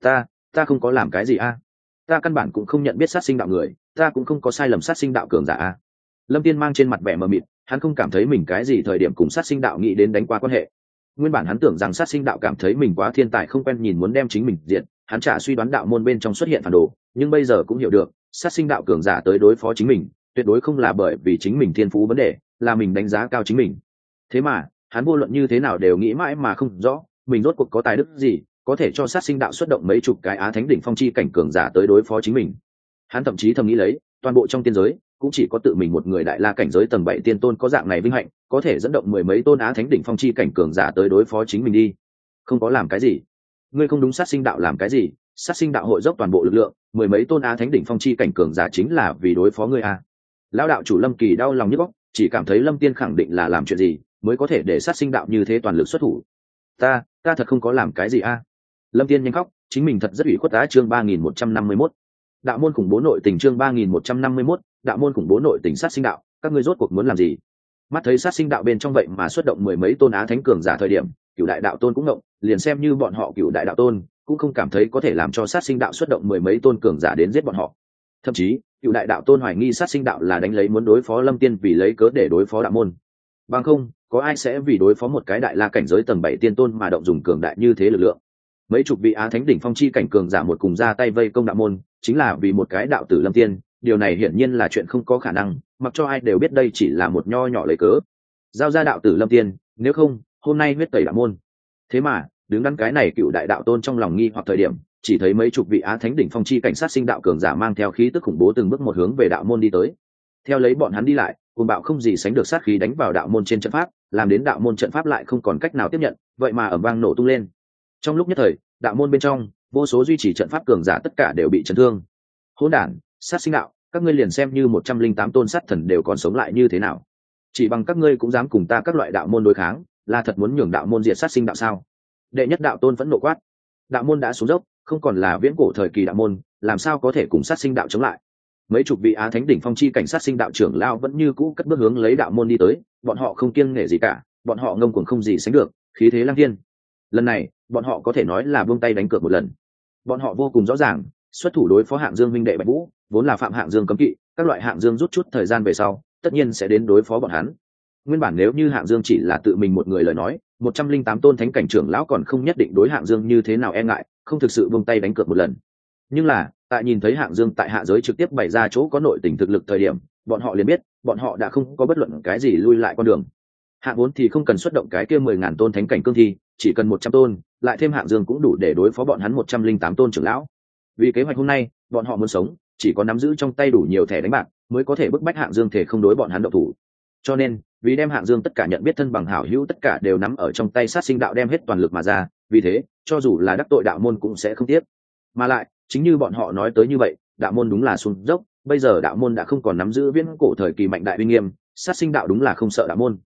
Ta không có làm cái gì a? Ta căn bản cũng không nhận biết sát sinh đạo người, ta cũng không có sai lầm sát sinh đạo cường giả a. Lâm Tiên mang trên mặt vẻ mờ mịt, hắn không cảm thấy mình cái gì thời điểm cùng sát sinh đạo nghĩ đến đánh qua quan hệ. Nguyên bản hắn tưởng rằng sát sinh đạo cảm thấy mình quá thiên tài không quen nhìn muốn đem chính mình diệt, hắn chả suy đoán đạo môn bên trong xuất hiện phản đồ, nhưng bây giờ cũng hiểu được, sát sinh đạo cường giả tới đối phó chính mình, tuyệt đối không là bởi vì chính mình thiên phú vấn đề, là mình đánh giá cao chính mình. Thế mà, hắn vô luận như thế nào đều nghĩ mãi mà không rõ, mình rốt cuộc có tài đức gì, có thể cho sát sinh đạo xuất động mấy chục cái á thánh đỉnh phong chi cảnh cường giả tới đối phó chính mình. Hắn thậm chí thầm nghĩ lấy, toàn bộ trong tiên giới, cũng chỉ có tự mình một người đại la cảnh giới tầng 7 tiên tôn có dạng này vinh hạnh, có thể dẫn động mười mấy tôn á thánh đỉnh phong chi cảnh cường giả tới đối phó chính mình đi. Không có làm cái gì. Ngươi không đúng, sát sinh đạo làm cái gì? Sát sinh đạo hội dốc toàn bộ lực lượng, mười mấy tôn á thánh đỉnh phong chi cảnh cường giả chính là vì đối phó ngươi a. Lão đạo chủ Lâm Kỳ đau lòng nhức óc, chỉ cảm thấy Lâm Tiên khẳng định là làm chuyện gì mới có thể để sát sinh đạo như thế toàn lực xuất thủ. Ta thật không có làm cái gì a. Lâm Tiên nhanh khóc, chính mình thật rất ủy khuất. Á chương 3151. Đạo môn khủng bố nội tình chương 3151, đạo môn khủng bố nội tình sát sinh đạo, các ngươi rốt cuộc muốn làm gì? Mắt thấy sát sinh đạo bên trong vậy mà xuất động mười mấy tôn á thánh cường giả thời điểm, Cửu đại đạo tôn cũng ngộng, liền xem như bọn họ Cửu đại đạo tôn cũng không cảm thấy có thể làm cho sát sinh đạo xuất động mười mấy tôn cường giả đến giết bọn họ. Thậm chí, Cửu đại đạo tôn hoài nghi sát sinh đạo là đánh lấy muốn đối phó Lâm Tiên vì lấy cớ để đối phó đạo môn. Bằng không, có ai sẽ vì đối phó một cái đại la cảnh giới tầng 7 tiên tôn mà động dùng cường đại như thế lực lượng? Mấy chục vị á thánh đỉnh phong chi cảnh cường giả một cùng ra tay vây công đạo môn, chính là vì một cái đạo tử Lâm Tiên, điều này hiển nhiên là chuyện không có khả năng, mặc cho ai đều biết đây chỉ là một nho nhỏ lấy cớ. Giao ra đạo tử Lâm Tiên, nếu không, hôm nay huyết tẩy đạo môn. Thế mà, đứng đắn cái này Cựu đại đạo tôn trong lòng nghi hoặc thời điểm, chỉ thấy mấy chục vị á thánh đỉnh phong chi cảnh sát sinh đạo cường giả mang theo khí tức khủng bố từng bước một hướng về đạo môn đi tới. Theo lấy bọn hắn đi lại, cuồng bạo không gì sánh được sát khí đánh vào đạo môn trên trận pháp, làm đến đạo môn trận pháp lại không còn cách nào tiếp nhận, vậy mà ầm vang nổ tung lên. Trong lúc nhất thời, đạo môn bên trong, vô số duy trì trận pháp cường giả tất cả đều bị chấn thương. Hỗn đản, sát sinh đạo, các ngươi liền xem như 108 tôn sát thần đều còn sống lại như thế nào? Chỉ bằng các ngươi cũng dám cùng ta các loại đạo môn đối kháng, là thật muốn nhường đạo môn diệt sát sinh đạo sao? Đệ nhất đạo tôn vẫn nộ quát. Đạo môn đã xuống dốc, không còn là viễn cổ thời kỳ đạo môn, làm sao có thể cùng sát sinh đạo chống lại? Mấy chục vị á thánh đỉnh phong chi cảnh sát sinh đạo trưởng lao vẫn như cũ cất bước hướng lấy đạo môn đi tới, bọn họ không kiêng nể gì cả, bọn họ ngông cuồng không gì sánh được, khí thế lang thiên. Lần này, bọn họ có thể nói là buông tay đánh cược một lần. Bọn họ vô cùng rõ ràng, xuất thủ đối phó Hạng Dương huynh đệ Bạch Vũ, vốn là phạm Hạng Dương cấm kỵ, các loại Hạng Dương rút chút thời gian về sau, tất nhiên sẽ đến đối phó bọn hắn. Nguyên bản nếu như Hạng Dương chỉ là tự mình một người lời nói, 108 tôn thánh cảnh trưởng lão còn không nhất định đối Hạng Dương như thế nào e ngại, không thực sự buông tay đánh cược một lần. Nhưng là, tại nhìn thấy Hạng Dương tại hạ giới trực tiếp bày ra chỗ có nội tình thực lực thời điểm, bọn họ liền biết, bọn họ đã không có bất luận cái gì lui lại con đường. Hạng vốn thì không cần xuất động cái kia 10.000 tôn thánh cảnh cương thi, chỉ cần 100 tôn, lại thêm Hạng Dương cũng đủ để đối phó bọn hắn 108 tôn trưởng lão. Vì kế hoạch hôm nay, bọn họ muốn sống, chỉ có nắm giữ trong tay đủ nhiều thẻ đánh bạc, mới có thể bức bách Hạng Dương thể không đối bọn hắn động thủ. Cho nên, vì đem Hạng Dương tất cả nhận biết thân bằng hảo hữu tất cả đều nắm ở trong tay sát sinh đạo đem hết toàn lực mà ra, vì thế, cho dù là đắc tội đạo môn cũng sẽ không tiếc. Mà lại, chính như bọn họ nói tới như vậy, đạo môn đúng là xuống dốc, bây giờ đạo môn đã không còn nắm giữ viễn cổ thời kỳ mạnh đại uy nghiêm, sát sinh đạo đúng là không sợ đạo môn.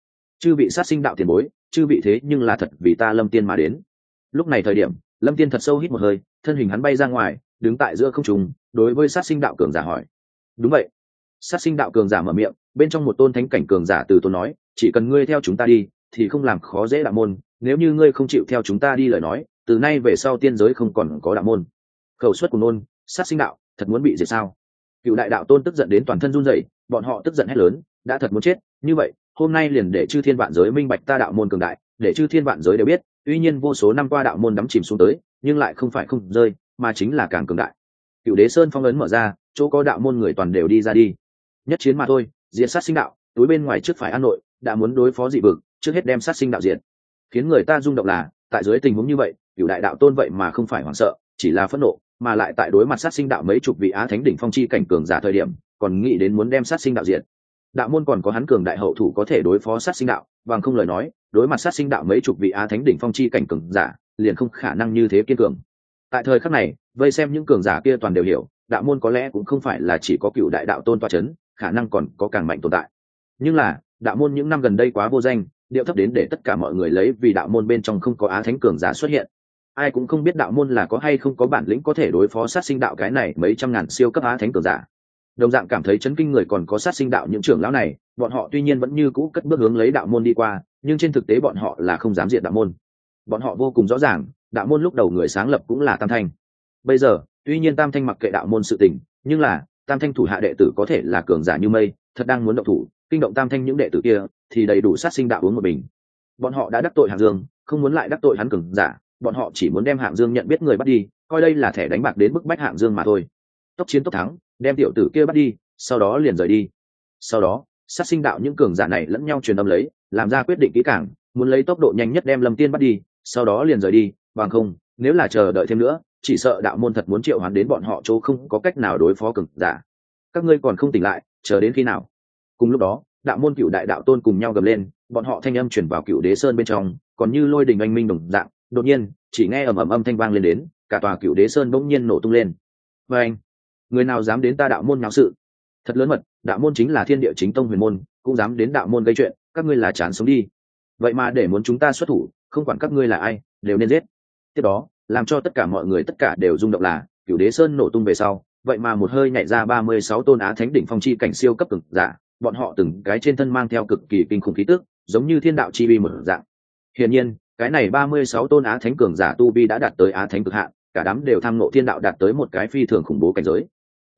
chư vị sát sinh đạo tiền bối, chư vị thế nhưng là thật vì ta Lâm Tiên mà đến. Lúc này thời điểm, Lâm Tiên thật sâu hít một hơi, thân hình hắn bay ra ngoài, đứng tại giữa không trung, đối với sát sinh đạo cường giả hỏi. Đúng vậy. Sát sinh đạo cường giả mở miệng, bên trong một tôn thánh cảnh cường giả từ tốn nói, chỉ cần ngươi theo chúng ta đi thì không làm khó dễ đạo môn, nếu như ngươi không chịu theo chúng ta đi lời nói, từ nay về sau tiên giới không còn có đạo môn. Khẩu suất của nôn, sát sinh đạo thật muốn bị diệt sao? Cựu đại đạo tôn tức giận đến toàn thân run rẩy, bọn họ tức giận hét lớn, đã thật muốn chết, như vậy hôm nay liền để chư thiên vạn giới minh bạch ta đạo môn cường đại, để chư thiên vạn giới đều biết, tuy nhiên vô số năm qua đạo môn đắm chìm xuống tới, nhưng lại không phải không rơi, mà chính là càng cường đại. Cựu đế sơn phong ấn mở ra, chỗ có đạo môn người toàn đều đi ra đi. Nhất chiến mà thôi, diệt sát sinh đạo, túi bên ngoài trước phải an nội, đã muốn đối phó dị vực, trước hết đem sát sinh đạo diệt. Khiến người ta rung động là, tại dưới tình huống như vậy, cựu đại đạo tôn vậy mà không phải hoảng sợ, chỉ là phẫn nộ, mà lại tại đối mặt sát sinh đạo mấy chục vị á thánh đỉnh phong chi cảnh cường giả thời điểm, còn nghĩ đến muốn đem sát sinh đạo diệt. Đạo môn còn có hắn cường đại hậu thủ có thể đối phó sát sinh đạo, bằng không lời nói, đối mặt sát sinh đạo mấy chục vị á thánh đỉnh phong chi cảnh cường giả, liền không khả năng như thế kiên cường. Tại thời khắc này, vây xem những cường giả kia toàn đều hiểu, đạo môn có lẽ cũng không phải là chỉ có cựu đại đạo tôn tọa chấn, khả năng còn có càng mạnh tồn tại. Nhưng là, đạo môn những năm gần đây quá vô danh, điệu thấp đến để tất cả mọi người lấy vì đạo môn bên trong không có á thánh cường giả xuất hiện. Ai cũng không biết đạo môn là có hay không có bản lĩnh có thể đối phó sát sinh đạo cái này mấy trăm ngàn siêu cấp á thánh cường giả. Đồng dạng cảm thấy chấn kinh người còn có sát sinh đạo những trưởng lão này, bọn họ tuy nhiên vẫn như cũ cất bước hướng lấy đạo môn đi qua, nhưng trên thực tế bọn họ là không dám diệt đạo môn. Bọn họ vô cùng rõ ràng, đạo môn lúc đầu người sáng lập cũng là Tam Thanh. Bây giờ, tuy nhiên Tam Thanh mặc kệ đạo môn sự tình, nhưng là Tam Thanh thủ hạ đệ tử có thể là cường giả như mây, thật đang muốn động thủ, kinh động Tam Thanh những đệ tử kia, thì đầy đủ sát sinh đạo uống một bình. Bọn họ đã đắc tội Hạng Dương, không muốn lại đắc tội hắn cường giả, bọn họ chỉ muốn đem Hạng Dương nhận biết người bắt đi, coi đây là thẻ đánh bạc đến bức bách Hạng Dương mà thôi. Tốc chiến tốc thắng, đem tiểu tử kia bắt đi, sau đó liền rời đi. Sau đó, sát sinh đạo những cường giả này lẫn nhau truyền âm lấy, làm ra quyết định kỹ càng, muốn lấy tốc độ nhanh nhất đem Lâm Tiên bắt đi, sau đó liền rời đi, bằng không, nếu là chờ đợi thêm nữa, chỉ sợ đạo môn thật muốn triệu hoán đến bọn họ chỗ không có cách nào đối phó cường giả. Các ngươi còn không tỉnh lại, chờ đến khi nào? Cùng lúc đó, đạo môn cựu đại đạo tôn cùng nhau gầm lên, bọn họ thanh âm truyền vào cựu đế sơn bên trong, còn như lôi đình anh minh đồng dạng. Đột nhiên, chỉ nghe ầm ầm âm thanh vang lên đến, cả tòa cựu đế sơn bỗng nhiên nổ tung lên. Và anh, người nào dám đến ta đạo môn nháo sự? Thật lớn mật, đạo môn chính là thiên địa chính tông huyền môn, cũng dám đến đạo môn gây chuyện, các ngươi là chán sống đi. Vậy mà để muốn chúng ta xuất thủ, không quản các ngươi là ai, đều nên giết. Tiếp đó, làm cho tất cả mọi người tất cả đều rung động là, cựu đế sơn nổ tung về sau, vậy mà một hơi nhảy ra 36 tôn á thánh đỉnh phong chi cảnh siêu cấp cường giả, bọn họ từng cái trên thân mang theo cực kỳ kinh khủng khí tức, giống như thiên đạo chi vi một dạng. Hiển nhiên, cái này 36 tôn á thánh cường giả tu vi đã đạt tới á thánh cực hạn, cả đám đều tham ngộ thiên đạo đạt tới một cái phi thường khủng bố cảnh giới.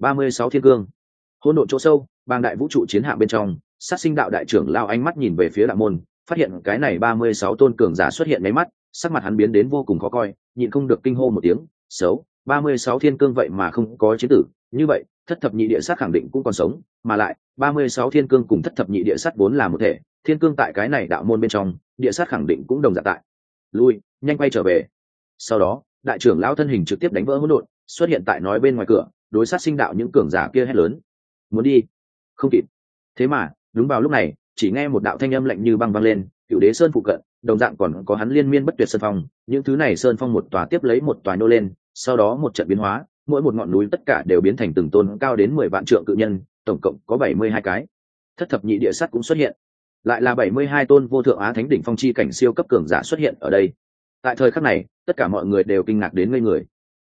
36 thiên cương, hỗn độn chỗ sâu, bang đại vũ trụ chiến hạm bên trong, sát sinh đạo đại trưởng lao ánh mắt nhìn về phía đạo môn, phát hiện cái này 36 tôn cường giả xuất hiện mấy mắt, sắc mặt hắn biến đến vô cùng khó coi, nhịn không được kinh hô một tiếng, xấu, 36 thiên cương vậy mà không có chiến tử, như vậy, thất thập nhị địa sát khẳng định cũng còn sống, mà lại, 36 thiên cương cùng thất thập nhị địa sát vốn là một thể, thiên cương tại cái này đạo môn bên trong, địa sát khẳng định cũng đồng dạng tại. Lui, nhanh quay trở về. Sau đó, đại trưởng lão thân hình trực tiếp đánh vỡ hỗn độn, xuất hiện tại nói bên ngoài cửa, đối sát sinh đạo những cường giả kia hét lớn, muốn đi, không kịp. Thế mà, đúng vào lúc này, chỉ nghe một đạo thanh âm lạnh như băng vang lên, cựu đế sơn phụ cận, đồng dạng còn có hắn liên miên bất tuyệt sơn phong, những thứ này sơn phong một tòa tiếp lấy một tòa nô lên, sau đó một trận biến hóa, mỗi một ngọn núi tất cả đều biến thành từng tôn cao đến 10 vạn trượng cự nhân, tổng cộng có 72 cái. Thất thập nhị địa sát cũng xuất hiện, lại là 72 tôn vô thượng á thánh đỉnh phong chi cảnh siêu cấp cường giả xuất hiện ở đây. Tại thời khắc này, tất cả mọi người đều kinh ngạc đến ngây người.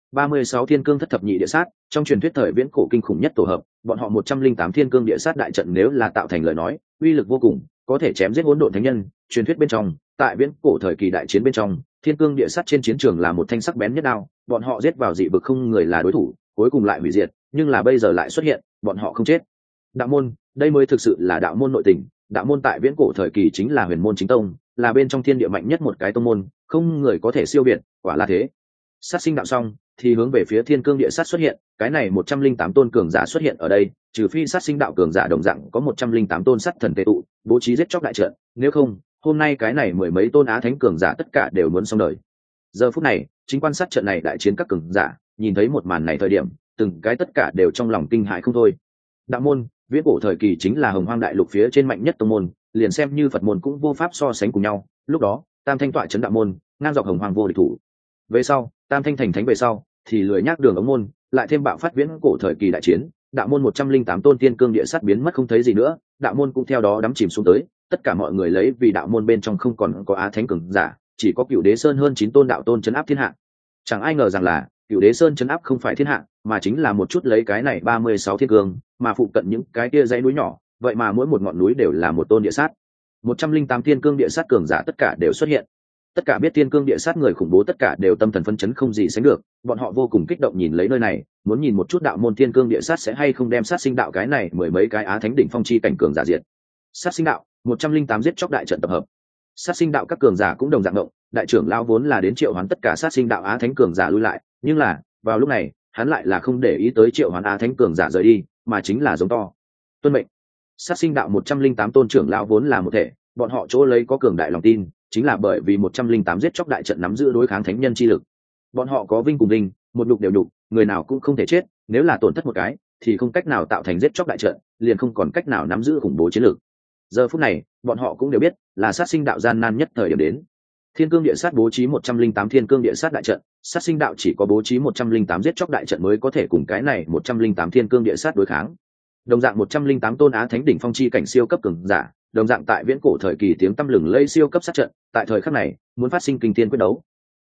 36 thiên cương thất thập nhị địa sát, trong truyền thuyết thời viễn cổ kinh khủng nhất tổ hợp, bọn họ 108 thiên cương địa sát đại trận nếu là tạo thành lời nói, uy lực vô cùng, có thể chém giết hỗn độn thánh nhân. Truyền thuyết bên trong, tại viễn cổ thời kỳ đại chiến bên trong, thiên cương địa sát trên chiến trường là một thanh sắc bén nhất đao, bọn họ giết vào dị vực không người là đối thủ, cuối cùng lại hủy diệt, nhưng là bây giờ lại xuất hiện, bọn họ không chết. Đạo môn, đây mới thực sự là đạo môn nội tình, đạo môn tại viễn cổ thời kỳ chính là huyền môn chính tông, là bên trong thiên địa mạnh nhất một cái tông môn, không người có thể siêu việt, quả là thế. Sát sinh đạo xong, thì hướng về phía thiên cương địa sát xuất hiện, cái này 108 tôn cường giả xuất hiện ở đây, trừ phi sát sinh đạo cường giả đồng dạng có 108 tôn sát thần tề tụ, bố trí giết chóc đại trận, nếu không, hôm nay cái này mười mấy tôn á thánh cường giả tất cả đều muốn xong đời. Giờ phút này, chính quan sát trận này đại chiến các cường giả, nhìn thấy một màn này thời điểm, từng cái tất cả đều trong lòng kinh hãi không thôi. Đạo môn, viễn cổ thời kỳ chính là hồng hoang đại lục phía trên mạnh nhất tông môn, liền xem như Phật môn cũng vô pháp so sánh cùng nhau. Lúc đó, Tam Thanh tọa trấn đạo môn, ngang dọc hồng hoang vô địch thủ. Về sau, Tam Thanh thành thánh về sau, thì lười nhác đường ống môn, lại thêm bạo phát viễn cổ thời kỳ đại chiến, đạo môn 108 tôn tiên cương địa sát biến mất không thấy gì nữa, đạo môn cũng theo đó đắm chìm xuống tới, tất cả mọi người lấy vì đạo môn bên trong không còn có á thánh cường giả, chỉ có Cửu Đế Sơn hơn 9 tôn đạo tôn trấn áp thiên hạ. Chẳng ai ngờ rằng là Cửu Đế Sơn trấn áp không phải thiên hạ, mà chính là một chút lấy cái này 36 thiên cương, mà phụ cận những cái kia dãy núi nhỏ, vậy mà mỗi một ngọn núi đều là một tôn địa sát. 108 thiên cương địa sát cường giả tất cả đều xuất hiện. Tất cả biết thiên cương địa sát người khủng bố tất cả đều tâm thần phấn chấn không gì sánh được, bọn họ vô cùng kích động nhìn lấy nơi này, muốn nhìn một chút đạo môn thiên cương địa sát sẽ hay không đem sát sinh đạo cái này mười mấy cái á thánh đỉnh phong chi cảnh cường giả diệt. Sát sinh đạo 108 giết chóc đại trận tập hợp. Sát sinh đạo các cường giả cũng đồng dạng động, đại trưởng lão vốn là đến triệu hoán tất cả sát sinh đạo á thánh cường giả lui lại, nhưng là vào lúc này hắn lại là không để ý tới triệu hoán á thánh cường giả rời đi, mà chính là giống to tuân mệnh. Sát sinh đạo 108 tôn trưởng lão vốn là một thể, bọn họ chỗ lấy có cường đại lòng tin, chính là bởi vì 108 giết chóc đại trận nắm giữ đối kháng thánh nhân chi lực. Bọn họ có vinh cùng vinh, một nhục đều nhục, người nào cũng không thể chết, nếu là tổn thất một cái thì không cách nào tạo thành giết chóc đại trận, liền không còn cách nào nắm giữ khủng bố chiến lược. Giờ phút này bọn họ cũng đều biết là sát sinh đạo gian nan nhất thời điểm đến. Thiên cương địa sát bố trí 108 thiên cương địa sát đại trận, sát sinh đạo chỉ có bố trí 108 giết chóc đại trận mới có thể cùng cái này 108 thiên cương địa sát đối kháng. Đồng dạng 108 tôn á thánh đỉnh phong chi cảnh siêu cấp cường giả, đồng dạng tại viễn cổ thời kỳ tiếng tăm lừng lây siêu cấp sát trận, tại thời khắc này muốn phát sinh kinh thiên quyết đấu,